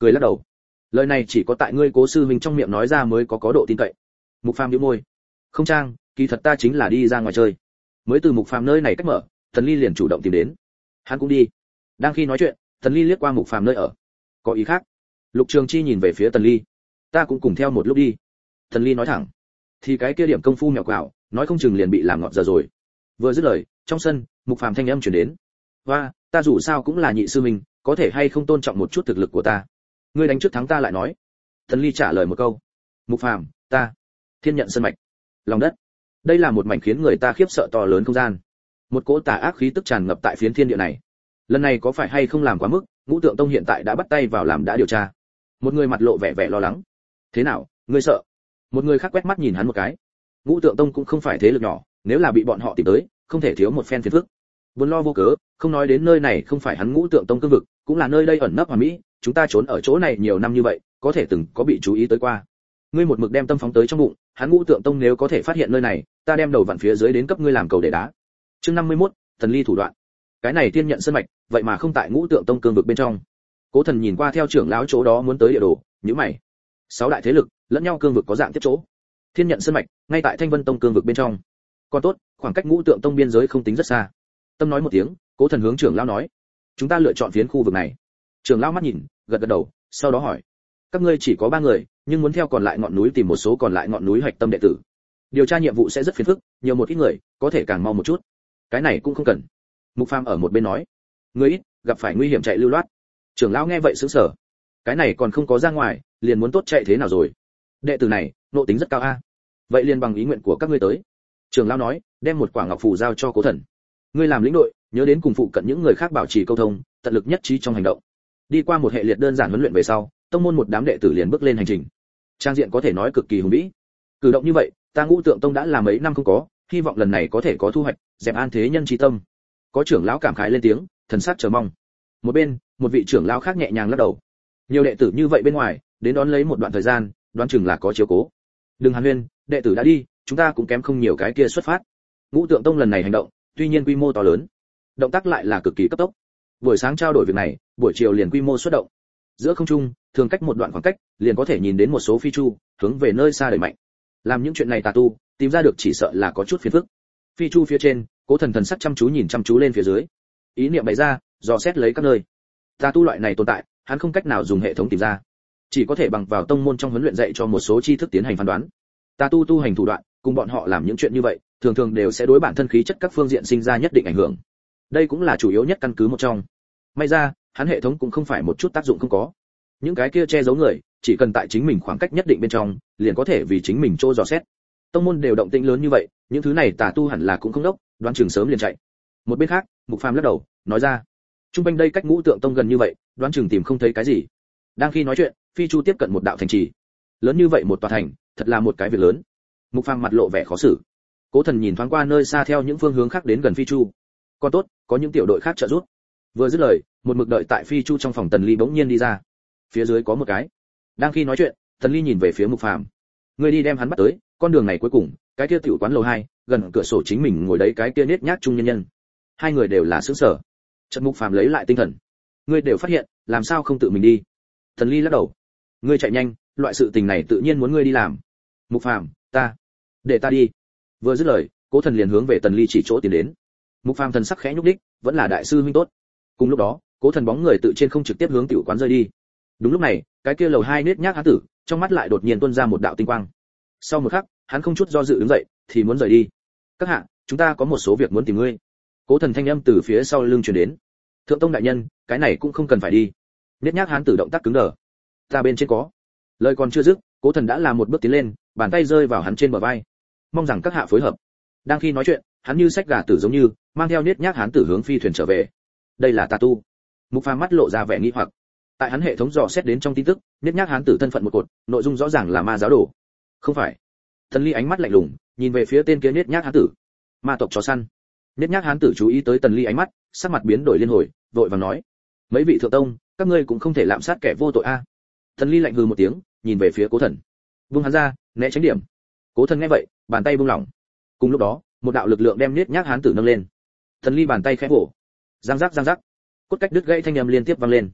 cười lắc đầu. Lời này chỉ có tại ngươi Cố sư huynh trong miệng nói ra mới có có độ tin cậy. Mục Phàm nhíu môi. Không trang, kỳ thật ta chính là đi ra ngoài chơi. Mới từ Mục Phàm nơi này cách mở, Tần Ly liền chủ động tìm đến. Hắn cũng đi. Đang khi nói chuyện, Tần Ly liếc qua Mục Phàm nơi ở. Có ý khác. Lục Trường Chi nhìn về phía Tần Ly. Ta cũng cùng theo một lúc đi. Tần Ly nói thẳng. Thì cái kia điểm công phu mèo quào, nói không chừng liền bị làm ngọt giờ rồi. Vừa dứt lời, trong sân, Mục Phàm thanh âm truyền đến. Và, ta dù sao cũng là nhị sư mình, có thể hay không tôn trọng một chút thực lực của ta. Ngươi đánh trước thắng ta lại nói. Tần Ly trả lời một câu. Mục Phàm, ta, thiên nhận sơn mạch, lòng đất. Đây là một mảnh khiến người ta khiếp sợ to lớn không gian. Một cỗ tà ác khí tức tràn ngập tại phiến thiên địa này. Lần này có phải hay không làm quá mức, Ngũ Tượng Tông hiện tại đã bắt tay vào làm đã điều tra. Một người mặt lộ vẻ vẻ lo lắng. Thế nào, ngươi sợ? Một người khác quét mắt nhìn hắn một cái. Ngũ Tượng Tông cũng không phải thế lực nhỏ, nếu là bị bọn họ tìm tới, không thể thiếu một phen phiền phức. Buồn lo vô cớ, không nói đến nơi này không phải hắn Ngũ Tượng Tông cương vực, cũng là nơi đây ẩn nấp hoàn mỹ, chúng ta trốn ở chỗ này nhiều năm như vậy, có thể từng có bị chú ý tới qua. Ngươi một mực đem tâm phóng tới trong bụng, hắn Ngũ Tượng Tông nếu có thể phát hiện nơi này, ta đem đầu vặn phía dưới đến cấp ngươi làm cầu để đá. Chương năm mươi mốt, Thần Ly thủ đoạn. Cái này tiên nhận sơn mạch, vậy mà không tại Ngũ Tượng Tông cương vực bên trong. Cố Thần nhìn qua theo trưởng lão chỗ đó muốn tới địa đồ, nhíu mày. Sáu đại thế lực, lẫn nhau cương vực có dạng tiếp chỗ. Thiên nhận sơn mạch, ngay tại Thanh Vân Tông cương vực bên trong. Còn tốt, khoảng cách Ngũ Tượng Tông biên giới không tính rất xa. Tâm nói một tiếng, Cố Thần hướng trưởng lão nói, chúng ta lựa chọn phiến khu vực này. Trưởng lão mắt nhìn, gật gật đầu, sau đó hỏi, các ngươi chỉ có ba người, nhưng muốn theo còn lại ngọn núi tìm một số còn lại ngọn núi hoạch tâm đệ tử. Điều tra nhiệm vụ sẽ rất phiền phức, nhiều một ít người, có thể càng mau một chút. Cái này cũng không cần. Mục Phàm ở một bên nói, người ít, gặp phải nguy hiểm chạy lưu loát. Trưởng lão nghe vậy sững sờ. Cái này còn không có ra ngoài, liền muốn tốt chạy thế nào rồi? Đệ tử này, nộ tính rất cao a. Vậy liền bằng ý nguyện của các ngươi tới. Trưởng lão nói, đem một quả ngọc phù giao cho Cố Thần. Ngươi làm lĩnh đội, nhớ đến cùng phụ cận những người khác bảo trì câu thông, tận lực nhất trí trong hành động. Đi qua một hệ liệt đơn giản huấn luyện về sau, tông môn một đám đệ tử liền bước lên hành trình. Trang diện có thể nói cực kỳ hùng vĩ. Cử động như vậy, ta Ngũ Tượng Tông đã là mấy năm không có, hy vọng lần này có thể có thu hoạch, dẹp an thế nhân trí tâm. Có trưởng lão cảm khái lên tiếng, thần sắc chờ mong. Một bên, một vị trưởng lão khác nhẹ nhàng lắc đầu. Nhiều đệ tử như vậy bên ngoài, đến đón lấy một đoạn thời gian, đoán chừng là có chiếu cố. Đừng hàn huyên, đệ tử đã đi, chúng ta cũng kém không nhiều cái kia xuất phát. Ngũ Tượng Tông lần này hành động, tuy nhiên quy mô to lớn, động tác lại là cực kỳ cấp tốc. Buổi sáng trao đổi việc này, buổi chiều liền quy mô xuất động. Giữa không trung, thường cách một đoạn khoảng cách, liền có thể nhìn đến một số phi chu, hướng về nơi xa đẩy mạnh. Làm những chuyện này tà tu, tìm ra được chỉ sợ là có chút phiền phức. Phi chu phía trên, Cố Thần thần sắc chăm chú nhìn chăm chú lên phía dưới. Ý niệm bày ra, dò xét lấy các nơi. Tà tu loại này tồn tại, hắn không cách nào dùng hệ thống tìm ra, chỉ có thể bằng vào tông môn trong huấn luyện dạy cho một số tri thức tiến hành phán đoán. Tà tu tu hành thủ đoạn, cùng bọn họ làm những chuyện như vậy, thường thường đều sẽ đối bản thân khí chất các phương diện sinh ra nhất định ảnh hưởng. Đây cũng là chủ yếu nhất căn cứ một trong. May ra, hắn hệ thống cũng không phải một chút tác dụng không có. Những cái kia che giấu người, chỉ cần tại chính mình khoảng cách nhất định bên trong, liền có thể vì chính mình trô dò xét. Tông môn đều động tĩnh lớn như vậy, những thứ này tà tu hẳn là cũng không đốc, đoán chừng sớm liền chạy. Một bên khác, Mục Phàm lắc đầu, nói ra, trung quanh đây cách Ngũ Tượng Tông gần như vậy, đoán chừng tìm không thấy cái gì. Đang khi nói chuyện, phi chu tiếp cận một đạo thành trì. Lớn như vậy một tòa thành, thật là một cái việc lớn. Mục Phàm mặt lộ vẻ khó xử. Cố Thần nhìn thoáng qua nơi xa theo những phương hướng khác đến gần phi chu. Còn tốt, có những tiểu đội khác trợ giúp. Vừa dứt lời, một mực đợi tại phi chu trong phòng Tần Ly bỗng nhiên đi ra. Phía dưới có một cái. Đang khi nói chuyện, Tần Ly nhìn về phía Mục Phàm. Ngươi đi đem hắn bắt tới, con đường này cuối cùng, cái kia tiểu quán lầu hai, gần cửa sổ chính mình ngồi đấy cái kia nết nhác trung nhân nhân. Hai người đều là sững sờ. Trần Mục Phàm lấy lại tinh thần. Ngươi đều phát hiện, làm sao không tự mình đi? Tần Ly lắc đầu. Ngươi chạy nhanh, loại sự tình này tự nhiên muốn ngươi đi làm. Mục Phàm, ta, để ta đi. Vừa dứt lời, Cố Thần liền hướng về Tần Ly chỉ chỗ tiến đến. Mục Phàm thần sắc khẽ nhúc đích, vẫn là đại sư huynh tốt. Cùng lúc đó, Cố Thần bóng người tự trên không trực tiếp hướng tiểu quán rơi đi. Đúng lúc này, cái kia lầu hai nết nhác há tử, trong mắt lại đột nhiên tuôn ra một đạo tinh quang. Sau một khắc, hắn không chút do dự đứng dậy, thì muốn rời đi. Các hạ, chúng ta có một số việc muốn tìm ngươi. Cố Thần thanh âm từ phía sau lưng truyền đến. Thượng tông đại nhân, cái này cũng không cần phải đi. Nết nhác hán tử động tác cứng đờ. Ta bên trên có. Lời còn chưa dứt, Cố Thần đã làm một bước tiến lên, bàn tay rơi vào hắn trên bờ vai. Mong rằng các hạ phối hợp. Đang khi nói chuyện, hắn như sách gà tử giống như, mang theo nết nhác hán tử hướng phi thuyền trở về. Đây là tà tu. Mục Phàm mắt lộ ra vẻ nghi hoặc. Tại hắn hệ thống dò xét đến trong tin tức, nết nhác hán tử thân phận một cột, nội dung rõ ràng là ma giáo đồ. Không phải. Tần Ly ánh mắt lạnh lùng, nhìn về phía tên kia nết nhác hán tử. Ma tộc chó săn. Nết nhác hán tử chú ý tới Tần Ly ánh mắt, sắc mặt biến đổi liên hồi, vội vàng nói: mấy vị thượng tông, các ngươi cũng không thể lạm sát kẻ vô tội a. À. Tần Ly lạnh hừ một tiếng, nhìn về phía Cố Thần. Buông hắn ra, né tránh điểm. Cố Thần nghe vậy, bàn tay buông lỏng. Cùng lúc đó, một đạo lực lượng đem nết nhác hán tử nâng lên. Tần Ly bàn tay khẽ vỗ. Giang giác giang giác. Cốt cách đứt gãy thanh âm liên tiếp vang lên.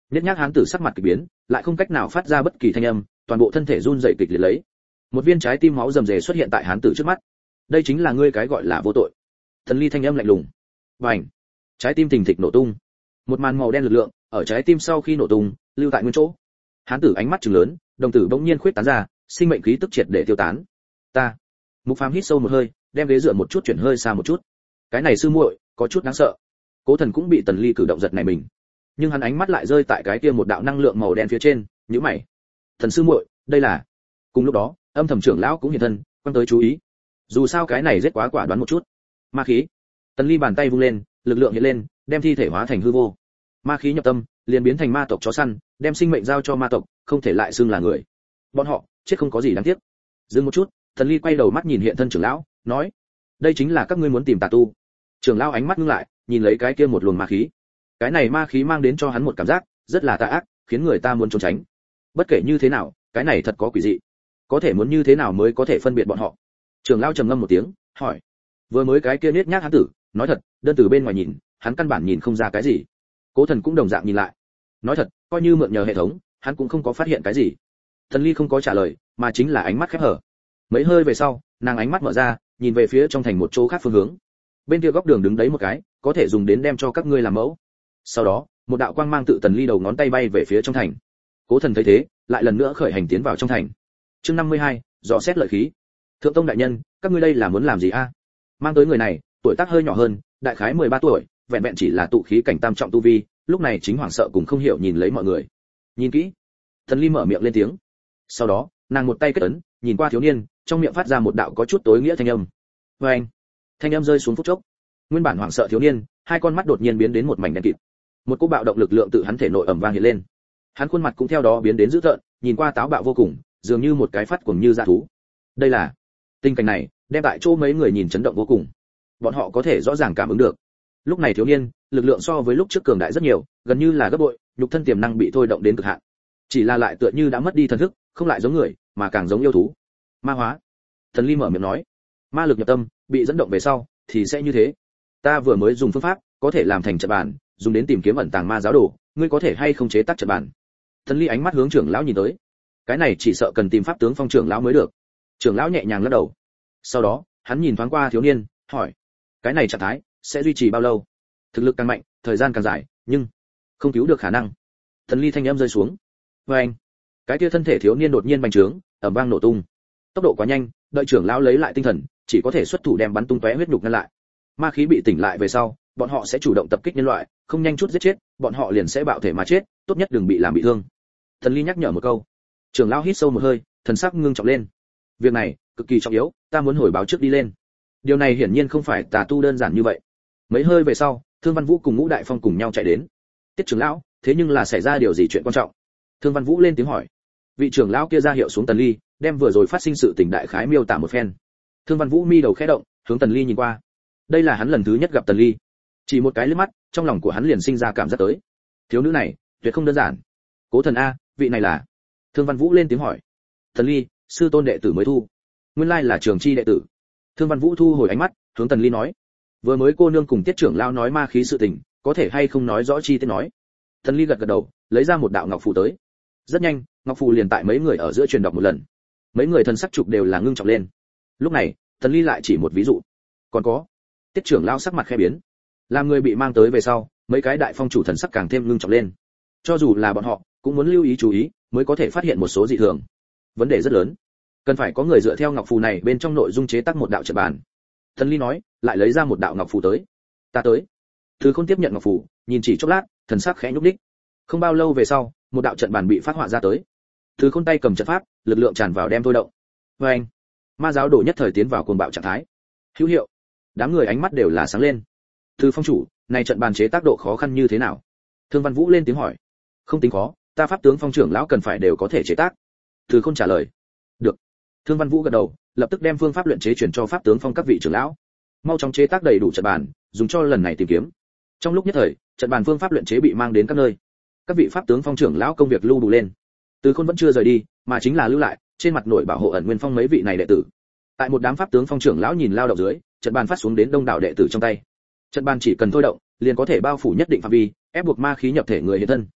Nhất nhác hán tử sắc mặt kỳ biến, lại không cách nào phát ra bất kỳ thanh âm, toàn bộ thân thể run rẩy kịch liệt lấy. Một viên trái tim máu rầm rề xuất hiện tại hán tử trước mắt. Đây chính là ngươi cái gọi là vô tội. Thần ly thanh âm lạnh lùng. Bành! Trái tim thình thịch nổ tung. Một màn màu đen lực lượng ở trái tim sau khi nổ tung, lưu tại nguyên chỗ. Hán tử ánh mắt trừng lớn, đồng tử bỗng nhiên khuyết tán ra, sinh mệnh khí tức triệt để tiêu tán. Ta. Mục Phàm hít sâu một hơi, đem ghế dựa một chút chuyển hơi xa một chút. Cái này sư muội, có chút đáng sợ. Cố Thần cũng bị Tần Ly cử động giật này mình. Nhưng hắn ánh mắt lại rơi tại cái kia một đạo năng lượng màu đen phía trên, nhíu mày. Thần sư muội, đây là... Cùng lúc đó, âm thầm trưởng lão cũng hiện thân, quan tới chú ý. Dù sao cái này rất quá quả đoán một chút. Ma khí. Tần Ly bàn tay vung lên, lực lượng hiện lên, đem thi thể hóa thành hư vô. Ma khí nhập tâm, liền biến thành ma tộc chó săn, đem sinh mệnh giao cho ma tộc, không thể lại xưng là người. Bọn họ chết không có gì đáng tiếc. Dừng một chút, Tần Ly quay đầu mắt nhìn hiện thân trưởng lão, nói: đây chính là các ngươi muốn tìm tà tu. Trưởng lão ánh mắt ngưng lại, nhìn lấy cái kia một luồng ma khí. Cái này ma khí mang đến cho hắn một cảm giác rất là tà ác, khiến người ta muốn trốn tránh. Bất kể như thế nào, cái này thật có quỷ dị. Có thể muốn như thế nào mới có thể phân biệt bọn họ? Trưởng lão trầm ngâm một tiếng, hỏi: vừa mới cái kia niết nhác hán tử, nói thật, đơn từ bên ngoài nhìn, hắn căn bản nhìn không ra cái gì. Cố Thần cũng đồng dạng nhìn lại. Nói thật, coi như mượn nhờ hệ thống, hắn cũng không có phát hiện cái gì. Thần Ly không có trả lời, mà chính là ánh mắt khép hở. Mấy hơi về sau, nàng ánh mắt mở ra, nhìn về phía trong thành một chỗ khác phương hướng. Bên kia góc đường đứng đấy một cái, có thể dùng đến đem cho các ngươi làm mẫu. Sau đó, một đạo quang mang tự Tần Ly đầu ngón tay bay về phía trong thành. Cố Thần thấy thế, lại lần nữa khởi hành tiến vào trong thành. Chương năm mươi hai, dò xét lợi khí. Thượng tông đại nhân, các ngươi đây là muốn làm gì a? Mang tới người này, tuổi tác hơi nhỏ hơn, đại khái mười ba tuổi, vẹn vẹn chỉ là tụ khí cảnh tam trọng tu vi, lúc này chính hoảng sợ cùng không hiểu nhìn lấy mọi người. Nhìn kỹ. Tần Ly mở miệng lên tiếng. Sau đó, nàng một tay kết ấn, nhìn qua thiếu niên, trong miệng phát ra một đạo có chút tối nghĩa thanh âm. Oeng! Thanh âm rơi xuống phút chốc. Nguyên bản hoảng sợ thiếu niên, hai con mắt đột nhiên biến đến một mảnh đen kịt. Một cú bạo động lực lượng tự hắn thể nội ầm vang hiện lên. Hắn khuôn mặt cũng theo đó biến đến dữ tợn, nhìn qua táo bạo vô cùng, dường như một cái phát cuồng như dã thú. Đây là... Tình cảnh này, đem tại chỗ mấy người nhìn chấn động vô cùng. Bọn họ có thể rõ ràng cảm ứng được. Lúc này thiếu niên, lực lượng so với lúc trước cường đại rất nhiều, gần như là gấp bội, nhục thân tiềm năng bị thôi động đến cực hạn. Chỉ là lại tựa như đã mất đi thần thức, không lại giống người, mà càng giống yêu thú. Ma hóa. Thần Ly mở miệng nói, ma lực nhập tâm, bị dẫn động về sau, thì sẽ như thế. Ta vừa mới dùng phương pháp, có thể làm thành trận bàn, dùng đến tìm kiếm ẩn tàng ma giáo đồ, ngươi có thể hay không chế tác trận bàn? Thần Ly ánh mắt hướng trưởng lão nhìn tới. Cái này chỉ sợ cần tìm pháp tướng phong trưởng lão mới được. Trưởng lão nhẹ nhàng lắc đầu. Sau đó, hắn nhìn thoáng qua thiếu niên, hỏi: cái này trạng thái sẽ duy trì bao lâu? Thực lực càng mạnh, thời gian càng dài, nhưng không cứu được khả năng. Thần Ly thanh âm rơi xuống. Và anh, cái kia thân thể thiếu niên đột nhiên bành trướng, ầm vang nổ tung. Tốc độ quá nhanh, đợi trưởng lão lấy lại tinh thần, chỉ có thể xuất thủ đem bắn tung tóe huyết nhục ngăn lại. Ma khí bị tỉnh lại về sau, bọn họ sẽ chủ động tập kích nhân loại, không nhanh chút giết chết, bọn họ liền sẽ bạo thể mà chết, tốt nhất đừng bị làm bị thương. Thần Ly nhắc nhở một câu. Trưởng lão hít sâu một hơi, thần sắc ngưng trọng lên. Việc này cực kỳ trọng yếu, ta muốn hồi báo trước đi lên. Điều này hiển nhiên không phải tà tu đơn giản như vậy. Mấy hơi về sau, Thương Văn Vũ cùng Ngũ Đại Phong cùng nhau chạy đến. Tiết trưởng lão, thế nhưng là xảy ra điều gì chuyện quan trọng? Thương Văn Vũ lên tiếng hỏi. Vị trưởng lão kia ra hiệu xuống Tần Ly, đem vừa rồi phát sinh sự tình đại khái miêu tả một phen. Thương Văn Vũ mi đầu khẽ động, hướng Tần Ly nhìn qua. Đây là hắn lần thứ nhất gặp Tần Ly. Chỉ một cái liếc mắt, trong lòng của hắn liền sinh ra cảm giác tới. Thiếu nữ này, tuyệt không đơn giản. Cố Thần a, vị này là? Thương Văn Vũ lên tiếng hỏi. Tần Ly, sư tôn đệ tử mới thu. Nguyên lai là Trường Chi đệ tử. Thương Văn Vũ thu hồi ánh mắt, hướng Tần Ly nói: vừa mới cô nương cùng Tiết trưởng lão nói ma khí sự tình, có thể hay không nói rõ chi tiết nói? Tần Ly gật gật đầu, lấy ra một đạo ngọc phù tới. Rất nhanh, ngọc phù liền tại mấy người ở giữa truyền đọc một lần. Mấy người thân sắc trục đều là ngưng trọng lên. Lúc này, Tần Ly lại chỉ một ví dụ. Còn có, Tiết trưởng lão sắc mặt khẽ biến. Làm người bị mang tới về sau, mấy cái đại phong chủ thần sắc càng thêm ngưng trọng lên. Cho dù là bọn họ, cũng muốn lưu ý chú ý, mới có thể phát hiện một số dị thường. Vấn đề rất lớn, cần phải có người dựa theo ngọc phù này bên trong nội dung chế tác một đạo trận bàn. Tần Ly nói, lại lấy ra một đạo ngọc phù tới. Ta tới. Thứ Khôn tiếp nhận ngọc phù, nhìn chỉ chốc lát, thần sắc khẽ nhúc nhích. Không bao lâu về sau, một đạo trận bàn bị phát họa ra tới. Thứ Khôn tay cầm trận pháp, lực lượng tràn vào đem thôi động. Và anh, ma giáo đồ nhất thời tiến vào cuồng bạo trạng thái. Hữu hiệu. Đám người ánh mắt đều là sáng lên. Thư phong chủ, này trận bàn chế tác độ khó khăn như thế nào? Thương Văn Vũ lên tiếng hỏi. Không tính khó, ta pháp tướng phong trưởng lão cần phải đều có thể chế tác. Thứ Khôn trả lời. Được. Thương Văn Vũ gật đầu, lập tức đem phương pháp luyện chế chuyển cho pháp tướng phong các vị trưởng lão. Mau chóng chế tác đầy đủ trận bàn, dùng cho lần này tìm kiếm. Trong lúc nhất thời, trận bàn phương pháp luyện chế bị mang đến các nơi. Các vị pháp tướng phong trưởng lão công việc lưu đủ lên. Từ Khôn vẫn chưa rời đi, mà chính là lưu lại, trên mặt nổi bảo hộ ẩn nguyên phong mấy vị này đệ tử. Tại một đám pháp tướng phong trưởng lão nhìn lao động dưới, trận bàn phát xuống đến đông đảo đệ tử trong tay. Trận bàn chỉ cần thôi động, liền có thể bao phủ nhất định phạm vi, ép buộc ma khí nhập thể người hiện thân.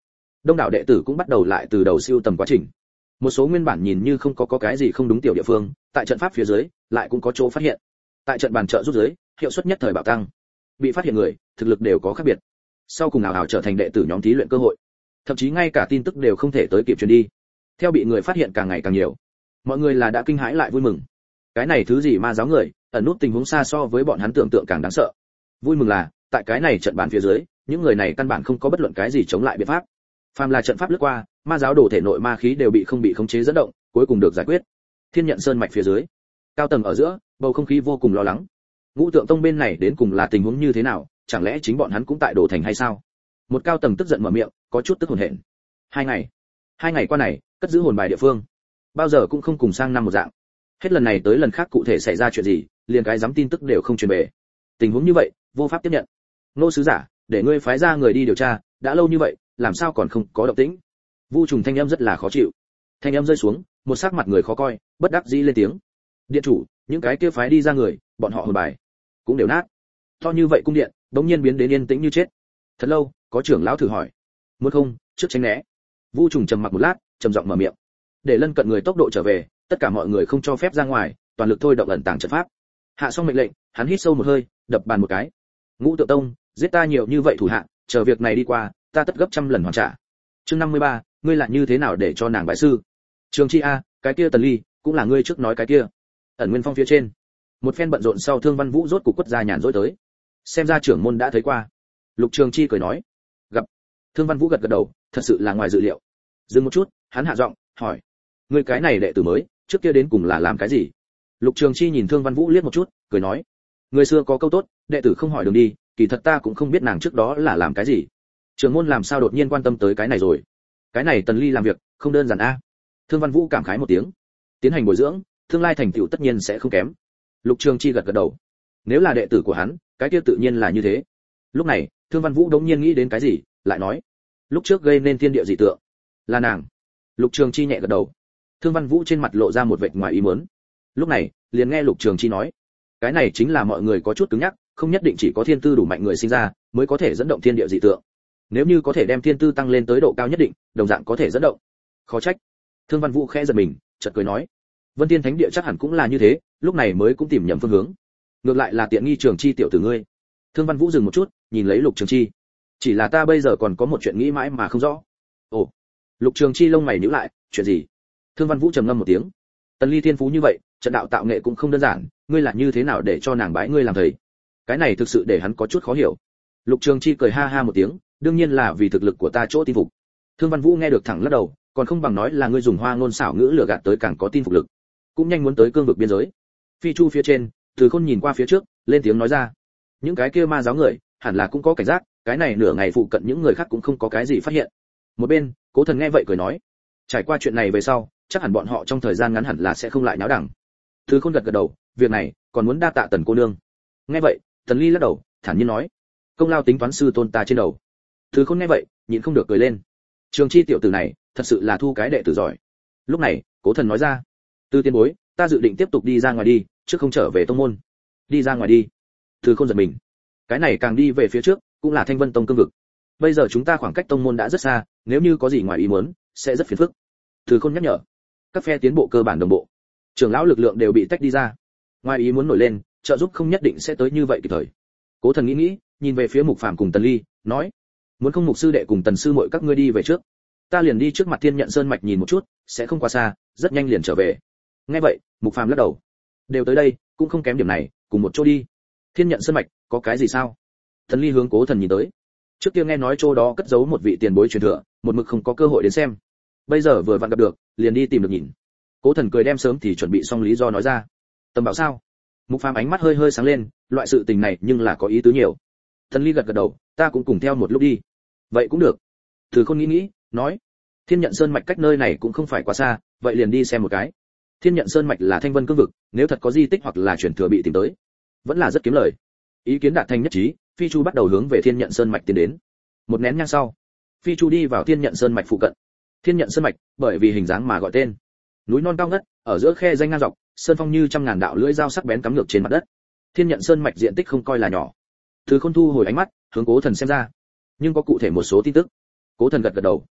đông đảo đệ tử cũng bắt đầu lại từ đầu siêu tầm quá trình. Một số nguyên bản nhìn như không có có cái gì không đúng tiểu địa phương, tại trận pháp phía dưới lại cũng có chỗ phát hiện. Tại trận bàn trợ rút dưới, hiệu suất nhất thời bạo tăng. Bị phát hiện người, thực lực đều có khác biệt. Sau cùng nào hào trở thành đệ tử nhóm thí luyện cơ hội. Thậm chí ngay cả tin tức đều không thể tới kịp truyền đi. Theo bị người phát hiện càng ngày càng nhiều, mọi người là đã kinh hãi lại vui mừng. Cái này thứ gì ma giáo người, ẩn nút tình huống xa so với bọn hắn tưởng tượng càng đáng sợ. Vui mừng là, tại cái này trận bàn phía dưới, những người này căn bản không có bất luận cái gì chống lại biện pháp. Phàm là trận pháp lướt qua, ma giáo đổ thể nội ma khí đều bị không bị khống chế dẫn động, cuối cùng được giải quyết. Thiên nhận sơn mạch phía dưới, cao tầng ở giữa, bầu không khí vô cùng lo lắng. Ngũ Tượng Tông bên này đến cùng là tình huống như thế nào, chẳng lẽ chính bọn hắn cũng tại đổ thành hay sao? Một cao tầng tức giận mở miệng, có chút tức hồn hển. Hai ngày, hai ngày qua này, cất giữ hồn bài địa phương, bao giờ cũng không cùng sang năm một dạng. Hết lần này tới lần khác cụ thể xảy ra chuyện gì, liền cái dám tin tức đều không truyền về. Tình huống như vậy, vô pháp tiếp nhận. Nô sứ giả, để ngươi phái ra người đi điều tra, đã lâu như vậy, làm sao còn không có động tĩnh? Vu Trùng thanh âm rất là khó chịu. Thanh âm rơi xuống, một sắc mặt người khó coi, bất đắc dĩ lên tiếng. Điện chủ, những cái kia phái đi ra người, bọn họ hồn bài cũng đều nát. To như vậy cung điện, đống nhiên biến đến yên tĩnh như chết. Thật lâu, có trưởng lão thử hỏi, muốn không, trước tránh né. Vu Trùng trầm mặc một lát, trầm giọng mở miệng. Để lân cận người tốc độ trở về, tất cả mọi người không cho phép ra ngoài, toàn lực thôi động ẩn tàng trận pháp. Hạ xong mệnh lệnh, hắn hít sâu một hơi, đập bàn một cái. Ngũ Tượng Tông, giết ta nhiều như vậy thủ hạ, chờ việc này đi qua, ta tất gấp trăm lần hoàn trả. Chương năm mươi ba, ngươi lại như thế nào để cho nàng bại sư? Trường Chi a, cái kia Tần Ly, cũng là ngươi trước nói cái kia. Ẩn Nguyên Phong phía trên, một phen bận rộn sau Thương Văn Vũ rốt cục quất ra nhàn rỗi tới. Xem ra trưởng môn đã thấy qua. Lục Trường Chi cười nói, gặp. Thương Văn Vũ gật gật đầu, thật sự là ngoài dự liệu. Dừng một chút, hắn hạ giọng, hỏi, ngươi cái này đệ tử mới, trước kia đến cùng là làm cái gì? Lục Trường Chi nhìn Thương Văn Vũ liếc một chút, cười nói, người xưa có câu tốt, đệ tử không hỏi đường đi, kỳ thật ta cũng không biết nàng trước đó là làm cái gì. Trưởng môn làm sao đột nhiên quan tâm tới cái này rồi? Cái này Tần Ly làm việc, không đơn giản a. Thương Văn Vũ cảm khái một tiếng. Tiến hành bồi dưỡng, tương lai thành tựu tất nhiên sẽ không kém. Lục Trường Chi gật gật đầu. Nếu là đệ tử của hắn, cái kia tự nhiên là như thế. Lúc này, Thương Văn Vũ đống nhiên nghĩ đến cái gì, lại nói, lúc trước gây nên thiên địa dị tượng, là nàng. Lục Trường Chi nhẹ gật đầu. Thương Văn Vũ trên mặt lộ ra một vệt ngoài ý muốn. Lúc này, liền nghe Lục Trường Chi nói, cái này chính là mọi người có chút cứng nhắc, không nhất định chỉ có thiên tư đủ mạnh người sinh ra mới có thể dẫn động thiên địa dị tượng. Nếu như có thể đem thiên tư tăng lên tới độ cao nhất định, đồng dạng có thể dẫn động. Khó trách. Thương Văn Vũ khẽ giật mình, chợt cười nói, Vân Tiên Thánh Địa chắc hẳn cũng là như thế, lúc này mới cũng tìm nhầm phương hướng. Ngược lại là tiện nghi Trường Chi tiểu tử ngươi. Thương Văn Vũ dừng một chút, nhìn lấy Lục Trường Chi. Chỉ là ta bây giờ còn có một chuyện nghĩ mãi mà không rõ. Ồ. Lục Trường Chi lông mày nhíu lại, chuyện gì? Thương Văn Vũ trầm ngâm một tiếng. Tần Ly thiên phú như vậy, trận đạo tạo nghệ cũng không đơn giản, ngươi là như thế nào để cho nàng bái ngươi làm thầy? Cái này thực sự để hắn có chút khó hiểu. Lục Trường Chi cười ha ha một tiếng, đương nhiên là vì thực lực của ta chỗ tin phục. Thương Văn Vũ nghe được thẳng lắc đầu, còn không bằng nói là ngươi dùng hoa ngôn xảo ngữ lừa gạt tới càng có tin phục lực. Cũng nhanh muốn tới cương vực biên giới. Phi Chu phía trên, Từ Khôn nhìn qua phía trước, lên tiếng nói ra, những cái kia ma giáo người, hẳn là cũng có cảnh giác, cái này nửa ngày phụ cận những người khác cũng không có cái gì phát hiện. Một bên, Cố Thần nghe vậy cười nói, trải qua chuyện này về sau, chắc hẳn bọn họ trong thời gian ngắn hẳn là sẽ không lại náo đẳng. Từ Khôn gật gật đầu, việc này còn muốn đa tạ Tần cô nương. Nghe vậy, Tần Ly lắc đầu, thản nhiên nói, công lao tính toán sư tôn ta trên đầu. Từ Khôn nghe vậy, nhịn không được cười lên. Trường Chi tiểu tử này, thật sự là thu cái đệ tử giỏi. Lúc này, Cố Thần nói ra, Từ tiên bối, ta dự định tiếp tục đi ra ngoài đi, chứ không trở về tông môn. Đi ra ngoài đi. Từ Khôn giật mình. Cái này càng đi về phía trước, cũng là Thanh Vân Tông cương vực. Bây giờ chúng ta khoảng cách tông môn đã rất xa, nếu như có gì ngoài ý muốn, sẽ rất phiền phức. Từ Khôn nhắc nhở. Các phe tiến bộ cơ bản đồng bộ, trưởng lão lực lượng đều bị tách đi ra. Ngoài ý muốn nổi lên, trợ giúp không nhất định sẽ tới như vậy kịp thời. Cố Thần nghĩ nghĩ, nhìn về phía Mục Phàm cùng Tần Ly, nói, muốn không Mục sư đệ cùng Tần sư muội các ngươi đi về trước, ta liền đi trước mặt Thiên Nhận Sơn mạch nhìn một chút, sẽ không quá xa, rất nhanh liền trở về. Nghe vậy, Mục Phàm lắc đầu, đều tới đây, cũng không kém điểm này, cùng một chỗ đi. Thiên Nhận Sơn mạch, có cái gì sao? Tần Ly hướng Cố Thần nhìn tới. Trước kia nghe nói chỗ đó cất giấu một vị tiền bối truyền thừa, một mực không có cơ hội đến xem. Bây giờ vừa vặn gặp được, liền đi tìm được nhìn. Cố Thần cười đem sớm thì chuẩn bị xong lý do nói ra. Tầm bảo sao? Mục Phàm ánh mắt hơi hơi sáng lên, loại sự tình này nhưng là có ý tứ nhiều. Tần Ly gật gật đầu, ta cũng cùng theo một lúc đi. Vậy cũng được. Từ Khôn nghĩ nghĩ, nói, Thiên Nhận Sơn mạch cách nơi này cũng không phải quá xa, vậy liền đi xem một cái. Thiên Nhận Sơn mạch là Thanh Vân cương vực, nếu thật có di tích hoặc là truyền thừa bị tìm tới, vẫn là rất kiếm lời. Ý kiến đạt thành nhất trí, Phi Chu bắt đầu hướng về Thiên Nhận Sơn mạch tiến đến. Một nén nhang sau, Phi Chu đi vào Thiên Nhận Sơn mạch phụ cận. Thiên Nhận Sơn mạch, bởi vì hình dáng mà gọi tên. Núi non cao ngất, ở giữa khe danh ngang dọc, sơn phong như trăm ngàn đạo lưỡi dao sắc bén cắm ngược trên mặt đất. Thiên Nhận Sơn mạch diện tích không coi là nhỏ. Từ Khôn thu hồi ánh mắt, hướng Cố Thần xem ra, nhưng có cụ thể một số tin tức. Cố Thần gật gật đầu.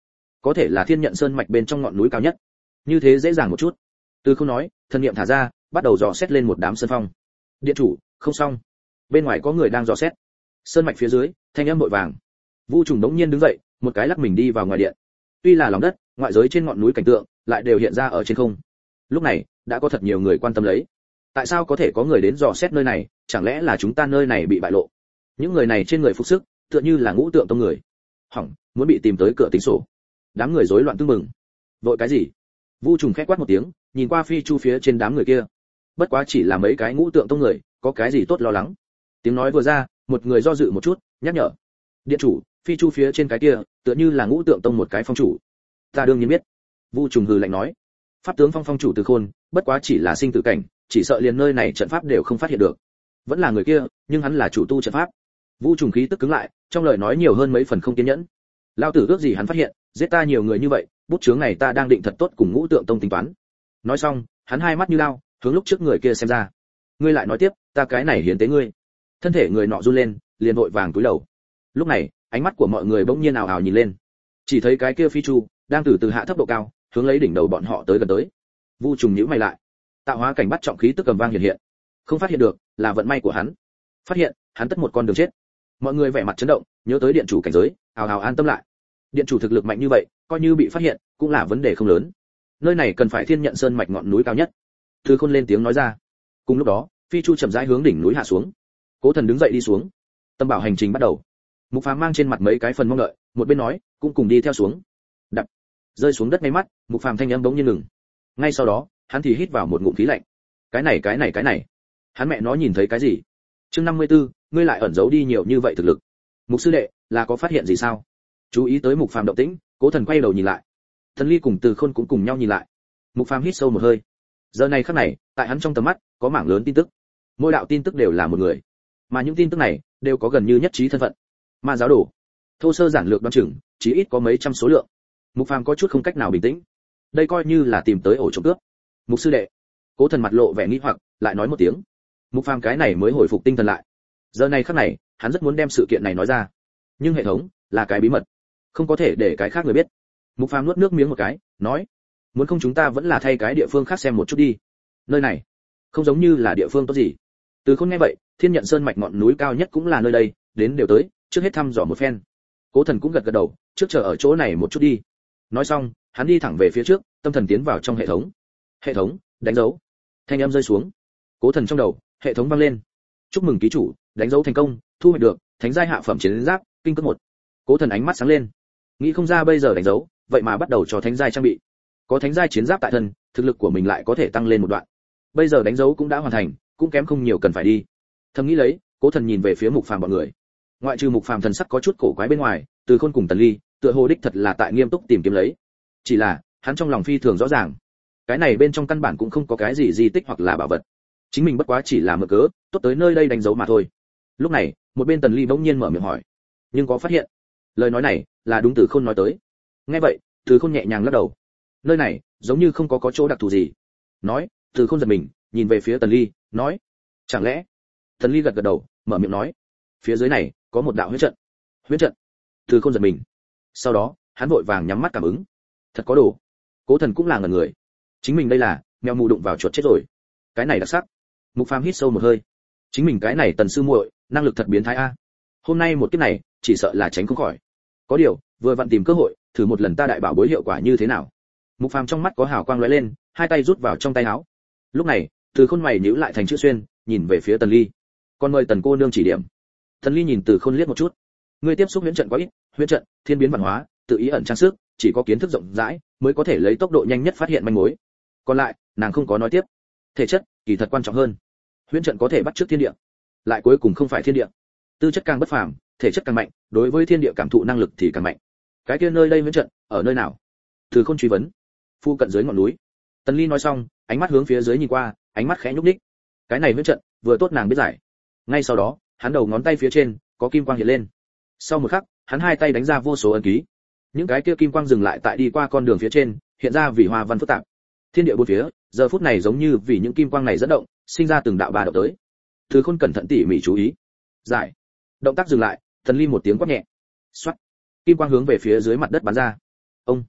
có thể là thiên nhận sơn mạch bên trong ngọn núi cao nhất, như thế dễ dàng một chút. Từ không nói, thần niệm thả ra, bắt đầu dò xét lên một đám sơn phong. Điện chủ, không xong, bên ngoài có người đang dò xét. Sơn mạch phía dưới, thanh âm vội vàng. Vu Trùng đống nhiên đứng dậy, một cái lắc mình đi vào ngoài điện. Tuy là lòng đất, ngoại giới trên ngọn núi cảnh tượng lại đều hiện ra ở trên không. Lúc này, đã có thật nhiều người quan tâm lấy. Tại sao có thể có người đến dò xét nơi này, chẳng lẽ là chúng ta nơi này bị bại lộ? Những người này trên người phục sức, tựa như là ngũ tượng tông người. Hỏng, muốn bị tìm tới cửa tính sổ. Đám người rối loạn tương mừng. Vội cái gì? Vu Trùng khét quát một tiếng, nhìn qua phi chu phía trên đám người kia. Bất quá chỉ là mấy cái ngũ tượng tông người, có cái gì tốt lo lắng? Tiếng nói vừa ra, một người do dự một chút, nhắc nhở. Điện chủ, phi chu phía trên cái kia, tựa như là ngũ tượng tông một cái phong chủ. Ta đương nhiên biết. Vu Trùng hừ lạnh nói. Pháp tướng phong phong chủ Từ Khôn, bất quá chỉ là sinh tử cảnh, chỉ sợ liền nơi này trận pháp đều không phát hiện được. Vẫn là người kia, nhưng hắn là chủ tu trận pháp. Vu Trùng khí tức cứng lại, trong lời nói nhiều hơn mấy phần không kiên nhẫn. Lao tử ước gì hắn phát hiện, giết ta nhiều người như vậy, bút chướng này ta đang định thật tốt cùng ngũ tượng tông tính toán. Nói xong, hắn hai mắt như lao, hướng lúc trước người kia xem ra. Ngươi lại nói tiếp, ta cái này hiến tế ngươi. Thân thể người nọ run lên, liền vội vàng cúi đầu. Lúc này, ánh mắt của mọi người bỗng nhiên ảo ảo nhìn lên. Chỉ thấy cái kia phi chu đang từ từ hạ thấp độ cao, hướng lấy đỉnh đầu bọn họ tới gần tới. Vu Trùng nhíu mày lại. Tạo hóa cảnh bắt trọng khí tức cầm vang hiện hiện. Không phát hiện được, là vận may của hắn. Phát hiện, hắn tất một con đường chết. Mọi người vẻ mặt chấn động, nhớ tới điện chủ cảnh giới, ào ào an tâm lại. Điện chủ thực lực mạnh như vậy, coi như bị phát hiện, cũng là vấn đề không lớn. Nơi này cần phải thiên nhận sơn mạch ngọn núi cao nhất. Từ Khôn lên tiếng nói ra. Cùng lúc đó, phi chu chậm rãi hướng đỉnh núi hạ xuống. Cố Thần đứng dậy đi xuống. Tâm bảo hành trình bắt đầu. Mục Phàm mang trên mặt mấy cái phần mong đợi, một bên nói, cũng cùng đi theo xuống. Đập, rơi xuống đất ngay mắt, Mục Phàm thanh âm bỗng nhiên ngừng. Ngay sau đó, hắn thì hít vào một ngụm khí lạnh. Cái này cái này cái này, hắn mẹ nó nhìn thấy cái gì? Chương năm mươi tư, ngươi lại ẩn giấu đi nhiều như vậy thực lực. Mục sư đệ, là có phát hiện gì sao? Chú ý tới Mục Phàm động tĩnh, Cố Thần quay đầu nhìn lại. Thần Ly cùng Từ Khôn cũng cùng nhau nhìn lại. Mục Phàm hít sâu một hơi. Giờ này khắc này, tại hắn trong tầm mắt, có mảng lớn tin tức. Mỗi đạo tin tức đều là một người, mà những tin tức này đều có gần như nhất trí thân phận. Ma giáo đồ, thô sơ giản lược đoán chừng, chỉ ít có mấy trăm số lượng. Mục Phàm có chút không cách nào bình tĩnh. Đây coi như là tìm tới ổ trộm cướp. Mục sư đệ, Cố Thần mặt lộ vẻ nghi hoặc, lại nói một tiếng. Mục Phàm cái này mới hồi phục tinh thần lại. Giờ này khắc này, hắn rất muốn đem sự kiện này nói ra, nhưng hệ thống là cái bí mật, không có thể để cái khác người biết. Mục Phàm nuốt nước miếng một cái, nói: muốn không chúng ta vẫn là thay cái địa phương khác xem một chút đi. Nơi này không giống như là địa phương tốt gì. Từ Khôn nghe vậy, thiên nhận sơn mạch ngọn núi cao nhất cũng là nơi đây, đến đều tới, trước hết thăm dò một phen. Cố Thần cũng gật gật đầu, trước chờ ở chỗ này một chút đi. Nói xong, hắn đi thẳng về phía trước, tâm thần tiến vào trong hệ thống. Hệ thống, đánh dấu. Thanh âm rơi xuống. Cố Thần trong đầu, hệ thống vang lên. Chúc mừng ký chủ, đánh dấu thành công, thu hoạch được thánh giai hạ phẩm chiến giáp, kinh cấp một. Cố Thần ánh mắt sáng lên. Nghĩ không ra bây giờ đánh dấu, vậy mà bắt đầu cho thánh giai trang bị. Có thánh giai chiến giáp tại thân, thực lực của mình lại có thể tăng lên một đoạn. Bây giờ đánh dấu cũng đã hoàn thành, cũng kém không nhiều cần phải đi. Thầm nghĩ lấy, Cố Thần nhìn về phía Mục Phàm bọn người. Ngoại trừ Mục Phàm thần sắc có chút cổ quái bên ngoài, Từ Khôn cùng Tần Ly, tựa hồ đích thật là tại nghiêm túc tìm kiếm lấy. Chỉ là, hắn trong lòng phi thường rõ ràng, cái này bên trong căn bản cũng không có cái gì di tích hoặc là bảo vật. Chính mình bất quá chỉ là mượn cớ, tốt tới nơi đây đánh dấu mà thôi. Lúc này, một bên Tần Ly bỗng nhiên mở miệng hỏi, nhưng có phát hiện? Lời nói này là đúng Từ Khôn nói tới. Nghe vậy, Từ Khôn nhẹ nhàng lắc đầu. Nơi này giống như không có có chỗ đặc thù gì. Nói, Từ Khôn giật mình, nhìn về phía Tần Ly, nói, chẳng lẽ? Tần Ly gật gật đầu, mở miệng nói, phía dưới này có một đạo huyễn trận. Huyễn trận? Từ Khôn giật mình. Sau đó, hắn vội vàng nhắm mắt cảm ứng. Thật có đồ. Cố Thần cũng là ngẩn người. Chính mình đây là mèo mù đụng vào chuột chết rồi. Cái này đặc sắc. Mục Phàm hít sâu một hơi. Chính mình cái này Tần sư muội, năng lực thật biến thái a. Hôm nay một kiếp này, chỉ sợ là tránh không khỏi. Có điều, vừa vặn tìm cơ hội, thử một lần ta đại bảo bối hiệu quả như thế nào. Mục Phàm trong mắt có hào quang lóe lên, hai tay rút vào trong tay áo. Lúc này, Từ Khôn mày nhíu lại thành chữ xuyên, nhìn về phía Tần Ly. Còn mời Tần cô nương chỉ điểm. Tần Ly nhìn Từ Khôn liếc một chút. Ngươi tiếp xúc huyễn trận quá ít, huyễn trận, thiên biến văn hóa, tự ý ẩn trang sức, chỉ có kiến thức rộng rãi mới có thể lấy tốc độ nhanh nhất phát hiện manh mối. Còn lại, nàng không có nói tiếp. Thể chất, kỳ thật quan trọng hơn. Huyễn trận có thể bắt chước thiên địa, lại cuối cùng không phải thiên địa. Tư chất càng bất phàm, thể chất càng mạnh, đối với thiên địa cảm thụ năng lực thì càng mạnh. Cái kia nơi đây huyễn trận, ở nơi nào? Từ Khôn truy vấn. Phu cận dưới ngọn núi. Tần Ly nói xong, ánh mắt hướng phía dưới nhìn qua, ánh mắt khẽ nhúc nhích. Cái này huyễn trận, vừa tốt nàng biết giải. Ngay sau đó, hắn đầu ngón tay phía trên có kim quang hiện lên. Sau một khắc, hắn hai tay đánh ra vô số ấn ký. Những cái kia kim quang dừng lại tại đi qua con đường phía trên, hiện ra vì hoa văn phức tạp. Thiên địa bốn phía, giờ phút này giống như vì những kim quang này dẫn động, sinh ra từng đạo ba động tới. Từ Khôn cẩn thận tỉ mỉ chú ý. Giải. Động tác dừng lại, Tần Ly một tiếng quát nhẹ. Xoát. Kim quang hướng về phía dưới mặt đất bắn ra. Ông.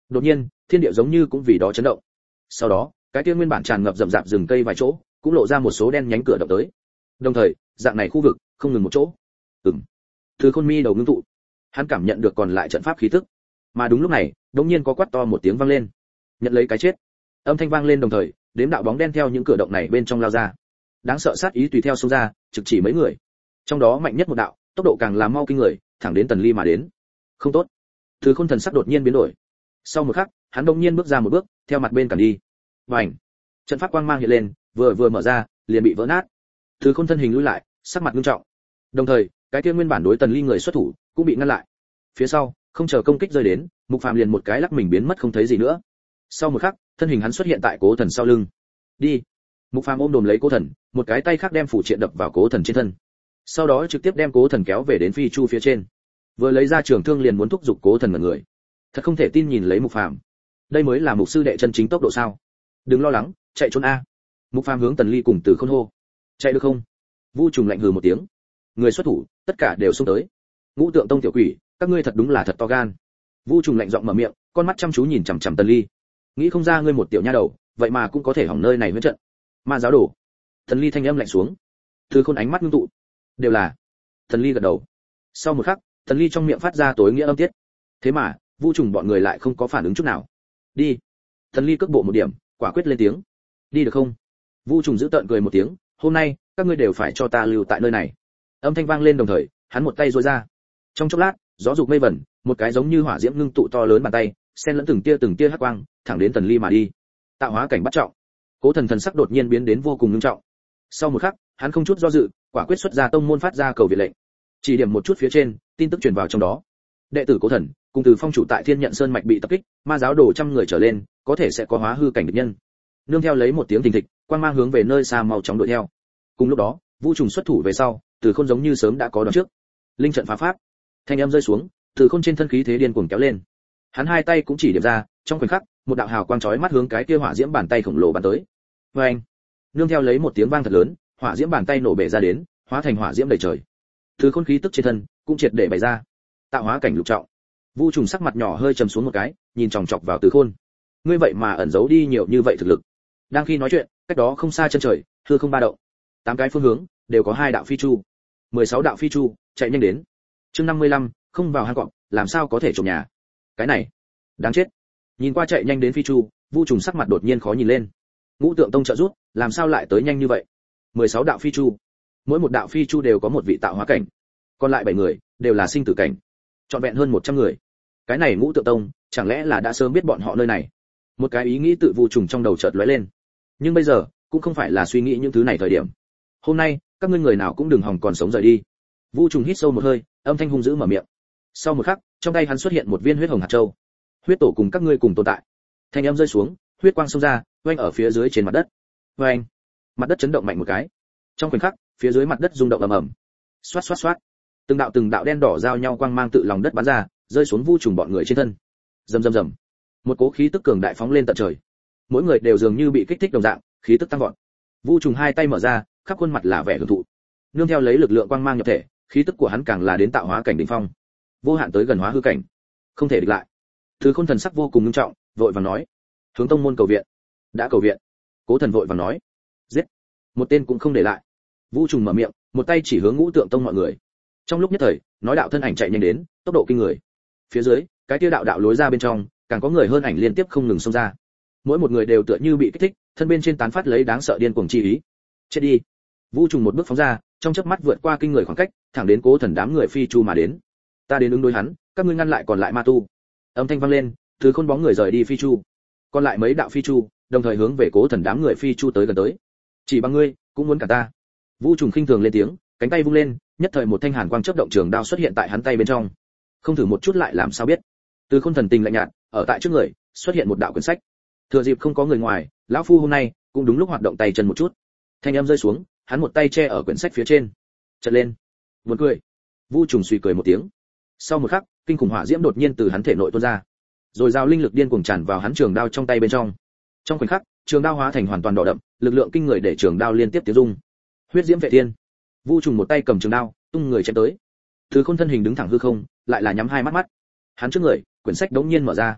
Đột nhiên, thiên địa giống như cũng vì đó chấn động. Sau đó, cái kia nguyên bản tràn ngập rậm rạp rừng cây vài chỗ, cũng lộ ra một số đen nhánh cửa động tới. Đồng thời, dạng này khu vực không ngừng một chỗ. Ừm. Từ Khôn mi đầu ngưng tụ, hắn cảm nhận được còn lại trận pháp khí tức. Mà đúng lúc này, đột nhiên có quát to một tiếng vang lên. Nhận lấy cái chết. Âm thanh vang lên đồng thời, đếm đạo bóng đen theo những cửa động này bên trong lao ra. Đáng sợ sát ý tùy theo xông ra, trực chỉ mấy người. Trong đó mạnh nhất một đạo, tốc độ càng là mau kinh người, thẳng đến Tần Ly mà đến. Không tốt. Từ Khôn thần sắc đột nhiên biến đổi. Sau một khắc, hắn đột nhiên bước ra một bước, theo mặt bên cản đi. Bành! Trận pháp quang mang hiện lên, vừa vừa mở ra, liền bị vỡ nát. Từ Khôn thân hình lùi lại, sắc mặt nghiêm trọng. Đồng thời, cái kia nguyên bản đối Tần Ly người xuất thủ, cũng bị ngăn lại. Phía sau, không chờ công kích rơi đến, Mục Phàm liền một cái lắc mình biến mất không thấy gì nữa. Sau một khắc, thân hình hắn xuất hiện tại Cố Thần sau lưng. Đi! Mục Phàm ôm đồm lấy Cố Thần, một cái tay khác đem phủ triện đập vào Cố Thần trên thân. Sau đó trực tiếp đem Cố Thần kéo về đến phi chu phía trên. Vừa lấy ra trường thương liền muốn thúc giục Cố Thần mọi người. Thật không thể tin nhìn lấy Mục Phàm. Đây mới là mục sư đệ chân chính tốc độ sao? Đừng lo lắng, chạy trốn a. Mục Phàm hướng Tần Ly cùng Từ Khôn hô. Chạy được không? Vu Trùng lạnh hừ một tiếng. Người xuất thủ, tất cả đều xông tới. Ngũ Tượng Tông tiểu quỷ, các ngươi thật đúng là thật to gan. Vu Trùng lạnh giọng mở miệng, con mắt chăm chú nhìn chằm chằm Tần Ly. Nghĩ không ra ngươi một tiểu nha đầu, vậy mà cũng có thể hỏng nơi này huyễn trận. Ma giáo đồ. Tần Ly thanh âm lạnh xuống. Từ Khôn ánh mắt ngưng tụ. Đều là. Tần Ly gật đầu. Sau một khắc, Tần Ly trong miệng phát ra tối nghĩa âm tiết. Thế mà, Vu Trùng bọn người lại không có phản ứng chút nào. Đi. Tần Ly cước bộ một điểm, quả quyết lên tiếng. Đi được không? Vu Trùng giữ tợn cười một tiếng, hôm nay các ngươi đều phải cho ta lưu tại nơi này. Âm thanh vang lên đồng thời, hắn một tay duỗi ra. Trong chốc lát, gió dục mây vẩn, một cái giống như hỏa diễm ngưng tụ to lớn bàn tay, xen lẫn từng tia từng tia hắc quang, thẳng đến Tần Ly mà đi. Tạo hóa cảnh bắt trọng. Cố Thần thần sắc đột nhiên biến đến vô cùng nghiêm trọng. Sau một khắc, hắn không chút do dự, quả quyết xuất ra tông môn phát ra cầu viện lệnh. Chỉ điểm một chút phía trên, tin tức truyền vào trong đó. Đệ tử Cố Thần, cùng Từ Phong chủ tại Thiên Nhận Sơn mạch bị tập kích, ma giáo đồ trăm người trở lên, có thể sẽ có hóa hư cảnh địch nhân. Nương theo lấy một tiếng thình thịch, quang mang hướng về nơi xa mau chóng đuổi theo. Cùng lúc đó, Vu Trùng xuất thủ về sau, Từ Khôn giống như sớm đã có đoán trước. Linh trận phá pháp. Thanh âm rơi xuống, Từ Khôn trên thân khí thế điên cuồng kéo lên. Hắn hai tay cũng chỉ điểm ra, trong khoảnh khắc, một đạo hào quang chói mắt hướng cái kia hỏa diễm bàn tay khổng lồ bắn tới. Oeng! Nương theo lấy một tiếng vang thật lớn, hỏa diễm bàn tay nổ bể ra đến, hóa thành hỏa diễm đầy trời. Từ Khôn khí tức trên thân cũng triệt để bày ra. Tạo hóa cảnh lục trọng. Vu Trùng sắc mặt nhỏ hơi trầm xuống một cái, nhìn chòng chọc vào Từ Khôn. Ngươi vậy mà ẩn giấu đi nhiều như vậy thực lực. Đang khi nói chuyện, cách đó không xa chân trời, hư không ba động. Tám cái phương hướng đều có hai đạo phi chu. mười sáu đạo phi chu, chạy nhanh đến. Chương năm mươi lăm, không vào hang cọp, làm sao có thể trộm nhà. Cái này, đáng chết. Nhìn qua chạy nhanh đến phi chu, Vu Trùng sắc mặt đột nhiên khó nhìn lên. Ngũ Tượng Tông trợ giúp, làm sao lại tới nhanh như vậy? mười sáu đạo phi chu. Mỗi một đạo phi chu đều có một vị tạo hóa cảnh. Còn lại bảy người đều là sinh tử cảnh. Trọn vẹn hơn một trăm người. Cái này Ngũ Tượng Tông, chẳng lẽ là đã sớm biết bọn họ nơi này? Một cái ý nghĩ tự Vu Trùng trong đầu chợt lóe lên. Nhưng bây giờ, cũng không phải là suy nghĩ những thứ này thời điểm. Hôm nay, các ngươi người nào cũng đừng hòng còn sống rời đi. Vu Trùng hít sâu một hơi, âm thanh hung dữ mở miệng. Sau một khắc, trong tay hắn xuất hiện một viên huyết hồng hạt châu. Huyết tổ cùng các ngươi cùng tồn tại. Thanh âm rơi xuống, huyết quang xông ra, oanh ở phía dưới trên mặt đất. Oanh! Mặt đất chấn động mạnh một cái. Trong khoảnh khắc, phía dưới mặt đất rung động ầm ầm. Xoát xoát xoát. Từng đạo từng đạo đen đỏ giao nhau quang mang tự lòng đất bắn ra, rơi xuống Vu Trùng bọn người trên thân. Rầm rầm rầm. Một cỗ khí tức cường đại phóng lên tận trời. Mỗi người đều dường như bị kích thích đồng dạng, khí tức tăng vọt. Vu Trùng hai tay mở ra, khắp khuôn mặt là vẻ hưởng thụ. Nương theo lấy lực lượng quang mang nhập thể, khí tức của hắn càng là đến tạo hóa cảnh đỉnh phong, vô hạn tới gần hóa hư cảnh, không thể địch lại. Thứ Khôn thần sắc vô cùng nghiêm trọng, vội vàng nói: "Hướng tông môn cầu viện." "Đã cầu viện." Cố Thần vội vàng nói: "Giết, một tên cũng không để lại." Vu Trùng mở miệng, một tay chỉ hướng Ngũ Tượng Tông mọi người. Trong lúc nhất thời, nói đạo thân ảnh chạy nhanh đến, tốc độ kinh người. Phía dưới, cái kia đạo đạo lối ra bên trong, càng có người hơn ảnh liên tiếp không ngừng xông ra. Mỗi một người đều tựa như bị kích thích, thân bên trên tán phát lấy đáng sợ điên cuồng chi ý. Chết đi. Vu Trùng một bước phóng ra, trong chớp mắt vượt qua kinh người khoảng cách, thẳng đến Cố Thần đám người phi chu mà đến. Ta đến ứng đối hắn, các ngươi ngăn lại còn lại ma tu. Âm thanh vang lên, Từ Khôn bóng người rời đi phi chu. Còn lại mấy đạo phi chu, đồng thời hướng về Cố Thần đám người phi chu tới gần tới. Chỉ bằng ngươi, cũng muốn cả ta. Vu Trùng khinh thường lên tiếng, cánh tay vung lên, nhất thời một thanh hàn quang chớp động trường đao xuất hiện tại hắn tay bên trong. Không thử một chút lại làm sao biết. Từ Khôn thần tình lạnh nhạt, ở tại trước người, xuất hiện một đạo quyển sách. Thừa dịp không có người ngoài, lão phu hôm nay cũng đúng lúc hoạt động tay chân một chút. Thanh âm rơi xuống, hắn một tay che ở quyển sách phía trên. Chợt lên. Buồn cười. Vu Trùng suy cười một tiếng. Sau một khắc, kinh khủng hỏa diễm đột nhiên từ hắn thể nội tuôn ra. Rồi giao linh lực điên cuồng tràn vào hắn trường đao trong tay bên trong. Trong khoảnh khắc, trường đao hóa thành hoàn toàn đỏ đậm, lực lượng kinh người để trường đao liên tiếp tiếng rung. Huyết diễm vệ thiên. Vu Trùng một tay cầm trường đao, tung người chém tới. Thứ Khôn thân hình đứng thẳng hư không, lại là nhắm hai mắt mắt. Hắn trước người, quyển sách đống nhiên mở ra.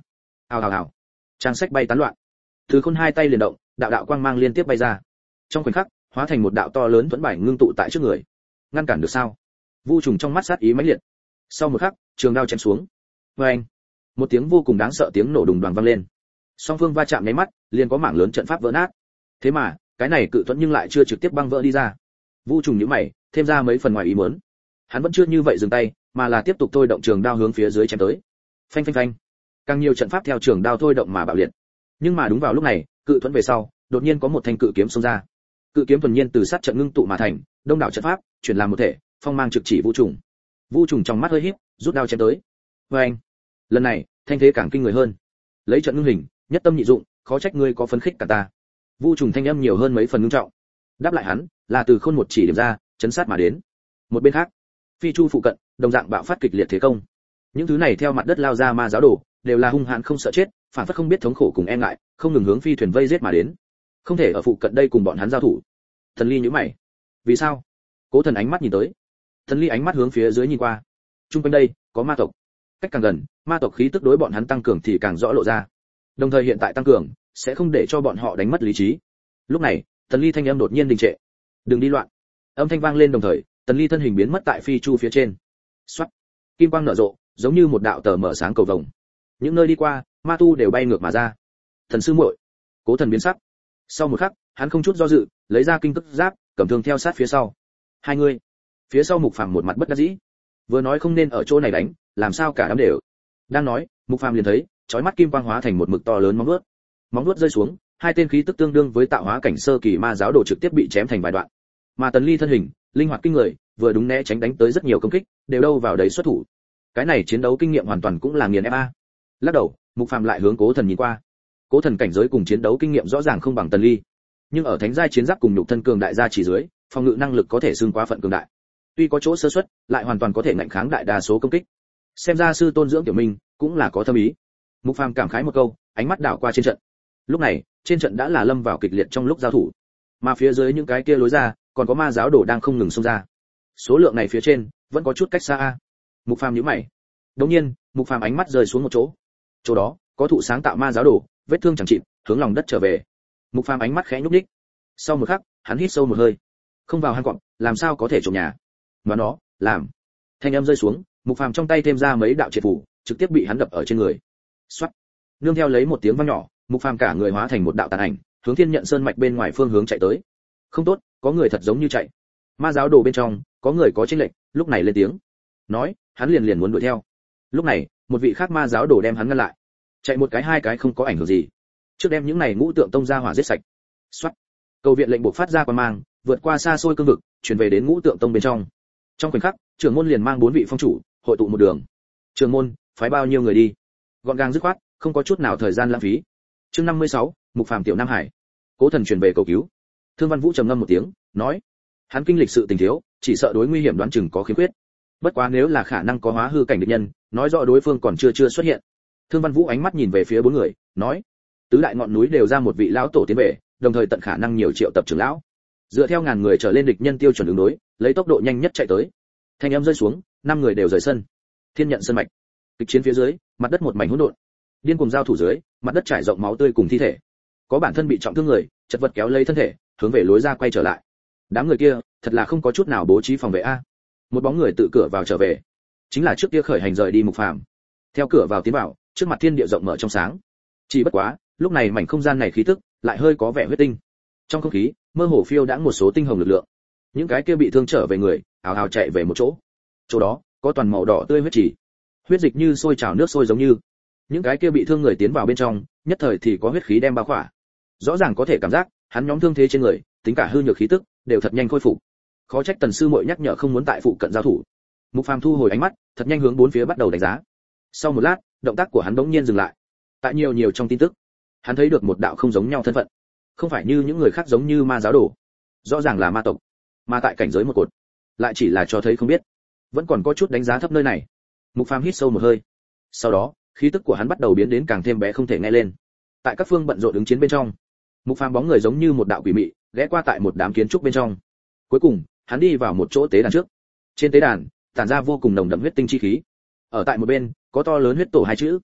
ào ào ào, trang sách bay tán loạn. Từ Khôn hai tay liền động, đạo đạo quang mang liên tiếp bay ra. Trong khoảnh khắc, hóa thành một đạo to lớn thuẫn bài ngưng tụ tại trước người. Ngăn cản được sao? Vu Trùng trong mắt sát ý mãnh liệt. Sau một khắc, trường đao chém xuống. Oeng! Một tiếng vô cùng đáng sợ tiếng nổ đùng đoàng vang lên. Song phương va chạm nháy mắt, liền có mảng lớn trận pháp vỡ nát. Thế mà, cái này cự thuẫn nhưng lại chưa trực tiếp băng vỡ đi ra. Vu Trùng nhíu mày, thêm ra mấy phần ngoài ý muốn. Hắn vẫn chưa như vậy dừng tay, mà là tiếp tục thôi động trường đao hướng phía dưới chém tới. Phanh phanh phanh. Càng nhiều trận pháp theo trường đao thôi động mà bạo liệt. Nhưng mà đúng vào lúc này, cự thuẫn về sau, đột nhiên có một thanh cự kiếm xông ra. Cự kiếm thuần nhiên từ sát trận ngưng tụ mà thành, đông đảo trận pháp chuyển làm một thể, phong mang trực chỉ Vu Trùng. Vu Trùng trong mắt hơi híp, rút đao chém tới. Oeng! Lần này, thanh thế càng kinh người hơn. Lấy trận ngưng hình, nhất tâm nhị dụng, khó trách ngươi có phấn khích cả ta. Vu Trùng thanh âm nhiều hơn mấy phần ngưng trọng. Đáp lại hắn, là từ Khôn một chỉ điểm ra, chấn sát mà đến. Một bên khác, Phi Chu phụ cận, đồng dạng bạo phát kịch liệt thế công. Những thứ này theo mặt đất lao ra ma giáo đồ, đều là hung hãn không sợ chết, phản phất không biết thống khổ cùng e ngại, không ngừng hướng phi thuyền vây giết mà đến. Không thể ở phụ cận đây cùng bọn hắn giao thủ. Thần Ly nhíu mày. Vì sao? Cố Thần ánh mắt nhìn tới. Thần Ly ánh mắt hướng phía dưới nhìn qua. Trung quanh đây có ma tộc. Cách càng gần, ma tộc khí tức đối bọn hắn tăng cường thì càng rõ lộ ra. Đồng thời hiện tại tăng cường, sẽ không để cho bọn họ đánh mất lý trí. Lúc này, Thần Ly thanh âm đột nhiên đình trệ. Đừng đi loạn. Âm thanh vang lên đồng thời, Tần Ly thân hình biến mất tại phi chu phía trên. Xoát. Kim quang nở rộ, giống như một đạo tờ mở sáng cầu vồng. Những nơi đi qua, ma tu đều bay ngược mà ra. Thần sư muội. Cố Thần biến sắc. Sau một khắc, hắn không chút do dự, lấy ra kinh tức giáp, cầm thương theo sát phía sau. Hai người. Phía sau Mục Phàm một mặt bất đắc dĩ. Vừa nói không nên ở chỗ này đánh, làm sao cả đám đều. Đang nói, Mục Phàm liền thấy, chói mắt kim quang hóa thành một mực to lớn móng vuốt. Móng vuốt rơi xuống, hai tên khí tức tương đương với tạo hóa cảnh sơ kỳ ma giáo đồ trực tiếp bị chém thành vài đoạn. Mà Tần Ly thân hình, linh hoạt kinh người, vừa đúng né tránh đánh tới rất nhiều công kích, đều đâu vào đấy xuất thủ. Cái này chiến đấu kinh nghiệm hoàn toàn cũng là nghiền ép a. Lắc đầu, Mục Phàm lại hướng Cố Thần nhìn qua. Cố Thần cảnh giới cùng chiến đấu kinh nghiệm rõ ràng không bằng Tần Ly, nhưng ở thánh giai chiến giáp cùng nhục thân cường đại gia chỉ dưới, phòng ngự năng lực có thể xưng quá phận cường đại. Tuy có chỗ sơ suất, lại hoàn toàn có thể ngăn kháng đại đa số công kích. Xem ra sư tôn dưỡng tiểu minh cũng là có thâm ý. Mục Phàm cảm khái một câu, ánh mắt đảo qua trên trận. Lúc này, trên trận đã là lâm vào kịch liệt trong lúc giao thủ, mà phía dưới những cái kia lối ra, còn có ma giáo đồ đang không ngừng xông ra. Số lượng này phía trên vẫn có chút cách xa a. Mục Phàm nhíu mày. Đột nhiên, Mục Phàm ánh mắt rơi xuống một chỗ. Chỗ đó, có thụ sáng tạo ma giáo đồ, vết thương chẳng chịt, hướng lòng đất trở về. Mục Phàm ánh mắt khẽ nhúc nhích. Sau một khắc, hắn hít sâu một hơi. Không vào hang cọp, làm sao có thể trộm nhà? Mà nó, làm. Thanh âm rơi xuống, Mục Phàm trong tay thêm ra mấy đạo triệt phủ, trực tiếp bị hắn đập ở trên người. Soát. Nương theo lấy một tiếng vang nhỏ, Mục Phàm cả người hóa thành một đạo tàn ảnh, hướng Thiên Nhận Sơn mạch bên ngoài phương hướng chạy tới. Không tốt, có người thật giống như chạy. Ma giáo đồ bên trong, có người có chênh lệch, lúc này lên tiếng. Nói, hắn liền liền muốn đuổi theo. Lúc này, một vị khác ma giáo đồ đem hắn ngăn lại. Chạy một cái hai cái không có ảnh hưởng gì. Trước đem những này ngũ tượng tông ra hỏa giết sạch. Soát. Cầu viện lệnh buộc phát ra quan mang, vượt qua xa xôi cương vực, truyền về đến ngũ tượng tông bên trong. Trong khoảnh khắc, trưởng môn liền mang bốn vị phong chủ, hội tụ một đường. Trưởng môn, phái bao nhiêu người đi? Gọn gàng dứt khoát, không có chút nào thời gian lãng phí. Chương năm mươi sáu, Mục Phàm tiểu Nam Hải. Cố Thần truyền về cầu cứu. Thương Văn Vũ trầm ngâm một tiếng, nói: hắn kinh lịch sự tình thiếu, chỉ sợ đối nguy hiểm đoán chừng có khiếm khuyết. Bất quá nếu là khả năng có hóa hư cảnh địch nhân, nói rõ đối phương còn chưa chưa xuất hiện. Thương Văn Vũ ánh mắt nhìn về phía bốn người, nói: tứ đại ngọn núi đều ra một vị lão tổ tiến về, đồng thời tận khả năng nhiều triệu tập trưởng lão. Dựa theo ngàn người trở lên địch nhân tiêu chuẩn ứng đối, lấy tốc độ nhanh nhất chạy tới. Thanh âm rơi xuống, năm người đều rời sân. Thiên Nhận Sơn mạch. Kịch chiến phía dưới, mặt đất một mảnh hỗn độn. Điên cuồng giao thủ dưới, mặt đất trải rộng máu tươi cùng thi thể. Có bản thân bị trọng thương người, chật vật kéo lấy thân thể, hướng về lối ra quay trở lại. Đám người kia, thật là không có chút nào bố trí phòng vệ a. Một bóng người tự cửa vào trở về, chính là trước kia khởi hành rời đi Mục Phàm. Theo cửa vào tiến vào, trước mặt thiên địa rộng mở trong sáng. Chỉ bất quá, lúc này mảnh không gian này khí tức lại hơi có vẻ huyết tinh. Trong không khí, mơ hồ phiêu đãng một số tinh hồng lực lượng. Những cái kia bị thương trở về người, ào ào chạy về một chỗ. Chỗ đó, có toàn màu đỏ tươi huyết chỉ. Huyết dịch như sôi trào nước sôi giống như. Những cái kia bị thương người tiến vào bên trong, nhất thời thì có huyết khí đem bao khỏa. Rõ ràng có thể cảm giác, hắn nhóm thương thế trên người, tính cả hư nhược khí tức, đều thật nhanh khôi phục. Khó trách Tần sư muội nhắc nhở không muốn tại phụ cận giao thủ. Mục Phàm thu hồi ánh mắt, thật nhanh hướng bốn phía bắt đầu đánh giá. Sau một lát, động tác của hắn đống nhiên dừng lại. Tại nhiều nhiều trong tin tức, hắn thấy được một đạo không giống nhau thân phận. Không phải như những người khác giống như ma giáo đồ, rõ ràng là ma tộc, mà tại cảnh giới một cột, lại chỉ là cho thấy không biết. Vẫn còn có chút đánh giá thấp nơi này. Mục Phàm hít sâu một hơi. Sau đó, khí tức của hắn bắt đầu biến đến càng thêm bé không thể nghe lên. Tại các phương bận rộn ứng chiến bên trong, Mục Phàm bóng người giống như một đạo quỷ mị, ghé qua tại một đám kiến trúc bên trong. Cuối cùng, hắn đi vào một chỗ tế đàn trước. Trên tế đàn, tản ra vô cùng nồng đậm huyết tinh chi khí. Ở tại một bên, có to lớn huyết tổ hai chữ.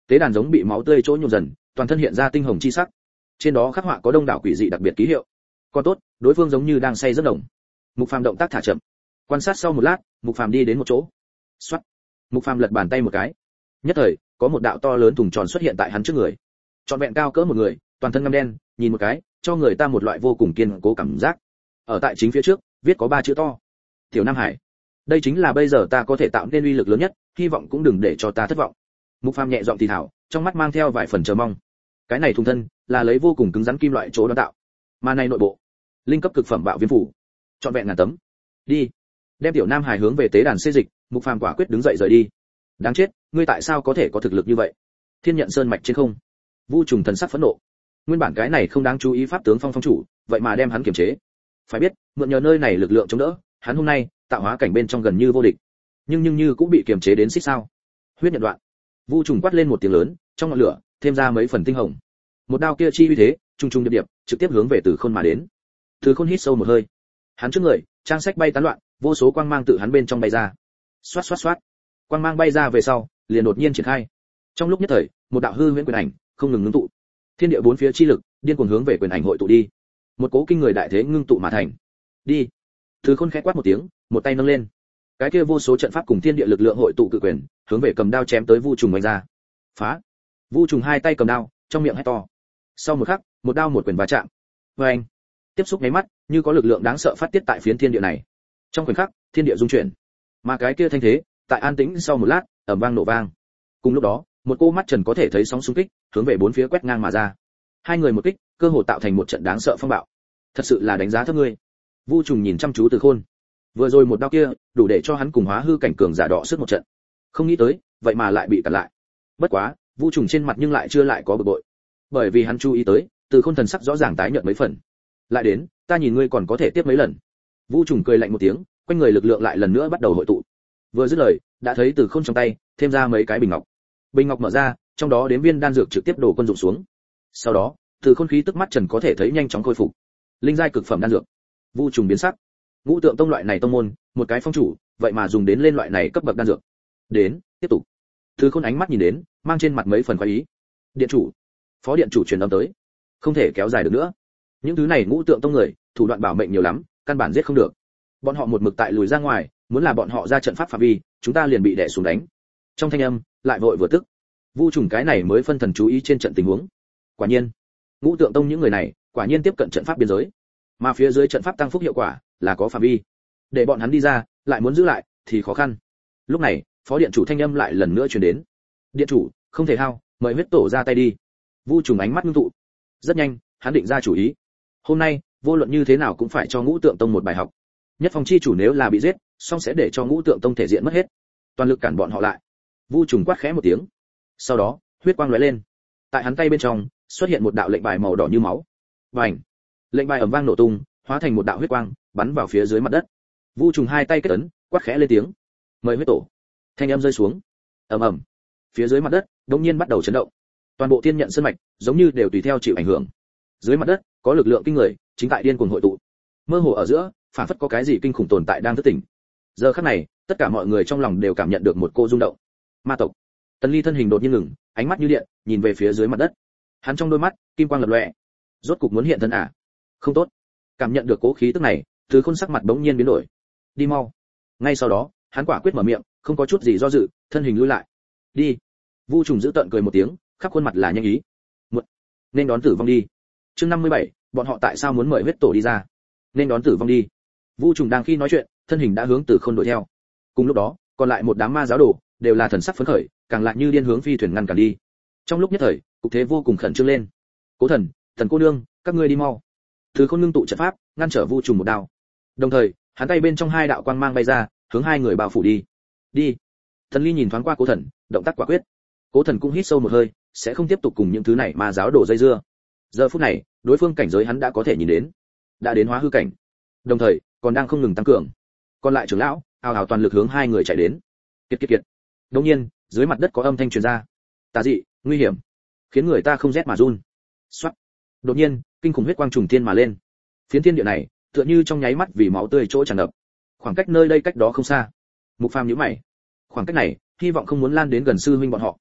Tế đàn giống bị máu tươi chỗ nhuộm dần, toàn thân hiện ra tinh hồng chi sắc. Trên đó khắc họa có đông đảo quỷ dị đặc biệt ký hiệu. Còn tốt, đối phương giống như đang say rất đồng. Mục Phàm động tác thả chậm. Quan sát sau một lát, Mục Phàm đi đến một chỗ. Soát. Mục Phàm lật bàn tay một cái. Nhất thời, có một đạo to lớn thùng tròn xuất hiện tại hắn trước người. Trọn vẹn cao cỡ một người, toàn thân ngăm đen, nhìn một cái, cho người ta một loại vô cùng kiên cố cảm giác. Ở tại chính phía trước, viết có ba chữ to. Tiểu Nam Hải. Đây chính là bây giờ ta có thể tạo nên uy lực lớn nhất, hy vọng cũng đừng để cho ta thất vọng. Mục Phàm nhẹ giọng thì thào, trong mắt mang theo vài phần chờ mong. Cái này thùng thân là lấy vô cùng cứng rắn kim loại chỗ đón tạo, mà này nội bộ, linh cấp cực phẩm bạo viêm phủ, trọn vẹn ngàn tấm. Đi, đem Tiểu Nam Hải hướng về tế đàn xê dịch. Mục Phàm quả quyết đứng dậy rời đi. Đáng chết, ngươi tại sao có thể có thực lực như vậy? Thiên Nhận Sơn mạch trên không, Vu Trùng thần sắc phẫn nộ. Nguyên bản cái này không đáng chú ý pháp tướng Phong Phong chủ, vậy mà đem hắn kiềm chế. Phải biết, mượn nhờ nơi này lực lượng chống đỡ, hắn hôm nay tạo hóa cảnh bên trong gần như vô địch. Nhưng nhưng như cũng bị kiềm chế đến xích sao? Huyết nhận đoạn. Vu Trùng quát lên một tiếng lớn, trong ngọn lửa thêm ra mấy phần tinh hồng. Một đao kia chi uy thế, trung trung điệp điệp, trực tiếp hướng về Từ Khôn mà đến. Từ Khôn hít sâu một hơi. Hắn trước người, trang sách bay tán loạn, vô số quang mang tự hắn bên trong bay ra. Xoát xoát xoát. Quang mang bay ra về sau, liền đột nhiên triển khai. Trong lúc nhất thời, một đạo hư huyễn quyền ảnh không ngừng ngưng tụ. Thiên địa bốn phía chi lực, điên cuồng hướng về quyền ảnh hội tụ đi. Một cố kinh người đại thế ngưng tụ mà thành. Đi. Từ Khôn khẽ quát một tiếng, một tay nâng lên. Cái kia vô số trận pháp cùng thiên địa lực lượng hội tụ cự quyền, hướng về cầm đao chém tới Vu Trùng vung ra. Phá. Vu Trùng hai tay cầm đao, trong miệng hét to. Sau một khắc, một đao một quyền va chạm. Oeng. Tiếp xúc nháy mắt, như có lực lượng đáng sợ phát tiết tại phiến thiên địa này. Trong khoảnh khắc, thiên địa rung chuyển. Mà cái kia thanh thế, tại an tĩnh sau một lát, ầm vang nổ vang. Cùng lúc đó, một cô mắt trần có thể thấy sóng xung kích, hướng về bốn phía quét ngang mà ra. Hai người một kích, cơ hồ tạo thành một trận đáng sợ phong bạo. Thật sự là đánh giá thấp ngươi. Vu Trùng nhìn chăm chú Từ Khôn. Vừa rồi một đao kia, đủ để cho hắn cùng hóa hư cảnh cường giả đọ sức một trận. Không nghĩ tới, vậy mà lại bị cản lại. Bất quá, Vu Trùng trên mặt nhưng lại chưa lại có bực bội. Bởi vì hắn chú ý tới, Từ Khôn thần sắc rõ ràng tái nhợt mấy phần. Lại đến, ta nhìn ngươi còn có thể tiếp mấy lần. Vu Trùng cười lạnh một tiếng, quanh người lực lượng lại lần nữa bắt đầu hội tụ. Vừa dứt lời, đã thấy Từ Khôn trong tay thêm ra mấy cái bình ngọc. Bình ngọc mở ra, trong đó đếm viên đan dược trực tiếp đổ quân dụng xuống. Sau đó, Từ Khôn khí tức mắt trần có thể thấy nhanh chóng khôi phục. Linh giai cực phẩm đan dược. Vu Trùng biến sắc. Ngũ Tượng Tông loại này tông môn, một cái phong chủ, vậy mà dùng đến lên loại này cấp bậc đan dược. Đến, tiếp tục. Từ Khôn ánh mắt nhìn đến, mang trên mặt mấy phần khoái ý. Điện chủ, phó điện chủ truyền âm tới, không thể kéo dài được nữa. Những thứ này Ngũ Tượng Tông người, thủ đoạn bảo mệnh nhiều lắm, căn bản giết không được. Bọn họ một mực tại lùi ra ngoài, muốn là bọn họ ra trận pháp phạm vi, chúng ta liền bị đè xuống đánh. Trong thanh âm, lại vội vừa tức. Vu Trùng cái này mới phân thần chú ý trên trận tình huống. Quả nhiên, Ngũ Tượng Tông những người này, quả nhiên tiếp cận trận pháp biên giới. Mà phía dưới trận pháp tăng phúc hiệu quả, là có phạm vi. Để bọn hắn đi ra, lại muốn giữ lại thì khó khăn. Lúc này, phó điện chủ thanh âm lại lần nữa truyền đến. Điện chủ, không thể hao, mời huyết tổ ra tay đi. Vu Trùng ánh mắt ngưng tụ. Rất nhanh, hắn định ra chủ ý. Hôm nay, vô luận như thế nào cũng phải cho Ngũ Tượng Tông một bài học. Nhất Phong chi chủ nếu là bị giết, song sẽ để cho Ngũ Tượng Tông thể diện mất hết. Toàn lực cản bọn họ lại. Vu Trùng quát khẽ một tiếng. Sau đó, huyết quang lóe lên. Tại hắn tay bên trong, xuất hiện một đạo lệnh bài màu đỏ như máu. Bành! Lệnh bài ầm vang nổ tung, hóa thành một đạo huyết quang, bắn vào phía dưới mặt đất. Vu Trùng hai tay kết ấn, quát khẽ lên tiếng. Mời huyết tổ. Thanh âm rơi xuống. Ầm ầm. Phía dưới mặt đất, đột nhiên bắt đầu chấn động. Toàn bộ thiên nhận sơn mạch, giống như đều tùy theo chịu ảnh hưởng. Dưới mặt đất, có lực lượng kinh người, chính tại điên cuồng hội tụ. Mơ hồ ở giữa, phản phất có cái gì kinh khủng tồn tại đang thức tỉnh. Giờ khắc này, tất cả mọi người trong lòng đều cảm nhận được một cô rung động. Ma tộc. Tần Ly thân hình đột nhiên ngừng, ánh mắt như điện, nhìn về phía dưới mặt đất. Hắn trong đôi mắt, kim quang lập lòe. Rốt cục muốn hiện thân à? Không tốt. Cảm nhận được cố khí tức này, Từ Khôn sắc mặt bỗng nhiên biến đổi. Đi mau. Ngay sau đó, hắn quả quyết mở miệng, không có chút gì do dự, thân hình lùi lại. Đi. Vu Trùng giữ tợn cười một tiếng, khắp khuôn mặt là nhanh ý. Một. Nên đón tử vong đi. Chương năm mươi bảy, bọn họ tại sao muốn mời huyết tổ đi ra? Nên đón tử vong đi. Vu Trùng đang khi nói chuyện, thân hình đã hướng Từ Khôn đuổi theo. Cùng lúc đó, còn lại một đám ma giáo đồ, đều là thần sắc phấn khởi, càng lại như điên hướng phi thuyền ngăn cản đi. Trong lúc nhất thời, cục thế vô cùng khẩn trương lên. Cố Thần, Thần cô nương, các ngươi đi mau. Từ Khôn ngưng tụ trận pháp, ngăn trở Vu Trùng một đao. Đồng thời, hắn tay bên trong hai đạo quang mang bay ra, hướng hai người bao phủ đi. Đi. Thần Ly nhìn thoáng qua Cố Thần, động tác quả quyết. Cố Thần cũng hít sâu một hơi, sẽ không tiếp tục cùng những thứ này ma giáo đổ dây dưa. Giờ phút này, đối phương cảnh giới hắn đã có thể nhìn đến, đã đến hóa hư cảnh. Đồng thời, còn đang không ngừng tăng cường. Còn lại trưởng lão, ào ào toàn lực hướng hai người chạy đến. Kiệt kiệt kiệt. Đột nhiên, dưới mặt đất có âm thanh truyền ra. Tà dị, nguy hiểm, khiến người ta không rét mà run. Soát. Đột nhiên, kinh khủng huyết quang trùng thiên mà lên. Phiến thiên địa này, tựa như trong nháy mắt vì máu tươi chỗ tràn ngập. Khoảng cách nơi đây cách đó không xa. Mục Phàm nhíu mày. Khoảng cách này, hy vọng không muốn lan đến gần sư huynh bọn họ.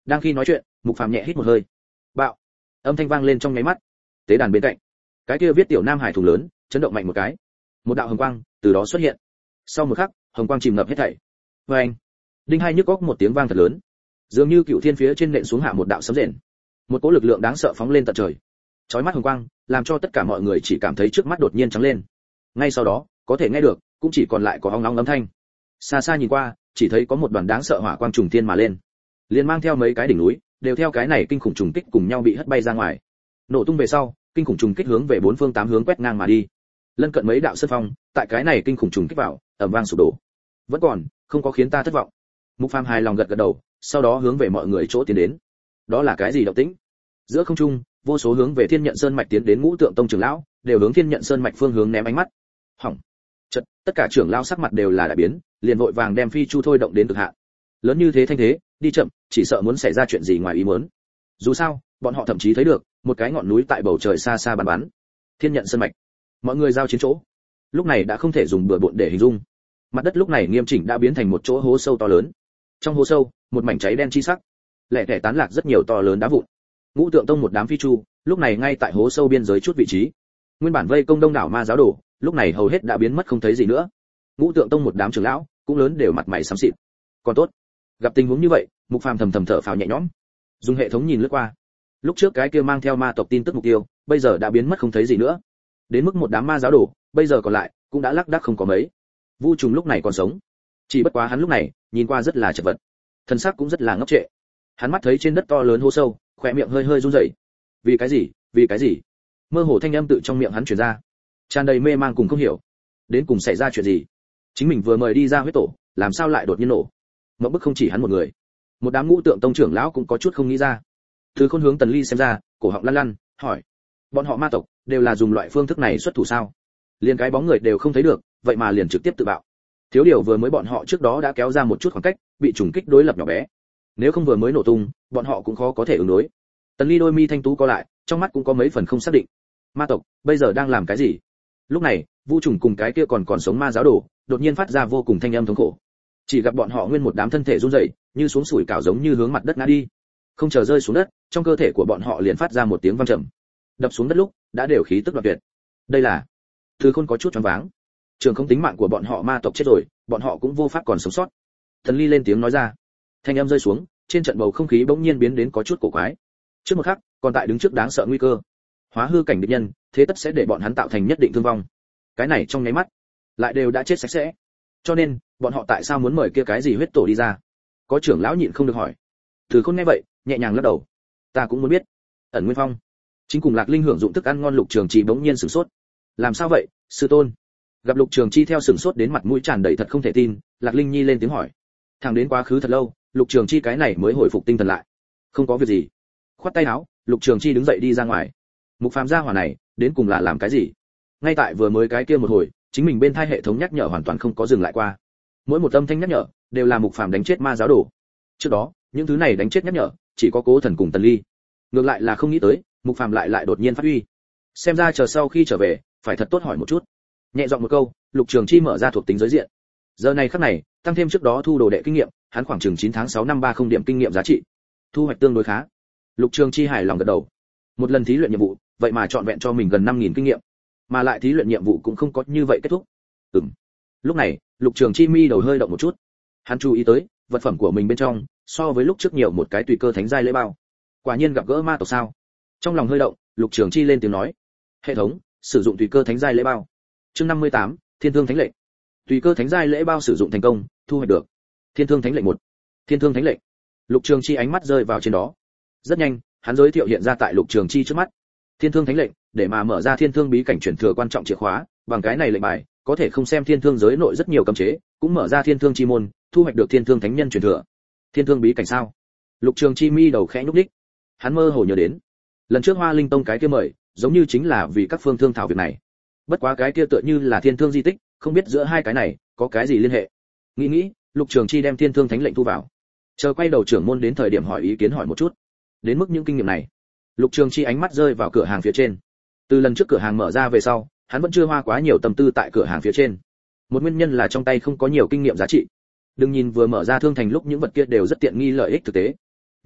Đang khi nói chuyện, Mục Phàm nhẹ hít một hơi. Bạo. Âm thanh vang lên trong nháy mắt. Tế đàn bên cạnh, cái kia viết tiểu Nam Hải thùng lớn, chấn động mạnh một cái. Một đạo hồng quang từ đó xuất hiện. Sau một khắc, hồng quang chìm ngập hết thảy. Oeng. Đinh hai nhức óc một tiếng vang thật lớn. Dường như cựu thiên phía trên nện xuống hạ một đạo sấm rền. Một cỗ lực lượng đáng sợ phóng lên tận trời. Chói mắt hồng quang, làm cho tất cả mọi người chỉ cảm thấy trước mắt đột nhiên trắng lên. Ngay sau đó, có thể nghe được, cũng chỉ còn lại có ong ong âm thanh. Xa xa nhìn qua, chỉ thấy có một đoàn đáng sợ hỏa quang trùng thiên mà lên, liền mang theo mấy cái đỉnh núi, đều theo cái này kinh khủng trùng kích cùng nhau bị hất bay ra ngoài. Nổ tung về sau, kinh khủng trùng kích hướng về bốn phương tám hướng quét ngang mà đi. Lân cận mấy đạo sơn phong, tại cái này kinh khủng trùng kích vào, ầm vang sụp đổ. Vẫn còn, không có khiến ta thất vọng. Mục Phàm hài lòng gật gật đầu, sau đó hướng về mọi người chỗ tiến đến. Đó là cái gì động tĩnh? Giữa không trung, vô số hướng về Thiên Nhận Sơn mạch tiến đến Ngũ Tượng Tông trưởng lão, đều hướng Thiên Nhận Sơn mạch phương hướng ném ánh mắt. Hỏng. Chợt, tất cả trưởng lão sắc mặt đều là đại biến, liền vội vàng đem phi chu thôi động đến cực hạn. Lớn như thế thanh thế, đi chậm, chỉ sợ muốn xảy ra chuyện gì ngoài ý muốn. Dù sao, bọn họ thậm chí thấy được một cái ngọn núi tại bầu trời xa xa bắn bắn. Thiên Nhận Sơn mạch. Mọi người giao chiến chỗ. Lúc này đã không thể dùng bừa bộn để hình dung. Mặt đất lúc này nghiêm chỉnh đã biến thành một chỗ hố sâu to lớn. Trong hố sâu, một mảnh cháy đen chi sắc, lẻ tẻ tán lạc rất nhiều to lớn đá vụn. Ngũ Tượng Tông một đám phi chu, lúc này ngay tại hố sâu biên giới chút vị trí. Nguyên bản vây công đông đảo ma giáo đồ, lúc này hầu hết đã biến mất không thấy gì nữa. Ngũ Tượng Tông một đám trưởng lão, cũng lớn đều mặt mày xám xịt. Còn tốt, gặp tình huống như vậy, Mục Phàm thầm thầm thở phào nhẹ nhõm. Dùng hệ thống nhìn lướt qua, lúc trước cái kia mang theo ma tộc tin tức mục tiêu, bây giờ đã biến mất không thấy gì nữa. Đến mức một đám ma giáo đồ, bây giờ còn lại, cũng đã lác đác không có mấy. Vu Trùng lúc này còn sống, chỉ bất quá hắn lúc này, nhìn qua rất là chật vật, thân xác cũng rất là ngốc trệ. Hắn mắt thấy trên đất to lớn hố sâu, khóe miệng hơi hơi run rẩy. Vì cái gì? Vì cái gì? Mơ hồ thanh âm tự trong miệng hắn truyền ra, tràn đầy mê mang cùng không hiểu. Đến cùng xảy ra chuyện gì? Chính mình vừa mời đi ra huyết tổ, làm sao lại đột nhiên nổ? Mộng bức không chỉ hắn một người, một đám Ngũ Tượng Tông trưởng lão cũng có chút không nghĩ ra. Từ Khôn hướng Tần Ly xem ra, cổ họng lăn lăn, hỏi: bọn họ ma tộc đều là dùng loại phương thức này xuất thủ sao? Liền cái bóng người đều không thấy được, vậy mà liền trực tiếp tự bạo. Thiếu điều vừa mới bọn họ trước đó đã kéo ra một chút khoảng cách, bị trùng kích đối lập nhỏ bé. Nếu không vừa mới nổ tung, bọn họ cũng khó có thể ứng đối. Tần Ly đôi mi thanh tú co lại, trong mắt cũng có mấy phần không xác định. Ma tộc bây giờ đang làm cái gì? Lúc này, Vu Trùng cùng cái kia còn còn sống ma giáo đồ, đột nhiên phát ra vô cùng thanh âm thống khổ. Chỉ gặp bọn họ nguyên một đám thân thể run rẩy, như xuống sủi cảo giống như hướng mặt đất ngã đi. Không chờ rơi xuống đất, trong cơ thể của bọn họ liền phát ra một tiếng vang trầm. Đập xuống đất lúc, đã đều khí tức đoạn tuyệt. Đây là... Thứ Khôn có chút choáng váng. Trường không tính mạng của bọn họ ma tộc chết rồi, bọn họ cũng vô pháp còn sống sót. Tần Ly lên tiếng nói ra. Thanh âm rơi xuống, trên trận bầu không khí bỗng nhiên biến đến có chút cổ quái. Trước một khắc, còn tại đứng trước đáng sợ nguy cơ. Hóa hư cảnh địch nhân, thế tất sẽ để bọn hắn tạo thành nhất định thương vong. Cái này trong nháy mắt, lại đều đã chết sạch sẽ. Cho nên, bọn họ tại sao muốn mời kia cái gì huyết tổ đi ra? Có trưởng lão nhịn không được hỏi. Từ Khôn nghe vậy, nhẹ nhàng lắc đầu. Ta cũng muốn biết. Ẩn Nguyên Phong, chính cùng Lạc Linh hưởng dụng thức ăn ngon Lục Trường Chi bỗng nhiên sửng sốt. Làm sao vậy, sư tôn? Gặp Lục Trường Chi theo sửng sốt đến mặt mũi tràn đầy thật không thể tin, Lạc Linh Nhi lên tiếng hỏi. Thẳng đến quá khứ thật lâu, Lục Trường Chi cái này mới hồi phục tinh thần lại. Không có việc gì. Khoát tay áo, Lục Trường Chi đứng dậy đi ra ngoài. Mục Phàm gia hỏa này, đến cùng là làm cái gì? Ngay tại vừa mới cái kia một hồi, chính mình bên thai hệ thống nhắc nhở hoàn toàn không có dừng lại qua. Mỗi một âm thanh nhắc nhở đều là Mục Phàm đánh chết ma giáo đồ. Trước đó, những thứ này đánh chết nhắc nhở, chỉ có Cố Thần cùng Tần Ly. Ngược lại là không nghĩ tới, Mục Phàm lại lại đột nhiên phát huy. Xem ra chờ sau khi trở về, phải thật tốt hỏi một chút. Nhẹ giọng một câu, Lục Trường Chi mở ra thuộc tính giới diện. Giờ này khắc này, tăng thêm trước đó thu đồ đệ kinh nghiệm, hắn khoảng chừng chín tháng sáu năm ba không điểm kinh nghiệm giá trị. Thu hoạch tương đối khá. Lục Trường Chi hài lòng gật đầu. Một lần thí luyện nhiệm vụ, vậy mà chọn vẹn cho mình gần năm nghìn kinh nghiệm. Mà lại thí luyện nhiệm vụ cũng không có như vậy kết thúc. Ừm. Lúc này, Lục Trường Chi mi đầu hơi động một chút. Hắn chú ý tới, vật phẩm của mình bên trong, so với lúc trước nhiều một cái tùy cơ thánh giai lễ bao. Quả nhiên gặp gỡ ma tộc sao? Trong lòng hơi động, Lục Trường Chi lên tiếng nói. Hệ thống, sử dụng tùy cơ thánh giai lễ bao. Chương năm mươi tám, Thiên Thương Thánh lệnh. Tùy cơ thánh giai lễ bao sử dụng thành công, thu hoạch được. Thiên Thương Thánh lệnh một. Thiên Thương Thánh lệnh. Lục Trường Chi ánh mắt rơi vào trên đó. Rất nhanh, hắn giới thiệu hiện ra tại Lục Trường Chi trước mắt. Thiên Thương Thánh lệnh, để mà mở ra Thiên Thương bí cảnh truyền thừa quan trọng chìa khóa, bằng cái này lệnh bài, có thể không xem Thiên Thương giới nội rất nhiều cấm chế, cũng mở ra Thiên Thương chi môn, thu hoạch được Thiên Thương Thánh nhân truyền thừa. Thiên Thương bí cảnh sao? Lục Trường Chi mi đầu khẽ nhúc nhích. Hắn mơ hồ nhớ đến, lần trước Hoa Linh Tông cái kia mời, giống như chính là vì các phương thương thảo việc này. Bất quá cái kia tựa như là Thiên Thương di tích, không biết giữa hai cái này có cái gì liên hệ. Nghĩ nghĩ, Lục Trường Chi đem Thiên Thương Thánh lệnh thu vào. Chờ quay đầu trưởng môn đến thời điểm hỏi ý kiến hỏi một chút. Đến mức những kinh nghiệm này, Lục Trường Chi ánh mắt rơi vào cửa hàng phía trên. Từ lần trước cửa hàng mở ra về sau, hắn vẫn chưa hoa quá nhiều tâm tư tại cửa hàng phía trên. Một nguyên nhân là trong tay không có nhiều kinh nghiệm giá trị. Đừng nhìn vừa mở ra thương thành lúc những vật kia đều rất tiện nghi lợi ích thực tế,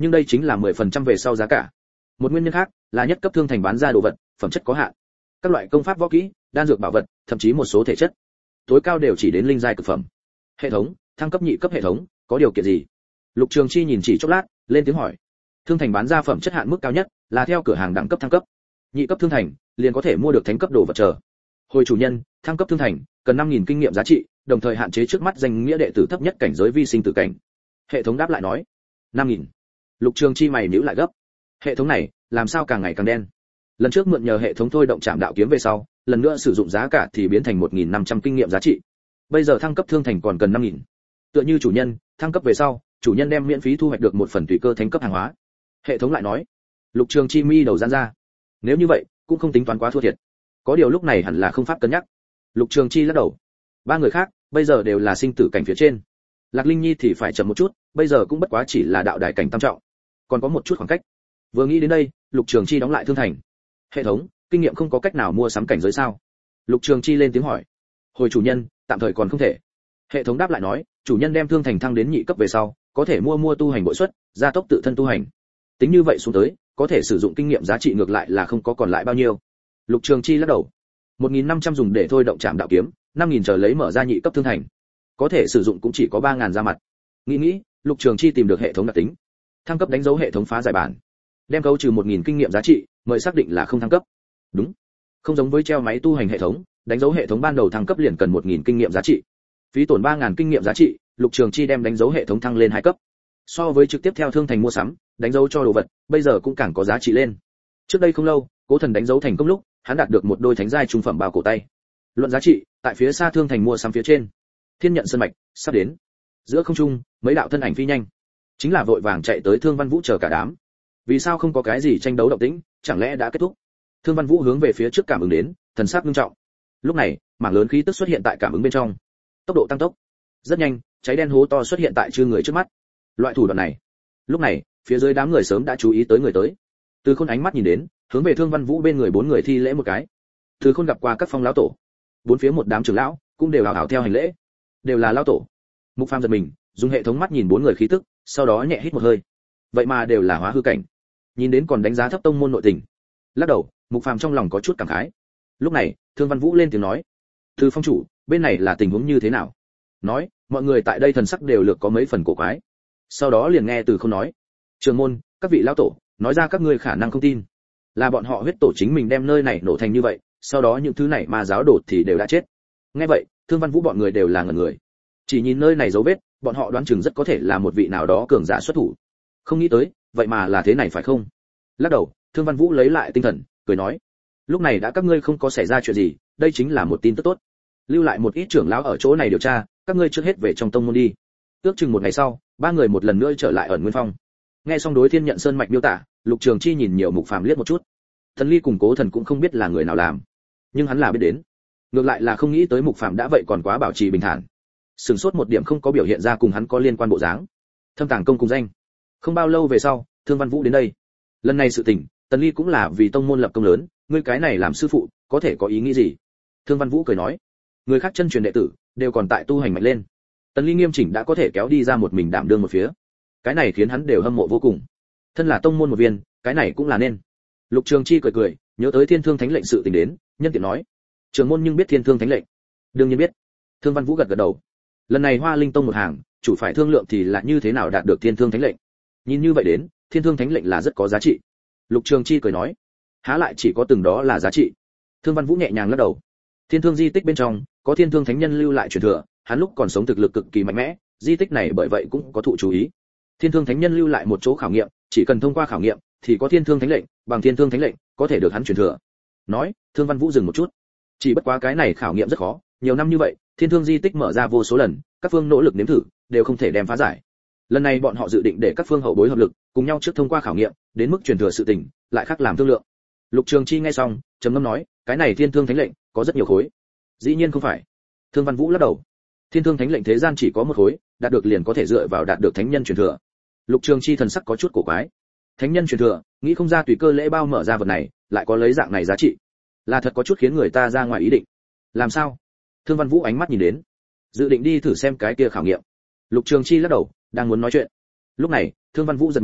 nhưng đây chính là mười phần trăm về sau giá cả. Một nguyên nhân khác là nhất cấp thương thành bán ra đồ vật phẩm chất có hạn, các loại công pháp võ kỹ, đan dược bảo vật, thậm chí một số thể chất tối cao đều chỉ đến linh giai cực phẩm. Hệ thống thăng cấp nhị cấp hệ thống có điều kiện gì? Lục Trường Chi nhìn chỉ chốc lát, lên tiếng hỏi. Thương thành bán ra phẩm chất hạn mức cao nhất là theo cửa hàng đẳng cấp thăng cấp, nhị cấp thương thành liền có thể mua được thánh cấp đồ vật chờ. Hồi chủ nhân, thăng cấp thương thành cần năm nghìn kinh nghiệm giá trị, đồng thời hạn chế trước mắt danh nghĩa đệ tử thấp nhất cảnh giới vi sinh tử cảnh. Hệ thống đáp lại nói, năm nghìn. Lục Trường Chi mày nhíu lại gấp. Hệ thống này làm sao càng ngày càng đen? Lần trước mượn nhờ hệ thống thôi động Trảm Đạo kiếm về sau, lần nữa sử dụng giá cả thì biến thành một nghìn năm trăm kinh nghiệm giá trị. Bây giờ thăng cấp thương thành còn cần năm nghìn. Tựa như chủ nhân, thăng cấp về sau, chủ nhân đem miễn phí thu hoạch được một phần tùy cơ thánh cấp hàng hóa. Hệ thống lại nói. Lục Trường Chi mi đầu giãn ra. Nếu như vậy, cũng không tính toán quá thua thiệt. Có điều lúc này hẳn là không pháp cân nhắc. Lục Trường Chi lắc đầu. Ba người khác, bây giờ đều là sinh tử cảnh phía trên. Lạc Linh Nhi thì phải chậm một chút, bây giờ cũng bất quá chỉ là đạo đài cảnh tam trọng, còn có một chút khoảng cách. Vừa nghĩ đến đây, Lục Trường Chi đóng lại thương thành. Hệ thống, kinh nghiệm không có cách nào mua sắm cảnh giới sao? Lục Trường Chi lên tiếng hỏi. Hồi chủ nhân, tạm thời còn không thể. Hệ thống đáp lại nói, chủ nhân đem thương thành thăng đến nhị cấp về sau, có thể mua mua tu hành bội suất, gia tốc tự thân tu hành. Tính như vậy xuống tới, có thể sử dụng kinh nghiệm giá trị ngược lại là không có còn lại bao nhiêu. Lục Trường Chi lắc đầu. một nghìn năm trăm dùng để thôi động Trảm Đạo kiếm, năm nghìn chờ lấy mở ra nhị cấp thương thành. Có thể sử dụng cũng chỉ có ba nghìn ra mặt. Nghĩ nghĩ, Lục Trường Chi tìm được hệ thống đặc tính. Thăng cấp đánh dấu hệ thống phá giải bản. Đem câu trừ một nghìn kinh nghiệm giá trị, mời xác định là không thăng cấp. Đúng. Không giống với treo máy tu hành hệ thống, đánh dấu hệ thống ban đầu thăng cấp liền cần một nghìn kinh nghiệm giá trị. Phí tổn ba nghìn kinh nghiệm giá trị, Lục Trường Chi đem đánh dấu hệ thống thăng lên hai cấp. So với trực tiếp theo thương thành mua sắm, đánh dấu cho đồ vật, bây giờ cũng càng có giá trị lên. Trước đây không lâu, Cố Thần đánh dấu thành công lúc, hắn đạt được một đôi thánh giai trung phẩm bao cổ tay. Luận giá trị, tại phía xa thương thành mua sắm phía trên. Thiên nhận sơn mạch sắp đến. Giữa không trung, mấy đạo thân ảnh phi nhanh, chính là vội vàng chạy tới Thương Văn Vũ chờ cả đám. Vì sao không có cái gì tranh đấu động tĩnh, chẳng lẽ đã kết thúc? Thương Văn Vũ hướng về phía trước cảm ứng đến, thần sắc nghiêm trọng. Lúc này, mảng lớn khí tức xuất hiện tại cảm ứng bên trong, tốc độ tăng tốc. Rất nhanh, cháy đen hố to xuất hiện tại chư người trước mắt. Loại thủ đoạn này, lúc này, phía dưới đám người sớm đã chú ý tới người tới. Từ Khôn ánh mắt nhìn đến, hướng về Thương Văn Vũ bên người bốn người thi lễ một cái. Từ Khôn gặp qua các phong lão tổ, bốn phía một đám trưởng lão cũng đều hào hào theo hành lễ, đều là lão tổ. Mục Phàm giật mình, dùng hệ thống mắt nhìn bốn người khí tức, sau đó nhẹ hít một hơi. Vậy mà đều là hóa hư cảnh. Nhìn đến còn đánh giá thấp tông môn nội tình. Lắc đầu, Mục Phàm trong lòng có chút cảm khái. Lúc này, Thương Văn Vũ lên tiếng nói: "Từ phong chủ, bên này là tình huống như thế nào?" Nói, mọi người tại đây thần sắc đều lược có mấy phần cổ quái. Sau đó liền nghe Từ Không nói: "Trường môn, các vị lão tổ, nói ra các ngươi khả năng không tin, là bọn họ huyết tổ chính mình đem nơi này nổ thành như vậy, sau đó những thứ này mà giáo đổ thì đều đã chết." Nghe vậy, Thương Văn Vũ bọn người đều là ngẩn người. Chỉ nhìn nơi này dấu vết, bọn họ đoán chừng rất có thể là một vị nào đó cường giả xuất thủ. Không nghĩ tới, vậy mà là thế này phải không? Lắc đầu, Thương Văn Vũ lấy lại tinh thần, cười nói: "Lúc này đã các ngươi không có xảy ra chuyện gì, đây chính là một tin tức tốt. Lưu lại một ít trưởng lão ở chỗ này điều tra, các ngươi trước hết về trong tông môn đi." Ước chừng một ngày sau, ba người một lần nữa trở lại ở Nguyên Phong. Nghe xong đối Thiên Nhận Sơn mạch miêu tả, Lục Trường Chi nhìn nhiều Mục Phàm liếc một chút. Thần Ly cùng Cố Thần cũng không biết là người nào làm, nhưng hắn là biết đến. Ngược lại là không nghĩ tới Mục Phàm đã vậy còn quá bảo trì bình thản. Sừng sốt một điểm không có biểu hiện ra cùng hắn có liên quan bộ dáng. Thâm Tàng công cùng danh. Không bao lâu về sau, Thương Văn Vũ đến đây. Lần này sự tình, Tần Ly cũng là vì tông môn lập công lớn, ngươi cái này làm sư phụ, có thể có ý nghĩ gì? Thương Văn Vũ cười nói, người khác chân truyền đệ tử đều còn tại tu hành mạnh lên, Tần Ly nghiêm chỉnh đã có thể kéo đi ra một mình đảm đương một phía, cái này khiến hắn đều hâm mộ vô cùng. Thân là tông môn một viên, cái này cũng là nên. Lục Trường Chi cười cười, nhớ tới Thiên Thương Thánh lệnh sự tình đến, nhân tiện nói, trường môn nhưng biết Thiên Thương Thánh lệnh? Đương nhiên biết. Thương Văn Vũ gật gật đầu. Lần này Hoa Linh tông một hàng, chủ phải thương lượng thì là như thế nào đạt được Thiên Thương Thánh lệnh. Nhìn như vậy đến, Thiên Thương Thánh lệnh là rất có giá trị. Lục Trường Chi cười nói, há lại chỉ có từng đó là giá trị. Thương Văn Vũ nhẹ nhàng lắc đầu. Thiên Thương di tích bên trong có Thiên Thương Thánh nhân lưu lại truyền thừa, hắn lúc còn sống thực lực cực kỳ mạnh mẽ, di tích này bởi vậy cũng có thụ chú ý. Thiên Thương Thánh nhân lưu lại một chỗ khảo nghiệm, chỉ cần thông qua khảo nghiệm thì có Thiên Thương Thánh lệnh, bằng Thiên Thương Thánh lệnh có thể được hắn truyền thừa. Nói, Thương Văn Vũ dừng một chút. Chỉ bất quá cái này khảo nghiệm rất khó, nhiều năm như vậy, Thiên Thương di tích mở ra vô số lần, các phương nỗ lực nếm thử, đều không thể đem phá giải. Lần này bọn họ dự định để các phương hậu bối hợp lực, cùng nhau trước thông qua khảo nghiệm, đến mức truyền thừa sự tình, lại khác làm thương lượng. Lục Trường Chi nghe xong, trầm ngâm nói, cái này Thiên Thương Thánh lệnh có rất nhiều khối. Dĩ nhiên không phải. Thương Văn Vũ lắc đầu. Thiên Thương Thánh lệnh thế gian chỉ có một khối, đạt được liền có thể dựa vào đạt được thánh nhân truyền thừa. Lục Trường Chi thần sắc có chút cổ quái. Thánh nhân truyền thừa, nghĩ không ra tùy cơ lễ bao mở ra vật này, lại có lấy dạng này giá trị, là thật có chút khiến người ta ra ngoài ý định. Làm sao? Thương Văn Vũ ánh mắt nhìn đến, dự định đi thử xem cái kia khảo nghiệm. Lục Trường Chi lắc đầu, đang muốn nói chuyện. Lúc này, Thương Văn Vũ giật mình,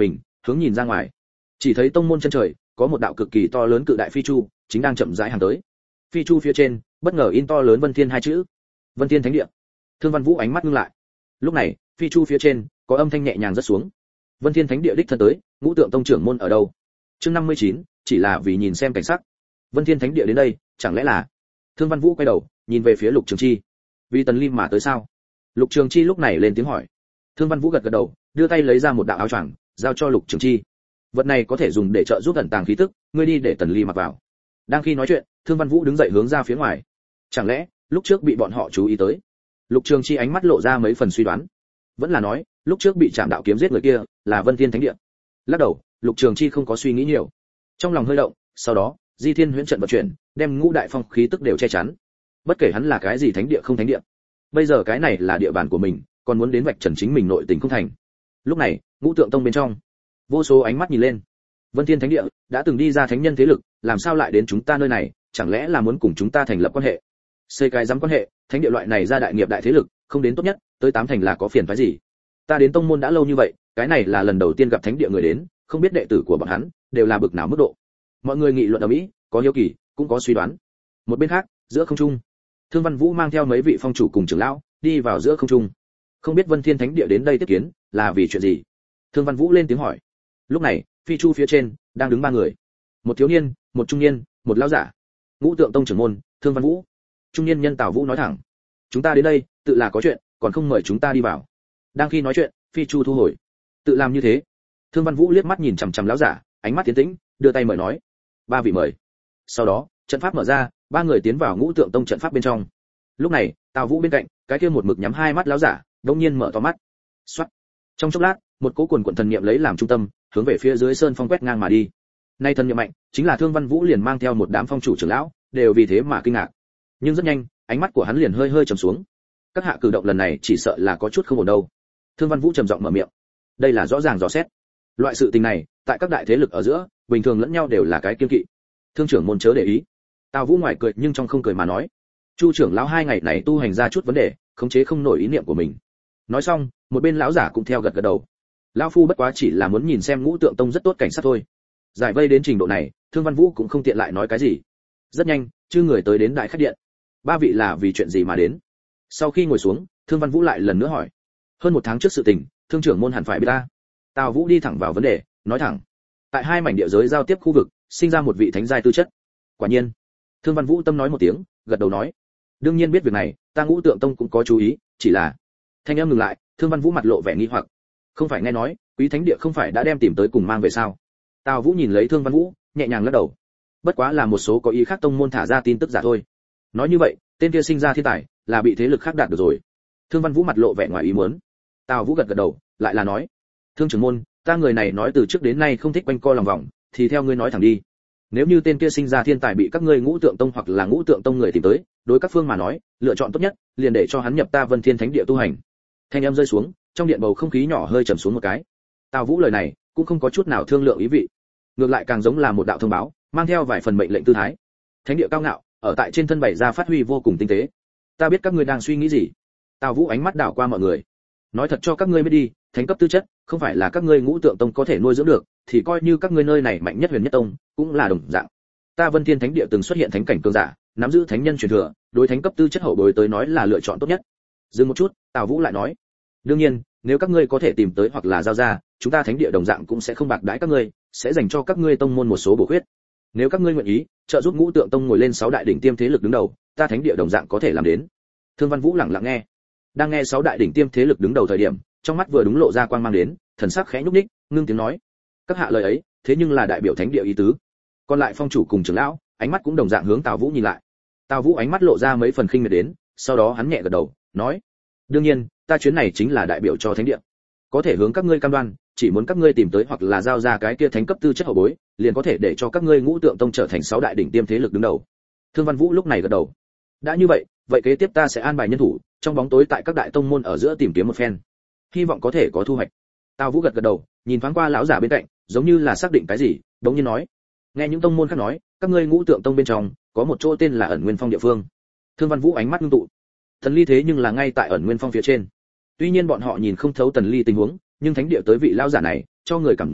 hướng nhìn ra ngoài, chỉ thấy tông môn chân trời có một đạo cực kỳ to lớn cự đại phi chu chính đang chậm rãi hàng tới. Phi chu phía trên bất ngờ in to lớn Vân Thiên hai chữ. Vân Thiên Thánh Địa. Thương Văn Vũ ánh mắt ngưng lại. Lúc này, phi chu phía trên có âm thanh nhẹ nhàng rất xuống. Vân Thiên Thánh Địa đích thân tới, Ngũ Tượng Tông trưởng môn ở đâu? Chương năm mươi chín, chỉ là vì nhìn xem cảnh sắc. Vân Thiên Thánh Địa đến đây, chẳng lẽ là? Thương Văn Vũ quay đầu, nhìn về phía Lục Trường Chi. Vì Tần Lim mà tới sao? Lục Trường Chi lúc này lên tiếng hỏi. Thương Văn Vũ gật gật đầu, đưa tay lấy ra một đạo áo choàng, giao cho Lục Trường Chi. Vật này có thể dùng để trợ giúp ẩn tàng khí tức, ngươi đi để Tần Ly mặc vào. Đang khi nói chuyện, Thương Văn Vũ đứng dậy hướng ra phía ngoài. Chẳng lẽ lúc trước bị bọn họ chú ý tới? Lục Trường Chi ánh mắt lộ ra mấy phần suy đoán. Vẫn là nói, lúc trước bị Trảm Đạo kiếm giết người kia là Vân Thiên Thánh Địa. Lắc đầu, Lục Trường Chi không có suy nghĩ nhiều. Trong lòng hơi động, sau đó, Di Thiên Huyễn trận vận chuyển, đem ngũ đại phong khí tức đều che chắn. Bất kể hắn là cái gì thánh địa không thánh địa, bây giờ cái này là địa bàn của mình, còn muốn đến vạch trần chính mình nội tình không thành. Lúc này, Ngũ Tượng Tông bên trong, vô số ánh mắt nhìn lên. Vân Thiên Thánh Địa đã từng đi ra thánh nhân thế lực, làm sao lại đến chúng ta nơi này, chẳng lẽ là muốn cùng chúng ta thành lập quan hệ? Xây cái dám quan hệ, thánh địa loại này ra đại nghiệp đại thế lực, không đến tốt nhất, tới tám thành là có phiền phức gì? Ta đến tông môn đã lâu như vậy, cái này là lần đầu tiên gặp thánh địa người đến, không biết đệ tử của bọn hắn đều là bực nào mức độ. Mọi người nghị luận ầm ĩ, có hiếu kỳ, cũng có suy đoán. Một bên khác, giữa không trung, Thương Văn Vũ mang theo mấy vị phong chủ cùng trưởng lão đi vào giữa không trung. Không biết Vân Thiên Thánh Địa đến đây tiếp kiến là vì chuyện gì? Thương Văn Vũ lên tiếng hỏi. Lúc này, phi chu phía trên đang đứng ba người, một thiếu niên, một trung niên, một lão giả. Ngũ Tượng Tông trưởng môn Thương Văn Vũ. Trung niên nhân Tào Vũ nói thẳng, chúng ta đến đây tự là có chuyện, còn không mời chúng ta đi vào. Đang khi nói chuyện, phi chu thu hồi. Tự làm như thế. Thương Văn Vũ liếc mắt nhìn chằm chằm lão giả, ánh mắt tiến tĩnh, đưa tay mời nói, ba vị mời. Sau đó, trận pháp mở ra, ba người tiến vào Ngũ Tượng Tông trận pháp bên trong. Lúc này, Tào Vũ bên cạnh, cái kia một mực nhắm hai mắt lão giả, đột nhiên mở to mắt. Soát. Trong chốc lát, một cỗ quần quần thần niệm lấy làm trung tâm, hướng về phía dưới sơn phong quét ngang mà đi. Nay thần niệm mạnh, chính là Thương Văn Vũ liền mang theo một đám phong chủ trưởng lão, đều vì thế mà kinh ngạc. Nhưng rất nhanh, ánh mắt của hắn liền hơi hơi trầm xuống. Các hạ cử động lần này chỉ sợ là có chút không ổn đâu. Thương Văn Vũ trầm giọng mở miệng. Đây là rõ ràng rõ xét. Loại sự tình này, tại các đại thế lực ở giữa, bình thường lẫn nhau đều là cái kiêng kỵ. Thương trưởng môn chớ để ý. Tào Vũ ngoài cười nhưng trong không cười mà nói. Chu trưởng lão hai ngày này tu hành ra chút vấn đề, khống chế không nổi ý niệm của mình. Nói xong, một bên lão giả cũng theo gật gật đầu. Lão phu bất quá chỉ là muốn nhìn xem Ngũ Tượng Tông rất tốt cảnh sát thôi. Giải vây đến trình độ này, Thương Văn Vũ cũng không tiện lại nói cái gì. Rất nhanh, chư người tới đến đại khách điện. Ba vị là vì chuyện gì mà đến? Sau khi ngồi xuống, Thương Văn Vũ lại lần nữa hỏi. Hơn một tháng trước sự tình, Thương trưởng môn hẳn phải biết ta. Tào Vũ đi thẳng vào vấn đề, nói thẳng. Tại hai mảnh địa giới giao tiếp khu vực, sinh ra một vị thánh giai tư chất. Quả nhiên. Thương Văn Vũ tâm nói một tiếng, gật đầu nói. Đương nhiên biết việc này, ta Ngũ Tượng Tông cũng có chú ý, chỉ là. Thanh âm ngừng lại, Thương Văn Vũ mặt lộ vẻ nghi hoặc. Không phải nghe nói, Quý Thánh Địa không phải đã đem tìm tới cùng mang về sao? Tào Vũ nhìn lấy Thương Văn Vũ, nhẹ nhàng lắc đầu. Bất quá là một số có ý khác tông môn thả ra tin tức giả thôi. Nói như vậy, tên kia sinh ra thiên tài, là bị thế lực khác đạt được rồi. Thương Văn Vũ mặt lộ vẻ ngoài ý muốn. Tào Vũ gật gật đầu, lại là nói, Thương trưởng môn, ta người này nói từ trước đến nay không thích quanh co lòng vòng, thì theo ngươi nói thẳng đi. Nếu như tên kia sinh ra thiên tài bị các ngươi Ngũ Tượng Tông hoặc là Ngũ Tượng Tông người tìm tới, đối các phương mà nói, lựa chọn tốt nhất, liền để cho hắn nhập ta Vân Thiên Thánh Địa tu hành. Thanh âm rơi xuống, trong điện bầu không khí nhỏ hơi trầm xuống một cái. Tào Vũ lời này cũng không có chút nào thương lượng ý vị, ngược lại càng giống là một đạo thông báo, mang theo vài phần mệnh lệnh tư thái. Thánh địa cao ngạo, ở tại trên thân bày ra phát huy vô cùng tinh tế. Ta biết các ngươi đang suy nghĩ gì. Tào Vũ ánh mắt đảo qua mọi người, nói thật cho các ngươi biết đi, thánh cấp tư chất, không phải là các ngươi Ngũ Tượng Tông có thể nuôi dưỡng được, thì coi như các ngươi nơi này mạnh nhất Huyền Nhất Tông, cũng là đồng dạng. Ta Vân Thiên Thánh Địa từng xuất hiện thánh cảnh cường giả, nắm giữ thánh nhân truyền thừa, đối thánh cấp tư chất hậu bối tới nói là lựa chọn tốt nhất. Dừng một chút, Tào Vũ lại nói, đương nhiên, nếu các ngươi có thể tìm tới hoặc là giao ra, chúng ta Thánh Địa đồng dạng cũng sẽ không bạc đãi các ngươi, sẽ dành cho các ngươi tông môn một số bổ khuyết. Nếu các ngươi nguyện ý, trợ giúp Ngũ Tượng Tông ngồi lên sáu đại đỉnh tiêm thế lực đứng đầu, ta Thánh Địa đồng dạng có thể làm đến. Thương Văn Vũ lặng lặng nghe, đang nghe sáu đại đỉnh tiêm thế lực đứng đầu thời điểm, trong mắt vừa đúng lộ ra quang mang đến, thần sắc khẽ nhúc nhích, ngưng tiếng nói, các hạ lời ấy, thế nhưng là đại biểu Thánh Địa ý tứ. Còn lại phong chủ cùng trưởng lão, ánh mắt cũng đồng dạng hướng Tào Vũ nhìn lại. Tào Vũ ánh mắt lộ ra mấy phần khinh miệt đến, sau đó hắn nhẹ gật đầu, nói, đương nhiên, ta chuyến này chính là đại biểu cho Thánh Địa, có thể hướng các ngươi cam đoan, chỉ muốn các ngươi tìm tới hoặc là giao ra cái kia thánh cấp tư chất hậu bối, liền có thể để cho các ngươi Ngũ Tượng Tông trở thành sáu đại đỉnh tiêm thế lực đứng đầu. Thương Văn Vũ lúc này gật đầu. Đã như vậy, vậy kế tiếp ta sẽ an bài nhân thủ, trong bóng tối tại các đại tông môn ở giữa tìm kiếm một phen, hy vọng có thể có thu hoạch. Tào Vũ gật gật đầu, nhìn thoáng qua lão giả bên cạnh, giống như là xác định cái gì, đống nhiên nói, nghe những tông môn khác nói, các ngươi Ngũ Tượng Tông bên trong có một chỗ tên là Ẩn Nguyên Phong địa phương. Thương Văn Vũ ánh mắt ngưng tụ. Thần Ly thế nhưng là ngay tại Ẩn Nguyên Phong phía trên. Tuy nhiên bọn họ nhìn không thấu Tần Ly tình huống, nhưng thánh địa tới vị lão giả này, cho người cảm giác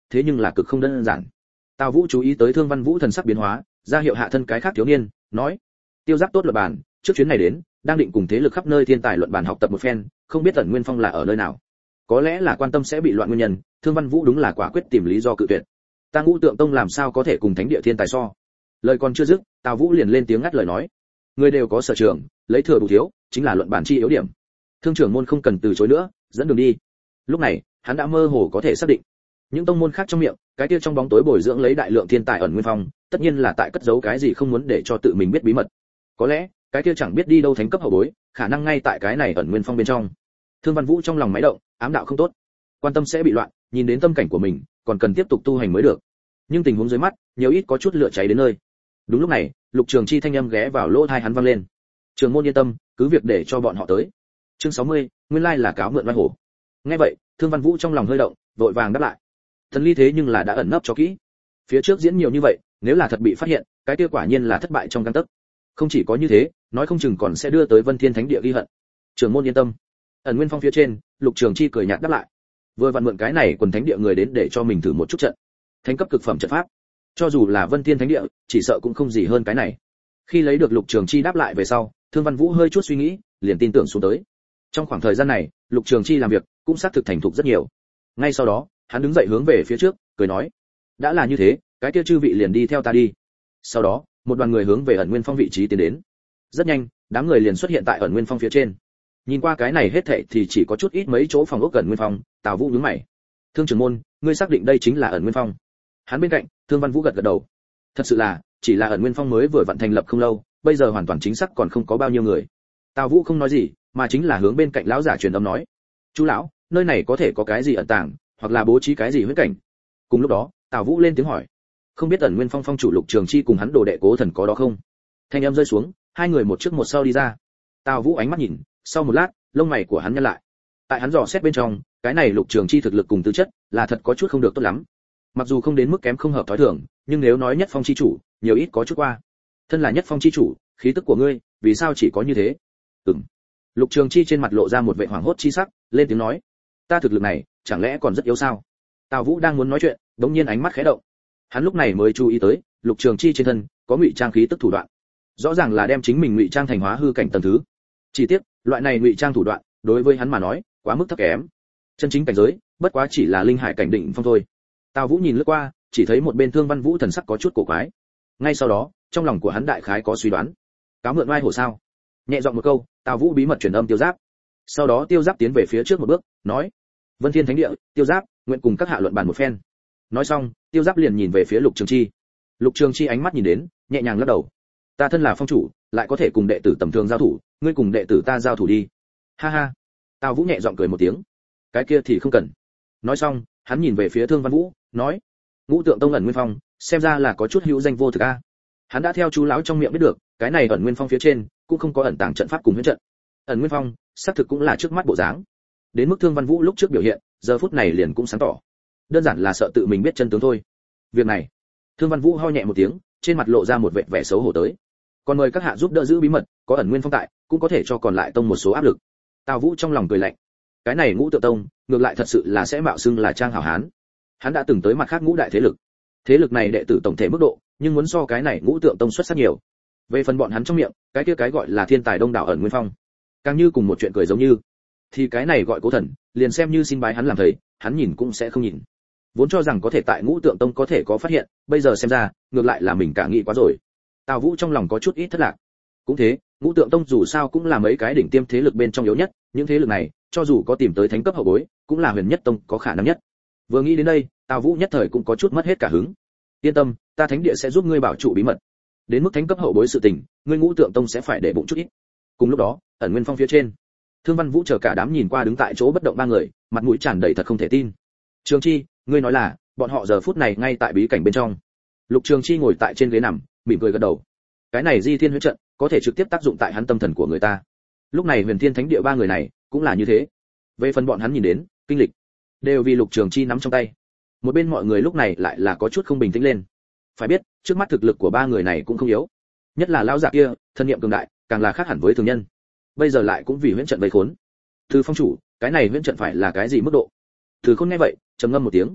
thế nhưng là cực không đơn giản. Tào Vũ chú ý tới Thương Văn Vũ thần sắc biến hóa, ra hiệu hạ thân cái khác thiếu niên, nói: "Tiêu Giáp tốt luận bàn, trước chuyến này đến, đang định cùng thế lực khắp nơi thiên tài luận bàn học tập một phen, không biết Ẩn Nguyên Phong là ở nơi nào." Có lẽ là quan tâm sẽ bị loạn nguyên nhân, Thương Văn Vũ đúng là quả quyết tìm lý do cự tuyệt. Ta Ngũ Tượng Tông làm sao có thể cùng Thánh Địa thiên tài so? Lời còn chưa dứt, Tào Vũ liền lên tiếng ngắt lời nói: "Người đều có sở trường, lấy thừa đủ thiếu, chính là luận bàn chi yếu điểm. Thương trưởng môn không cần từ chối nữa, dẫn đường đi." Lúc này, hắn đã mơ hồ có thể xác định, những tông môn khác trong miệng, cái kia trong bóng tối bồi dưỡng lấy đại lượng thiên tài Ẩn Nguyên Phong, tất nhiên là tại cất giấu cái gì không muốn để cho tự mình biết bí mật. Có lẽ, cái kia chẳng biết đi đâu thánh cấp hậu bối, khả năng ngay tại cái này Ẩn Nguyên Phong bên trong. Thương Văn Vũ trong lòng máy động, ám đạo không tốt, quan tâm sẽ bị loạn, nhìn đến tâm cảnh của mình, còn cần tiếp tục tu hành mới được. Nhưng tình huống dưới mắt, nhiều ít có chút lửa cháy đến nơi. Đúng lúc này, Lục Trường Chi thanh âm ghé vào lỗ tai hắn vang lên. "Trường môn yên tâm, cứ việc để cho bọn họ tới." Chương sáu mươi, nguyên lai là cáo mượn oai hổ. Nghe vậy, Thương Văn Vũ trong lòng hơi động, vội vàng đáp lại. Thần ly thế nhưng là đã ẩn nấp cho kỹ. Phía trước diễn nhiều như vậy, nếu là thật bị phát hiện, cái kia quả nhiên là thất bại trong gang tấc. Không chỉ có như thế, nói không chừng còn sẽ đưa tới Vân Thiên Thánh Địa ghi hận. Trường môn yên tâm. Ẩn Nguyên Phong phía trên, Lục Trường Chi cười nhạt đáp lại. Vừa vặn mượn cái này quần thánh địa người đến để cho mình thử một chút trận. Thánh cấp cực phẩm trận pháp. Cho dù là Vân Thiên Thánh Địa, chỉ sợ cũng không gì hơn cái này. Khi lấy được Lục Trường Chi đáp lại về sau, Thương Văn Vũ hơi chút suy nghĩ, liền tin tưởng xuống tới. Trong khoảng thời gian này, Lục Trường Chi làm việc cũng xác thực thành thục rất nhiều. Ngay sau đó, hắn đứng dậy hướng về phía trước, cười nói: "Đã là như thế, cái kia chư vị liền đi theo ta đi." Sau đó, một đoàn người hướng về Ẩn Nguyên Phong vị trí tiến đến. Rất nhanh, đám người liền xuất hiện tại Ẩn Nguyên Phong phía trên. Nhìn qua cái này hết thảy thì chỉ có chút ít mấy chỗ phòng ốc Ẩn Nguyên Phong, Tào Vũ nhướng mày. "Thương trưởng môn, ngươi xác định đây chính là Ẩn Nguyên Phong?" Hắn bên cạnh, Thương Văn Vũ gật gật đầu. Thật sự là, chỉ là Ẩn Nguyên Phong mới vừa vận thành lập không lâu, bây giờ hoàn toàn chính xác còn không có bao nhiêu người. Tào Vũ không nói gì, mà chính là hướng bên cạnh lão giả truyền âm nói: "Chú lão, nơi này có thể có cái gì ẩn tàng, hoặc là bố trí cái gì huyễn cảnh?" Cùng lúc đó, Tào Vũ lên tiếng hỏi: "Không biết Ẩn Nguyên Phong phong chủ Lục Trường Chi cùng hắn đồ đệ Cố Thần có đó không?" Thanh âm rơi xuống, hai người một trước một sau đi ra. Tào Vũ ánh mắt nhìn, sau một lát, lông mày của hắn nhăn lại. Tại hắn dò xét bên trong, cái này Lục Trường Chi thực lực cùng tư chất, là thật có chút không được tốt lắm. Mặc dù không đến mức kém không hợp thói thường, nhưng nếu nói Nhất Phong chi chủ, nhiều ít có chút qua. Thân là Nhất Phong chi chủ, khí tức của ngươi, vì sao chỉ có như thế? Ừm. Lục Trường Chi trên mặt lộ ra một vẻ hoảng hốt chi sắc, lên tiếng nói: "Ta thực lực này, chẳng lẽ còn rất yếu sao?" Tào Vũ đang muốn nói chuyện, đột nhiên ánh mắt khẽ động. Hắn lúc này mới chú ý tới, Lục Trường Chi trên thân có ngụy trang khí tức thủ đoạn. Rõ ràng là đem chính mình ngụy trang thành hóa hư cảnh tầng thứ. Chỉ tiếc, loại này ngụy trang thủ đoạn, đối với hắn mà nói, quá mức thấp kém. Chân chính cảnh giới, bất quá chỉ là linh hải cảnh định phong thôi. Tào Vũ nhìn lướt qua, chỉ thấy một bên Thương Văn Vũ thần sắc có chút cổ quái. Ngay sau đó, trong lòng của hắn đại khái có suy đoán. Cáo mượn oai hổ sao? Nhẹ giọng một câu, Tào Vũ bí mật truyền âm Tiêu Giáp. Sau đó Tiêu Giáp tiến về phía trước một bước, nói: "Vân Thiên Thánh Địa, Tiêu Giáp, nguyện cùng các hạ luận bàn một phen." Nói xong, Tiêu Giáp liền nhìn về phía Lục Trường Chi. Lục Trường Chi ánh mắt nhìn đến, nhẹ nhàng lắc đầu. "Ta thân là phong chủ, lại có thể cùng đệ tử tầm thường giao thủ, ngươi cùng đệ tử ta giao thủ đi." Ha ha. Tào Vũ nhẹ giọng cười một tiếng. "Cái kia thì không cần." Nói xong, hắn nhìn về phía Thương Văn Vũ, nói: "Ngũ Tượng Tông Ẩn Nguyên Phong, xem ra là có chút hữu danh vô thực a." Hắn đã theo chú lão trong miệng biết được, cái này Ẩn Nguyên Phong phía trên cũng không có ẩn tàng trận pháp cùng huyễn trận. Ẩn Nguyên Phong, xác thực cũng là trước mắt bộ dáng. Đến mức Thương Văn Vũ lúc trước biểu hiện, giờ phút này liền cũng sáng tỏ. Đơn giản là sợ tự mình biết chân tướng thôi. Việc này, Thương Văn Vũ ho nhẹ một tiếng, trên mặt lộ ra một vẻ vẻ xấu hổ tới. Còn mời các hạ giúp đỡ giữ bí mật, có Ẩn Nguyên Phong tại, cũng có thể cho còn lại tông một số áp lực. Tào Vũ trong lòng cười lạnh. Cái này Ngũ Tượng Tông, ngược lại thật sự là sẽ mạo xưng là trang hảo hán. Hắn đã từng tới mặt khác ngũ đại thế lực. Thế lực này đệ tử tổng thể mức độ, nhưng muốn so cái này Ngũ Tượng Tông xuất sắc nhiều. Về phần bọn hắn trong miệng, cái kia cái gọi là thiên tài đông đảo Ẩn Nguyên Phong, càng như cùng một chuyện cười giống như. Thì cái này gọi Cố Thần, liền xem như xin bái hắn làm thầy, hắn nhìn cũng sẽ không nhìn. Vốn cho rằng có thể tại Ngũ Tượng Tông có thể có phát hiện, bây giờ xem ra, ngược lại là mình cả nghĩ quá rồi. Tào Vũ trong lòng có chút ít thất lạc. Cũng thế, Ngũ Tượng Tông dù sao cũng là mấy cái đỉnh tiêm thế lực bên trong yếu nhất, những thế lực này, cho dù có tìm tới thánh cấp hậu bối, cũng là Huyền Nhất Tông có khả năng nhất. Vừa nghĩ đến đây, Tào Vũ nhất thời cũng có chút mất hết cả hứng. Yên tâm, ta Thánh Địa sẽ giúp ngươi bảo trụ bí mật. Đến mức thánh cấp hậu bối sự tình, ngươi Ngũ Tượng Tông sẽ phải để bụng chút ít. Cùng lúc đó, Ẩn Nguyên Phong phía trên, Thương Văn Vũ chờ cả đám nhìn qua đứng tại chỗ bất động ba người, mặt mũi tràn đầy thật không thể tin. Trường Chi, ngươi nói là, bọn họ giờ phút này ngay tại bí cảnh bên trong. Lục Trường Chi ngồi tại trên ghế nằm, mỉm cười gật đầu. Cái này Di Thiên huyễn trận, có thể trực tiếp tác dụng tại hắn tâm thần của người ta. Lúc này Huyền Thiên Thánh Địa ba người này, cũng là như thế. Về phần bọn hắn nhìn đến, kinh lịch, đều vì Lục Trường Chi nắm trong tay. Một bên mọi người lúc này lại là có chút không bình tĩnh lên. Phải biết, trước mắt thực lực của ba người này cũng không yếu. Nhất là lão giả kia, thân niệm cường đại, càng là khác hẳn với thường nhân. Bây giờ lại cũng vì huyễn trận vây khốn. Từ phong chủ, cái này huyễn trận phải là cái gì mức độ? Từ Khôn nghe vậy, trầm ngâm một tiếng.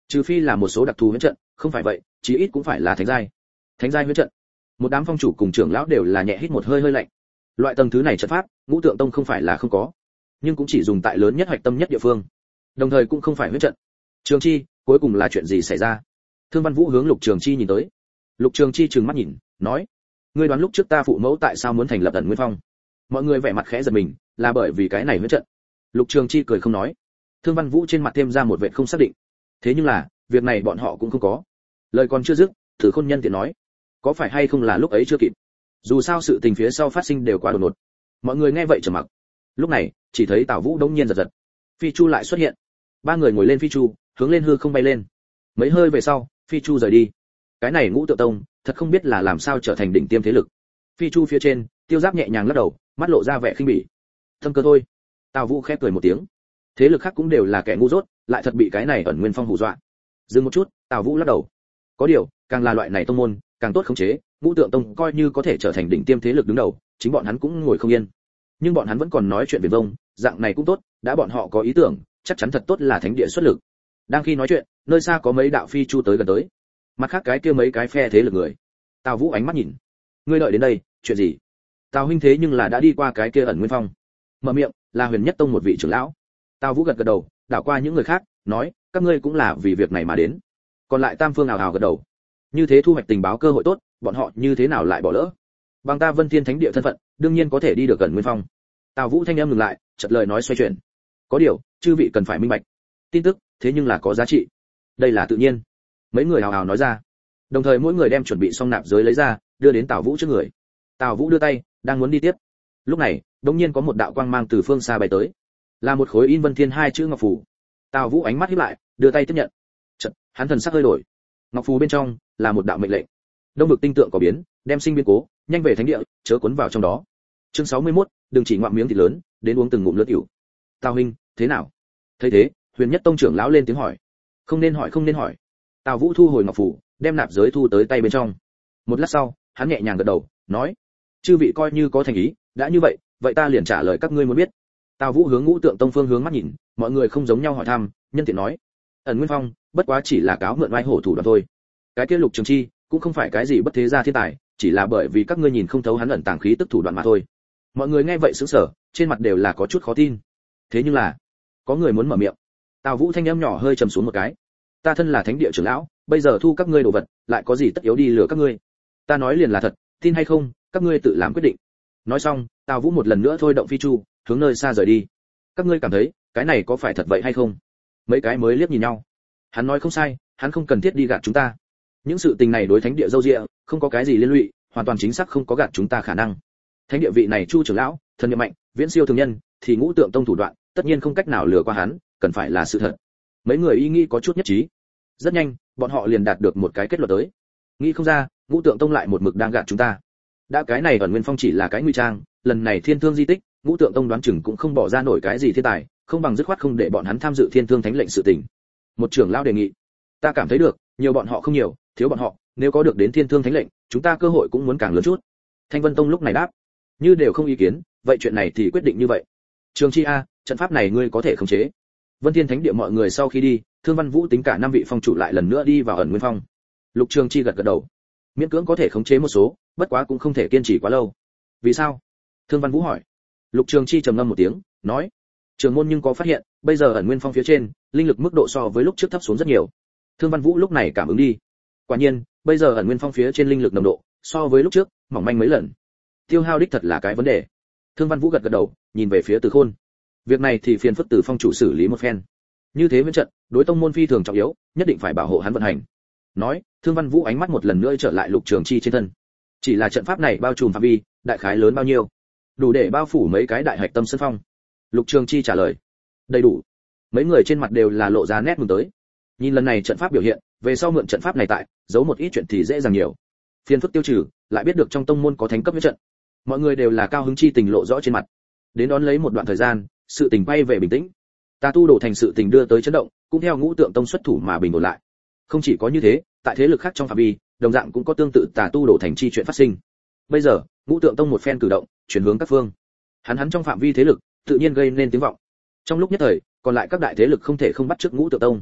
Trừ phi là một số đặc thù huyễn trận, không phải vậy, chí ít cũng phải là thánh giai. Thánh giai huyễn trận. Một đám phong chủ cùng trưởng lão đều là nhẹ hít một hơi hơi lạnh. Loại tầng thứ này trận pháp, Ngũ Tượng Tông không phải là không có, nhưng cũng chỉ dùng tại lớn nhất hoạch tâm nhất địa phương. Đồng thời cũng không phải huyễn trận. Trường Chi, cuối cùng là chuyện gì xảy ra? Thương Văn Vũ hướng Lục Trường Chi nhìn tới. Lục Trường Chi trừng mắt nhìn, nói: "Ngươi đoán lúc trước ta phụ mẫu tại sao muốn thành lập Ẩn Nguyên Phong?" Mọi người vẻ mặt khẽ giật mình, là bởi vì cái này huyễn trận. Lục Trường Chi cười không nói. Thương Văn Vũ trên mặt thêm ra một vệt không xác định. Thế nhưng là, việc này bọn họ cũng không có. Lời còn chưa dứt, Tử Khôn nhân tiện nói: "Có phải hay không là lúc ấy chưa kịp? Dù sao sự tình phía sau phát sinh đều quá đột ngột." Mọi người nghe vậy trầm mặc. Lúc này, chỉ thấy Tào Vũ đống nhiên giật giật. Phi Chu lại xuất hiện. Ba người ngồi lên Phi Chu, hướng lên hư không bay lên. Mấy hơi về sau, Phi Chu rời đi. Cái này Ngũ Tượng Tông, thật không biết là làm sao trở thành đỉnh tiêm thế lực. Phi Chu phía trên, Tiêu Giáp nhẹ nhàng lắc đầu, mắt lộ ra vẻ khinh bỉ. "Thâm cơ thôi." Tào Vũ khép cười một tiếng. Thế lực khác cũng đều là kẻ ngu dốt, lại thật bị cái này Ẩn Nguyên Phong hù dọa. Dừng một chút, Tào Vũ lắc đầu. Có điều, càng là loại này tông môn, càng tốt khống chế, Ngũ Tượng Tông coi như có thể trở thành đỉnh tiêm thế lực đứng đầu, chính bọn hắn cũng ngồi không yên. Nhưng bọn hắn vẫn còn nói chuyện viển vông, dạng này cũng tốt, đã bọn họ có ý tưởng, chắc chắn thật tốt là thánh địa xuất lực. Đang khi nói chuyện, nơi xa có mấy đạo Phi Chu tới gần tới. Mặt khác cái kia mấy cái phe thế lực người. Tào Vũ ánh mắt nhìn. Ngươi đợi đến đây, chuyện gì? Tào huynh thế nhưng là đã đi qua cái kia Ẩn Nguyên Phong. Mở miệng, là Huyền Nhất Tông một vị trưởng lão. Tào Vũ gật gật đầu, đảo qua những người khác, nói, các ngươi cũng là vì việc này mà đến. Còn lại Tam Phương ào ào gật đầu. Như thế thu hoạch tình báo cơ hội tốt, bọn họ như thế nào lại bỏ lỡ? Bằng ta Vân Thiên Thánh địa thân phận, đương nhiên có thể đi được Ẩn Nguyên Phong. Tào Vũ thanh âm ngừng lại, chợt lời nói xoay chuyển. Có điều, chư vị cần phải minh bạch. Tin tức, thế nhưng là có giá trị. Đây là tự nhiên. Mấy người ào ào nói ra. Đồng thời mỗi người đem chuẩn bị xong nạp giới lấy ra, đưa đến Tào Vũ trước người. Tào Vũ đưa tay, đang muốn đi tiếp. Lúc này, đột nhiên có một đạo quang mang từ phương xa bay tới, là một khối in Vân Thiên hai chữ ngọc phù. Tào Vũ ánh mắt híp lại, đưa tay tiếp nhận. Chợt, hắn thần sắc hơi đổi. Ngọc phù bên trong là một đạo mệnh lệnh. Đông vực tinh tượng có biến, đem sinh biến cố, nhanh về thánh địa, chớ cuốn vào trong đó. Chương sáu mươi mốt, đừng chỉ ngoạm miếng thịt lớn, đến uống từng ngụm lưỡi tiểu. Tào huynh, thế nào? Thấy thế, Huyền Nhất Tông trưởng lão lên tiếng hỏi. Không nên hỏi, không nên hỏi. Tào Vũ thu hồi ngọc phù, đem nạp giới thu tới tay bên trong. Một lát sau, hắn nhẹ nhàng gật đầu, nói: chư vị coi như có thành ý, đã như vậy, vậy ta liền trả lời các ngươi muốn biết. Tào Vũ hướng Ngũ Tượng Tông phương hướng mắt nhìn, mọi người không giống nhau hỏi thăm, nhân tiện nói: Ẩn Nguyên Phong, bất quá chỉ là cáo mượn oai hổ thủ đoạn thôi. Cái kia Lục Trường Chi, cũng không phải cái gì bất thế gia thiên tài, chỉ là bởi vì các ngươi nhìn không thấu hắn ẩn tàng khí tức thủ đoạn mà thôi. Mọi người nghe vậy sững sờ, trên mặt đều là có chút khó tin. Thế nhưng là, có người muốn mở miệng. Tào Vũ thanh âm nhỏ hơi trầm xuống một cái. Ta thân là thánh địa trưởng lão, bây giờ thu các ngươi đồ vật, lại có gì tất yếu đi lừa các ngươi? Ta nói liền là thật, tin hay không, các ngươi tự làm quyết định. Nói xong, Tào Vũ một lần nữa thôi động phi chu, hướng nơi xa rời đi. Các ngươi cảm thấy, cái này có phải thật vậy hay không? Mấy cái mới liếc nhìn nhau. Hắn nói không sai, hắn không cần thiết đi gạt chúng ta. Những sự tình này đối thánh địa dâu dịa, không có cái gì liên lụy, hoàn toàn chính xác không có gạt chúng ta khả năng. Thánh địa vị này Chu trưởng lão, thân nhiệm mạnh, viễn siêu thường nhân, thì Ngũ Tượng Tông thủ đoạn, tất nhiên không cách nào lừa qua hắn, cần phải là sự thật. Mấy người ý nghĩ có chút nhất trí. Rất nhanh, bọn họ liền đạt được một cái kết luận tới. Nghĩ không ra, Ngũ Tượng Tông lại một mực đang gạt chúng ta. Đã cái này Ẩn Nguyên Phong chỉ là cái nguy trang, lần này Thiên Thương di tích, Ngũ Tượng Tông đoán chừng cũng không bỏ ra nổi cái gì thiên tài, không bằng dứt khoát không để bọn hắn tham dự Thiên Thương Thánh lệnh sự tình. Một trưởng lão đề nghị. Ta cảm thấy được, nhiều bọn họ không nhiều, thiếu bọn họ, nếu có được đến Thiên Thương Thánh lệnh, chúng ta cơ hội cũng muốn càng lớn chút. Thanh Vân Tông lúc này đáp, như đều không ý kiến, vậy chuyện này thì quyết định như vậy. Trường Chi a, trận pháp này ngươi có thể khống chế. Vân Thiên Thánh địa mọi người sau khi đi, Thương Văn Vũ tính cả năm vị phong chủ lại lần nữa đi vào Ẩn Nguyên Phong. Lục Trường Chi gật gật đầu, miễn cưỡng có thể khống chế một số, bất quá cũng không thể kiên trì quá lâu. Vì sao? Thương Văn Vũ hỏi. Lục Trường Chi trầm ngâm một tiếng, nói: Trường môn nhưng có phát hiện, bây giờ Ẩn Nguyên Phong phía trên, linh lực mức độ so với lúc trước thấp xuống rất nhiều. Thương Văn Vũ lúc này cảm ứng đi. Quả nhiên, bây giờ Ẩn Nguyên Phong phía trên linh lực nồng độ, so với lúc trước, mỏng manh mấy lần. Tiêu hao đích thật là cái vấn đề. Thương Văn Vũ gật gật đầu, nhìn về phía Từ Khôn. Việc này thì phiền phức Từ phong chủ xử lý một phen. Như thế viễn trận, đối tông môn phi thường trọng yếu, nhất định phải bảo hộ hắn vận hành. Nói, Thương Văn Vũ ánh mắt một lần nữa trở lại Lục Trường Chi trên thân. Chỉ là trận pháp này bao trùm phạm vi, đại khái lớn bao nhiêu? Đủ để bao phủ mấy cái đại hạch tâm sân phong. Lục Trường Chi trả lời. Đầy đủ. Mấy người trên mặt đều là lộ ra nét mừng tới. Nhìn lần này trận pháp biểu hiện, về sau mượn trận pháp này tại, giấu một ít chuyện thì dễ dàng nhiều. Phiền phức tiêu trừ, lại biết được trong tông môn có thánh cấp viễn trận. Mọi người đều là cao hứng chi tình lộ rõ trên mặt. Đến đón lấy một đoạn thời gian, sự tình quay về bình tĩnh. Tà tu đổ thành sự tình đưa tới chấn động, cũng theo Ngũ Tượng Tông xuất thủ mà bình ổn lại. Không chỉ có như thế, tại thế lực khác trong phạm vi, đồng dạng cũng có tương tự tà tu đổ thành chi chuyện phát sinh. Bây giờ, Ngũ Tượng Tông một phen cử động, chuyển hướng các phương. Hắn hắn trong phạm vi thế lực, tự nhiên gây nên tiếng vọng. Trong lúc nhất thời, còn lại các đại thế lực không thể không bắt chước Ngũ Tượng Tông.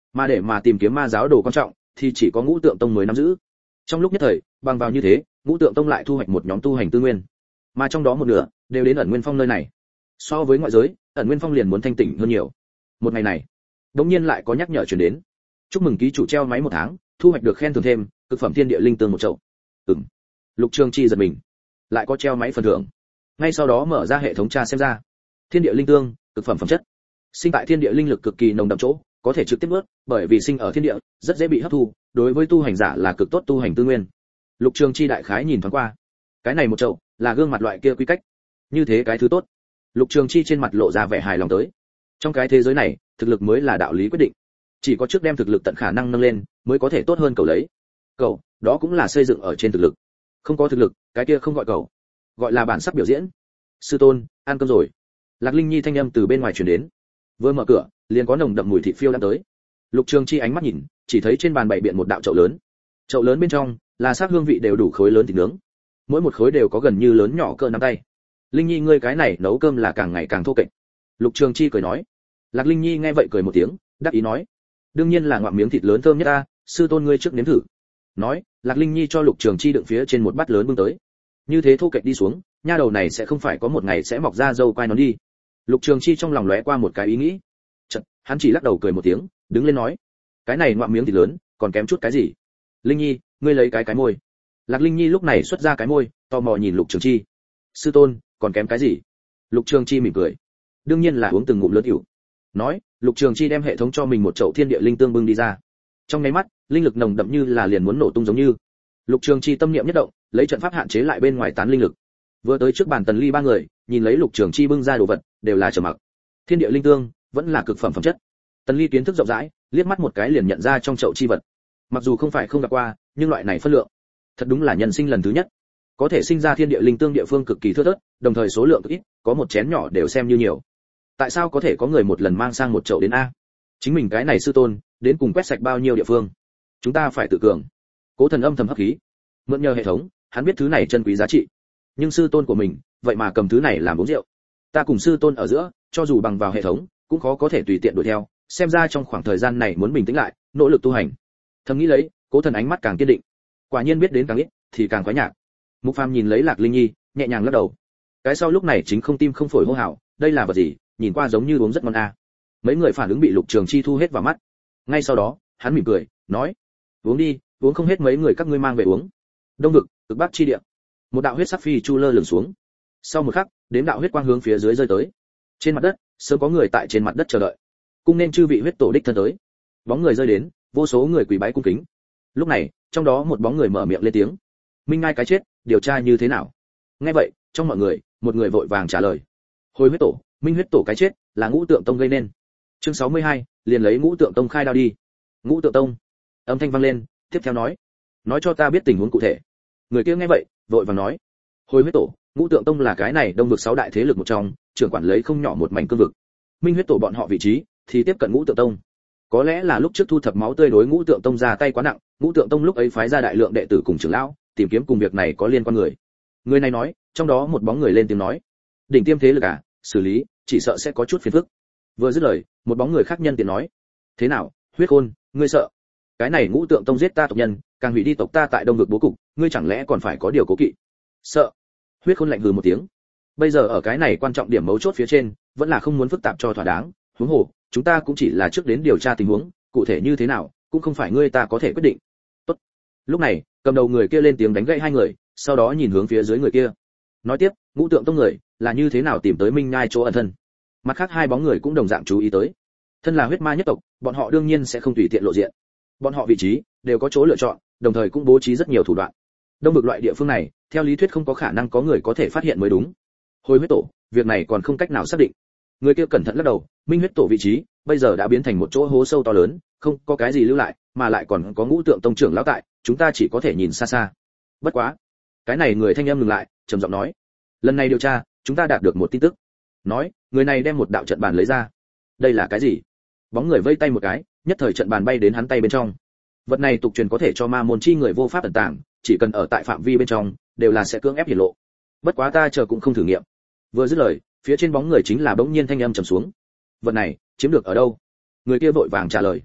Mà để mà tìm kiếm ma giáo đồ quan trọng thì chỉ có Ngũ Tượng Tông mới nắm giữ. Trong lúc nhất thời, bằng vào như thế, Ngũ Tượng Tông lại thu hoạch một nhóm tu hành tư nguyên, mà trong đó một nửa đều đến ẩn nguyên phong nơi này. So với ngoại giới, ẩn nguyên phong liền muốn thanh tỉnh hơn nhiều. Một ngày này, đống nhiên lại có nhắc nhở truyền đến. Chúc mừng ký chủ treo máy một tháng, thu hoạch được khen thưởng thêm, cực phẩm thiên địa linh tương một chậu. Ừm. Lục Trường Chi giật mình, lại có treo máy phần thưởng. Ngay sau đó mở ra hệ thống tra xem ra. Thiên địa linh tương, cực phẩm phẩm chất. Sinh tại thiên địa linh lực cực kỳ nồng đậm chỗ, có thể trực tiếp nuốt, bởi vì sinh ở thiên địa, rất dễ bị hấp thu, đối với tu hành giả là cực tốt tu hành tư nguyên. Lục Trường Chi đại khái nhìn thoáng qua. Cái này một chậu, là gương mặt loại kia quy cách. Như thế cái thứ tốt. Lục Trường Chi trên mặt lộ ra vẻ hài lòng tới. Trong cái thế giới này, thực lực mới là đạo lý quyết định. Chỉ có trước đem thực lực tận khả năng nâng lên, mới có thể tốt hơn cầu lấy. Cầu, đó cũng là xây dựng ở trên thực lực. Không có thực lực, cái kia không gọi cầu, gọi là bản sắc biểu diễn. Sư tôn, ăn cơm rồi. Lạc Linh Nhi thanh âm từ bên ngoài truyền đến. Vừa mở cửa, liền có nồng đậm mùi thịt phiêu đang tới. Lục Trường Chi ánh mắt nhìn, chỉ thấy trên bàn bày biện một đạo chậu lớn. Chậu lớn bên trong là sắc hương vị đều đủ khối lớn thịt nướng. Mỗi một khối đều có gần như lớn nhỏ cỡ nắm tay. Linh Nhi ngươi cái này nấu cơm là càng ngày càng thô kệch. Lục Trường Chi cười nói. Lạc Linh Nhi nghe vậy cười một tiếng, đáp ý nói: đương nhiên là ngoạm miếng thịt lớn thơm nhất ta, sư tôn ngươi trước nếm thử. Nói, Lạc Linh Nhi cho Lục Trường Chi đựng phía trên một bát lớn bưng tới. Như thế thô kệch đi xuống, nha đầu này sẽ không phải có một ngày sẽ mọc ra râu quai nón đi. Lục Trường Chi trong lòng lóe qua một cái ý nghĩ. Chợt, hắn chỉ lắc đầu cười một tiếng, đứng lên nói: cái này ngoạm miếng thịt lớn, còn kém chút cái gì? Linh Nhi, ngươi lấy cái cái môi. Lạc Linh Nhi lúc này xuất ra cái môi, tò mò nhìn Lục Trường Chi. Sư tôn, còn kém cái gì? Lục Trường Chi mỉm cười. Đương nhiên là uống từng ngụm lớn rượu. Nói, Lục Trường Chi đem hệ thống cho mình một chậu thiên địa linh tương bưng đi ra. Trong nháy mắt, linh lực nồng đậm như là liền muốn nổ tung giống như. Lục Trường Chi tâm niệm nhất động, lấy trận pháp hạn chế lại bên ngoài tán linh lực. Vừa tới trước bàn Tần Ly ba người, nhìn lấy Lục Trường Chi bưng ra đồ vật, đều là trầm mặc. Thiên địa linh tương vẫn là cực phẩm phẩm chất. Tần Ly kiến thức rộng rãi, liếc mắt một cái liền nhận ra trong chậu chi vật. Mặc dù không phải không gặp qua, nhưng loại này phân lượng, thật đúng là nhân sinh lần thứ nhất. Có thể sinh ra thiên địa linh tương địa phương cực kỳ thưa thớt, đồng thời số lượng cực ít, có một chén nhỏ đều xem như nhiều. Tại sao có thể có người một lần mang sang một chậu đến a? Chính mình cái này sư tôn, đến cùng quét sạch bao nhiêu địa phương? Chúng ta phải tự cường. Cố Thần âm thầm hấp khí. Mượn nhờ hệ thống, hắn biết thứ này chân quý giá trị. Nhưng sư tôn của mình, vậy mà cầm thứ này làm uống rượu. Ta cùng sư tôn ở giữa, cho dù bằng vào hệ thống, cũng khó có thể tùy tiện đuổi theo, xem ra trong khoảng thời gian này muốn bình tĩnh lại, nỗ lực tu hành. Thầm nghĩ lấy, Cố Thần ánh mắt càng kiên định. Quả nhiên biết đến càng ít, thì càng quái nhạc. Mục Phàm nhìn lấy Lạc Linh Nhi, nhẹ nhàng lắc đầu. Cái sau lúc này chính không tim không phổi hô hào, đây là vật gì, nhìn qua giống như uống rất ngon a. À. Mấy người phản ứng bị Lục Trường Chi thu hết vào mắt. Ngay sau đó, hắn mỉm cười, nói: uống đi, uống không hết mấy người các ngươi mang về uống. Đông vực, cực bắc chi địa. Một đạo huyết sắc phi chu lơ lửng xuống. Sau một khắc, đếm đạo huyết quang hướng phía dưới rơi tới. Trên mặt đất, sớm có người tại trên mặt đất chờ đợi. Cung nên chư vị huyết tổ đích thân tới. Bóng người rơi đến, vô số người quỳ bái cung kính. Lúc này, trong đó một bóng người mở miệng lên tiếng: Minh Ngai cái chết, điều tra như thế nào? Nghe vậy, trong mọi người, một người vội vàng trả lời: Hồi huyết tổ, Minh huyết tổ cái chết là Ngũ Tượng Tông gây nên. Chương sáu mươi hai, liền lấy Ngũ Tượng Tông khai đao đi. Ngũ Tượng Tông. Âm thanh vang lên, tiếp theo nói: Nói cho ta biết tình huống cụ thể. Người kia nghe vậy, vội vàng nói: Hồi huyết tổ, Ngũ Tượng Tông là cái này đông vực sáu đại thế lực một trong, trưởng quản lấy không nhỏ một mảnh cương vực. Minh huyết tổ bọn họ vị trí thì tiếp cận Ngũ Tượng Tông. Có lẽ là lúc trước thu thập máu tươi đối Ngũ Tượng Tông ra tay quá nặng, Ngũ Tượng Tông lúc ấy phái ra đại lượng đệ tử cùng trưởng lão, tìm kiếm cùng việc này có liên quan người. Người này nói, trong đó một bóng người lên tiếng nói: Đỉnh tiêm thế lực à, xử lý, chỉ sợ sẽ có chút phiền phức. Vừa dứt lời, một bóng người khác nhân tiện nói: Thế nào, Huyết Khôn, ngươi sợ? Cái này Ngũ Tượng Tông giết ta tộc nhân, càng hủy đi tộc ta tại đông vực bố cục, ngươi chẳng lẽ còn phải có điều cố kỵ? Sợ? Huyết Khôn lạnh hừ một tiếng. Bây giờ ở cái này quan trọng điểm mấu chốt phía trên, vẫn là không muốn phức tạp cho thỏa đáng. Huống hồ, chúng ta cũng chỉ là trước đến điều tra tình huống, cụ thể như thế nào, cũng không phải ngươi ta có thể quyết định. Tốt. Lúc này, cầm đầu người kia lên tiếng đánh gãy hai người, sau đó nhìn hướng phía dưới người kia. Nói tiếp, Ngũ Tượng Tông người là như thế nào tìm tới Minh Nhai chỗ ẩn thân? Mặt khác hai bóng người cũng đồng dạng chú ý tới. Thân là huyết ma nhất tộc, bọn họ đương nhiên sẽ không tùy tiện lộ diện. Bọn họ vị trí đều có chỗ lựa chọn, đồng thời cũng bố trí rất nhiều thủ đoạn. Đông vực loại địa phương này, theo lý thuyết không có khả năng có người có thể phát hiện mới đúng. Hồi huyết tổ, việc này còn không cách nào xác định. Người kia cẩn thận lắc đầu, Minh huyết tổ vị trí bây giờ đã biến thành một chỗ hố sâu to lớn, không có cái gì lưu lại, mà lại còn có Ngũ Tượng Tông trưởng lão tại, chúng ta chỉ có thể nhìn xa xa. Bất quá, cái này người thanh âm ngừng lại, trầm giọng nói: Lần này điều tra, chúng ta đạt được một tin tức. Nói, người này đem một đạo trận bàn lấy ra. Đây là cái gì? Bóng người vây tay một cái, nhất thời trận bàn bay đến hắn tay bên trong. Vật này tục truyền có thể cho ma môn chi người vô pháp ẩn tàng, chỉ cần ở tại phạm vi bên trong, đều là sẽ cưỡng ép hiển lộ. Bất quá ta chờ cũng không thử nghiệm. Vừa dứt lời, phía trên bóng người chính là bỗng nhiên thanh âm trầm xuống: Vật này chiếm được ở đâu? Người kia vội vàng trả lời: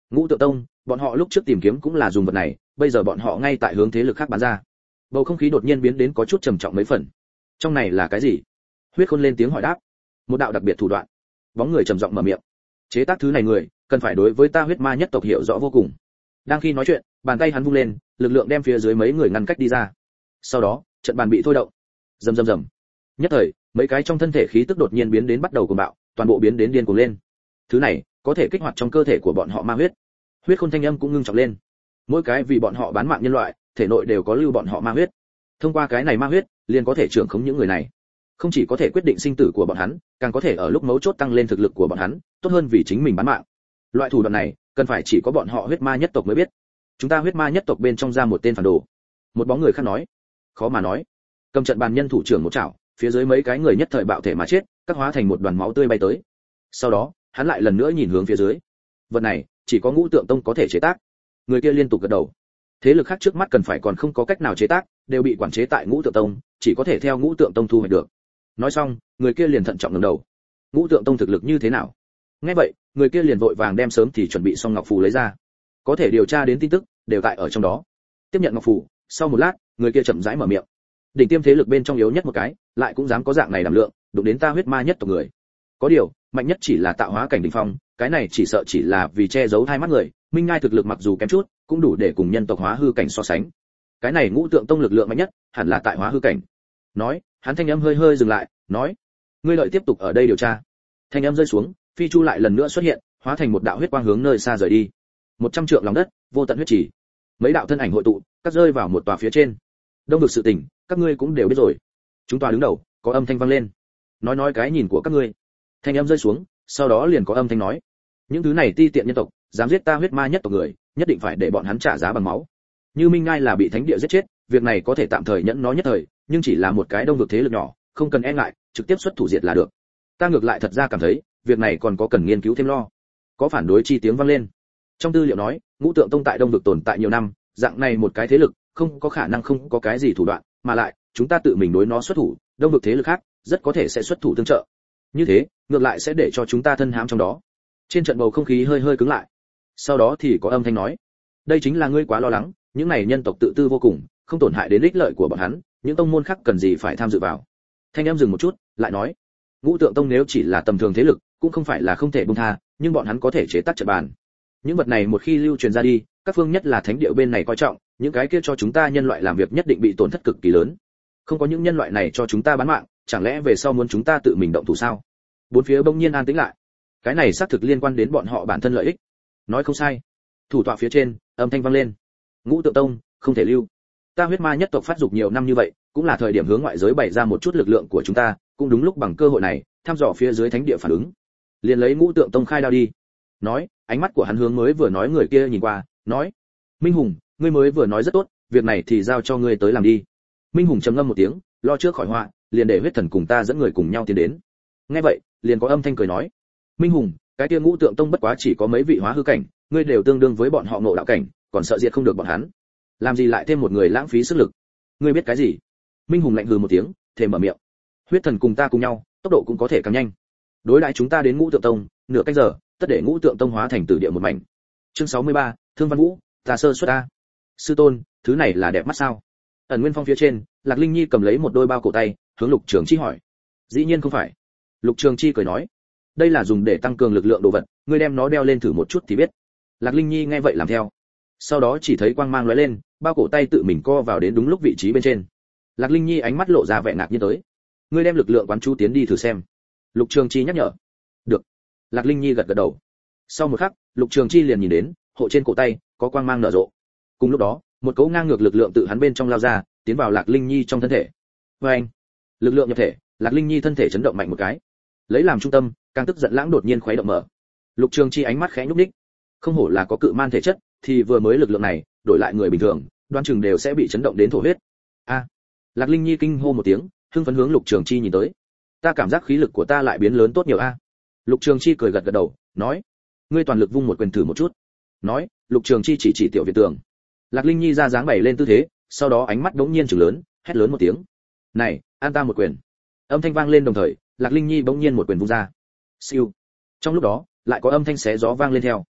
Ngũ Tượng Tông, bọn họ lúc trước tìm kiếm cũng là dùng vật này, bây giờ bọn họ ngay tại hướng thế lực khác bán ra. Bầu không khí đột nhiên biến đến có chút trầm trọng mấy phần. Trong này là cái gì? Huyết Khôn lên tiếng hỏi đáp. Một đạo đặc biệt thủ đoạn. Bóng người trầm giọng mở miệng. Chế tác thứ này người, cần phải đối với ta huyết ma nhất tộc hiểu rõ vô cùng. Đang khi nói chuyện, bàn tay hắn vung lên, lực lượng đem phía dưới mấy người ngăn cách đi ra. Sau đó, trận bàn bị thôi động. Rầm rầm rầm. Nhất thời, mấy cái trong thân thể khí tức đột nhiên biến đến bắt đầu cuồng bạo, toàn bộ biến đến điên cuồng lên. Thứ này, có thể kích hoạt trong cơ thể của bọn họ ma huyết. Huyết Khôn thanh âm cũng ngưng trọng lên. Mỗi cái vì bọn họ bán mạng nhân loại, thể nội đều có lưu bọn họ ma huyết. Thông qua cái này ma huyết, liền có thể trưởng khống những người này. Không chỉ có thể quyết định sinh tử của bọn hắn, càng có thể ở lúc mấu chốt tăng lên thực lực của bọn hắn, tốt hơn vì chính mình bán mạng. Loại thủ đoạn này, cần phải chỉ có bọn họ huyết ma nhất tộc mới biết. Chúng ta huyết ma nhất tộc bên trong ra một tên phản đồ. Một bóng người khác nói. Khó mà nói. Cầm trận bàn nhân thủ trưởng một chảo, phía dưới mấy cái người nhất thời bạo thể mà chết, các hóa thành một đoàn máu tươi bay tới. Sau đó, hắn lại lần nữa nhìn hướng phía dưới. Vật này, chỉ có Ngũ Tượng Tông có thể chế tác. Người kia liên tục gật đầu. Thế lực khác trước mắt cần phải còn không có cách nào chế tác, đều bị quản chế tại Ngũ Tượng Tông, chỉ có thể theo Ngũ Tượng Tông thu hoạch được. Nói xong, người kia liền thận trọng ngẩng đầu. Ngũ Tượng Tông thực lực như thế nào? Nghe vậy, người kia liền vội vàng đem sớm thì chuẩn bị xong ngọc phù lấy ra. Có thể điều tra đến tin tức, đều tại ở trong đó. Tiếp nhận ngọc phù, sau một lát, người kia chậm rãi mở miệng. Đỉnh tiêm thế lực bên trong yếu nhất một cái, lại cũng dám có dạng này đảm lượng, đụng đến ta huyết ma nhất tộc người. Có điều, mạnh nhất chỉ là tạo hóa cảnh đỉnh phong, cái này chỉ sợ chỉ là vì che giấu hai mắt người, minh ngai thực lực mặc dù kém chút, cũng đủ để cùng nhân tộc hóa hư cảnh so sánh. Cái này Ngũ Tượng Tông lực lượng mạnh nhất, hẳn là tại hóa hư cảnh. Nói, hắn thanh âm hơi hơi dừng lại, nói: "Ngươi lợi tiếp tục ở đây điều tra." Thanh âm rơi xuống, phi chu lại lần nữa xuất hiện, hóa thành một đạo huyết quang hướng nơi xa rời đi. Một trăm trượng lòng đất, vô tận huyết chỉ. Mấy đạo thân ảnh hội tụ, cắt rơi vào một tòa phía trên. Đông vực sự tình, các ngươi cũng đều biết rồi. Chúng tòa đứng đầu, có âm thanh vang lên. Nói nói cái nhìn của các ngươi. Thanh âm rơi xuống, sau đó liền có âm thanh nói: "Những thứ này ti tiện nhân tộc, dám giết ta huyết ma nhất tộc người, nhất định phải để bọn hắn trả giá bằng máu." Như Minh Ngai là bị thánh địa giết chết, việc này có thể tạm thời nhẫn nó nhất thời, nhưng chỉ là một cái đông vực thế lực nhỏ, không cần e ngại, trực tiếp xuất thủ diệt là được. Ta ngược lại thật ra cảm thấy, việc này còn có cần nghiên cứu thêm lo. Có phản đối chi tiếng vang lên. Trong tư liệu nói, Ngũ Tượng Tông tại đông vực tồn tại nhiều năm, dạng này một cái thế lực, không có khả năng không có cái gì thủ đoạn, mà lại, chúng ta tự mình đối nó xuất thủ, đông vực thế lực khác, rất có thể sẽ xuất thủ tương trợ. Như thế, ngược lại sẽ để cho chúng ta thân hãm trong đó. Trên trận bầu không khí hơi hơi cứng lại. Sau đó thì có âm thanh nói: "Đây chính là ngươi quá lo lắng, những này nhân tộc tự tư vô cùng, không tổn hại đến ích lợi của bọn hắn, những tông môn khác cần gì phải tham dự vào." Thanh em dừng một chút, lại nói: "Ngũ Tượng Tông nếu chỉ là tầm thường thế lực, cũng không phải là không thể buông tha, nhưng bọn hắn có thể chế tác trận bàn. Những vật này một khi lưu truyền ra đi, các phương nhất là thánh địa bên này coi trọng, những cái kia cho chúng ta nhân loại làm việc nhất định bị tổn thất cực kỳ lớn. Không có những nhân loại này cho chúng ta bán mạng, chẳng lẽ về sau muốn chúng ta tự mình động thủ sao?" Bốn phía bỗng nhiên an tĩnh lại. Cái này xác thực liên quan đến bọn họ bản thân lợi ích. Nói không sai. Thủ tọa phía trên, âm thanh vang lên: "Ngũ Tượng Tông, không thể lưu. Ta huyết ma nhất tộc phát dục nhiều năm như vậy, cũng là thời điểm hướng ngoại giới bày ra một chút lực lượng của chúng ta, cũng đúng lúc bằng cơ hội này, thăm dò phía dưới thánh địa phản ứng. Liền lấy Ngũ Tượng Tông khai đao đi." Nói, ánh mắt của hắn hướng mới vừa nói người kia nhìn qua, nói: "Minh Hùng, ngươi mới vừa nói rất tốt, việc này thì giao cho ngươi tới làm đi." Minh Hùng trầm ngâm một tiếng, lo trước khỏi họa, liền để huyết thần cùng ta dẫn người cùng nhau tiến đến. Nghe vậy, liền có âm thanh cười nói: "Minh Hùng, cái kia Ngũ Tượng Tông bất quá chỉ có mấy vị hóa hư cảnh, ngươi đều tương đương với bọn họ ngộ đạo cảnh, còn sợ diệt không được bọn hắn, làm gì lại thêm một người lãng phí sức lực? Ngươi biết cái gì?" Minh Hùng lạnh hừ một tiếng, thề mở miệng: "Huyết thần cùng ta cùng nhau, tốc độ cũng có thể càng nhanh. Đối đãi chúng ta đến Ngũ Tượng Tông, nửa canh giờ, tất để Ngũ Tượng Tông hóa thành tử địa một mảnh." Chương sáu mươi ba, Thương Văn Vũ, ta sơ suất a. "Sư tôn, thứ này là đẹp mắt sao?" Ẩn Nguyên Phong phía trên, Lạc Linh Nhi cầm lấy một đôi bao cổ tay, hướng Lục Trường Chi hỏi. "Dĩ nhiên không phải." Lục Trường Chi cười nói: "Đây là dùng để tăng cường lực lượng đồ vật, ngươi đem nó đeo lên thử một chút thì biết." Lạc Linh Nhi nghe vậy làm theo. Sau đó chỉ thấy quang mang lóe lên, bao cổ tay tự mình co vào đến đúng lúc vị trí bên trên. Lạc Linh Nhi ánh mắt lộ ra vẻ ngạc nhiên tới: "Ngươi đem lực lượng quán chú tiến đi thử xem." Lục Trường Chi nhắc nhở. "Được." Lạc Linh Nhi gật gật đầu. Sau một khắc, Lục Trường Chi liền nhìn đến, hộ trên cổ tay có quang mang nở rộ. Cùng lúc đó, một cấu ngang ngược lực lượng tự hắn bên trong lao ra, tiến vào Lạc Linh Nhi trong thân thể. Và anh, lực lượng nhập thể, Lạc Linh Nhi thân thể chấn động mạnh một cái. Lấy làm trung tâm, càng tức giận lãng đột nhiên khuấy động mở. Lục Trường Chi ánh mắt khẽ nhúc nhích. Không hổ là có cự man thể chất, thì vừa mới lực lượng này, đổi lại người bình thường, đoán chừng đều sẽ bị chấn động đến thổ huyết. A! Lạc Linh Nhi kinh hô một tiếng, hưng phấn hướng Lục Trường Chi nhìn tới. "Ta cảm giác khí lực của ta lại biến lớn tốt nhiều a." Lục Trường Chi cười gật gật đầu, nói: "Ngươi toàn lực vung một quyền thử một chút." Nói, Lục Trường Chi chỉ chỉ tiểu viện tường. Lạc Linh Nhi ra dáng bày lên tư thế, sau đó ánh mắt đống nhiên trừng lớn, hét lớn một tiếng: "Này, an ta một quyền!" Âm thanh vang lên đồng thời, Lạc Linh Nhi bỗng nhiên một quyền vung ra. Siêu. Trong lúc đó, lại có âm thanh xé gió vang lên theo.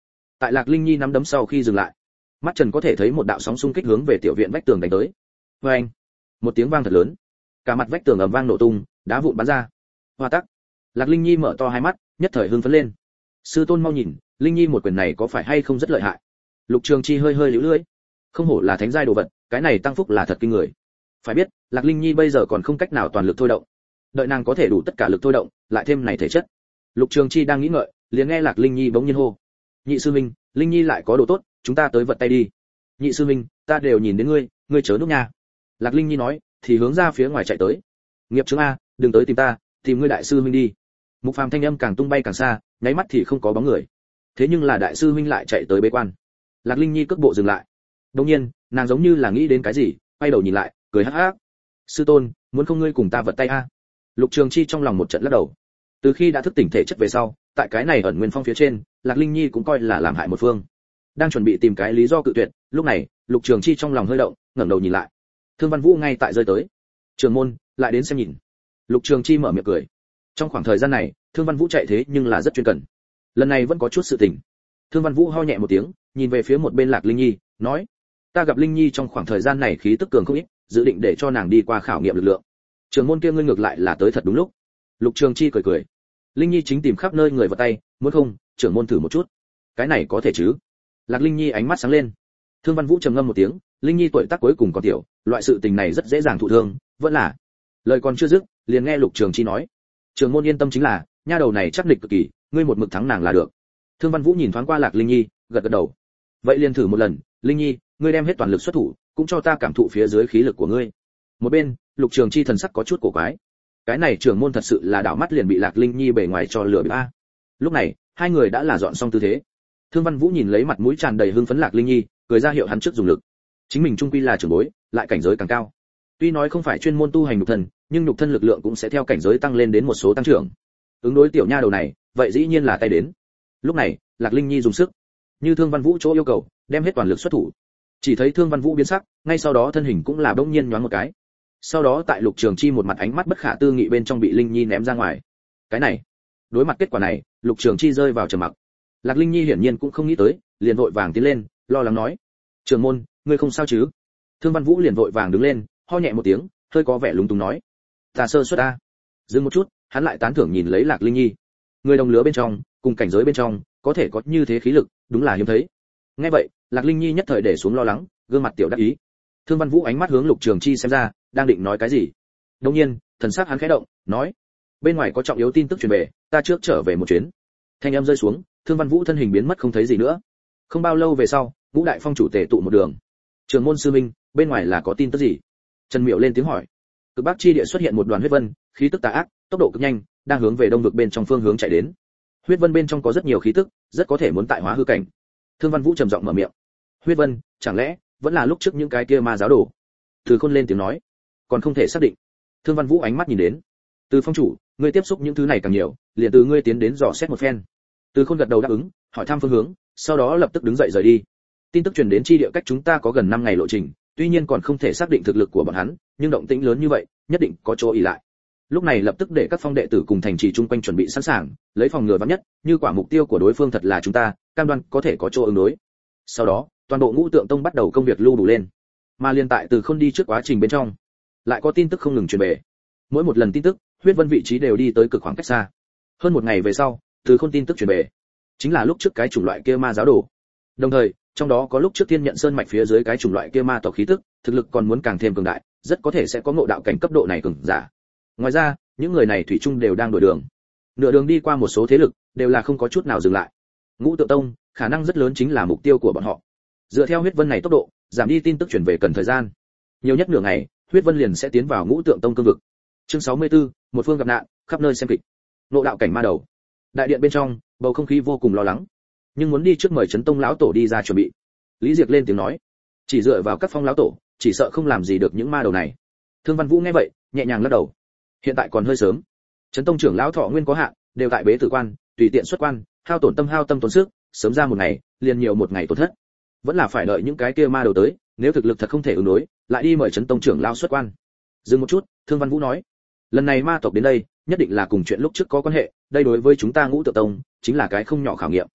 Tại Lạc Linh Nhi nắm đấm sau khi dừng lại, mắt Trần có thể thấy một đạo sóng xung kích hướng về tiểu viện vách tường đánh tới. Oeng! Một tiếng vang thật lớn, cả mặt vách tường ầm vang nổ tung, đá vụn bắn ra. Hoa tắc. Lạc Linh Nhi mở to hai mắt, nhất thời hưng phấn lên. Sư tôn mau nhìn, Linh Nhi một quyền này có phải hay không rất lợi hại. Lục Trường Chi hơi hơi liễu lưỡi. Không hổ là thánh giai đồ vật, cái này tăng phúc là thật kinh người. Phải biết, Lạc Linh Nhi bây giờ còn không cách nào toàn lực thôi động. Đợi nàng có thể đủ tất cả lực thôi động, lại thêm này thể chất. Lục Trường Chi đang nghĩ ngợi, liền nghe Lạc Linh Nhi bỗng nhiên hô: "Nhị sư huynh, Linh Nhi lại có đồ tốt, chúng ta tới vật tay đi." "Nhị sư huynh, ta đều nhìn đến ngươi, ngươi chớ núp nha." Lạc Linh Nhi nói, thì hướng ra phía ngoài chạy tới. "Nghiệp chứng a, đừng tới tìm ta, tìm ngươi đại sư huynh đi." Mục Phàm thanh âm càng tung bay càng xa, nháy mắt thì không có bóng người. Thế nhưng là đại sư huynh lại chạy tới bế quan. Lạc Linh Nhi cước bộ dừng lại. Đột nhiên, nàng giống như là nghĩ đến cái gì, quay đầu nhìn lại, cười hắc hắc. "Sư tôn, muốn không ngươi cùng ta vật tay a?" Lục Trường Chi trong lòng một trận lắc đầu. Từ khi đã thức tỉnh thể chất về sau, tại cái này ẩn nguyên phong phía trên, Lạc Linh Nhi cũng coi là làm hại một phương. Đang chuẩn bị tìm cái lý do cự tuyệt, lúc này, Lục Trường Chi trong lòng hơi động, ngẩng đầu nhìn lại. Thương Văn Vũ ngay tại rơi tới. "Trường môn, lại đến xem nhìn." Lục Trường Chi mở miệng cười. Trong khoảng thời gian này, Thương Văn Vũ chạy thế nhưng là rất chuyên cần. Lần này vẫn có chút sự tình. Thương Văn Vũ ho nhẹ một tiếng, nhìn về phía một bên Lạc Linh Nhi, nói: "Ta gặp Linh Nhi trong khoảng thời gian này khí tức cường không ít, dự định để cho nàng đi qua khảo nghiệm lực lượng. Trường môn kia ngươi ngược lại là tới thật đúng lúc." Lục Trường Chi cười cười. "Linh Nhi chính tìm khắp nơi người vào tay, muốn không, trưởng môn thử một chút." "Cái này có thể chứ?" Lạc Linh Nhi ánh mắt sáng lên. Thương Văn Vũ trầm ngâm một tiếng, Linh Nhi tuổi tác cuối cùng còn tiểu, loại sự tình này rất dễ dàng thụ thương, vẫn là. Lời còn chưa dứt, liền nghe Lục Trường Chi nói: "Trường môn yên tâm chính là, nha đầu này chắc địch cực kỳ, ngươi một mực thắng nàng là được." Thương Văn Vũ nhìn thoáng qua Lạc Linh Nhi, gật gật đầu. "Vậy liền thử một lần, Linh Nhi, ngươi đem hết toàn lực xuất thủ, cũng cho ta cảm thụ phía dưới khí lực của ngươi." Một bên, Lục Trường Chi thần sắc có chút cổ quái. Cái này trưởng môn thật sự là đảo mắt liền bị Lạc Linh Nhi bề ngoài cho lừa bịp a. Lúc này, hai người đã là dọn xong tư thế. Thương Văn Vũ nhìn lấy mặt mũi tràn đầy hưng phấn Lạc Linh Nhi, cười ra hiệu hắn trước dùng lực. Chính mình trung quy là trưởng bối, lại cảnh giới càng cao. Tuy nói không phải chuyên môn tu hành nhục thân, nhưng nhục thân lực lượng cũng sẽ theo cảnh giới tăng lên đến một số tăng trưởng. Ứng đối tiểu nha đầu này, vậy dĩ nhiên là tay đến. Lúc này, Lạc Linh Nhi dùng sức, như Thương Văn Vũ chỗ yêu cầu, đem hết toàn lực xuất thủ. Chỉ thấy Thương Văn Vũ biến sắc, ngay sau đó thân hình cũng là bỗng nhiên nhoáng một cái. Sau đó tại Lục Trường Chi một mặt ánh mắt bất khả tư nghị bên trong bị Linh Nhi ném ra ngoài. Cái này, đối mặt kết quả này, Lục Trường Chi rơi vào trầm mặc. Lạc Linh Nhi hiển nhiên cũng không nghĩ tới, liền vội vàng tiến lên, lo lắng nói: "Trường môn, ngươi không sao chứ?" Thương Văn Vũ liền vội vàng đứng lên, ho nhẹ một tiếng, hơi có vẻ lúng túng nói: "Ta sơ suất a." Dừng một chút, hắn lại tán thưởng nhìn lấy Lạc Linh Nhi. Người đồng lứa bên trong, cùng cảnh giới bên trong, có thể có như thế khí lực, đúng là hiếm thấy. Nghe vậy, Lạc Linh Nhi nhất thời để xuống lo lắng, gương mặt tiểu đắc ý. Thương Văn Vũ ánh mắt hướng Lục Trường Chi xem ra, đang định nói cái gì. Đột nhiên, thần sắc hắn khẽ động, nói: "Bên ngoài có trọng yếu tin tức truyền về, ta trước trở về một chuyến." Thanh âm rơi xuống, Thương Văn Vũ thân hình biến mất không thấy gì nữa. Không bao lâu về sau, Ngũ Đại Phong chủ tề tụ một đường. "Trường môn sư minh, bên ngoài là có tin tức gì?" Trần Miệu lên tiếng hỏi. Cực Bắc chi địa xuất hiện một đoàn huyết vân, khí tức tà ác, tốc độ cực nhanh, đang hướng về đông vực bên trong phương hướng chạy đến. Huyết vân bên trong có rất nhiều khí tức, rất có thể muốn tại hóa hư cảnh. Thương Văn Vũ trầm giọng mở miệng. "Huyết vân, chẳng lẽ vẫn là lúc trước những cái kia ma giáo đồ?" Từ Khôn lên tiếng nói. "Còn không thể xác định." Thương Văn Vũ ánh mắt nhìn đến. "Từ phong chủ, ngươi tiếp xúc những thứ này càng nhiều, liền từ ngươi tiến đến dò xét một phen." Từ Khôn gật đầu đáp ứng, hỏi thăm phương hướng, sau đó lập tức đứng dậy rời đi. Tin tức truyền đến chi địa cách chúng ta có gần năm ngày lộ trình, tuy nhiên còn không thể xác định thực lực của bọn hắn, nhưng động tĩnh lớn như vậy, nhất định có chỗ ỷ lại. Lúc này lập tức để các phong đệ tử cùng thành trì chung quanh chuẩn bị sẵn sàng, lấy phòng ngừa vắn nhất, như quả mục tiêu của đối phương thật là chúng ta, cam đoan có thể có chỗ ứng đối. Sau đó, toàn bộ Ngũ Tượng Tông bắt đầu công việc lưu đủ lên. Mà liên tại Từ Khôn đi trước quá trình bên trong, lại có tin tức không ngừng truyền về. Mỗi một lần tin tức, huyết vân vị trí đều đi tới cực khoảng cách xa. Hơn một ngày về sau, Từ Khôn tin tức truyền về, chính là lúc trước cái chủng loại kia ma giáo đồ. Đồng thời, trong đó có lúc trước Thiên Nhận Sơn mạch phía dưới cái chủng loại kia ma tộc khí tức, thực lực còn muốn càng thêm cường đại, rất có thể sẽ có ngộ đạo cảnh cấp độ này cường giả. Ngoài ra, những người này thủy chung đều đang đổi đường. Nửa đường đi qua một số thế lực, đều là không có chút nào dừng lại. Ngũ Tượng Tông, khả năng rất lớn chính là mục tiêu của bọn họ. Dựa theo huyết vân này tốc độ, giảm đi tin tức truyền về cần thời gian. Nhiều nhất nửa ngày, huyết vân liền sẽ tiến vào Ngũ Tượng Tông cương vực. Chương sáu mươi tư, một phương gặp nạn, khắp nơi xem kịch. Ngộ đạo cảnh ma đầu. Đại điện bên trong, bầu không khí vô cùng lo lắng. Nhưng muốn đi trước mời Chấn Tông lão tổ đi ra chuẩn bị. Lý Diệc lên tiếng nói, chỉ dựa vào các phong lão tổ, chỉ sợ không làm gì được những ma đầu này. Thương Văn Vũ nghe vậy, nhẹ nhàng lắc đầu. Hiện tại còn hơi sớm. Chấn Tông trưởng lão thọ nguyên có hạn, đều tại bế tử quan, tùy tiện xuất quan, hao tổn tâm hao tâm tốn sức, sớm ra một ngày, liền nhiều một ngày tổn thất. Vẫn là phải đợi những cái kia ma đầu tới, nếu thực lực thật không thể ứng đối, lại đi mời Chấn Tông trưởng lão xuất quan. Dừng một chút, Thương Văn Vũ nói, lần này ma tộc đến đây, nhất định là cùng chuyện lúc trước có quan hệ, đây đối với chúng ta Ngũ Tượng Tông chính là cái không nhỏ khảo nghiệm.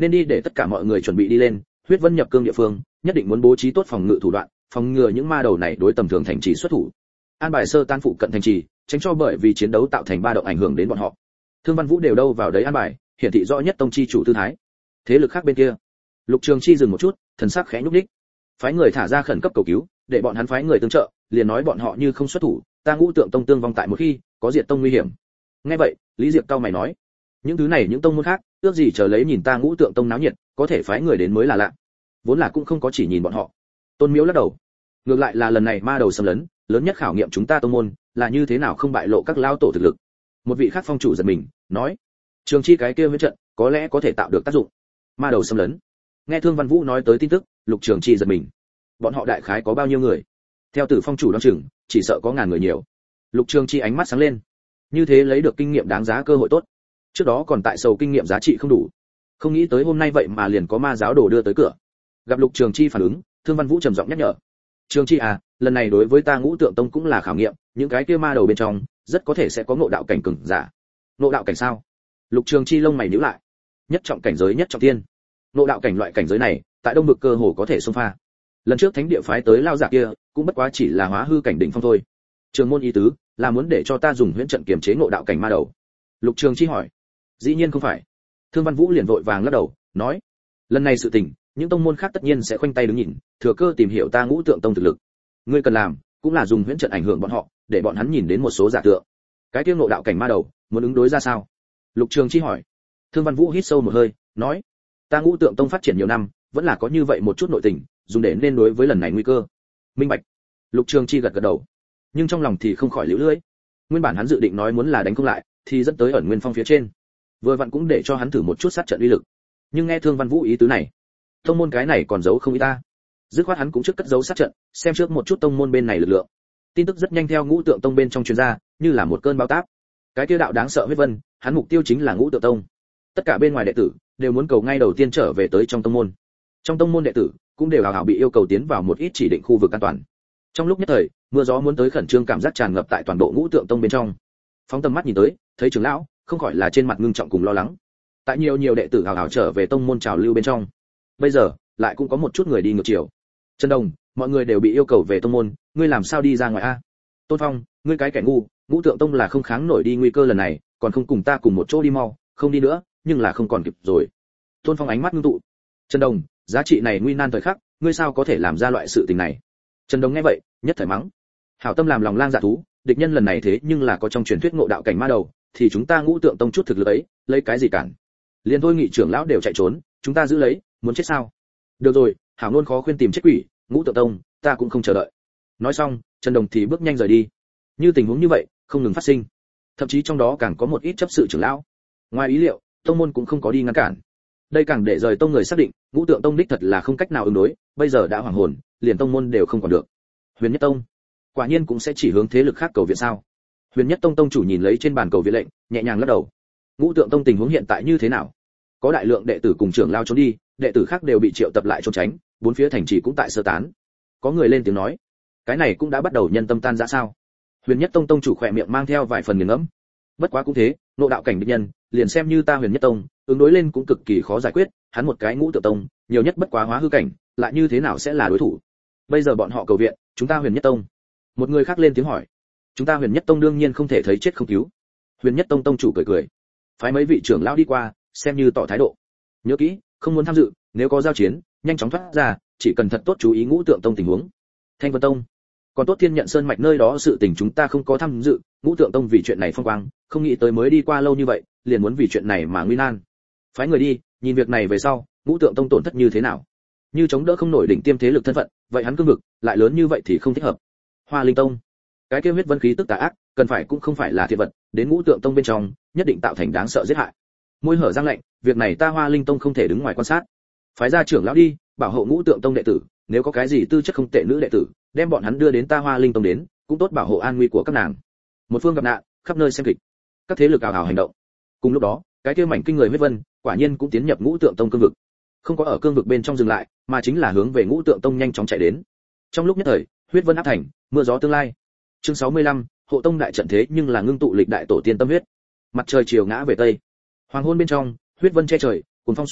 nên đi để tất cả mọi người chuẩn bị đi lên, huyết vân nhập cương địa phương, nhất định muốn bố trí tốt phòng ngự thủ đoạn, phòng ngừa những ma đầu này đối tầm thường thành trì xuất thủ. An bài sơ tan phụ cận thành trì, tránh cho bởi vì chiến đấu tạo thành ba động ảnh hưởng đến bọn họ. Thương Văn Vũ đều đâu vào đấy an bài, hiển thị rõ nhất tông chi chủ tư thái. Thế lực khác bên kia, Lục Trường Chi dừng một chút, thần sắc khẽ nhúc nhích. Phái người thả ra khẩn cấp cầu cứu, để bọn hắn phái người tương trợ, liền nói bọn họ như không xuất thủ, ta Ngũ Tượng Tông tương vong tại một khi, có diệt tông nguy hiểm. Nghe vậy, Lý Diệp cao mày nói, những thứ này những tông môn khác, ước gì chờ lấy nhìn ta Ngũ Tượng Tông náo nhiệt, có thể phái người đến mới là lạ. Vốn là cũng không có chỉ nhìn bọn họ. Tôn Miếu lắc đầu, ngược lại là lần này ma đầu xâm lấn, lớn nhất khảo nghiệm chúng ta tông môn, là như thế nào không bại lộ các lao tổ thực lực. Một vị khác phong chủ giật mình, nói, Trường Chi cái kia huyễn trận, có lẽ có thể tạo được tác dụng. Ma đầu xâm lấn. Nghe Thương Văn Vũ nói tới tin tức, Lục Trường Chi giật mình. Bọn họ đại khái có bao nhiêu người? Theo Tử Phong chủ đoán chừng, chỉ sợ có ngàn người nhiều. Lục Trường Chi ánh mắt sáng lên. Như thế lấy được kinh nghiệm đáng giá cơ hội tốt. Trước đó còn tại sầu kinh nghiệm giá trị không đủ. Không nghĩ tới hôm nay vậy mà liền có ma giáo đồ đưa tới cửa. Gặp Lục Trường Chi phản ứng, Thương Văn Vũ trầm giọng nhắc nhở. Trường Chi à, lần này đối với ta Ngũ Tượng Tông cũng là khảo nghiệm, những cái kia ma đầu bên trong, rất có thể sẽ có ngộ đạo cảnh cường giả. Ngộ đạo cảnh sao? Lục Trường Chi lông mày nhíu lại. Nhất trọng cảnh giới nhất trọng thiên. Ngộ đạo cảnh loại cảnh giới này, tại Đông Vực cơ hồ có thể xông pha. Lần trước thánh địa phái tới lao giả kia, cũng bất quá chỉ là hóa hư cảnh đỉnh phong thôi. Trường môn ý tứ, là muốn để cho ta dùng huyễn trận kiềm chế ngộ đạo cảnh ma đầu. Lục Trường Chi hỏi. Dĩ nhiên không phải. Thương Văn Vũ liền vội vàng lắc đầu, nói, lần này sự tình, những tông môn khác tất nhiên sẽ khoanh tay đứng nhìn, thừa cơ tìm hiểu ta Ngũ Tượng Tông thực lực. Ngươi cần làm, cũng là dùng huyễn trận ảnh hưởng bọn họ, để bọn hắn nhìn đến một số giả tượng. Cái tiêu ngộ đạo cảnh ma đầu, muốn ứng đối ra sao? Lục Trường Chi hỏi. Thương Văn Vũ hít sâu một hơi, nói, ta Ngũ Tượng Tông phát triển nhiều năm, vẫn là có như vậy một chút nội tình, dùng để nên đối với lần này nguy cơ. Minh bạch. Lục Trường Chi gật gật đầu, nhưng trong lòng thì không khỏi liễu lưỡi. Nguyên bản hắn dự định nói muốn là đánh không lại, thì dẫn tới ẩn nguyên phong phía trên. Vừa vặn cũng để cho hắn thử một chút sát trận uy lực. Nhưng nghe Thương Văn Vũ ý tứ này, tông môn cái này còn giấu không ý ta. Dứt khoát hắn cũng trước cất giấu sát trận, xem trước một chút tông môn bên này lực lượng. Tin tức rất nhanh theo Ngũ Tượng Tông bên trong truyền ra, như là một cơn bão táp. Cái kia đạo đáng sợ huyết vân, hắn mục tiêu chính là Ngũ Tượng Tông. Tất cả bên ngoài đệ tử đều muốn cầu ngay đầu tiên trở về tới trong tông môn. Trong tông môn đệ tử cũng đều hào hào bị yêu cầu tiến vào một ít chỉ định khu vực an toàn. Trong lúc nhất thời, mưa gió muốn tới khẩn trương cảm giác tràn ngập tại toàn bộ Ngũ Tượng Tông bên trong. Phóng tầm mắt nhìn tới, thấy trưởng lão, không khỏi là trên mặt ngưng trọng cùng lo lắng. Tại nhiều nhiều đệ tử hào hào trở về tông môn trào lưu bên trong. Bây giờ, lại cũng có một chút người đi ngược chiều. Trần Đồng, mọi người đều bị yêu cầu về tông môn, ngươi làm sao đi ra ngoài a? Tôn Phong, ngươi cái kẻ ngu, Ngũ Tượng Tông là không kháng nổi đi nguy cơ lần này, còn không cùng ta cùng một chỗ đi mau, không đi nữa, nhưng là không còn kịp rồi. Tôn Phong ánh mắt ngưng tụ. Trần Đồng, giá trị này nguy nan thời khắc, ngươi sao có thể làm ra loại sự tình này? Trần Đồng nghe vậy, nhất thời mắng. Hảo tâm làm lòng lang dạ thú, địch nhân lần này thế nhưng là có trong truyền thuyết ngộ đạo cảnh ma đầu, thì chúng ta Ngũ Tượng Tông chút thực lực ấy, lấy cái gì cản? Liên thôi nghị trưởng lão đều chạy trốn, chúng ta giữ lấy, muốn chết sao? Được rồi, hảo luôn khó khuyên tìm chết quỷ, Ngũ Tượng Tông, ta cũng không chờ đợi. Nói xong, Trần Đồng thì bước nhanh rời đi. Như tình huống như vậy, không ngừng phát sinh. Thậm chí trong đó càng có một ít chấp sự trưởng lão. Ngoài ý liệu, tông môn cũng không có đi ngăn cản. Đây càng để rời tông người xác định, Ngũ Tượng Tông đích thật là không cách nào ứng đối, bây giờ đã hoàng hồn, liền tông môn đều không còn được. Huyền Nhất Tông, quả nhiên cũng sẽ chỉ hướng thế lực khác cầu viện sao? Huyền Nhất Tông tông chủ nhìn lấy trên bàn cầu viện lệnh, nhẹ nhàng lắc đầu. Ngũ Tượng Tông tình huống hiện tại như thế nào? Có đại lượng đệ tử cùng trưởng lao trốn đi, đệ tử khác đều bị triệu tập lại trốn tránh, bốn phía thành trì cũng tại sơ tán. Có người lên tiếng nói, cái này cũng đã bắt đầu nhân tâm tan rã sao? Huyền Nhất Tông tông chủ khỏe miệng mang theo vài phần nghiền ngẫm. Bất quá cũng thế, nộ đạo cảnh địch nhân, liền xem như ta Huyền Nhất Tông, ứng đối lên cũng cực kỳ khó giải quyết, hắn một cái Ngũ Tượng Tông, nhiều nhất bất quá hóa hư cảnh, lại như thế nào sẽ là đối thủ? Bây giờ bọn họ cầu viện, chúng ta Huyền Nhất Tông. Một người khác lên tiếng hỏi, chúng ta Huyền Nhất Tông đương nhiên không thể thấy chết không cứu. Huyền Nhất Tông tông chủ cười cười, phái mấy vị trưởng lão đi qua, xem như tỏ thái độ. Nhớ kỹ, không muốn tham dự, nếu có giao chiến, nhanh chóng thoát ra, chỉ cần thật tốt chú ý Ngũ Tượng Tông tình huống. Thanh Vân Tông, còn tốt Thiên Nhận Sơn mạch nơi đó sự tình chúng ta không có tham dự, Ngũ Tượng Tông vì chuyện này phong quang, không nghĩ tới mới đi qua lâu như vậy, liền muốn vì chuyện này mà nguy nan. Phái người đi, nhìn việc này về sau, Ngũ Tượng Tông tổn thất như thế nào? Như chống đỡ không nổi đỉnh tiêm thế lực thân phận, vậy hắn cương vực lại lớn như vậy thì không thích hợp. Hoa Linh Tông, cái kia huyết vân khí tức tà ác, cần phải cũng không phải là thiện vật, đến Ngũ Tượng Tông bên trong, nhất định tạo thành đáng sợ giết hại. Môi hở răng lạnh, việc này ta Hoa Linh Tông không thể đứng ngoài quan sát. Phái gia trưởng lão đi, bảo hộ Ngũ Tượng Tông đệ tử, nếu có cái gì tư chất không tệ nữ đệ tử, đem bọn hắn đưa đến ta Hoa Linh Tông đến, cũng tốt bảo hộ an nguy của các nàng. Một phương gặp nạn, khắp nơi xem kịch. Các thế lực ào ào hành động. Cùng lúc đó, cái kia mảnh kinh người huyết vân, quả nhiên cũng tiến nhập Ngũ Tượng Tông cương vực. Không có ở cương vực bên trong dừng lại, mà chính là hướng về Ngũ Tượng Tông nhanh chóng chạy đến. Trong lúc nhất thời, huyết vân áp thành, mưa gió tương lai. Chương sáu mươi lăm, hộ tông đại trận thế nhưng là ngưng tụ lịch đại tổ tiên tâm huyết. Mặt trời chiều ngã về tây. Hoàng hôn bên trong, huyết vân che trời, cuồng phong xoắn tới,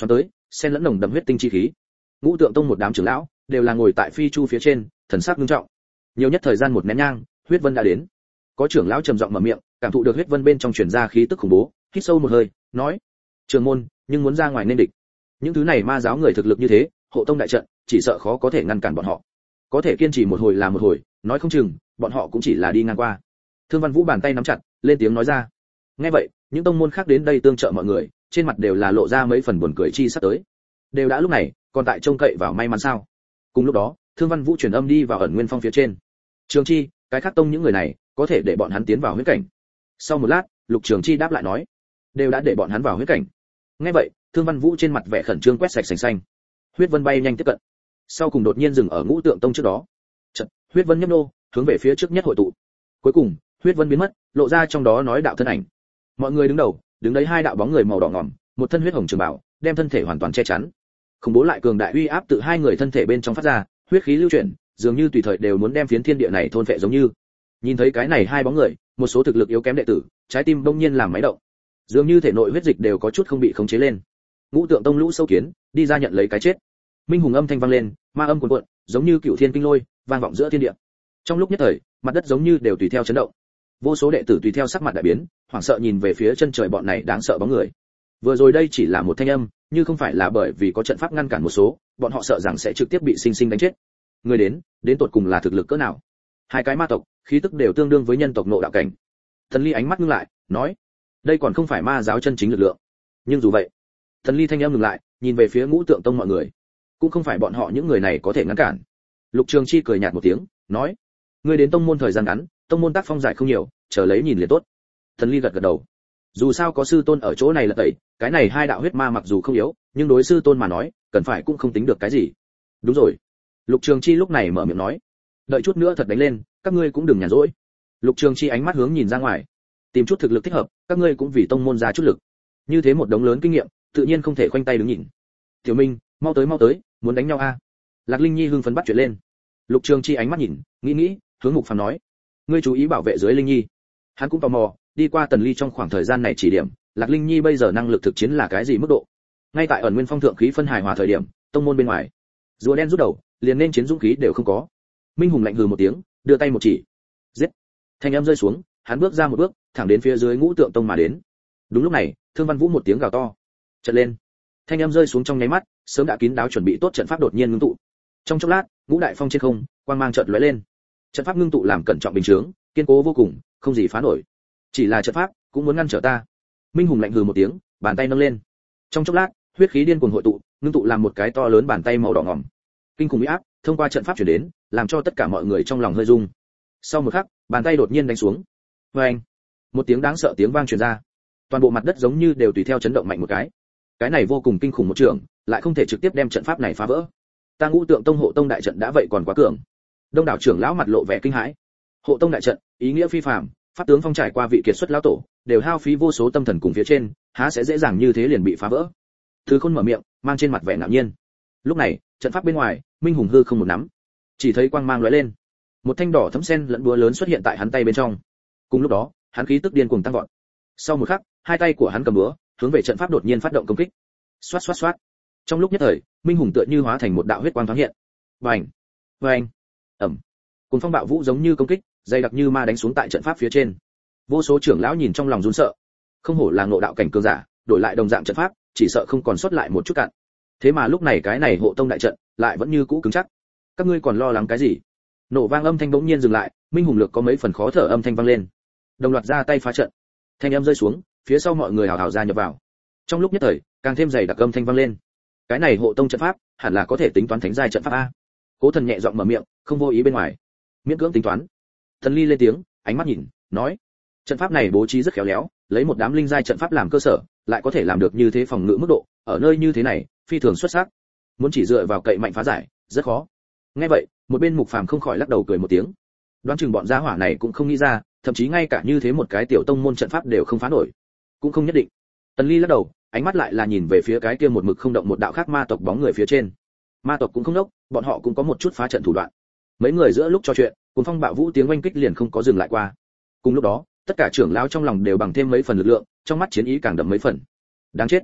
xen lẫn nồng đậm huyết tinh chi khí. Ngũ Tượng Tông một đám trưởng lão đều là ngồi tại phi chu phía trên, thần sắc nghiêm trọng. Nhiều nhất thời gian một nén nhang, huyết vân đã đến. Có trưởng lão trầm giọng mở miệng, cảm thụ được huyết vân bên trong truyền ra khí tức khủng bố, hít sâu một hơi, nói: "Trưởng môn, nhưng muốn ra ngoài nên địch. Những thứ này ma giáo người thực lực như thế, hộ tông đại trận, chỉ sợ khó có thể ngăn cản bọn họ. Có thể kiên trì một hồi là một hồi, nói không chừng, bọn họ cũng chỉ là đi ngang qua." Thương Văn Vũ bàn tay nắm chặt, lên tiếng nói ra. Nghe vậy, những tông môn khác đến đây tương trợ mọi người, trên mặt đều là lộ ra mấy phần buồn cười chi sắp tới. Đều đã lúc này, còn tại trông cậy vào may mắn sao? Cùng lúc đó, Thương Văn Vũ truyền âm đi vào ẩn nguyên phong phía trên. Trường Chi, cái khác tông những người này, có thể để bọn hắn tiến vào huyết cảnh. Sau một lát, Lục Trường Chi đáp lại nói, đều đã để bọn hắn vào huyết cảnh. Nghe vậy, Thương Văn Vũ trên mặt vẻ khẩn trương quét sạch sành xanh. Huyết vân bay nhanh tiếp cận, sau cùng đột nhiên dừng ở Ngũ Tượng Tông trước đó. Chợt, huyết vân nhấp nô, hướng về phía trước nhất hội tụ. Cuối cùng, huyết vân biến mất, lộ ra trong đó nói đạo thân ảnh. Mọi người đứng đầu, đứng đấy hai đạo bóng người màu đỏ ngòm, một thân huyết hồng trường bảo, đem thân thể hoàn toàn che chắn. Khủng bố lại cường đại uy áp từ hai người thân thể bên trong phát ra, huyết khí lưu chuyển, dường như tùy thời đều muốn đem phiến thiên địa này thôn phệ giống như. Nhìn thấy cái này hai bóng người, một số thực lực yếu kém đệ tử, trái tim bỗng nhiên làm máy động. Dường như thể nội huyết dịch đều có chút không bị khống chế lên. Ngũ Tượng Tông lũ sâu kiến, đi ra nhận lấy cái chết. Minh hùng âm thanh vang lên, ma âm cuồn cuộn, giống như cửu thiên kinh lôi, vang vọng giữa thiên địa. Trong lúc nhất thời, mặt đất giống như đều tùy theo chấn động. Vô số đệ tử tùy theo sắc mặt đại biến, hoảng sợ nhìn về phía chân trời bọn này đáng sợ bóng người. Vừa rồi đây chỉ là một thanh âm, như không phải là bởi vì có trận pháp ngăn cản một số, bọn họ sợ rằng sẽ trực tiếp bị sinh sinh đánh chết. Người đến, đến tột cùng là thực lực cỡ nào? Hai cái ma tộc, khí tức đều tương đương với nhân tộc nội đạo cảnh. Thần Ly ánh mắt ngưng lại, nói, đây còn không phải ma giáo chân chính lực lượng. Nhưng dù vậy, Thần Ly thanh âm ngừng lại, nhìn về phía Ngũ Tượng Tông mọi người, cũng không phải bọn họ những người này có thể ngăn cản. Lục Trường Chi cười nhạt một tiếng, nói, ngươi đến tông môn thời gian ngắn, tông môn tác phong giải không nhiều, chờ lấy nhìn liền tốt. Thần Ly gật gật đầu. Dù sao có sư tôn ở chỗ này là tẩy, cái này hai đạo huyết ma mặc dù không yếu, nhưng đối sư tôn mà nói, cần phải cũng không tính được cái gì. Đúng rồi. Lục Trường Chi lúc này mở miệng nói, đợi chút nữa thật đánh lên, các ngươi cũng đừng nhàn rỗi. Lục Trường Chi ánh mắt hướng nhìn ra ngoài, tìm chút thực lực thích hợp, các ngươi cũng vì tông môn ra chút lực. Như thế một đống lớn kinh nghiệm, tự nhiên không thể khoanh tay đứng nhìn. Tiểu Minh, mau tới mau tới, muốn đánh nhau a? À? Lạc Linh Nhi hưng phấn bắt chuyện lên. Lục Trường Chi ánh mắt nhìn, nghĩ nghĩ, hướng Mục Phàm nói, ngươi chú ý bảo vệ dưới Linh Nhi. Hắn cũng tò mò, đi qua Tần Ly trong khoảng thời gian này chỉ điểm, Lạc Linh Nhi bây giờ năng lực thực chiến là cái gì mức độ. Ngay tại ẩn nguyên phong thượng khí phân hài hòa thời điểm, tông môn bên ngoài, rùa đen rút đầu, liền nên chiến dũng khí đều không có. Minh Hùng lạnh hừ một tiếng, đưa tay một chỉ, giết. Thanh âm rơi xuống, hắn bước ra một bước, thẳng đến phía dưới Ngũ Tượng Tông mà đến. Đúng lúc này, Thương Văn Vũ một tiếng gào to, trận lên. Thanh âm rơi xuống trong nháy mắt, sớm đã kín đáo chuẩn bị tốt trận pháp đột nhiên ngưng tụ. Trong chốc lát, ngũ đại phong trên không, quang mang chợt lóe lên. Trận pháp ngưng tụ làm cẩn trọng bình chướng, kiên cố vô cùng, không gì phá nổi. Chỉ là trận pháp, cũng muốn ngăn trở ta. Minh Hùng lạnh hừ một tiếng, bàn tay nâng lên. Trong chốc lát, huyết khí điên cuồng hội tụ, ngưng tụ làm một cái to lớn bàn tay màu đỏ ngòm. Kinh khủng uy áp, thông qua trận pháp truyền đến, làm cho tất cả mọi người trong lòng hơi rung. Sau một khắc, bàn tay đột nhiên đánh xuống. Oeng! Một tiếng đáng sợ tiếng vang truyền ra. Toàn bộ mặt đất giống như đều tùy theo chấn động mạnh một cái. Cái này vô cùng kinh khủng một trường, lại không thể trực tiếp đem trận pháp này phá vỡ. Ta Ngũ Tượng Tông hộ tông đại trận đã vậy còn quá cường. Đông đảo trưởng lão mặt lộ vẻ kinh hãi. Hộ tông đại trận, ý nghĩa phi phàm, pháp tướng phong trải qua vị kiệt xuất lão tổ, đều hao phí vô số tâm thần cùng phía trên, há sẽ dễ dàng như thế liền bị phá vỡ. Thứ Khôn mở miệng, mang trên mặt vẻ ngạo nhiên. Lúc này, trận pháp bên ngoài, Minh Hùng hư không một nắm, chỉ thấy quang mang lóe lên, một thanh đỏ thẫm sen lẫn búa lớn xuất hiện tại hắn tay bên trong. Cùng lúc đó, hắn khí tức điên cuồng tăng vọt. Sau một khắc, hai tay của hắn cầm búa, hướng về trận pháp đột nhiên phát động công kích. Xoát xoát xoát. Trong lúc nhất thời, Minh Hùng tựa như hóa thành một đạo huyết quang thoáng hiện. Bành, bành, ầm. Cuồng phong bạo vũ giống như công kích, dày đặc như ma đánh xuống tại trận pháp phía trên. Vô số trưởng lão nhìn trong lòng run sợ. Không hổ là ngộ đạo cảnh cường giả, đổi lại đồng dạng trận pháp, chỉ sợ không còn sót lại một chút cạn. Thế mà lúc này cái này hộ tông đại trận lại vẫn như cũ cứng chắc. Các ngươi còn lo lắng cái gì? Nổ vang âm thanh bỗng nhiên dừng lại, Minh Hùng lược có mấy phần khó thở âm thanh vang lên. Đồng loạt ra tay phá trận. Thanh âm rơi xuống, phía sau mọi người hào hào ra nhập vào. Trong lúc nhất thời, càng thêm dày đặc âm thanh vang lên. Cái này hộ tông trận pháp, hẳn là có thể tính toán thánh giai trận pháp a. Cố Thần nhẹ giọng mở miệng, không vô ý bên ngoài. Miễn cưỡng tính toán. Thần Ly lên tiếng, ánh mắt nhìn, nói: trận pháp này bố trí rất khéo léo, lấy một đám linh giai trận pháp làm cơ sở, lại có thể làm được như thế phòng ngự mức độ, ở nơi như thế này, phi thường xuất sắc. Muốn chỉ dựa vào cậy mạnh phá giải, rất khó. Nghe vậy, một bên Mục Phàm không khỏi lắc đầu cười một tiếng. Đoán chừng bọn gia hỏa này cũng không nghĩ ra, thậm chí ngay cả như thế một cái tiểu tông môn trận pháp đều không phá nổi. Cũng không nhất định. Tần Ly lắc đầu, ánh mắt lại là nhìn về phía cái kia một mực không động một đạo khác ma tộc bóng người phía trên. Ma tộc cũng không đốc, bọn họ cũng có một chút phá trận thủ đoạn. Mấy người giữa lúc trò chuyện, cuồng phong bạo vũ tiếng oanh kích liền không có dừng lại qua. Cùng lúc đó, tất cả trưởng lão trong lòng đều bằng thêm mấy phần lực lượng, trong mắt chiến ý càng đậm mấy phần. Đáng chết,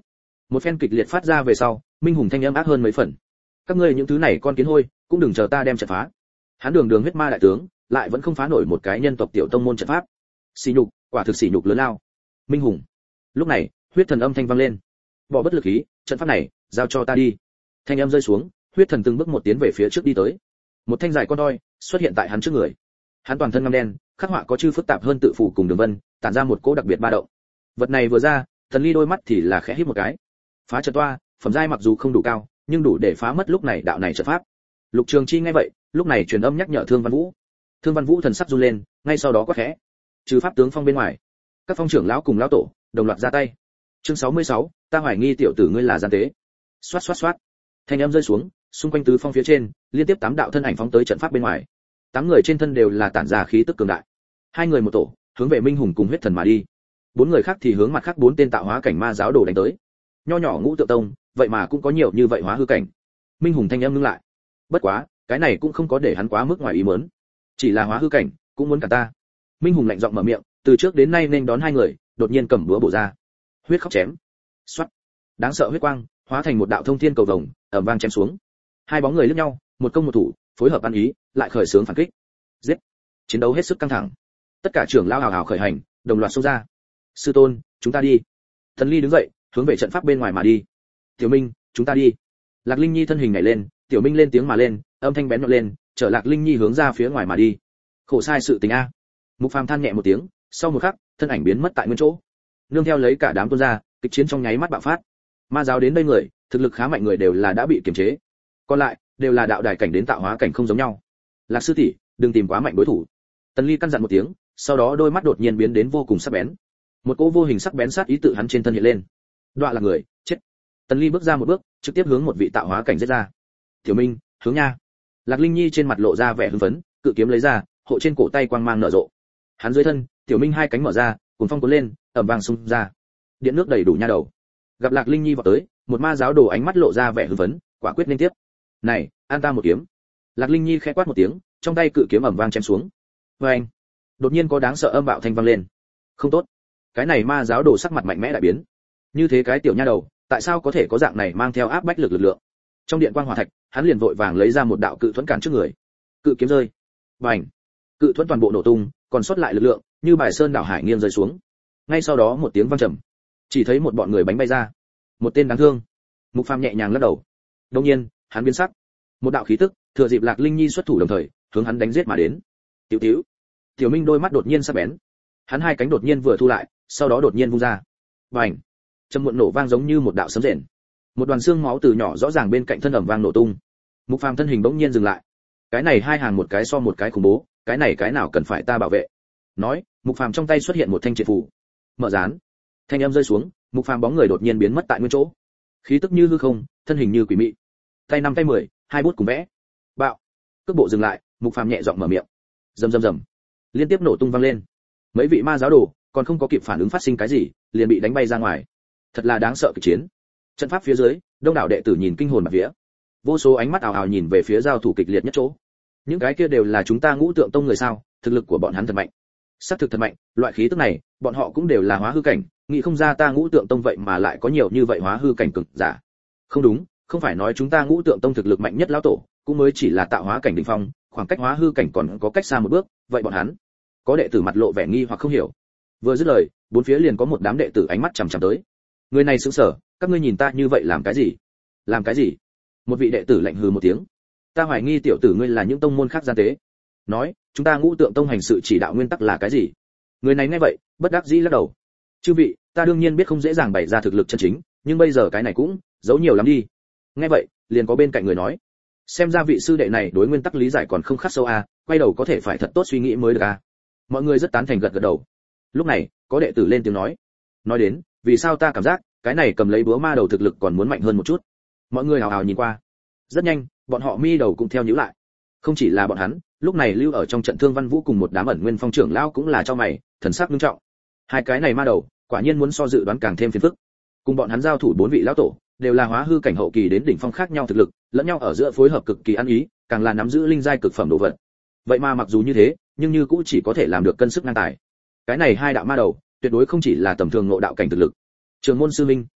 Một phen kịch liệt phát ra về sau, Minh Hùng thanh âm ác hơn mấy phần. Các ngươi những thứ này con kiến hôi, cũng đừng chờ ta đem trận phá. Hắn đường đường huyết ma đại tướng, lại vẫn không phá nổi một cái nhân tộc tiểu tông môn trận pháp. Sỉ nhục, quả thực sỉ nhục lớn lao. Minh Hùng. Lúc này, huyết thần âm thanh vang lên. Bỏ bất lực khí, trận pháp này, giao cho ta đi. Thanh âm rơi xuống, huyết thần từng bước một tiến về phía trước đi tới. Một thanh dài con roi xuất hiện tại hắn trước người. Hắn toàn thân ngăm đen, khắc họa có chư phức tạp hơn tự phủ cùng đường vân, tản ra một cỗ đặc biệt ba động. Vật này vừa ra, Thần Ly đôi mắt thì là khẽ híp một cái. Phá trận toa, phẩm giai mặc dù không đủ cao, nhưng đủ để phá mất lúc này đạo này trận pháp. Lục Trường Chi nghe vậy, lúc này truyền âm nhắc nhở Thương Văn Vũ. Thương Văn Vũ thần sắc run lên, ngay sau đó quát khẽ. Trừ pháp tướng phong bên ngoài, các phong trưởng lão cùng lão tổ đồng loạt ra tay. Chương sáu mươi sáu, ta hoài nghi tiểu tử ngươi là gian tế. Xoát xoát xoát. Thanh âm rơi xuống, xung quanh tứ phong phía trên, liên tiếp tám đạo thân ảnh phóng tới trận pháp bên ngoài. Tám người trên thân đều là tản ra khí tức cường đại. Hai người một tổ, hướng về Minh Hùng cùng huyết thần mà đi. Bốn người khác thì hướng mặt khác bốn tên tạo hóa cảnh ma giáo đồ đánh tới. Nho nhỏ Ngũ Tượng Tông, vậy mà cũng có nhiều như vậy hóa hư cảnh. Minh Hùng thanh âm ngưng lại. Bất quá, cái này cũng không có để hắn quá mức ngoài ý muốn. Chỉ là hóa hư cảnh, cũng muốn cả ta. Minh Hùng lạnh giọng mở miệng, từ trước đến nay nên đón hai người, đột nhiên cầm búa bổ ra. Huyết khóc chém. Xoát. Đáng sợ huyết quang, hóa thành một đạo thông thiên cầu vồng, ầm vang chém xuống. Hai bóng người liếc nhau, một công một thủ, phối hợp ăn ý, lại khởi xướng phản kích. Giết. Chiến đấu hết sức căng thẳng. Tất cả trưởng lão hào hào khởi hành, đồng loạt xông ra. Sư tôn, chúng ta đi. Thần Ly đứng dậy, hướng về trận pháp bên ngoài mà đi. Tiểu Minh, chúng ta đi. Lạc Linh Nhi thân hình nhảy lên, Tiểu Minh lên tiếng mà lên, âm thanh bén nhọn lên, chở Lạc Linh Nhi hướng ra phía ngoài mà đi. Khổ sai sự tình a. Mục Phàm than nhẹ một tiếng, sau một khắc, thân ảnh biến mất tại nguyên chỗ. Nương theo lấy cả đám tuôn ra, kịch chiến trong nháy mắt bạo phát. Ma giáo đến đây người, thực lực khá mạnh người đều là đã bị kiềm chế. Còn lại, đều là đạo đài cảnh đến tạo hóa cảnh không giống nhau. Lạc sư tỷ, đừng tìm quá mạnh đối thủ. Tần Ly căn dặn một tiếng, sau đó đôi mắt đột nhiên biến đến vô cùng sắc bén. Một cỗ vô hình sắc bén sát ý tự hắn trên thân hiện lên. Đoạ là người, chết. Tần Ly bước ra một bước, trực tiếp hướng một vị tạo hóa cảnh giết ra. Tiểu Minh, hướng nha. Lạc Linh Nhi trên mặt lộ ra vẻ hưng phấn, cự kiếm lấy ra, hộ trên cổ tay quang mang nở rộ. Hắn dưới thân, Tiểu Minh hai cánh mở ra, cùng phong cuốn lên, ầm vang xung ra. Điện nước đầy đủ nha đầu. Gặp Lạc Linh Nhi vào tới, một ma giáo đồ ánh mắt lộ ra vẻ hưng phấn, quả quyết liên tiếp. Này, an ta một kiếm. Lạc Linh Nhi khẽ quát một tiếng, trong tay cự kiếm ầm vang chém xuống. Và anh, đột nhiên có đáng sợ âm bạo thanh vang lên. Không tốt. Cái này ma giáo đồ sắc mặt mạnh mẽ đại biến. Như thế cái tiểu nha đầu, tại sao có thể có dạng này mang theo áp bách lực lực lượng? Trong điện quang hỏa thạch, hắn liền vội vàng lấy ra một đạo cự thuẫn cản trước người. Cự kiếm rơi. Bành. Cự thuẫn toàn bộ nổ tung, còn sót lại lực lượng, như bài sơn đảo hải nghiêng rơi xuống. Ngay sau đó một tiếng vang trầm, chỉ thấy một bọn người bánh bay ra. Một tên đáng thương. Mục Phàm nhẹ nhàng lắc đầu. Đột nhiên, hắn biến sắc. Một đạo khí tức, thừa dịp Lạc Linh Nhi xuất thủ đồng thời, hướng hắn đánh giết mà đến. Tiểu Tiểu. Tiểu Minh đôi mắt đột nhiên sắc bén. Hắn hai cánh đột nhiên vừa thu lại, sau đó đột nhiên vung ra. Bành. Trầm muộn nổ vang giống như một đạo sấm rền. Một đoàn xương máu từ nhỏ rõ ràng bên cạnh thân ẩm vang nổ tung. Mục Phàm thân hình bỗng nhiên dừng lại. Cái này hai hàng một cái so một cái khủng bố, cái này cái nào cần phải ta bảo vệ? Nói, Mục Phàm trong tay xuất hiện một thanh triệt phù. Mở dán. Thanh âm rơi xuống, Mục Phàm bóng người đột nhiên biến mất tại nguyên chỗ. Khí tức như hư không, thân hình như quỷ mị. Tay năm tay mười, hai bút cùng vẽ. Bạo. Cước bộ dừng lại, Mục Phàm nhẹ giọng mở miệng. Rầm rầm rầm. Liên tiếp nổ tung vang lên. Mấy vị ma giáo đồ còn không có kịp phản ứng phát sinh cái gì, liền bị đánh bay ra ngoài. Thật là đáng sợ kịch chiến. Trận pháp phía dưới, đông đảo đệ tử nhìn kinh hồn bạt vía. Vô số ánh mắt ào ào nhìn về phía giao thủ kịch liệt nhất chỗ. Những cái kia đều là chúng ta Ngũ Tượng Tông người sao? Thực lực của bọn hắn thật mạnh. Sắc thực thật mạnh, loại khí tức này, bọn họ cũng đều là hóa hư cảnh, nghĩ không ra ta Ngũ Tượng Tông vậy mà lại có nhiều như vậy hóa hư cảnh cực giả. Không đúng, không phải nói chúng ta Ngũ Tượng Tông thực lực mạnh nhất lão tổ, cũng mới chỉ là tạo hóa cảnh đỉnh phong, khoảng cách hóa hư cảnh còn có cách xa một bước, vậy bọn hắn? Có đệ tử mặt lộ vẻ nghi hoặc không hiểu. Vừa dứt lời, bốn phía liền có một đám đệ tử ánh mắt chằm chằm tới. Người này sững sờ, các ngươi nhìn ta như vậy làm cái gì? Làm cái gì? Một vị đệ tử lạnh hừ một tiếng. Ta hoài nghi tiểu tử ngươi là những tông môn khác gian tế. Nói, chúng ta Ngũ Tượng Tông hành sự chỉ đạo nguyên tắc là cái gì? Người này nghe vậy, bất đắc dĩ lắc đầu. Chư vị, ta đương nhiên biết không dễ dàng bày ra thực lực chân chính, nhưng bây giờ cái này cũng giấu nhiều lắm đi. Nghe vậy, liền có bên cạnh người nói, xem ra vị sư đệ này đối nguyên tắc lý giải còn không khắc sâu a, quay đầu có thể phải thật tốt suy nghĩ mới được a. Mọi người rất tán thành gật gật đầu. Lúc này, có đệ tử lên tiếng nói, nói đến, vì sao ta cảm giác cái này cầm lấy búa ma đầu thực lực còn muốn mạnh hơn một chút. Mọi người hào hào nhìn qua. Rất nhanh, bọn họ mi đầu cũng theo nhíu lại. Không chỉ là bọn hắn, lúc này lưu ở trong trận Thương Văn Vũ cùng một đám ẩn nguyên phong trưởng lão cũng là cho mày, thần sắc nghiêm trọng. Hai cái này ma đầu, quả nhiên muốn so dự đoán càng thêm phiền phức. Cùng bọn hắn giao thủ bốn vị lão tổ, đều là hóa hư cảnh hậu kỳ đến đỉnh phong khác nhau thực lực, lẫn nhau ở giữa phối hợp cực kỳ ăn ý, càng là nắm giữ linh giai cực phẩm đồ vật. Vậy mà mặc dù như thế, nhưng như cũng chỉ có thể làm được cân sức ngang tài. Cái này hai đạo ma đầu, tuyệt đối không chỉ là tầm thường ngộ đạo cảnh thực lực. Trường môn sư minh,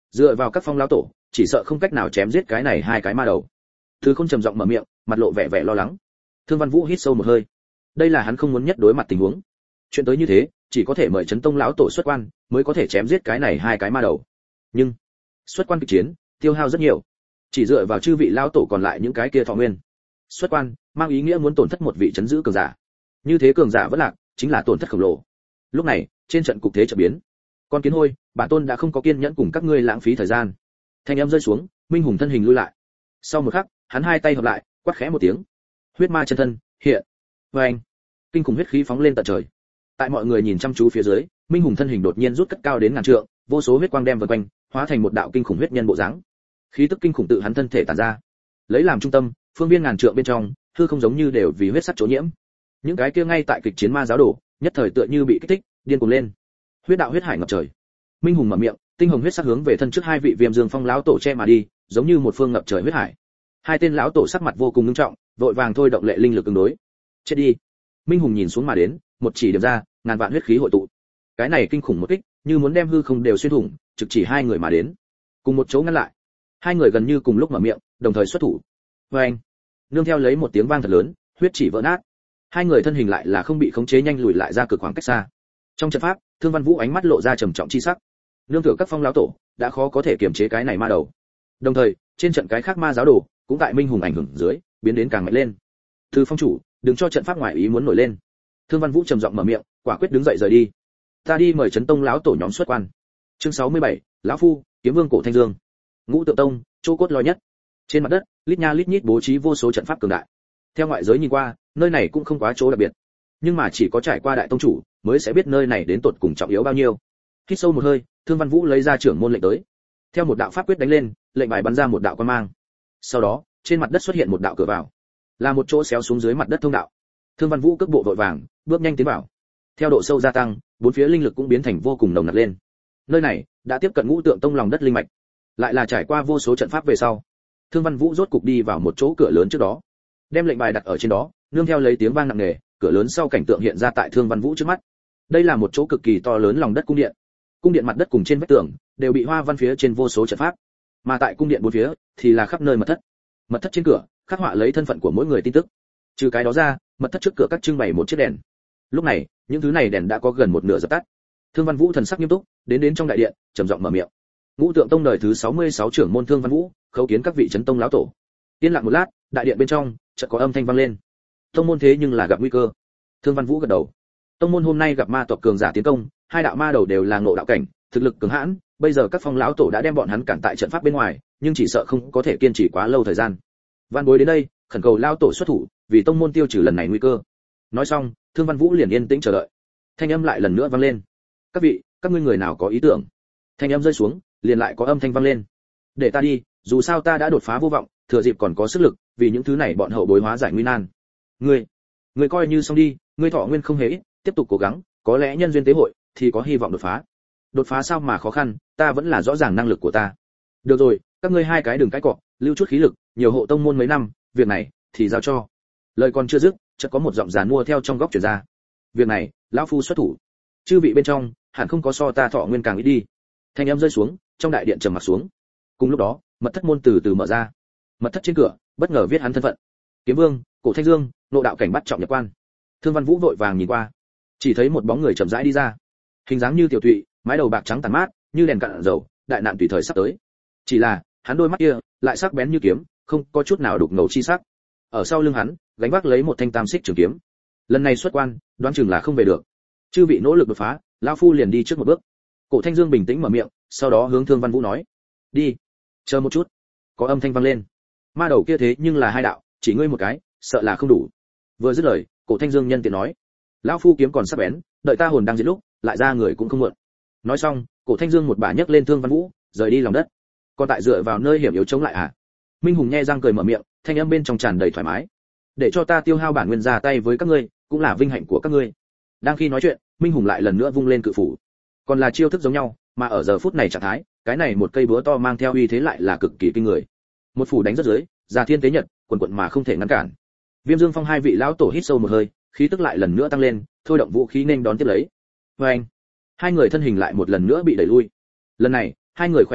dựa vào các phong lão tổ chỉ sợ không cách nào chém giết cái này hai cái ma đầu. Thứ không trầm giọng mở miệng, mặt lộ vẻ vẻ lo lắng. Thương Văn Vũ hít sâu một hơi. Đây là hắn không muốn nhất đối mặt tình huống. Chuyện tới như thế, chỉ có thể mời Chấn Tông lão tổ xuất quan, mới có thể chém giết cái này hai cái ma đầu. Nhưng xuất quan kịch chiến, tiêu hao rất nhiều. Chỉ dựa vào chư vị lão tổ còn lại những cái kia thọ nguyên. Xuất quan, mang ý nghĩa muốn tổn thất một vị trấn giữ cường giả. Như thế cường giả vẫn lạc, chính là tổn thất khổng lồ. Lúc này, trên trận cục thế chợt biến. Con kiến hôi, bản tôn đã không có kiên nhẫn cùng các ngươi lãng phí thời gian. Thanh âm rơi xuống, Minh Hùng thân hình lui lại. Sau một khắc, hắn hai tay hợp lại, quát khẽ một tiếng. Huyết ma chân thân, hiện. Và anh, kinh khủng huyết khí phóng lên tận trời. Tại mọi người nhìn chăm chú phía dưới, Minh Hùng thân hình đột nhiên rút cất cao đến ngàn trượng, vô số huyết quang đem vần quanh, hóa thành một đạo kinh khủng huyết nhân bộ dáng. Khí tức kinh khủng tự hắn thân thể tản ra. Lấy làm trung tâm, phương viên ngàn trượng bên trong, hư không giống như đều vì huyết sắc chỗ nhiễm. Những cái kia ngay tại kịch chiến ma giáo đổ, nhất thời tựa như bị kích thích, điên cuồng lên. Huyết đạo huyết hải ngập trời. Minh Hùng mở miệng, tinh hồng huyết sắc hướng về thân trước hai vị Viêm Dương Phong lão tổ che mà đi, giống như một phương ngập trời huyết hải. Hai tên lão tổ sắc mặt vô cùng nghiêm trọng, vội vàng thôi động lệ linh lực ứng đối. Chết đi. Minh Hùng nhìn xuống mà đến, một chỉ điểm ra, ngàn vạn huyết khí hội tụ. Cái này kinh khủng một kích, như muốn đem hư không đều xuyên thủng, trực chỉ hai người mà đến. Cùng một chỗ ngăn lại. Hai người gần như cùng lúc mở miệng, đồng thời xuất thủ. Oeng! Nương theo lấy một tiếng vang thật lớn, huyết chỉ vỡ nát. Hai người thân hình lại là không bị khống chế nhanh lùi lại ra cực khoảng cách xa. Trong trận pháp, Thương Văn Vũ ánh mắt lộ ra trầm trọng chi sắc. Nương tựa các phong lão tổ, đã khó có thể kiềm chế cái này ma đầu. Đồng thời, trên trận cái khác ma giáo đồ, cũng tại Minh Hùng ảnh hưởng dưới, biến đến càng mạnh lên. Thư phong chủ, đừng cho trận pháp ngoại ý muốn nổi lên. Thương Văn Vũ trầm giọng mở miệng, quả quyết đứng dậy rời đi. Ta đi mời Chấn Tông lão tổ nhóm xuất quan. Chương sáu mươi bảy, lão phu, Kiếm Vương Cổ Thanh Dương. Ngũ Tượng Tông, chỗ cốt lõi nhất. Trên mặt đất, lít nha lít nhít bố trí vô số trận pháp cường đại. Theo ngoại giới nhìn qua, nơi này cũng không quá chỗ đặc biệt, nhưng mà chỉ có trải qua đại tông chủ mới sẽ biết nơi này đến tột cùng trọng yếu bao nhiêu. Hít sâu một hơi, Thương Văn Vũ lấy ra trưởng môn lệnh tới. Theo một đạo pháp quyết đánh lên, lệnh bài bắn ra một đạo quang mang. Sau đó, trên mặt đất xuất hiện một đạo cửa vào, là một chỗ xéo xuống dưới mặt đất thông đạo. Thương Văn Vũ cước bộ vội vàng, bước nhanh tiến vào. Theo độ sâu gia tăng, bốn phía linh lực cũng biến thành vô cùng nồng nặc lên. Nơi này đã tiếp cận Ngũ Tượng Tông lòng đất linh mạch, lại là trải qua vô số trận pháp về sau, Thương Văn Vũ rốt cục đi vào một chỗ cửa lớn trước đó, đem lệnh bài đặt ở trên đó, nương theo lấy tiếng vang nặng nề, cửa lớn sau cảnh tượng hiện ra tại Thương Văn Vũ trước mắt. Đây là một chỗ cực kỳ to lớn lòng đất cung điện. Cung điện mặt đất cùng trên vách tường đều bị hoa văn phía trên vô số trận pháp, mà tại cung điện bốn phía thì là khắp nơi mật thất. Mật thất trên cửa khắc họa lấy thân phận của mỗi người tin tức. Trừ cái đó ra, mật thất trước cửa các trưng bày một chiếc đèn. Lúc này, những thứ này đèn đã có gần một nửa dập tắt. Thương Văn Vũ thần sắc nghiêm túc, đến đến trong đại điện, trầm giọng mở miệng. Ngũ Tượng Tông đời thứ sáu mươi sáu trưởng môn Thương Văn Vũ, khấu kiến các vị Chấn Tông lão tổ. Yên lặng một lát, đại điện bên trong chợt có âm thanh vang lên. Tông môn thế nhưng là gặp nguy cơ. Thương Văn Vũ gật đầu. Tông môn hôm nay gặp ma tộc cường giả tiến công, hai đạo ma đầu đều là ngộ đạo cảnh, thực lực cường hãn, bây giờ các phong lão tổ đã đem bọn hắn cản tại trận pháp bên ngoài, nhưng chỉ sợ không có thể kiên trì quá lâu thời gian. Van Bối đến đây, khẩn cầu lão tổ xuất thủ, vì tông môn tiêu trừ lần này nguy cơ. Nói xong, Thương Văn Vũ liền yên tĩnh chờ đợi. Thanh âm lại lần nữa vang lên. Các vị, các ngươi người nào có ý tưởng? Thanh âm rơi xuống, liền lại có âm thanh vang lên. Để ta đi, dù sao ta đã đột phá vô vọng, thừa dịp còn có sức lực, vì những thứ này bọn hậu bối hóa giải nguy nan. Ngươi, ngươi coi như xong đi, ngươi thọ nguyên không hề ít, tiếp tục cố gắng, có lẽ nhân duyên tế hội thì có hy vọng đột phá. Đột phá sao mà khó khăn, ta vẫn là rõ ràng năng lực của ta. Được rồi, các ngươi hai cái đừng cãi cọ, lưu chút khí lực, nhiều hộ tông môn mấy năm, việc này thì giao cho. Lời còn chưa dứt, chợt có một giọng giàn mua theo trong góc truyền ra. Việc này, lão phu xuất thủ. Chư vị bên trong, hẳn không có so ta thọ nguyên càng ít đi. Thanh âm rơi xuống, trong đại điện trầm mặc xuống. Cùng lúc đó, mật thất môn từ từ mở ra. Mật thất trên cửa, bất ngờ viết hắn thân phận. Kiếm Vương, Cổ Thanh Dương, nộ đạo cảnh bắt trọng nhập quan. Thương Văn Vũ vội vàng nhìn qua, chỉ thấy một bóng người chậm rãi đi ra. Hình dáng như tiểu thụy, mái đầu bạc trắng tàn mát, như đèn cạn dầu, đại nạn tùy thời sắp tới. Chỉ là, hắn đôi mắt kia lại sắc bén như kiếm, không có chút nào đục ngầu chi sắc. Ở sau lưng hắn, gánh vác lấy một thanh tam xích trường kiếm. Lần này xuất quan, đoán chừng là không về được. Chư vị nỗ lực đột phá, lão phu liền đi trước một bước. Cổ Thanh Dương bình tĩnh mở miệng, sau đó hướng Thương Văn Vũ nói: "Đi." Chờ một chút. Có âm thanh vang lên. Ma đầu kia thế nhưng là hai đạo, chỉ ngươi một cái, sợ là không đủ. Vừa dứt lời, Cổ Thanh Dương nhân tiện nói: "Lão phu kiếm còn sắc bén, đợi ta hồn đang giết lúc, lại ra người cũng không muộn." Nói xong, Cổ Thanh Dương một bà nhấc lên Thương Văn Vũ, rời đi lòng đất. Còn tại dựa vào nơi hiểm yếu chống lại à? Minh Hùng nhe răng cười mở miệng, thanh âm bên trong tràn đầy thoải mái. "Để cho ta tiêu hao bản nguyên ra tay với các ngươi, cũng là vinh hạnh của các ngươi." Đang khi nói chuyện, Minh Hùng lại lần nữa vung lên cự phủ. Còn là chiêu thức giống nhau, mà ở giờ phút này trạng thái, cái này một cây búa to mang theo uy thế lại là cực kỳ kinh người. Một phủ đánh rất dưới, già thiên tế nhật, quần quần mà không thể ngăn cản. Viêm Dương Phong hai vị lão tổ hít sâu một hơi, khí tức lại lần nữa tăng lên, thôi động vũ khí nên đón tiếp lấy. Và anh, hai người thân hình lại một lần nữa bị đẩy lui. Lần này, hai người khoe miệng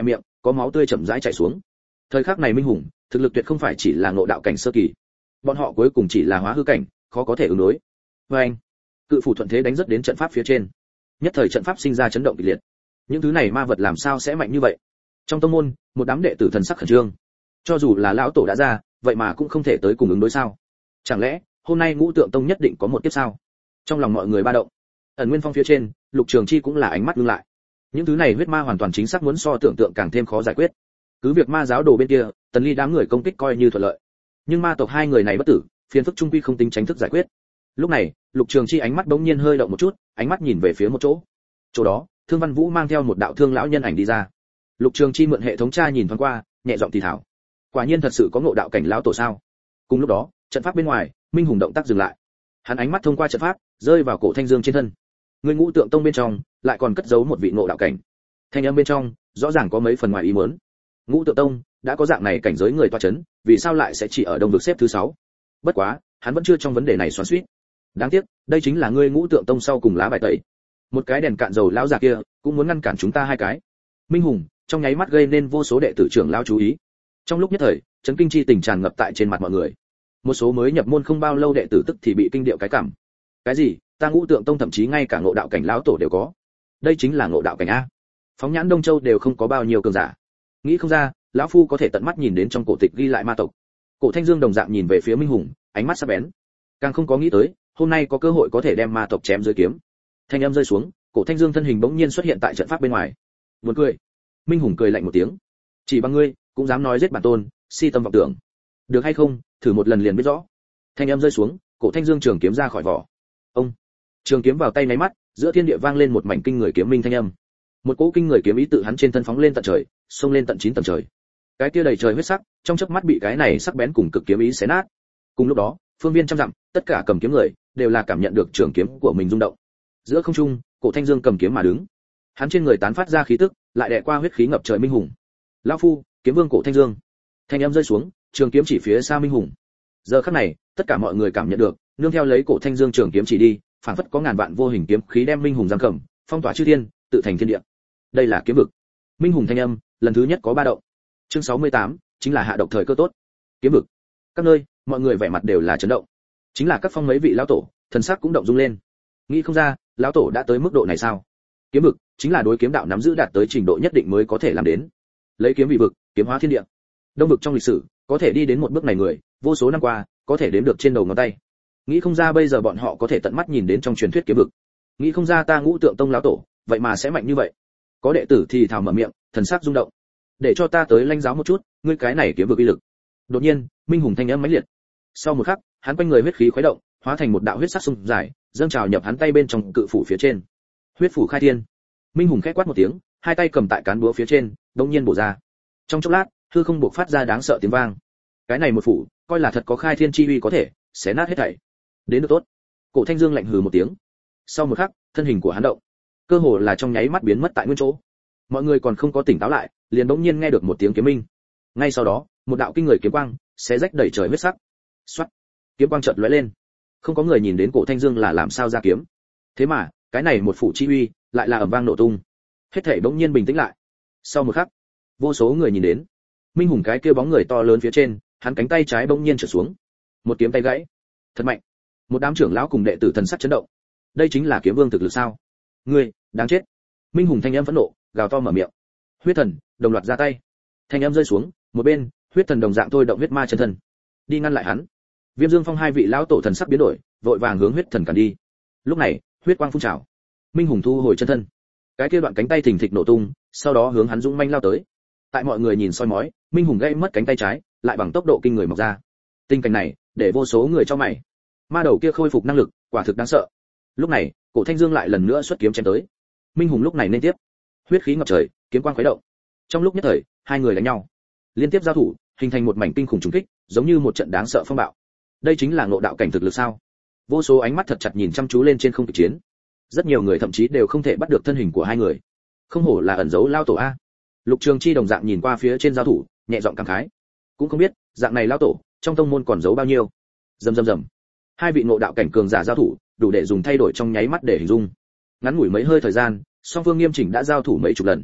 có máu tươi chậm rãi chảy xuống. Thời khắc này Minh Hùng, thực lực tuyệt không phải chỉ là ngộ đạo cảnh sơ kỳ. Bọn họ cuối cùng chỉ là hóa hư cảnh, khó có thể ứng đối. Và anh, cự phủ thuận thế đánh rất đến trận pháp phía trên. Nhất thời trận pháp sinh ra chấn động kịch liệt. Những thứ này ma vật làm sao sẽ mạnh như vậy? Trong tông môn, một đám đệ tử thần sắc khẩn trương. Cho dù là lão tổ đã ra, vậy mà cũng không thể tới cùng ứng đối sao? Chẳng lẽ hôm nay Ngũ Tượng Tông nhất định có một kiếp sao? Trong lòng mọi người ba động. Ẩn Nguyên Phong phía trên, Lục Trường Chi cũng là ánh mắt ngưng lại. Những thứ này huyết ma hoàn toàn chính xác muốn so tưởng tượng càng thêm khó giải quyết. Cứ việc ma giáo đồ bên kia, Tần Ly đám người công kích coi như thuận lợi. Nhưng ma tộc hai người này bất tử, phiền phức trung quy không tính tránh thức giải quyết. Lúc này, Lục Trường Chi ánh mắt bỗng nhiên hơi động một chút, ánh mắt nhìn về phía một chỗ. Chỗ đó, Thương Văn Vũ mang theo một đạo thương lão nhân ảnh đi ra. Lục Trường Chi mượn hệ thống tra nhìn thoáng qua, nhẹ giọng thì thào. Quả nhiên thật sự có ngộ đạo cảnh lão tổ sao? Cùng lúc đó, trận pháp bên ngoài, Minh Hùng động tác dừng lại. Hắn ánh mắt thông qua trận pháp, rơi vào Cổ Thanh Dương trên thân. Người Ngũ Tượng Tông bên trong, lại còn cất giấu một vị ngộ đạo cảnh. Thanh âm bên trong, rõ ràng có mấy phần ngoài ý muốn. Ngũ Tượng Tông đã có dạng này cảnh giới người toa chấn, vì sao lại sẽ chỉ ở đông vực xếp thứ sáu? Bất quá, hắn vẫn chưa trong vấn đề này xoắn xuýt. Đáng tiếc, đây chính là ngươi Ngũ Tượng Tông sau cùng lá bài tẩy. Một cái đèn cạn dầu lão già kia, cũng muốn ngăn cản chúng ta hai cái. Minh Hùng, trong nháy mắt gây nên vô số đệ tử trưởng lão chú ý. Trong lúc nhất thời, chấn kinh chi tình tràn ngập tại trên mặt mọi người. Một số mới nhập môn không bao lâu đệ tử tức thì bị kinh điệu cái cảm. Cái gì? Ta Ngũ Tượng Tông thậm chí ngay cả ngộ đạo cảnh lão tổ đều có. Đây chính là ngộ đạo cảnh a. Phóng nhãn Đông Châu đều không có bao nhiêu cường giả. Nghĩ không ra, lão phu có thể tận mắt nhìn đến trong cổ tịch ghi lại ma tộc. Cổ Thanh Dương đồng dạng nhìn về phía Minh Hùng, ánh mắt sắc bén. Càng không có nghĩ tới, hôm nay có cơ hội có thể đem ma tộc chém dưới kiếm. Thanh âm rơi xuống, Cổ Thanh Dương thân hình bỗng nhiên xuất hiện tại trận pháp bên ngoài. Buồn cười. Minh Hùng cười lạnh một tiếng. Chỉ bằng ngươi, cũng dám nói giết bản tôn, si tâm vọng tưởng. Được hay không, thử một lần liền biết rõ. Thanh âm rơi xuống, Cổ Thanh Dương trường kiếm ra khỏi vỏ. Ông. Trường kiếm vào tay nháy mắt, giữa thiên địa vang lên một mảnh kinh người kiếm minh thanh âm. Một cỗ kinh người kiếm ý tự hắn trên thân phóng lên tận trời, xông lên tận chín tầng trời. Cái kia đầy trời huyết sắc, trong chớp mắt bị cái này sắc bén cùng cực kiếm ý xé nát. Cùng lúc đó, phương viên trăm dặm, tất cả cầm kiếm người đều là cảm nhận được trường kiếm của mình rung động. Giữa không trung, Cổ Thanh Dương cầm kiếm mà đứng. Hắn trên người tán phát ra khí tức, lại đè qua huyết khí ngập trời Minh Hùng. Lão phu, kiếm vương Cổ Thanh Dương. Thanh âm rơi xuống, trường kiếm chỉ phía xa Minh Hùng. Giờ khắc này, tất cả mọi người cảm nhận được, nương theo lấy Cổ Thanh Dương trường kiếm chỉ đi, phảng phất có ngàn vạn vô hình kiếm khí đem Minh Hùng giam cầm, phong tỏa chư thiên, tự thành thiên địa. Đây là kiếm vực. Minh Hùng thanh âm, lần thứ nhất có ba động. Chương sáu mươi tám, chính là hạ độc thời cơ tốt. Kiếm vực. Các nơi, mọi người vẻ mặt đều là chấn động. Chính là các phong mấy vị lão tổ, thần sắc cũng động rung lên. Nghĩ không ra, lão tổ đã tới mức độ này sao? Kiếm vực chính là đối kiếm đạo nắm giữ đạt tới trình độ nhất định mới có thể làm đến. Lấy kiếm vì vực, kiếm hóa thiên địa. Đông vực trong lịch sử, có thể đi đến một bước này người, vô số năm qua, có thể đếm được trên đầu ngón tay. Nghĩ không ra bây giờ bọn họ có thể tận mắt nhìn đến trong truyền thuyết kiếm vực. Nghĩ không ra ta Ngũ Tượng Tông lão tổ, vậy mà sẽ mạnh như vậy. Có đệ tử thì thào mở miệng, thần sắc rung động. Để cho ta tới lãnh giáo một chút, ngươi cái này kiếm vực uy lực. Đột nhiên, Minh Hùng thanh âm mãnh liệt. Sau một khắc, hắn quanh người huyết khí khuấy động, hóa thành một đạo huyết sắc sung dài, dâng trào nhập hắn tay bên trong cự phủ phía trên. Huyết phủ khai thiên. Minh Hùng khẽ quát một tiếng, hai tay cầm tại cán búa phía trên, đột nhiên bổ ra. Trong chốc lát, hư không bộc phát ra đáng sợ tiếng vang. Cái này một phủ, coi là thật có khai thiên chi uy có thể xé nát hết thảy. Đến được tốt. Cổ Thanh Dương lạnh hừ một tiếng. Sau một khắc, thân hình của hắn động, cơ hồ là trong nháy mắt biến mất tại nguyên chỗ. Mọi người còn không có tỉnh táo lại, liền bỗng nhiên nghe được một tiếng kiếm minh. Ngay sau đó, một đạo kinh người kiếm quang xé rách đầy trời huyết sắc. Xoát, kiếm quang chợt lóe lên. Không có người nhìn đến Cổ Thanh Dương là làm sao ra kiếm. Thế mà, cái này một phủ chi uy, lại là ầm vang nổ tung. Hết thảy bỗng nhiên bình tĩnh lại. Sau một khắc, vô số người nhìn đến, Minh Hùng cái kia bóng người to lớn phía trên, hắn cánh tay trái bỗng nhiên trở xuống. Một kiếm tay gãy. Thật mạnh. Một đám trưởng lão cùng đệ tử thần sắc chấn động. Đây chính là kiếm vương thực lực sao? Ngươi, đáng chết. Minh Hùng thanh âm phẫn nộ, gào to mở miệng. Huyết thần đồng loạt ra tay. Thanh âm rơi xuống, một bên, huyết thần đồng dạng thôi động huyết ma chân thân, đi ngăn lại hắn. Viêm Dương Phong hai vị lão tổ thần sắc biến đổi, vội vàng hướng huyết thần cản đi. Lúc này, huyết quang phun trào. Minh Hùng thu hồi chân thân. Cái kia đoạn cánh tay thình thịch nổ tung, sau đó hướng hắn dũng manh lao tới. Tại mọi người nhìn soi mói, Minh Hùng gãy mất cánh tay trái, lại bằng tốc độ kinh người mọc ra. Tình cảnh này, để vô số người cho mày. Ma đầu kia khôi phục năng lực, quả thực đáng sợ. Lúc này, Cổ Thanh Dương lại lần nữa xuất kiếm chém tới. Minh Hùng lúc này nên tiếp. Huyết khí ngập trời, kiếm quang khuấy động. Trong lúc nhất thời, hai người đánh nhau, liên tiếp giao thủ, hình thành một mảnh kinh khủng trùng kích, giống như một trận đáng sợ phong bạo. Đây chính là ngộ đạo cảnh thực lực sao? Vô số ánh mắt thật chặt nhìn chăm chú lên trên không kịch chiến. Rất nhiều người thậm chí đều không thể bắt được thân hình của hai người. Không hổ là ẩn dấu lao tổ a. Lục Trường Chi đồng dạng nhìn qua phía trên giao thủ, nhẹ giọng cảm khái. Cũng không biết, dạng này lao tổ, trong tông môn còn giấu bao nhiêu. Rầm rầm rầm. Hai vị ngộ đạo cảnh cường giả giao thủ, đủ để dùng thay đổi trong nháy mắt để hình dung. Ngắn ngủi mấy hơi thời gian, song phương nghiêm chỉnh đã giao thủ mấy chục lần.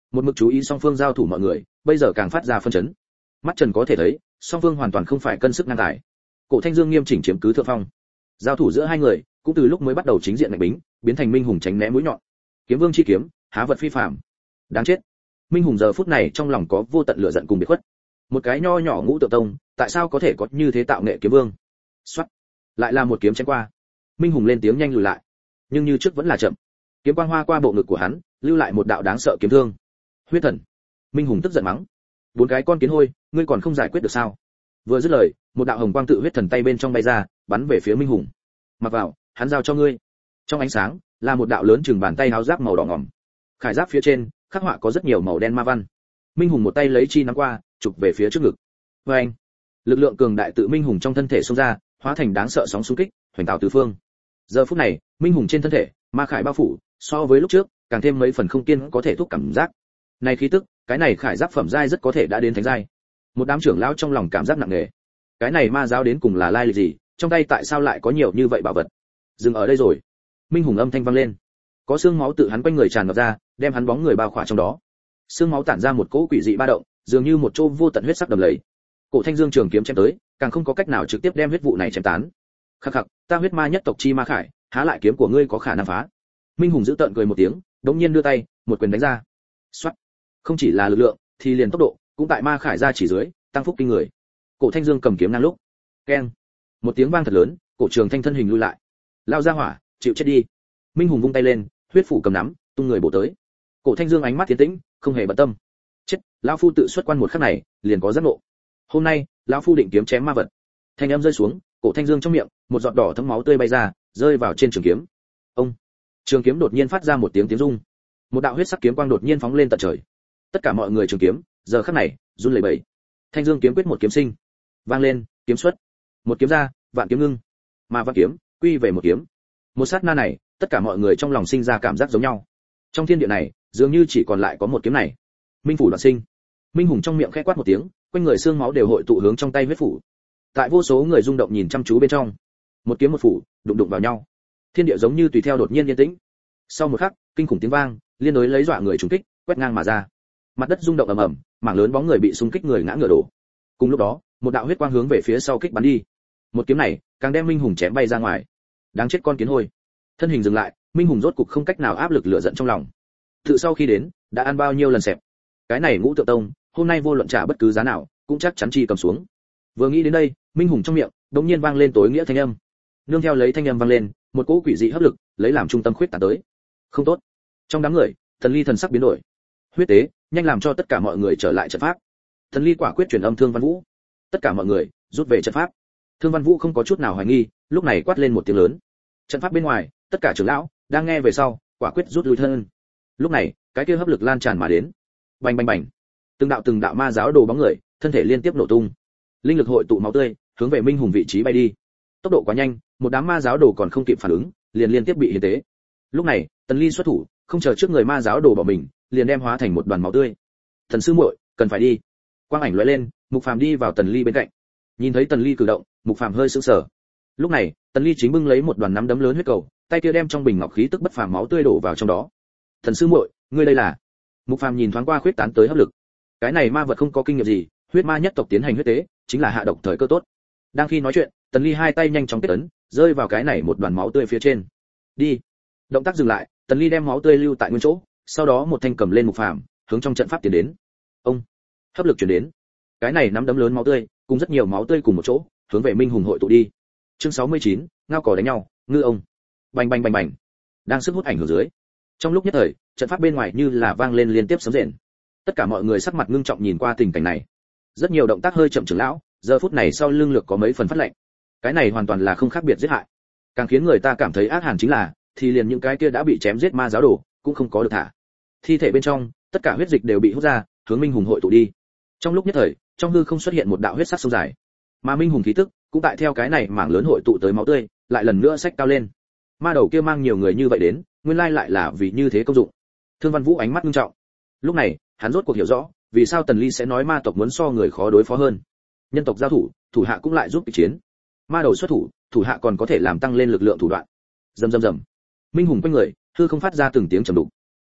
Một mực chú ý song phương giao thủ mọi người bây giờ càng phát ra phân chấn. Mắt trần có thể thấy song phương hoàn toàn không phải cân sức ngang tài. Cổ Thanh Dương nghiêm chỉnh chiếm cứ thượng phong. Giao thủ giữa hai người cũng từ lúc mới bắt đầu chính diện mạnh bính biến thành Minh Hùng tránh né mũi nhọn. Kiếm vương chi kiếm há vật phi phàm. Đáng chết. Minh Hùng giờ phút này trong lòng có vô tận lửa giận cùng biệt khuất. Một cái nho nhỏ ngũ tự tông tại sao có thể có như thế tạo nghệ kiếm vương? Xoát, lại là một kiếm chém qua. Minh Hùng lên tiếng nhanh lùi lại, nhưng như trước vẫn là chậm. Kiếm quang hoa qua bộ ngực của hắn, lưu lại một đạo đáng sợ kiếm thương. Huyết thần. Minh Hùng tức giận mắng, bốn cái con kiến hôi, ngươi còn không giải quyết được sao? Vừa dứt lời, một đạo hồng quang tự huyết thần tay bên trong bay ra, bắn về phía Minh Hùng. Mặc vào, hắn giao cho ngươi. Trong ánh sáng, là một đạo lớn chừng bàn tay áo giáp màu đỏ ngòm. Khải giáp phía trên, khắc họa có rất nhiều màu đen ma văn. Minh Hùng một tay lấy chi nắm qua, chụp về phía trước ngực. Và anh, lực lượng cường đại tự Minh Hùng trong thân thể xông ra, hóa thành đáng sợ sóng xung kích, hoành tạo tứ phương. Giờ phút này, Minh Hùng trên thân thể, ma khải bao phủ, so với lúc trước, càng thêm mấy phần không kiên có thể thúc cảm giác. Này khí tức, cái này khải giáp phẩm giai rất có thể đã đến thánh giai. Một đám trưởng lão trong lòng cảm giác nặng nề. Cái này ma giáo đến cùng là lai lịch gì, trong tay tại sao lại có nhiều như vậy bảo vật? Dừng ở đây rồi. Minh Hùng âm thanh vang lên. Có xương máu tự hắn quanh người tràn ngập ra, đem hắn bóng người bao khỏa trong đó. Xương máu tản ra một cỗ quỷ dị ba động, dường như một chỗ vô tận huyết sắc đầm lầy. Cổ Thanh Dương trường kiếm chém tới, càng không có cách nào trực tiếp đem huyết vụ này chém tán. Khắc khắc, ta huyết ma nhất tộc chi ma khải, há lại kiếm của ngươi có khả năng phá? Minh Hùng giữ tợn cười một tiếng, đống nhiên đưa tay, một quyền đánh ra. Soát. Không chỉ là lực lượng, thì liền tốc độ, cũng tại ma khải ra chỉ dưới, tăng phúc kinh người. Cổ Thanh Dương cầm kiếm ngang lúc. Keng. Một tiếng vang thật lớn, Cổ Trường Thanh thân hình lui lại. Lao ra hỏa, chịu chết đi. Minh Hùng vung tay lên, huyết phủ cầm nắm, tung người bổ tới. Cổ Thanh Dương ánh mắt tiến tĩnh, không hề bận tâm. Chết, lão phu tự xuất quan một khắc này, liền có giác ngộ. Hôm nay, lão phu định kiếm chém ma vật. Thanh âm rơi xuống, Cổ Thanh Dương trong miệng, một giọt đỏ thấm máu tươi bay ra, rơi vào trên trường kiếm. Ông. Trường kiếm đột nhiên phát ra một tiếng tiếng rung. Một đạo huyết sắc kiếm quang đột nhiên phóng lên tận trời. Tất cả mọi người trường kiếm, giờ khắc này, run lẩy bẩy. Thanh Dương kiếm quyết một kiếm sinh. Vang lên, kiếm xuất. Một kiếm ra, vạn kiếm ngưng. Mà vạn kiếm, quy về một kiếm. Một sát na này, tất cả mọi người trong lòng sinh ra cảm giác giống nhau. Trong thiên địa này, dường như chỉ còn lại có một kiếm này. Minh phủ đoạn sinh. Minh Hùng trong miệng khẽ quát một tiếng, quanh người xương máu đều hội tụ hướng trong tay huyết phủ. Tại vô số người rung động nhìn chăm chú bên trong, một kiếm một phủ, đụng đụng vào nhau. Thiên địa giống như tùy theo đột nhiên yên tĩnh. Sau một khắc, kinh khủng tiếng vang, liên đối lấy dọa người trùng kích, quét ngang mà ra. Mặt đất rung động ầm ầm, mảng lớn bóng người bị xung kích người ngã ngửa đổ. Cùng lúc đó, một đạo huyết quang hướng về phía sau kích bắn đi. Một kiếm này, càng đem Minh Hùng chém bay ra ngoài. Đáng chết con kiến hôi. Thân hình dừng lại, Minh Hùng rốt cục không cách nào áp lực lửa giận trong lòng. Tự sau khi đến, đã ăn bao nhiêu lần xẹp. Cái này Ngũ Tự Tông, hôm nay vô luận trả bất cứ giá nào, cũng chắc chắn chi cầm xuống. Vừa nghĩ đến đây, Minh Hùng trong miệng đột nhiên vang lên tối nghĩa thanh âm. Nương theo lấy thanh âm vang lên, một cỗ quỷ dị hấp lực lấy làm trung tâm khuyết tán tới. Không tốt. Trong đám người, Thần Ly thần sắc biến đổi. Huyết tế, nhanh làm cho tất cả mọi người trở lại trận pháp. Thần Ly quả quyết truyền âm Thương Văn Vũ. Tất cả mọi người rút về trận pháp. Thương Văn Vũ không có chút nào hoài nghi, lúc này quát lên một tiếng lớn. Trận pháp bên ngoài, tất cả trưởng lão đang nghe về sau, quả quyết rút lui thân. Lúc này, cái kia hấp lực lan tràn mà đến. Bành bành bành. Từng đạo từng đạo ma giáo đồ bóng người, thân thể liên tiếp nổ tung. Linh lực hội tụ máu tươi, hướng về Minh Hùng vị trí bay đi. Tốc độ quá nhanh, một đám ma giáo đồ còn không kịp phản ứng, liền liên tiếp bị hiến tế. Lúc này, Tần Ly xuất thủ, không chờ trước người ma giáo đồ bỏ mình, liền đem hóa thành một đoàn máu tươi. Thần sư muội, cần phải đi. Quang ảnh lóe lên, Mục Phàm đi vào Tần Ly bên cạnh. Nhìn thấy Tần Ly cử động, Mục Phàm hơi sững sờ. Lúc này, Tần Ly chính bưng lấy một đoàn nắm đấm lớn huyết cầu, tay kia đem trong bình ngọc khí tức bất phàm máu tươi đổ vào trong đó. Thần sư muội, ngươi đây là? Mục Phàm nhìn thoáng qua khuyết tán tới hấp lực. Cái này ma vật không có kinh nghiệm gì, huyết ma nhất tộc tiến hành huyết tế, chính là hạ độc thời cơ tốt. Đang khi nói chuyện, Tần Ly hai tay nhanh chóng kết ấn, rơi vào cái này một đoàn máu tươi phía trên. Đi. Động tác dừng lại, Tần Ly đem máu tươi lưu tại nguyên chỗ, sau đó một thanh cầm lên Mục Phàm, hướng trong trận pháp tiến đến. Ông. Hấp lực truyền đến. Cái này nắm đấm lớn máu tươi, cùng rất nhiều máu tươi cùng một chỗ, hướng về Minh Hùng hội tụ đi. Chương sáu mươi chín, ngao cỏ đánh nhau, ngư ông. Bành bành bành bành. Đang sức hút ảnh hưởng dưới. Trong lúc nhất thời, trận pháp bên ngoài như là vang lên liên tiếp sấm rền. Tất cả mọi người sắc mặt ngưng trọng nhìn qua tình cảnh này. Rất nhiều động tác hơi chậm trưởng lão, giờ phút này sau lưng lược có mấy phần phát lạnh. Cái này hoàn toàn là không khác biệt giết hại. Càng khiến người ta cảm thấy ác hàn chính là, thì liền những cái kia đã bị chém giết ma giáo đồ, cũng không có được thả. Thi thể bên trong, tất cả huyết dịch đều bị hút ra, hướng Minh Hùng hội tụ đi. Trong lúc nhất thời, trong hư không xuất hiện một đạo huyết sắc sông dài. Mà Minh Hùng khí tức cũng tại theo cái này mảng lớn hội tụ tới máu tươi, lại lần nữa xách cao lên. Ma đầu kia mang nhiều người như vậy đến, nguyên lai lại là vì như thế công dụng. Thương Văn Vũ ánh mắt nghiêm trọng. Lúc này, hắn rốt cuộc hiểu rõ, vì sao Tần Ly sẽ nói ma tộc muốn so người khó đối phó hơn. Nhân tộc giao thủ, thủ hạ cũng lại giúp kịch chiến. Ma đầu xuất thủ, thủ hạ còn có thể làm tăng lên lực lượng thủ đoạn. Rầm rầm rầm. Minh Hùng quanh người, hư không phát ra từng tiếng trầm đục.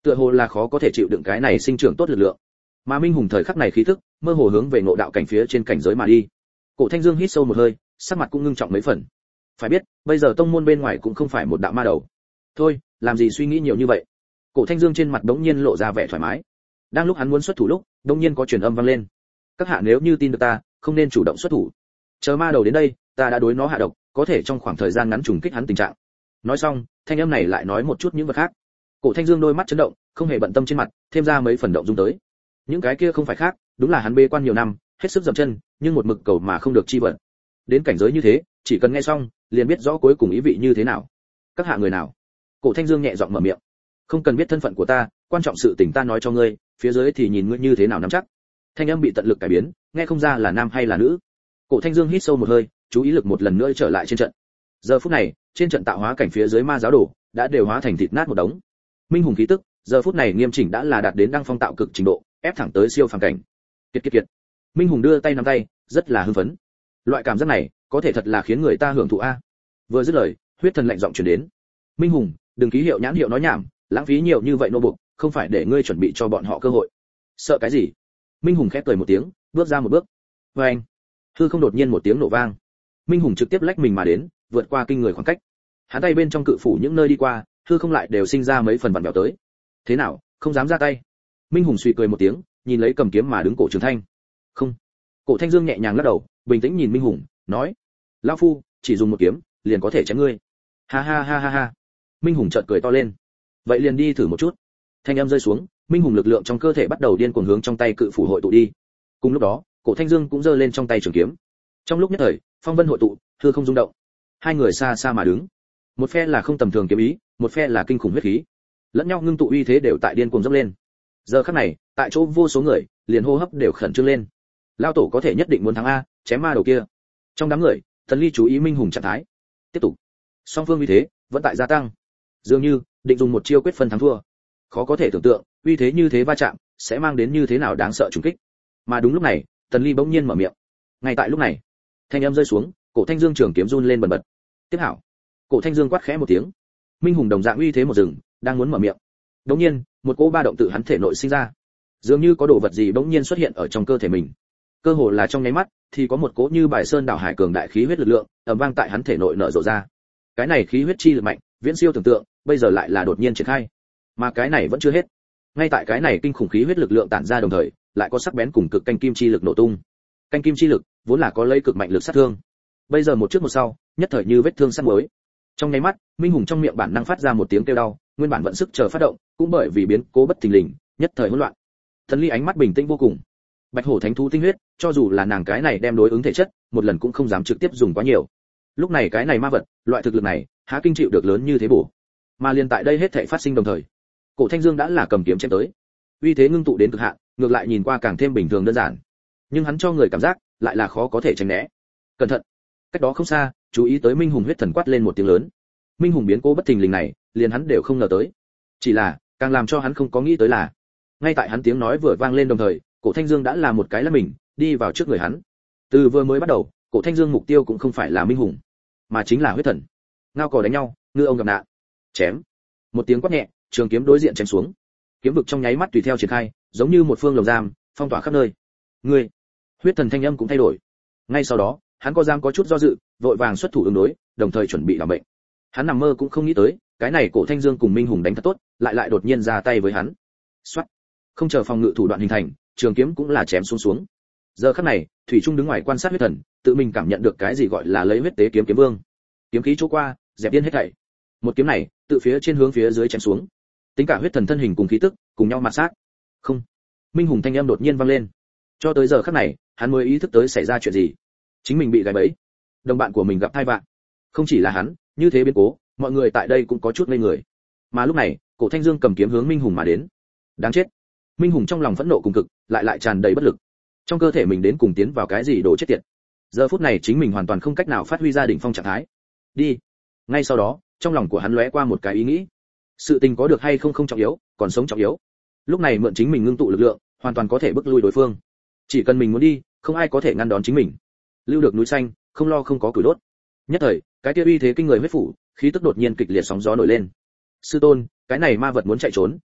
tựa hồ là khó có thể chịu đựng cái này sinh trưởng tốt lực lượng. Mà Minh Hùng thời khắc này khí tức mơ hồ hướng về ngộ đạo cảnh phía trên cảnh giới mà đi. Cổ Thanh Dương hít sâu một hơi, sắc mặt cũng ngưng trọng mấy phần. Phải biết, bây giờ tông môn bên ngoài cũng không phải một đạo ma đầu. Thôi, làm gì suy nghĩ nhiều như vậy. Cổ Thanh Dương trên mặt bỗng nhiên lộ ra vẻ thoải mái. Đang lúc hắn muốn xuất thủ lúc, bỗng nhiên có truyền âm vang lên. Các hạ nếu như tin được ta, không nên chủ động xuất thủ. Chờ ma đầu đến đây, ta đã đối nó hạ độc, có thể trong khoảng thời gian ngắn trùng kích hắn tình trạng. Nói xong, thanh âm này lại nói một chút những vật khác. Cổ Thanh Dương đôi mắt chấn động, không hề bận tâm trên mặt, thêm ra mấy phần động dung tới. Những cái kia không phải khác, đúng là hắn bê quan nhiều năm, hết sức dậm chân, nhưng một mực cầu mà không được chi vận. Đến cảnh giới như thế, chỉ cần nghe xong, liền biết rõ cuối cùng ý vị như thế nào. Các hạ người nào? Cổ Thanh Dương nhẹ giọng mở miệng. Không cần biết thân phận của ta, quan trọng sự tình ta nói cho ngươi, phía dưới thì nhìn ngươi như thế nào nắm chắc. Thanh âm bị tận lực cải biến, nghe không ra là nam hay là nữ. Cổ Thanh Dương hít sâu một hơi, chú ý lực một lần nữa trở lại trên trận. Giờ phút này, trên trận tạo hóa cảnh phía dưới ma giáo đồ đã đều hóa thành thịt nát một đống. Minh Hùng khí tức, giờ phút này nghiêm chỉnh đã là đạt đến đăng phong tạo cực trình độ, ép thẳng tới siêu phàm cảnh. Kiệt kiệt kiệt. Minh Hùng đưa tay nắm tay, rất là hưng phấn. Loại cảm giác này, có thể thật là khiến người ta hưởng thụ a. Vừa dứt lời, huyết thần lạnh giọng truyền đến. Minh Hùng, đừng ký hiệu nhãn hiệu nói nhảm, lãng phí nhiều như vậy nô buộc, không phải để ngươi chuẩn bị cho bọn họ cơ hội. Sợ cái gì? Minh Hùng khép cười một tiếng, bước ra một bước. Và anh, hư không đột nhiên một tiếng nổ vang. Minh Hùng trực tiếp lách mình mà đến, vượt qua kinh người khoảng cách. Hắn tay bên trong cự phủ những nơi đi qua, hư không lại đều sinh ra mấy phần vặn vẹo tới. Thế nào, không dám ra tay? Minh Hùng suy cười một tiếng, nhìn lấy cầm kiếm mà đứng Cổ Trường Thanh. Không. Cổ Thanh Dương nhẹ nhàng lắc đầu, bình tĩnh nhìn Minh Hùng, nói: "Lão phu, chỉ dùng một kiếm, liền có thể chém ngươi." Ha ha ha ha ha. Minh Hùng chợt cười to lên. Vậy liền đi thử một chút. Thanh âm rơi xuống, Minh Hùng lực lượng trong cơ thể bắt đầu điên cuồng hướng trong tay cự phủ hội tụ đi. Cùng lúc đó, Cổ Thanh Dương cũng giơ lên trong tay trường kiếm. Trong lúc nhất thời, phong vân hội tụ, hư không rung động. Hai người xa xa mà đứng. Một phe là không tầm thường kiếm ý, một phe là kinh khủng huyết khí. Lẫn nhau ngưng tụ uy thế đều tại điên cuồng dốc lên. Giờ khắc này, tại chỗ vô số người, liền hô hấp đều khẩn trương lên. Lao tổ có thể nhất định muốn thắng a, chém ma đầu kia. Trong đám người, Tần Ly chú ý Minh Hùng trạng thái. Tiếp tục. Song phương uy thế vẫn tại gia tăng. Dường như định dùng một chiêu quyết phân thắng thua. Khó có thể tưởng tượng, uy thế như thế va chạm sẽ mang đến như thế nào đáng sợ trùng kích. Mà đúng lúc này, Tần Ly bỗng nhiên mở miệng. Ngay tại lúc này, thanh âm rơi xuống, Cổ Thanh Dương trường kiếm run lên bần bật. Tiếp hảo. Cổ Thanh Dương quát khẽ một tiếng. Minh Hùng đồng dạng uy thế một rừng, đang muốn mở miệng. Đột nhiên, một cỗ ba động tự hắn thể nội sinh ra. Dường như có đồ vật gì bỗng nhiên xuất hiện ở trong cơ thể mình. Cơ hồ là trong nháy mắt, thì có một cỗ như bài sơn đảo hải cường đại khí huyết lực lượng, ầm vang tại hắn thể nội nở rộ ra. Cái này khí huyết chi lực mạnh, viễn siêu tưởng tượng, bây giờ lại là đột nhiên triển khai. Mà cái này vẫn chưa hết. Ngay tại cái này kinh khủng khí huyết lực lượng tản ra đồng thời, lại có sắc bén cùng cực canh kim chi lực nổ tung. Canh kim chi lực vốn là có lấy cực mạnh lực sát thương. Bây giờ một trước một sau, nhất thời như vết thương sắt mới. Trong nháy mắt, Minh Hùng trong miệng bản năng phát ra một tiếng kêu đau, nguyên bản vận sức chờ phát động, cũng bởi vì biến cố bất thình lình, nhất thời hỗn loạn. Thần Ly ánh mắt bình tĩnh vô cùng. Bạch hổ thánh thú tinh huyết, cho dù là nàng cái này đem đối ứng thể chất, một lần cũng không dám trực tiếp dùng quá nhiều. Lúc này cái này ma vật, loại thực lực này, há kinh chịu được lớn như thế bổ. Mà liền tại đây hết thảy phát sinh đồng thời, Cổ Thanh Dương đã là cầm kiếm chém tới. Uy thế ngưng tụ đến cực hạn, ngược lại nhìn qua càng thêm bình thường đơn giản. Nhưng hắn cho người cảm giác, lại là khó có thể tránh né. Cẩn thận. Cách đó không xa, chú ý tới Minh Hùng huyết thần quát lên một tiếng lớn. Minh Hùng biến cố bất thình lình này, liền hắn đều không ngờ tới. Chỉ là, càng làm cho hắn không có nghĩ tới là, ngay tại hắn tiếng nói vừa vang lên đồng thời, Cổ Thanh Dương đã là một cái lăn mình, đi vào trước người hắn. Từ vừa mới bắt đầu, Cổ Thanh Dương mục tiêu cũng không phải là Minh Hùng, mà chính là huyết thần. Ngao cò đánh nhau, ngư ông gặp nạn. Chém. Một tiếng quát nhẹ, trường kiếm đối diện chém xuống. Kiếm vực trong nháy mắt tùy theo triển khai, giống như một phương lồng giam, phong tỏa khắp nơi. Ngươi. Huyết thần thanh âm cũng thay đổi. Ngay sau đó, hắn có giam có chút do dự, vội vàng xuất thủ ứng đối, đồng thời chuẩn bị làm bệnh. Hắn nằm mơ cũng không nghĩ tới, cái này Cổ Thanh Dương cùng Minh Hùng đánh thật tốt, lại lại đột nhiên ra tay với hắn. Soát. Không chờ phòng ngự thủ đoạn hình thành, trường kiếm cũng là chém xuống xuống. Giờ khắc này, thủy trung đứng ngoài quan sát huyết thần, tự mình cảm nhận được cái gì gọi là lấy huyết tế kiếm kiếm vương. Kiếm khí chỗ qua, dẹp điên hết thảy. Một kiếm này, tự phía trên hướng phía dưới chém xuống. Tính cả huyết thần thân hình cùng khí tức, cùng nhau mạt sát. Không. Minh Hùng thanh âm đột nhiên vang lên. Cho tới giờ khắc này, hắn mới ý thức tới xảy ra chuyện gì. Chính mình bị gài bẫy. Đồng bạn của mình gặp tai vạ. Không chỉ là hắn, như thế biến cố, mọi người tại đây cũng có chút ngây người. Mà lúc này, Cổ Thanh Dương cầm kiếm hướng Minh Hùng mà đến. Đáng chết. Minh Hùng trong lòng phẫn nộ cùng cực, lại lại tràn đầy bất lực. Trong cơ thể mình đến cùng tiến vào cái gì đồ chết tiệt. Giờ phút này chính mình hoàn toàn không cách nào phát huy ra đỉnh phong trạng thái. Đi. Ngay sau đó, trong lòng của hắn lóe qua một cái ý nghĩ. Sự tình có được hay không không trọng yếu, còn sống trọng yếu. Lúc này mượn chính mình ngưng tụ lực lượng, hoàn toàn có thể bức lui đối phương. Chỉ cần mình muốn đi, không ai có thể ngăn đón chính mình. Lưu được núi xanh, không lo không có củi đốt. Nhất thời, cái kia uy thế kinh người huyết phủ, khí tức đột nhiên kịch liệt sóng gió nổi lên. Sư tôn, cái này ma vật muốn chạy trốn,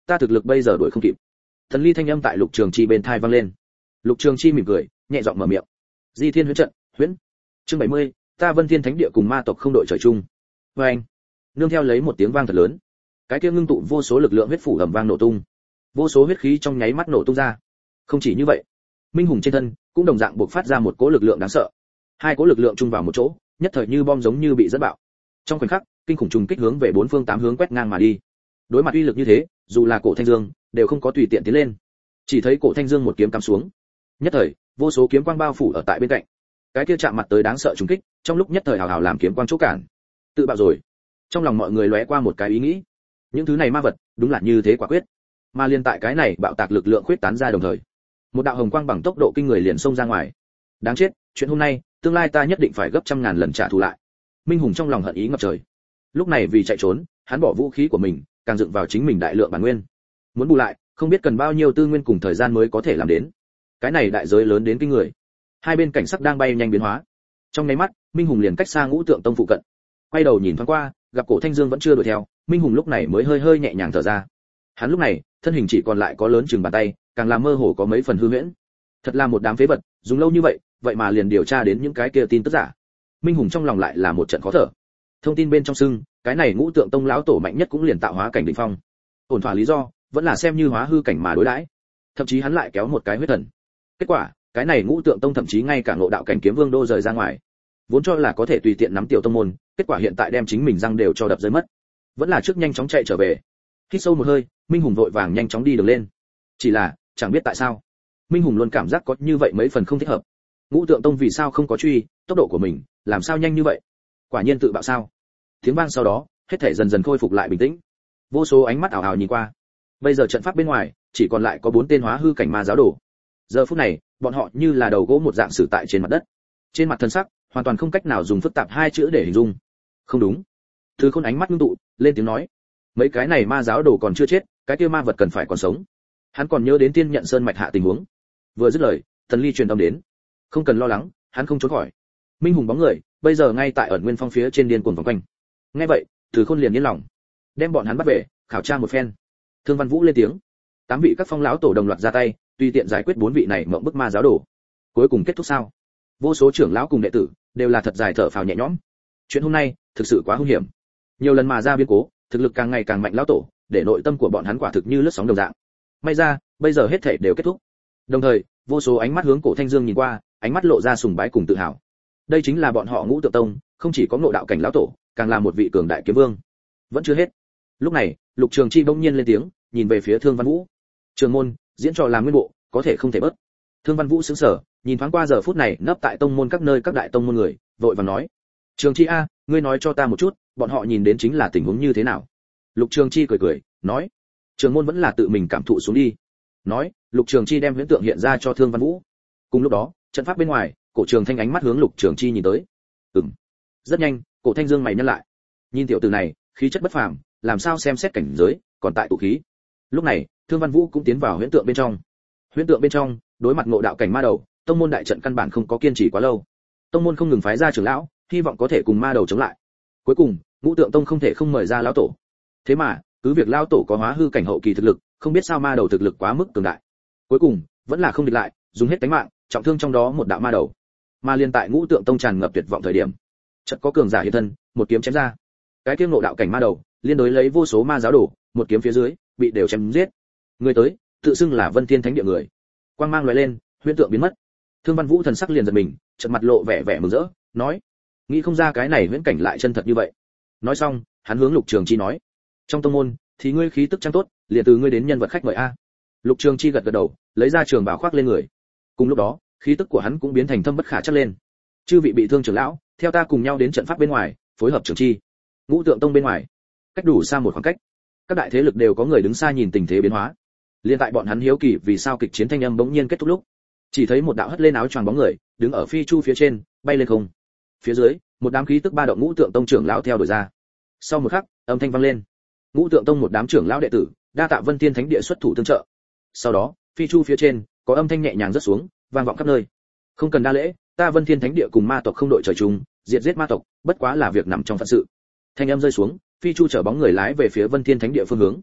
ta thực lực bây giờ đuổi không kịp. Thần ly thanh âm tại Lục Trường Chi bên tai vang lên. Lục Trường Chi mỉm cười, nhẹ giọng mở miệng. Di Thiên huyễn trận, huyễn. Chương bảy mươi, ta Vân Thiên Thánh Địa cùng ma tộc không đội trời chung. Và anh, nương theo lấy một tiếng vang thật lớn, cái kia ngưng tụ vô số lực lượng huyết phủ ầm vang nổ tung, vô số huyết khí trong nháy mắt nổ tung ra. Không chỉ như vậy, Minh Hùng trên thân cũng đồng dạng bộc phát ra một cỗ lực lượng đáng sợ. Hai cỗ lực lượng chung vào một chỗ, nhất thời như bom giống như bị dẫn bạo. Trong khoảnh khắc, kinh khủng trùng kích hướng về bốn phương tám hướng quét ngang mà đi. Đối mặt uy lực như thế, dù là Cổ Thanh Dương đều không có tùy tiện tiến lên. Chỉ thấy Cổ Thanh Dương một kiếm cắm xuống, nhất thời vô số kiếm quang bao phủ ở tại bên cạnh. Cái kia chạm mặt tới đáng sợ trùng kích, trong lúc nhất thời hào hào làm kiếm quang chỗ cản. Tự bạo rồi. Trong lòng mọi người lóe qua một cái ý nghĩ, những thứ này ma vật đúng là như thế quả quyết. Mà liên tại cái này bạo tạc lực lượng khuyết tán ra đồng thời, một đạo hồng quang bằng tốc độ kinh người liền xông ra ngoài. Đáng chết, chuyện hôm nay, tương lai ta nhất định phải gấp trăm ngàn lần trả thù lại. Minh Hùng trong lòng hận ý ngập trời. Lúc này vì chạy trốn, hắn bỏ vũ khí của mình, càng dựng vào chính mình đại lượng bản nguyên. Muốn bù lại, không biết cần bao nhiêu tư nguyên cùng thời gian mới có thể làm đến. Cái này đại giới lớn đến kinh người. Hai bên cảnh sắc đang bay nhanh biến hóa. Trong nháy mắt, Minh Hùng liền cách xa Ngũ Tượng Tông phụ cận. Quay đầu nhìn thoáng qua, gặp Cổ Thanh Dương vẫn chưa đuổi theo, Minh Hùng lúc này mới hơi hơi nhẹ nhàng thở ra. Hắn lúc này, thân hình chỉ còn lại có lớn chừng bàn tay, càng làm mơ hồ có mấy phần hư huyễn. Thật là một đám phế vật, dùng lâu như vậy, vậy mà liền điều tra đến những cái kia tin tức giả. Minh Hùng trong lòng lại là một trận khó thở. Thông tin bên trong sưng, cái này Ngũ Tượng Tông lão tổ mạnh nhất cũng liền tạo hóa cảnh đỉnh phong. Ổn thỏa lý do, vẫn là xem như hóa hư cảnh mà đối đãi. Thậm chí hắn lại kéo một cái huyết thần. Kết quả, cái này Ngũ Tượng Tông thậm chí ngay cả ngộ đạo cảnh kiếm vương đô rời ra ngoài. Vốn cho là có thể tùy tiện nắm tiểu tông môn, kết quả hiện tại đem chính mình răng đều cho đập rơi mất. Vẫn là trước nhanh chóng chạy trở về. Hít sâu một hơi, Minh Hùng vội vàng nhanh chóng đi đường lên. Chỉ là, chẳng biết tại sao, Minh Hùng luôn cảm giác có như vậy mấy phần không thích hợp. Ngũ Tượng Tông vì sao không có truy, tốc độ của mình, làm sao nhanh như vậy? Quả nhiên tự bạo sao? Tiếng vang sau đó, hết thảy dần dần khôi phục lại bình tĩnh. Vô số ánh mắt ảo ảo nhìn qua. Bây giờ trận pháp bên ngoài, chỉ còn lại có bốn tên hóa hư cảnh ma giáo đồ. Giờ phút này, bọn họ như là đầu gỗ một dạng xử tại trên mặt đất. Trên mặt thân sắc, hoàn toàn không cách nào dùng phức tạp hai chữ để hình dung. Không đúng. Thứ Khôn ánh mắt ngưng tụ, lên tiếng nói: mấy cái này ma giáo đồ còn chưa chết, cái kia ma vật cần phải còn sống. Hắn còn nhớ đến Tiên Nhận Sơn mạch hạ tình huống. Vừa dứt lời, Tần Ly truyền âm đến: không cần lo lắng, hắn không trốn khỏi. Minh Hùng bóng người, bây giờ ngay tại ẩn nguyên phong phía trên điên cuồng vòng quanh. Nghe vậy, Từ Khôn liền yên lòng, đem bọn hắn bắt về, khảo tra một phen. Thương Văn Vũ lên tiếng: tám vị các phong lão tổ đồng loạt ra tay, tùy tiện giải quyết bốn vị này mộng bức ma giáo đồ. Cuối cùng kết thúc sao? Vô số trưởng lão cùng đệ tử đều là thật dài thở phào nhẹ nhõm. Chuyện hôm nay thực sự quá hung hiểm. Nhiều lần mà ra biến cố, thực lực càng ngày càng mạnh lão tổ, để nội tâm của bọn hắn quả thực như lướt sóng đồng dạng. May ra, bây giờ hết thảy đều kết thúc. Đồng thời, vô số ánh mắt hướng Cổ Thanh Dương nhìn qua, ánh mắt lộ ra sùng bái cùng tự hào. Đây chính là bọn họ Ngũ Tượng Tông, không chỉ có ngộ đạo cảnh lão tổ, càng là một vị cường đại kiếm vương. Vẫn chưa hết. Lúc này, Lục Trường Chi bỗng nhiên lên tiếng, nhìn về phía Thương Văn Vũ. Trường môn, diễn trò làm nguyên bộ, có thể không thể bớt. Thương Văn Vũ sững sờ, nhìn thoáng qua giờ phút này nấp tại tông môn các nơi các đại tông môn người, vội vàng nói: Trường Chi a, ngươi nói cho ta một chút, bọn họ nhìn đến chính là tình huống như thế nào? Lục Trường Chi cười cười, nói: Trường môn vẫn là tự mình cảm thụ xuống đi. Nói, Lục Trường Chi đem huyễn tượng hiện ra cho Thương Văn Vũ. Cùng lúc đó, trận pháp bên ngoài, Cổ Trường Thanh ánh mắt hướng Lục Trường Chi nhìn tới. Ừm. Rất nhanh, Cổ Thanh Dương mày nhăn lại. Nhìn tiểu tử này, khí chất bất phàm, làm sao xem xét cảnh giới, còn tại tụ khí. Lúc này, Thương Văn Vũ cũng tiến vào huyễn tượng bên trong. Huyễn tượng bên trong, đối mặt ngộ đạo cảnh ma đầu, tông môn đại trận căn bản không có kiên trì quá lâu. Tông môn không ngừng phái ra trưởng lão, hy vọng có thể cùng ma đầu chống lại. Cuối cùng, Ngũ Tượng Tông không thể không mời ra lão tổ. Thế mà, cứ việc lão tổ có hóa hư cảnh hậu kỳ thực lực, không biết sao ma đầu thực lực quá mức cường đại. Cuối cùng, vẫn là không địch lại, dùng hết tính mạng, trọng thương trong đó một đạo ma đầu. Mà liên tại Ngũ Tượng Tông tràn ngập tuyệt vọng thời điểm, chợt có cường giả hiện thân, một kiếm chém ra. Cái kiếm ngộ đạo cảnh ma đầu, liên đối lấy vô số ma giáo đồ, một kiếm phía dưới, bị đều chém giết. Người tới, tự xưng là Vân Thiên Thánh Địa người. Quang mang lóe lên, huyễn tượng biến mất. Thương Văn Vũ thần sắc liền giật mình, chợt mặt lộ vẻ vẻ mừng rỡ, nói: nghĩ không ra cái này huyễn cảnh lại chân thật như vậy. Nói xong, hắn hướng Lục Trường Chi nói: trong tông môn, thì ngươi khí tức trang tốt, liền từ ngươi đến nhân vật khách mời a. Lục Trường Chi gật gật đầu, lấy ra trường bào khoác lên người. Cùng lúc đó, khí tức của hắn cũng biến thành thâm bất khả trắc lên. Chư vị bị thương trưởng lão, theo ta cùng nhau đến trận pháp bên ngoài, phối hợp Trường Chi. Ngũ Tượng Tông bên ngoài, cách đủ xa một khoảng cách, các đại thế lực đều có người đứng xa nhìn tình thế biến hóa. Liên tại bọn hắn hiếu kỳ vì sao kịch chiến thanh âm bỗng nhiên kết thúc lúc, chỉ thấy một đạo hất lên áo choàng bóng người, đứng ở phi chu phía trên, bay lên không. Phía dưới, một đám khí tức ba động Ngũ Tượng Tông trưởng lão theo đuổi ra. Sau một khắc, âm thanh vang lên. Ngũ Tượng Tông một đám trưởng lão đệ tử, đa tạ Vân Thiên Thánh Địa xuất thủ tương trợ. Sau đó, phi chu phía trên, có âm thanh nhẹ nhàng rớt xuống, vang vọng khắp nơi. Không cần đa lễ, ta Vân Thiên Thánh Địa cùng ma tộc không đội trời chung, diệt giết ma tộc, bất quá là việc nằm trong phận sự. Thanh âm rơi xuống, phi chu chở bóng người lái về phía Vân Thiên Thánh Địa phương hướng.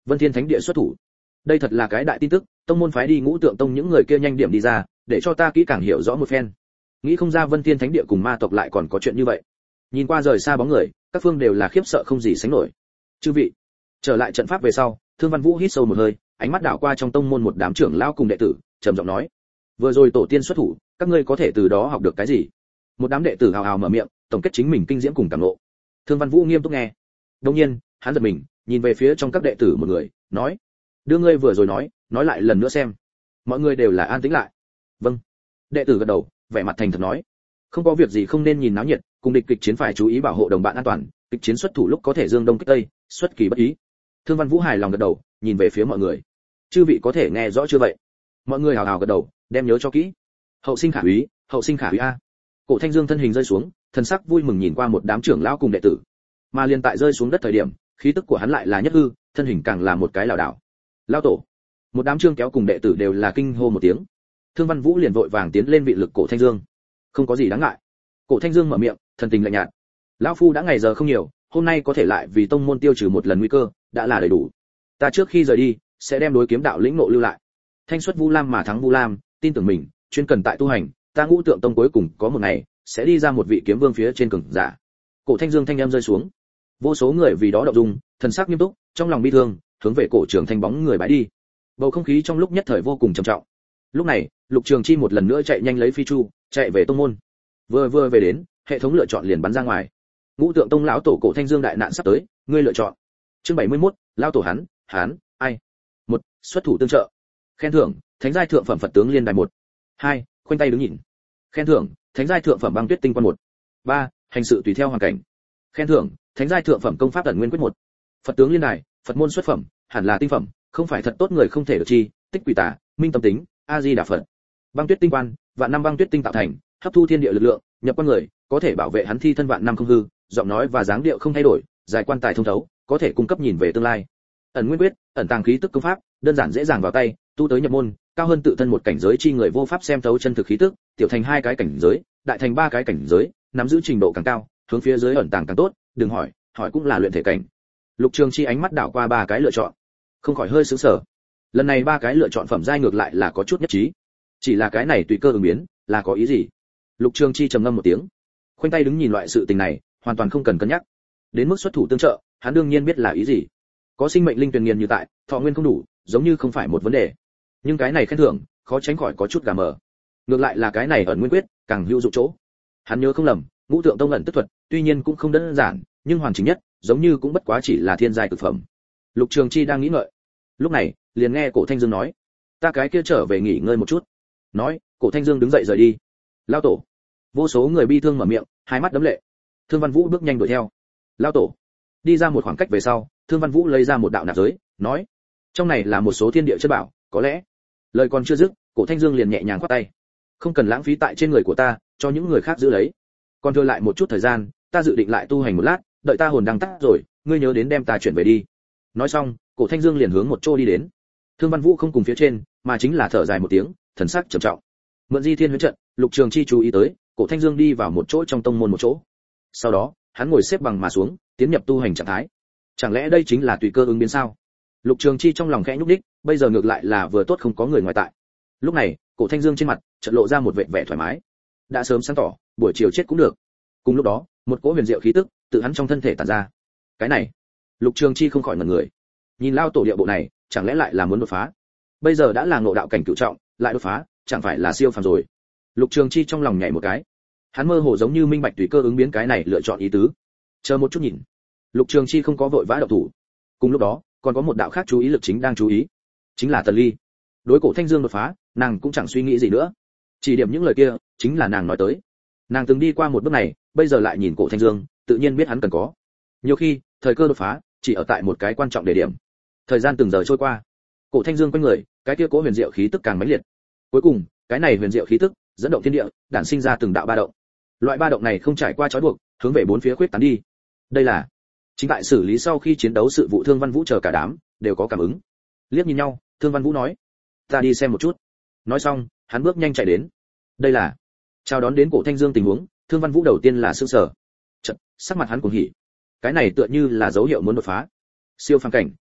Vân Thiên Thánh Địa xuất thủ. Đây thật là cái đại tin tức, tông môn phái đi Ngũ Tượng Tông những người kia nhanh điểm đi ra, để cho ta kỹ càng hiểu rõ một phen. Nghĩ không ra Vân Thiên Thánh Địa cùng ma tộc lại còn có chuyện như vậy. Nhìn qua rời xa bóng người, các phương đều là khiếp sợ không gì sánh nổi. Chư vị, trở lại trận pháp về sau, Thương Văn Vũ hít sâu một hơi, ánh mắt đảo qua trong tông môn một đám trưởng lão cùng đệ tử, trầm giọng nói: vừa rồi tổ tiên xuất thủ, các ngươi có thể từ đó học được cái gì? Một đám đệ tử hào hào mở miệng, tổng kết chính mình kinh diễm cùng cảm ngộ. Thương Văn Vũ nghiêm túc nghe. Đương nhiên, hắn giật mình, nhìn về phía trong các đệ tử một người, nói: đưa ngươi vừa rồi nói, nói lại lần nữa xem. Mọi người đều là an tĩnh lại. Vâng. Đệ tử gật đầu, vẻ mặt thành thật nói: không có việc gì không nên nhìn náo nhiệt, cùng địch kịch chiến phải chú ý bảo hộ đồng bạn an toàn, kịch chiến xuất thủ lúc có thể dương đông kích tây, xuất kỳ bất ý. Thương Văn Vũ hài lòng gật đầu, nhìn về phía mọi người: chư vị có thể nghe rõ chưa vậy? Mọi người hào hào gật đầu, đem nhớ cho kỹ. Hậu sinh khả úy, hậu sinh khả úy a. Cổ Thanh Dương thân hình rơi xuống, thần sắc vui mừng nhìn qua một đám trưởng lão cùng đệ tử. Mà liền tại rơi xuống đất thời điểm, khí tức của hắn lại là nhất hư, thân hình càng là một cái lảo đảo. Lão tổ. Một đám trương kéo cùng đệ tử đều là kinh hô một tiếng. Thương Văn Vũ liền vội vàng tiến lên vị lực Cổ Thanh Dương. Không có gì đáng ngại. Cổ Thanh Dương mở miệng, thần tình lạnh nhạt. Lão phu đã ngày giờ không nhiều, hôm nay có thể lại vì tông môn tiêu trừ một lần nguy cơ, đã là đầy đủ. Ta trước khi rời đi, sẽ đem đối kiếm đạo lĩnh ngộ lưu lại. Thanh xuất Vu Lam mà thắng Vu Lam, tin tưởng mình, chuyên cần tại tu hành, ta Ngũ Tượng Tông cuối cùng có một ngày sẽ đi ra một vị kiếm vương phía trên cường giả. Cổ Thanh Dương thanh âm rơi xuống, vô số người vì đó động dung, thần sắc nghiêm túc, trong lòng bi thương, hướng về cổ trưởng thanh bóng người bái đi. Bầu không khí trong lúc nhất thời vô cùng trầm trọng. Lúc này, Lục Trường Chi một lần nữa chạy nhanh lấy phi chu, chạy về tông môn. Vừa vừa về đến, hệ thống lựa chọn liền bắn ra ngoài. Ngũ Tượng Tông lão tổ Cổ Thanh Dương đại nạn sắp tới, ngươi lựa chọn. Chương bảy mươi mốt, lão tổ hắn, hắn, ai? Một, xuất thủ tương trợ. Khen thưởng, thánh giai thượng phẩm Phật tướng liên đài một. Hai, khoanh tay đứng nhìn. Khen thưởng, thánh giai thượng phẩm băng tuyết tinh quan một. Ba, hành sự tùy theo hoàn cảnh. Khen thưởng, thánh giai thượng phẩm công pháp ẩn nguyên quyết một. Phật tướng liên đài, Phật môn xuất phẩm, hẳn là tinh phẩm, không phải thật tốt người không thể được chi, tích quỷ tà, minh tâm tính, a di đà Phật. Băng tuyết tinh quan, vạn năm băng tuyết tinh tạo thành, hấp thu thiên địa lực lượng, nhập quan người, có thể bảo vệ hắn thi thân vạn năm không hư, giọng nói và dáng điệu không thay đổi, dài quan tài thông thấu, có thể cung cấp nhìn về tương lai. Ẩn nguyên quyết, ẩn tàng khí tức công pháp, đơn giản dễ dàng vào tay, tu tới nhập môn, cao hơn tự thân một cảnh giới chi người vô pháp xem thấu chân thực khí tức, tiểu thành hai cái cảnh giới, đại thành ba cái cảnh giới, nắm giữ trình độ càng cao, hướng phía dưới ẩn tàng càng tốt, đừng hỏi, hỏi cũng là luyện thể cảnh. Lục Trường Chi ánh mắt đảo qua ba cái lựa chọn, không khỏi hơi sửng sở. Lần này ba cái lựa chọn phẩm giai ngược lại là có chút nhất trí. Chỉ là cái này tùy cơ ứng biến, là có ý gì? Lục Trường Chi trầm ngâm một tiếng, khoanh tay đứng nhìn loại sự tình này, hoàn toàn không cần cân nhắc. Đến mức xuất thủ tương trợ, hắn đương nhiên biết là ý gì. Có sinh mệnh linh tuyền nghiền như tại, thọ nguyên không đủ, giống như không phải một vấn đề. Nhưng cái này khen thưởng, khó tránh khỏi có chút gà mờ. Ngược lại là cái này ẩn nguyên quyết, càng hữu dụng chỗ. Hắn nhớ không lầm, Ngũ Tượng Tông ẩn tức thuật, tuy nhiên cũng không đơn giản, nhưng hoàn chỉnh nhất, giống như cũng bất quá chỉ là thiên giai cực phẩm. Lục Trường Chi đang nghĩ ngợi. Lúc này, liền nghe Cổ Thanh Dương nói: "Ta cái kia trở về nghỉ ngơi một chút." Nói, Cổ Thanh Dương đứng dậy rời đi. Lao tổ. Vô số người bi thương mở miệng, hai mắt đấm lệ. Thương Văn Vũ bước nhanh đuổi theo. Lao tổ. Đi ra một khoảng cách về sau, Thương Văn Vũ lấy ra một đạo nạp giới, nói: "Trong này là một số thiên địa chất bảo, có lẽ." Lời còn chưa dứt, Cổ Thanh Dương liền nhẹ nhàng quát tay: "Không cần lãng phí tại trên người của ta, cho những người khác giữ lấy. Còn thừa lại một chút thời gian, ta dự định lại tu hành một lát, đợi ta hồn đăng tắt rồi, ngươi nhớ đến đem ta chuyển về đi." Nói xong, Cổ Thanh Dương liền hướng một chỗ đi đến. Thương Văn Vũ không cùng phía trên, mà chính là thở dài một tiếng, thần sắc trầm trọng. Mượn Di Thiên Huyễn trận, Lục Trường Chi chú ý tới, Cổ Thanh Dương đi vào một chỗ trong tông môn một chỗ. Sau đó, hắn ngồi xếp bằng mà xuống, tiến nhập tu hành trạng thái. Chẳng lẽ đây chính là tùy cơ ứng biến sao? Lục Trường Chi trong lòng khẽ nhúc nhích, bây giờ ngược lại là vừa tốt không có người ngoài tại. Lúc này, Cổ Thanh Dương trên mặt chợt lộ ra một vẻ vẻ thoải mái. Đã sớm sáng tỏ, buổi chiều chết cũng được. Cùng lúc đó, một cỗ huyền diệu khí tức tự hắn trong thân thể tản ra. Cái này, Lục Trường Chi không khỏi ngẩn người. Nhìn lao tổ địa bộ này, chẳng lẽ lại là muốn đột phá? Bây giờ đã là ngộ đạo cảnh cửu trọng, lại đột phá, chẳng phải là siêu phàm rồi. Lục Trường Chi trong lòng nhảy một cái. Hắn mơ hồ giống như minh bạch tùy cơ ứng biến cái này lựa chọn ý tứ. Chờ một chút nhìn. Lục Trường Chi không có vội vã động thủ. Cùng lúc đó, còn có một đạo khác chú ý lực chính đang chú ý, chính là Tần Ly. Đối Cổ Thanh Dương đột phá, nàng cũng chẳng suy nghĩ gì nữa. Chỉ điểm những lời kia, chính là nàng nói tới. Nàng từng đi qua một bước này, bây giờ lại nhìn Cổ Thanh Dương, tự nhiên biết hắn cần có. Nhiều khi, thời cơ đột phá, chỉ ở tại một cái quan trọng địa điểm. Thời gian từng giờ trôi qua, Cổ Thanh Dương quanh người, cái kia cố huyền diệu khí tức càng mãnh liệt. Cuối cùng, cái này huyền diệu khí tức dẫn động thiên địa, đản sinh ra từng đạo ba động. Loại ba động này không trải qua trói buộc, hướng về bốn phía khuyết tán đi. Đây là chính tại xử lý sau khi chiến đấu sự vụ. Thương Văn Vũ chờ cả đám đều có cảm ứng. Liếc nhìn nhau, Thương Văn Vũ nói: "Ta đi xem một chút." Nói xong, hắn bước nhanh chạy đến. Đây là chào đón đến Cổ Thanh Dương tình huống, Thương Văn Vũ đầu tiên là sửng sở. Chợt, sắc mặt hắn cuồng hỉ. Cái này tựa như là dấu hiệu muốn đột phá. Siêu phàm cảnh,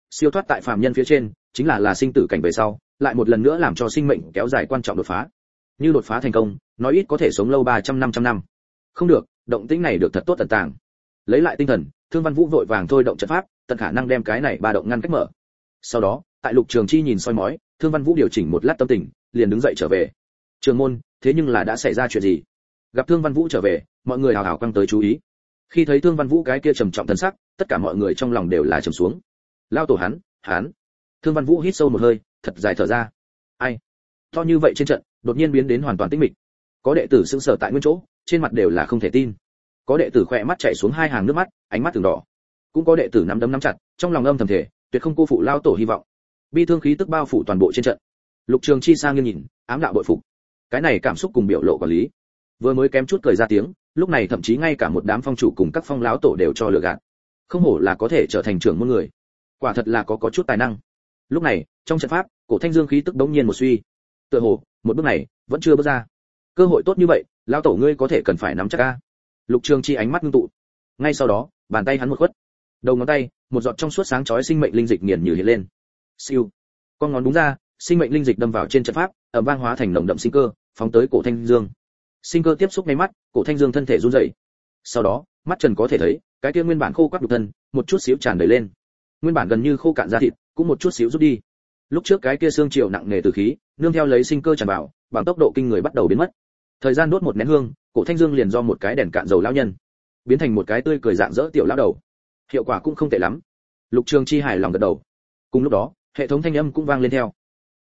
siêu thoát tại phàm nhân phía trên, chính là là sinh tử cảnh về sau, lại một lần nữa làm cho sinh mệnh kéo dài quan trọng đột phá. Như đột phá thành công, nói ít có thể sống lâu ba trăm năm trăm năm. Không được, động tĩnh này được thật tốt tận tàng. Lấy lại tinh thần, Thương Văn Vũ vội vàng thôi động trận pháp, tận khả năng đem cái này ba động ngăn cách mở. Sau đó, tại Lục Trường Chi nhìn soi mói, Thương Văn Vũ điều chỉnh một lát tâm tình, liền đứng dậy trở về. Trường môn, thế nhưng là đã xảy ra chuyện gì? Gặp Thương Văn Vũ trở về, mọi người hào hào căng tới chú ý. Khi thấy Thương Văn Vũ cái kia trầm trọng thần sắc, tất cả mọi người trong lòng đều là trầm xuống. Lao tổ hắn, hắn. Thương Văn Vũ hít sâu một hơi, thật dài thở ra. Ai? To như vậy trên trận, đột nhiên biến đến hoàn toàn tĩnh mịch. Có đệ tử sững sờ tại nguyên chỗ, trên mặt đều là không thể tin. Có đệ tử khỏe mắt chảy xuống hai hàng nước mắt, ánh mắt từng đỏ. Cũng có đệ tử nắm đấm nắm chặt, trong lòng âm thầm thể, tuyệt không cô phụ lao tổ hy vọng. Bi thương khí tức bao phủ toàn bộ trên trận. Lục Trường Chi sang nghiêng nhìn, ám đạo bội phục. Cái này cảm xúc cùng biểu lộ quản lý, vừa mới kém chút cười ra tiếng, lúc này thậm chí ngay cả một đám phong chủ cùng các phong lão tổ đều cho lừa gạt. Không hổ là có thể trở thành trưởng môn người, quả thật là có có chút tài năng. Lúc này, trong trận pháp, cổ thanh dương khí tức đống nhiên một suy. Tựa hồ, một bước này vẫn chưa bước ra. Cơ hội tốt như vậy, lão tổ ngươi có thể cần phải nắm chắc a. Lục Trường Chi ánh mắt ngưng tụ. Ngay sau đó, bàn tay hắn một khuất, đầu ngón tay, một giọt trong suốt sáng chói sinh mệnh linh dịch nghiền như hiện lên. Siêu. Con ngón đúng ra, sinh mệnh linh dịch đâm vào trên trận pháp, ầm vang hóa thành nồng đậm sinh cơ, phóng tới cổ thanh dương. Sinh cơ tiếp xúc ngay mắt, cổ thanh dương thân thể run rẩy. Sau đó, mắt Trần có thể thấy, cái kia nguyên bản khô quắt nhục thân, một chút xíu tràn đầy lên. Nguyên bản gần như khô cạn da thịt, cũng một chút xíu rút đi. Lúc trước cái kia xương triều nặng nề từ khí, nương theo lấy sinh cơ tràn vào, bằng tốc độ kinh người bắt đầu biến mất. Thời gian đốt một nén hương, cổ thanh dương liền do một cái đèn cạn dầu lão nhân, biến thành một cái tươi cười dạng dỡ tiểu lão đầu. Hiệu quả cũng không tệ lắm. Lục Trường Chi hài lòng gật đầu. Cùng lúc đó, hệ thống thanh âm cũng vang lên theo.